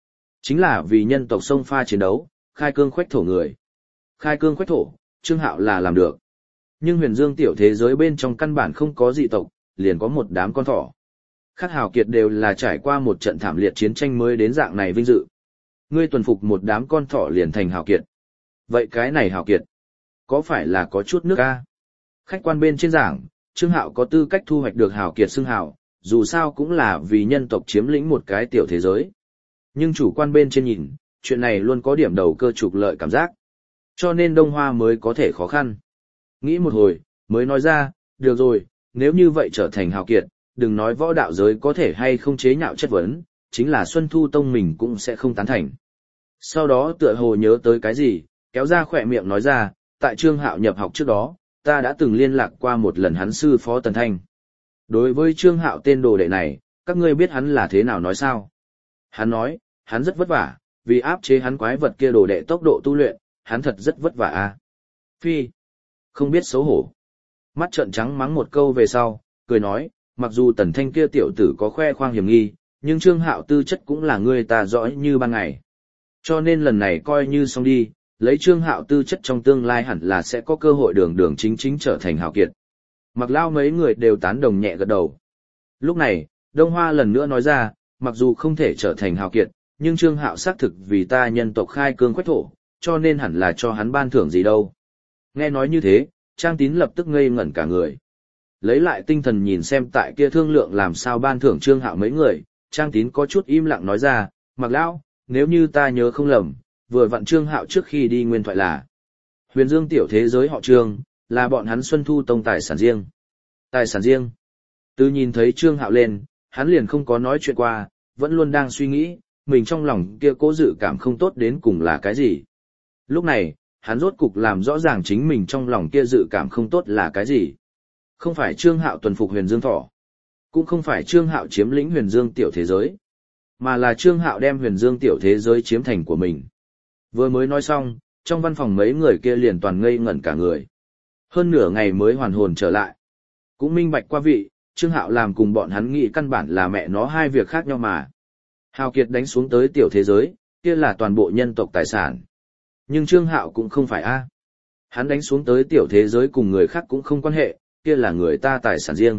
Chính là vì nhân tộc sông pha chiến đấu, khai cương khoách thổ người. Khai cương khoách thổ, Trương Hạo là làm được. Nhưng huyền dương tiểu thế giới bên trong căn bản không có dị tộc, liền có một đám con thỏ. Khác hào kiệt đều là trải qua một trận thảm liệt chiến tranh mới đến dạng này vinh dự. Ngươi tuần phục một đám con thỏ liền thành hào kiệt. Vậy cái này hào kiệt, có phải là có chút nước a? Khách quan bên trên giảng, Trương Hạo có tư cách thu hoạch được hào kiệt xưng hào, dù sao cũng là vì nhân tộc chiếm lĩnh một cái tiểu thế giới. Nhưng chủ quan bên trên nhìn, chuyện này luôn có điểm đầu cơ trục lợi cảm giác. Cho nên Đông Hoa mới có thể khó khăn. Nghĩ một hồi, mới nói ra, được rồi, nếu như vậy trở thành hào kiệt, đừng nói võ đạo giới có thể hay không chế nhạo chất vấn, chính là Xuân Thu Tông mình cũng sẽ không tán thành. Sau đó tựa hồ nhớ tới cái gì, kéo ra khỏe miệng nói ra, tại Trương Hạo nhập học trước đó, ta đã từng liên lạc qua một lần hắn sư phó Tần Thanh. Đối với Trương Hạo tên đồ đệ này, các ngươi biết hắn là thế nào nói sao? Hắn nói, hắn rất vất vả, vì áp chế hắn quái vật kia đồ đệ tốc độ tu luyện, hắn thật rất vất vả a. Phi, không biết xấu hổ. Mắt trợn trắng mắng một câu về sau, cười nói, mặc dù Tần Thanh kia tiểu tử có khoe khoang hiểm nghi, nhưng Trương Hạo tư chất cũng là người ta rõ như ban ngày. Cho nên lần này coi như xong đi, lấy Trương Hạo tư chất trong tương lai hẳn là sẽ có cơ hội đường đường chính chính trở thành hào kiệt. Mặc Lao mấy người đều tán đồng nhẹ gật đầu. Lúc này, Đông Hoa lần nữa nói ra, mặc dù không thể trở thành hào kiệt, nhưng Trương Hạo xác thực vì ta nhân tộc khai cương khoách thổ, cho nên hẳn là cho hắn ban thưởng gì đâu. Nghe nói như thế, Trang Tín lập tức ngây ngẩn cả người. Lấy lại tinh thần nhìn xem tại kia thương lượng làm sao ban thưởng Trương Hạo mấy người, Trang Tín có chút im lặng nói ra, Mặc Lão, nếu như ta nhớ không lầm, vừa vặn Trương Hạo trước khi đi nguyên thoại là Huyền Dương tiểu thế giới họ Trương, là bọn hắn Xuân Thu Tông tài sản riêng. Tài sản riêng. Từ nhìn thấy Trương Hạo lên, hắn liền không có nói chuyện qua, vẫn luôn đang suy nghĩ, mình trong lòng kia cố dự cảm không tốt đến cùng là cái gì. Lúc này, hắn rốt cục làm rõ ràng chính mình trong lòng kia dự cảm không tốt là cái gì. Không phải Trương Hạo tuần phục Huyền Dương Thỏ, cũng không phải Trương Hạo chiếm lĩnh Huyền Dương tiểu thế giới, mà là Trương Hạo đem Huyền Dương tiểu thế giới chiếm thành của mình. Vừa mới nói xong, trong văn phòng mấy người kia liền toàn ngây ngẩn cả người. Hơn nửa ngày mới hoàn hồn trở lại. Cũng minh bạch qua vị, Trương Hạo làm cùng bọn hắn nghĩ căn bản là mẹ nó hai việc khác nhau mà. Hào Kiệt đánh xuống tới tiểu thế giới, kia là toàn bộ nhân tộc tài sản. Nhưng Trương Hạo cũng không phải a. Hắn đánh xuống tới tiểu thế giới cùng người khác cũng không quan hệ, kia là người ta tài sản riêng.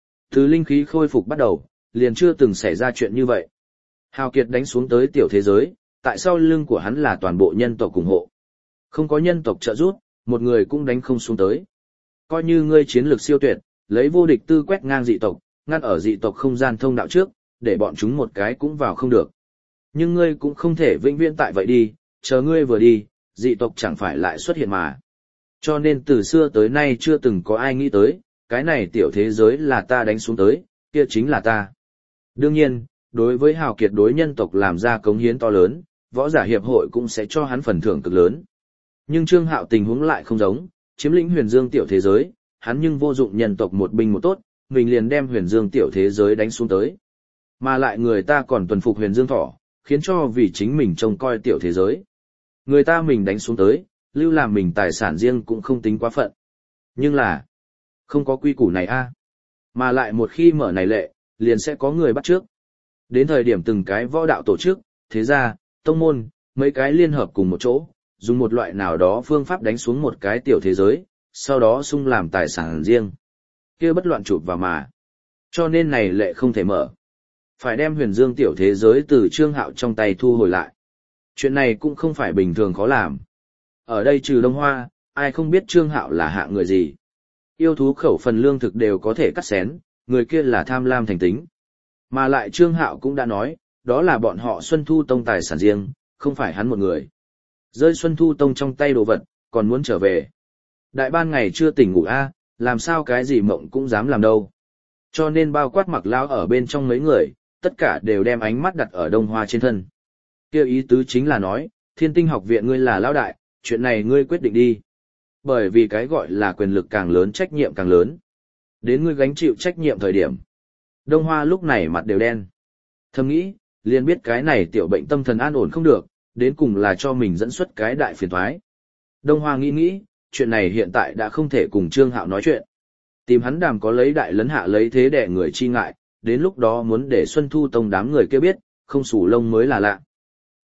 Từ linh khí khôi phục bắt đầu, liền chưa từng xảy ra chuyện như vậy. Hào Kiệt đánh xuống tới tiểu thế giới, tại sao lưng của hắn là toàn bộ nhân tộc ủng hộ. Không có nhân tộc trợ giúp, một người cũng đánh không xuống tới. Coi như ngươi chiến lược siêu tuyệt, lấy vô địch tư quét ngang dị tộc, ngăn ở dị tộc không gian thông đạo trước, để bọn chúng một cái cũng vào không được. Nhưng ngươi cũng không thể vĩnh viễn tại vậy đi, chờ ngươi vừa đi, dị tộc chẳng phải lại xuất hiện mà. Cho nên từ xưa tới nay chưa từng có ai nghĩ tới, cái này tiểu thế giới là ta đánh xuống tới, kia chính là ta. Đương nhiên, đối với Hào Kiệt đối nhân tộc làm ra cống hiến to lớn, võ giả hiệp hội cũng sẽ cho hắn phần thưởng cực lớn. Nhưng Trương Hạo tình huống lại không giống, chiếm lĩnh Huyền Dương tiểu thế giới, hắn nhưng vô dụng nhân tộc một binh một tốt, mình liền đem Huyền Dương tiểu thế giới đánh xuống tới. Mà lại người ta còn tuần phục Huyền Dương Thỏ, khiến cho vì chính mình trông coi tiểu thế giới. Người ta mình đánh xuống tới, lưu làm mình tài sản riêng cũng không tính quá phận. Nhưng là, không có quy củ này a. Mà lại một khi mở này lệ, liền sẽ có người bắt trước. Đến thời điểm từng cái võ đạo tổ chức, thế gia, tông môn, mấy cái liên hợp cùng một chỗ, dùng một loại nào đó phương pháp đánh xuống một cái tiểu thế giới, sau đó sung làm tài sản riêng. Kia bất loạn chụp vào mà. Cho nên này lệ không thể mở. Phải đem Huyền Dương tiểu thế giới từ Trương Hạo trong tay thu hồi lại. Chuyện này cũng không phải bình thường khó làm. Ở đây trừ Đông Hoa, ai không biết Trương Hạo là hạng người gì. Yêu thú khẩu phần lương thực đều có thể cắt xén, người kia là tham lam thành tính. Mà lại Trương Hạo cũng đã nói, đó là bọn họ Xuân Thu Tông tài sản riêng, không phải hắn một người. Rơi Xuân Thu Tông trong tay đồ vật, còn muốn trở về. Đại ban ngày chưa tỉnh ngủ a, làm sao cái gì mộng cũng dám làm đâu. Cho nên bao quát Mặc Lão ở bên trong mấy người, tất cả đều đem ánh mắt đặt ở Đông Hoa trên thân. Kêu ý tứ chính là nói, Thiên Tinh học viện ngươi là lão đại, chuyện này ngươi quyết định đi. Bởi vì cái gọi là quyền lực càng lớn trách nhiệm càng lớn. Đến ngươi gánh chịu trách nhiệm thời điểm. Đông Hoa lúc này mặt đều đen. Thầm nghĩ, liền biết cái này tiểu bệnh tâm thần an ổn không được, đến cùng là cho mình dẫn xuất cái đại phiền toái. Đông Hoa nghĩ, chuyện này hiện tại đã không thể cùng Trương Hạo nói chuyện. Tìm hắn đàm có lấy đại lấn hạ lấy thế để người chi ngại, đến lúc đó muốn để Xuân Thu Tông đám người kia biết, không sủ lông mới là lạ.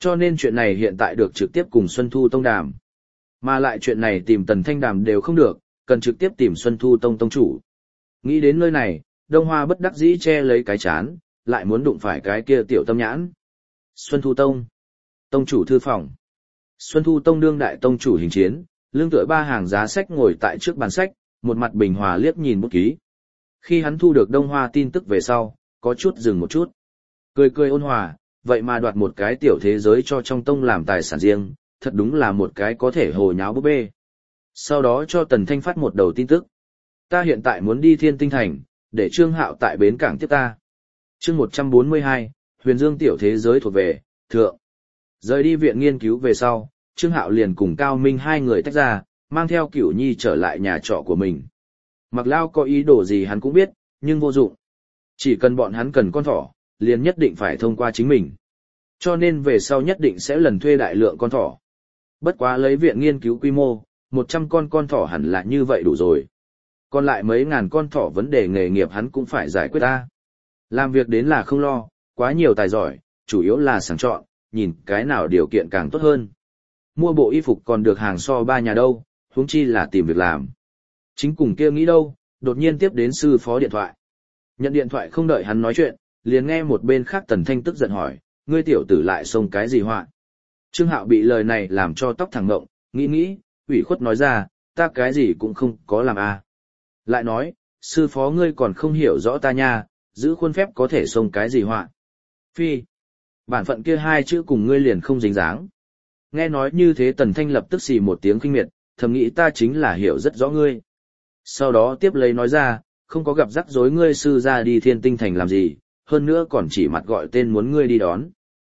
Cho nên chuyện này hiện tại được trực tiếp cùng Xuân Thu Tông đàm. Mà lại chuyện này tìm Tần Thanh đàm đều không được, cần trực tiếp tìm Xuân Thu Tông tông chủ. Nghĩ đến nơi này, Đông Hoa bất đắc dĩ che lấy cái chán, lại muốn đụng phải cái kia tiểu tâm nhãn. Xuân Thu Tông, tông chủ thư phòng. Xuân Thu Tông đương đại tông chủ hình chiến, lưng tựa ba hàng giá sách ngồi tại trước bàn sách, một mặt bình hòa liếc nhìn bút ký. Khi hắn thu được Đông Hoa tin tức về sau, có chút dừng một chút. Cười cười ôn hòa, vậy mà đoạt một cái tiểu thế giới cho trong tông làm tài sản riêng, thật đúng là một cái có thể hồ nháo búp bê. Sau đó cho Tần Thanh phát một đầu tin tức. Ta hiện tại muốn đi Thiên Tinh Thành, để Trương Hạo tại bến cảng tiếp ta. Chương 142, Huyền Dương tiểu thế giới thuộc về, thượng. Rời đi viện nghiên cứu về sau, Trương Hạo liền cùng Cao Minh hai người tách ra, mang theo Cửu Nhi trở lại nhà trọ của mình. Mặc Lao có ý đồ gì hắn cũng biết, nhưng vô dụng. Chỉ cần bọn hắn cần con thỏ, liền nhất định phải thông qua chính mình. Cho nên về sau nhất định sẽ lần thuê đại lượng con thỏ. Bất quá lấy viện nghiên cứu quy mô, 100 con thỏ hẳn là như vậy đủ rồi. Còn lại mấy ngàn con thỏ vấn đề nghề nghiệp hắn cũng phải giải quyết ta. Làm việc đến là không lo, quá nhiều tài giỏi, chủ yếu là sàng chọn, nhìn cái nào điều kiện càng tốt hơn. Mua bộ y phục còn được hàng so ba nhà đâu, huống chi là tìm việc làm. Chính cùng kia nghĩ đâu, đột nhiên tiếp đến sư phó điện thoại. Nhận điện thoại không đợi hắn nói chuyện, liền nghe một bên khác Tần Thanh tức giận hỏi, ngươi tiểu tử lại xông cái gì họa? Trương Hạo bị lời này làm cho tóc thẳng ngộng, nghĩ, ủy khuất nói ra, ta cái gì cũng không có làm à. Lại nói, sư phó ngươi còn không hiểu rõ ta nha, giữ khuôn phép có thể xông cái gì họa. Phi, bản phận kia hai chữ cùng ngươi liền không dính dáng. Nghe nói như thế Tần Thanh lập tức xì một tiếng kinh miệt, thầm nghĩ ta chính là hiểu rất rõ ngươi. Sau đó tiếp lấy nói ra, không có gặp rắc rối ngươi sư ra đi Thiên Tinh Thành làm gì, hơn nữa còn chỉ mặt gọi tên muốn ngươi đi đón.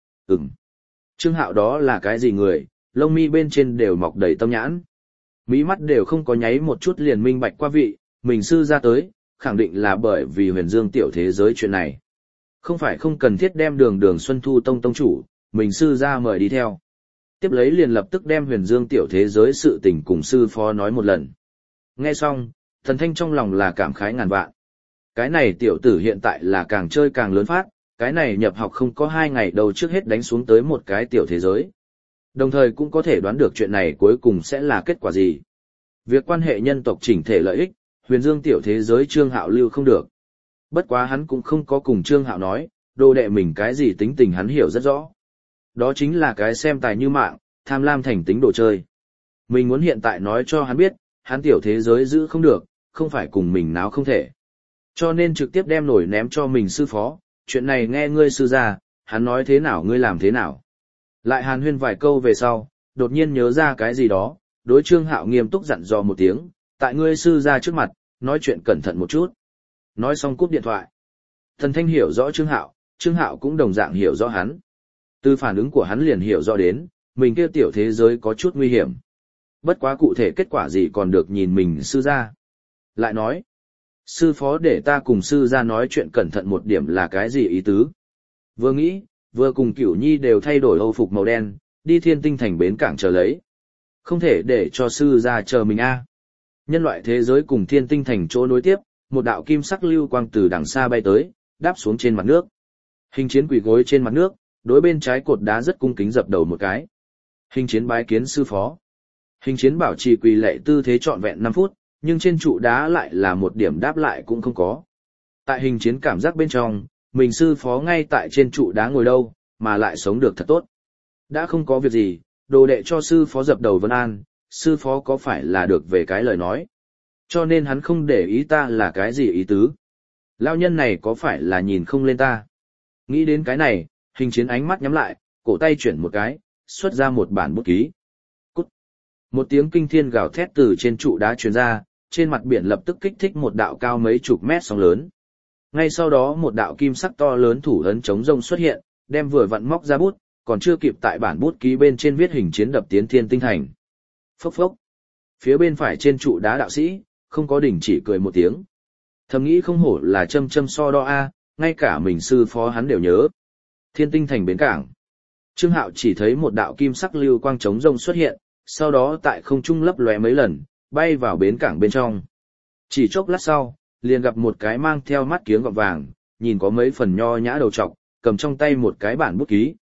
Trương Hạo đó là cái gì người, lông mi bên trên đều mọc đầy tâm nhãn. Mí mắt đều không có nháy một chút liền minh bạch qua vị, mình sư ra tới, khẳng định là bởi vì Huyền Dương tiểu thế giới chuyện này. Không phải không cần thiết đem đường Xuân Thu Tông tông chủ, mình sư ra mời đi theo. Tiếp lấy liền lập tức đem Huyền Dương tiểu thế giới sự tình cùng sư phó nói một lần. Nghe xong, Thần Thanh trong lòng là cảm khái ngàn vạn. Cái này tiểu tử hiện tại là càng chơi càng lớn phát, cái này nhập học không có 2 ngày đầu trước hết đánh xuống tới một cái tiểu thế giới. Đồng thời cũng có thể đoán được chuyện này cuối cùng sẽ là kết quả gì. Việc quan hệ nhân tộc chỉnh thể lợi ích, Huyền Dương tiểu thế giới Trương Hạo lưu không được. Bất quá hắn cũng không có cùng Trương Hạo nói, đồ đệ mình cái gì tính tình hắn hiểu rất rõ. Đó chính là cái xem tài như mạng, tham lam thành tính đồ chơi. Mình muốn hiện tại nói cho hắn biết, hắn tiểu thế giới giữ không được, không phải cùng mình náo không thể. Cho nên trực tiếp đem nổi ném cho mình sư phó, chuyện này nghe ngươi sư ra, hắn nói thế nào ngươi làm thế nào. Lại hàn huyên vài câu về sau, đột nhiên nhớ ra cái gì đó, đối Trương Hạo nghiêm túc dặn dò một tiếng, tại ngươi sư ra trước mặt, nói chuyện cẩn thận một chút. Nói xong cúp điện thoại. Thần Thanh hiểu rõ Trương Hạo cũng đồng dạng hiểu rõ hắn. Từ phản ứng của hắn liền hiểu rõ đến, mình kia tiểu thế giới có chút nguy hiểm. Bất quá cụ thể kết quả gì còn được nhìn mình sư ra. Lại nói, sư phó để ta cùng sư ra nói chuyện cẩn thận một điểm là cái gì ý tứ. Vừa nghĩ, vừa cùng Cửu Nhi đều thay đổi âu phục màu đen, đi Thiên Tinh Thành bến cảng chờ lấy. Không thể để cho sư ra chờ mình a. Nhân loại thế giới cùng Thiên Tinh Thành chỗ nối tiếp, một đạo kim sắc lưu quang từ đằng xa bay tới, đáp xuống trên mặt nước. Hình chiến quỳ gối trên mặt nước, đối bên trái cột đá rất cung kính dập đầu một cái. Hình chiến bái kiến sư phó. Hình chiến bảo trì quỳ lạy tư thế trọn vẹn 5 phút, nhưng trên trụ đá lại là một điểm đáp lại cũng không có. Tại hình chiến cảm giác bên trong, mình sư phó ngay tại trên trụ đá ngồi đâu, mà lại sống được thật tốt. Đã không có việc gì, đồ đệ cho sư phó dập đầu vân an, sư phó có phải là được về cái lời nói. Cho nên hắn không để ý ta là cái gì ý tứ. Lao nhân này có phải là nhìn không lên ta. Nghĩ đến cái này, hình chiến ánh mắt nhắm lại, cổ tay chuyển một cái, xuất ra một bản bút ký. Cút. Một tiếng kinh thiên gào thét từ trên trụ đá truyền ra, trên mặt biển lập tức kích thích một đạo cao mấy chục mét sóng lớn. Ngay sau đó một đạo kim sắc to lớn thủ ấn chống rông xuất hiện, đem vừa vặn móc ra bút, còn chưa kịp tại bản bút ký bên trên viết hình chiến đập tiến Thiên Tinh Thành. Phốc phốc. Phía bên phải trên trụ đá đạo sĩ, không có đình chỉ cười một tiếng. Thầm nghĩ không hổ là châm so đo a, ngay cả mình sư phó hắn đều nhớ. Thiên Tinh Thành bến cảng. Trương Hạo chỉ thấy một đạo kim sắc lưu quang chống rông xuất hiện, sau đó tại không trung lấp lóe mấy lần, bay vào bến cảng bên trong. Chỉ chốc lát sau, liền gặp một cái mang theo mắt kiếng gọng vàng, nhìn có mấy phần nho nhã đầu trọc, cầm trong tay một cái bản bút ký,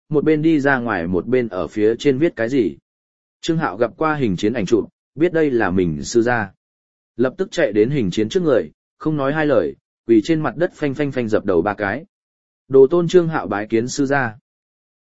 một bên đi ra ngoài một bên ở phía trên viết cái gì. Trương Hạo gặp qua hình chiến ảnh chụp, biết đây là mình sư gia. Lập tức chạy đến hình chiến trước người, không nói hai lời, quỳ trên mặt đất phanh phanh phanh dập đầu ba cái. Đồ tôn Trương Hạo bái kiến sư gia.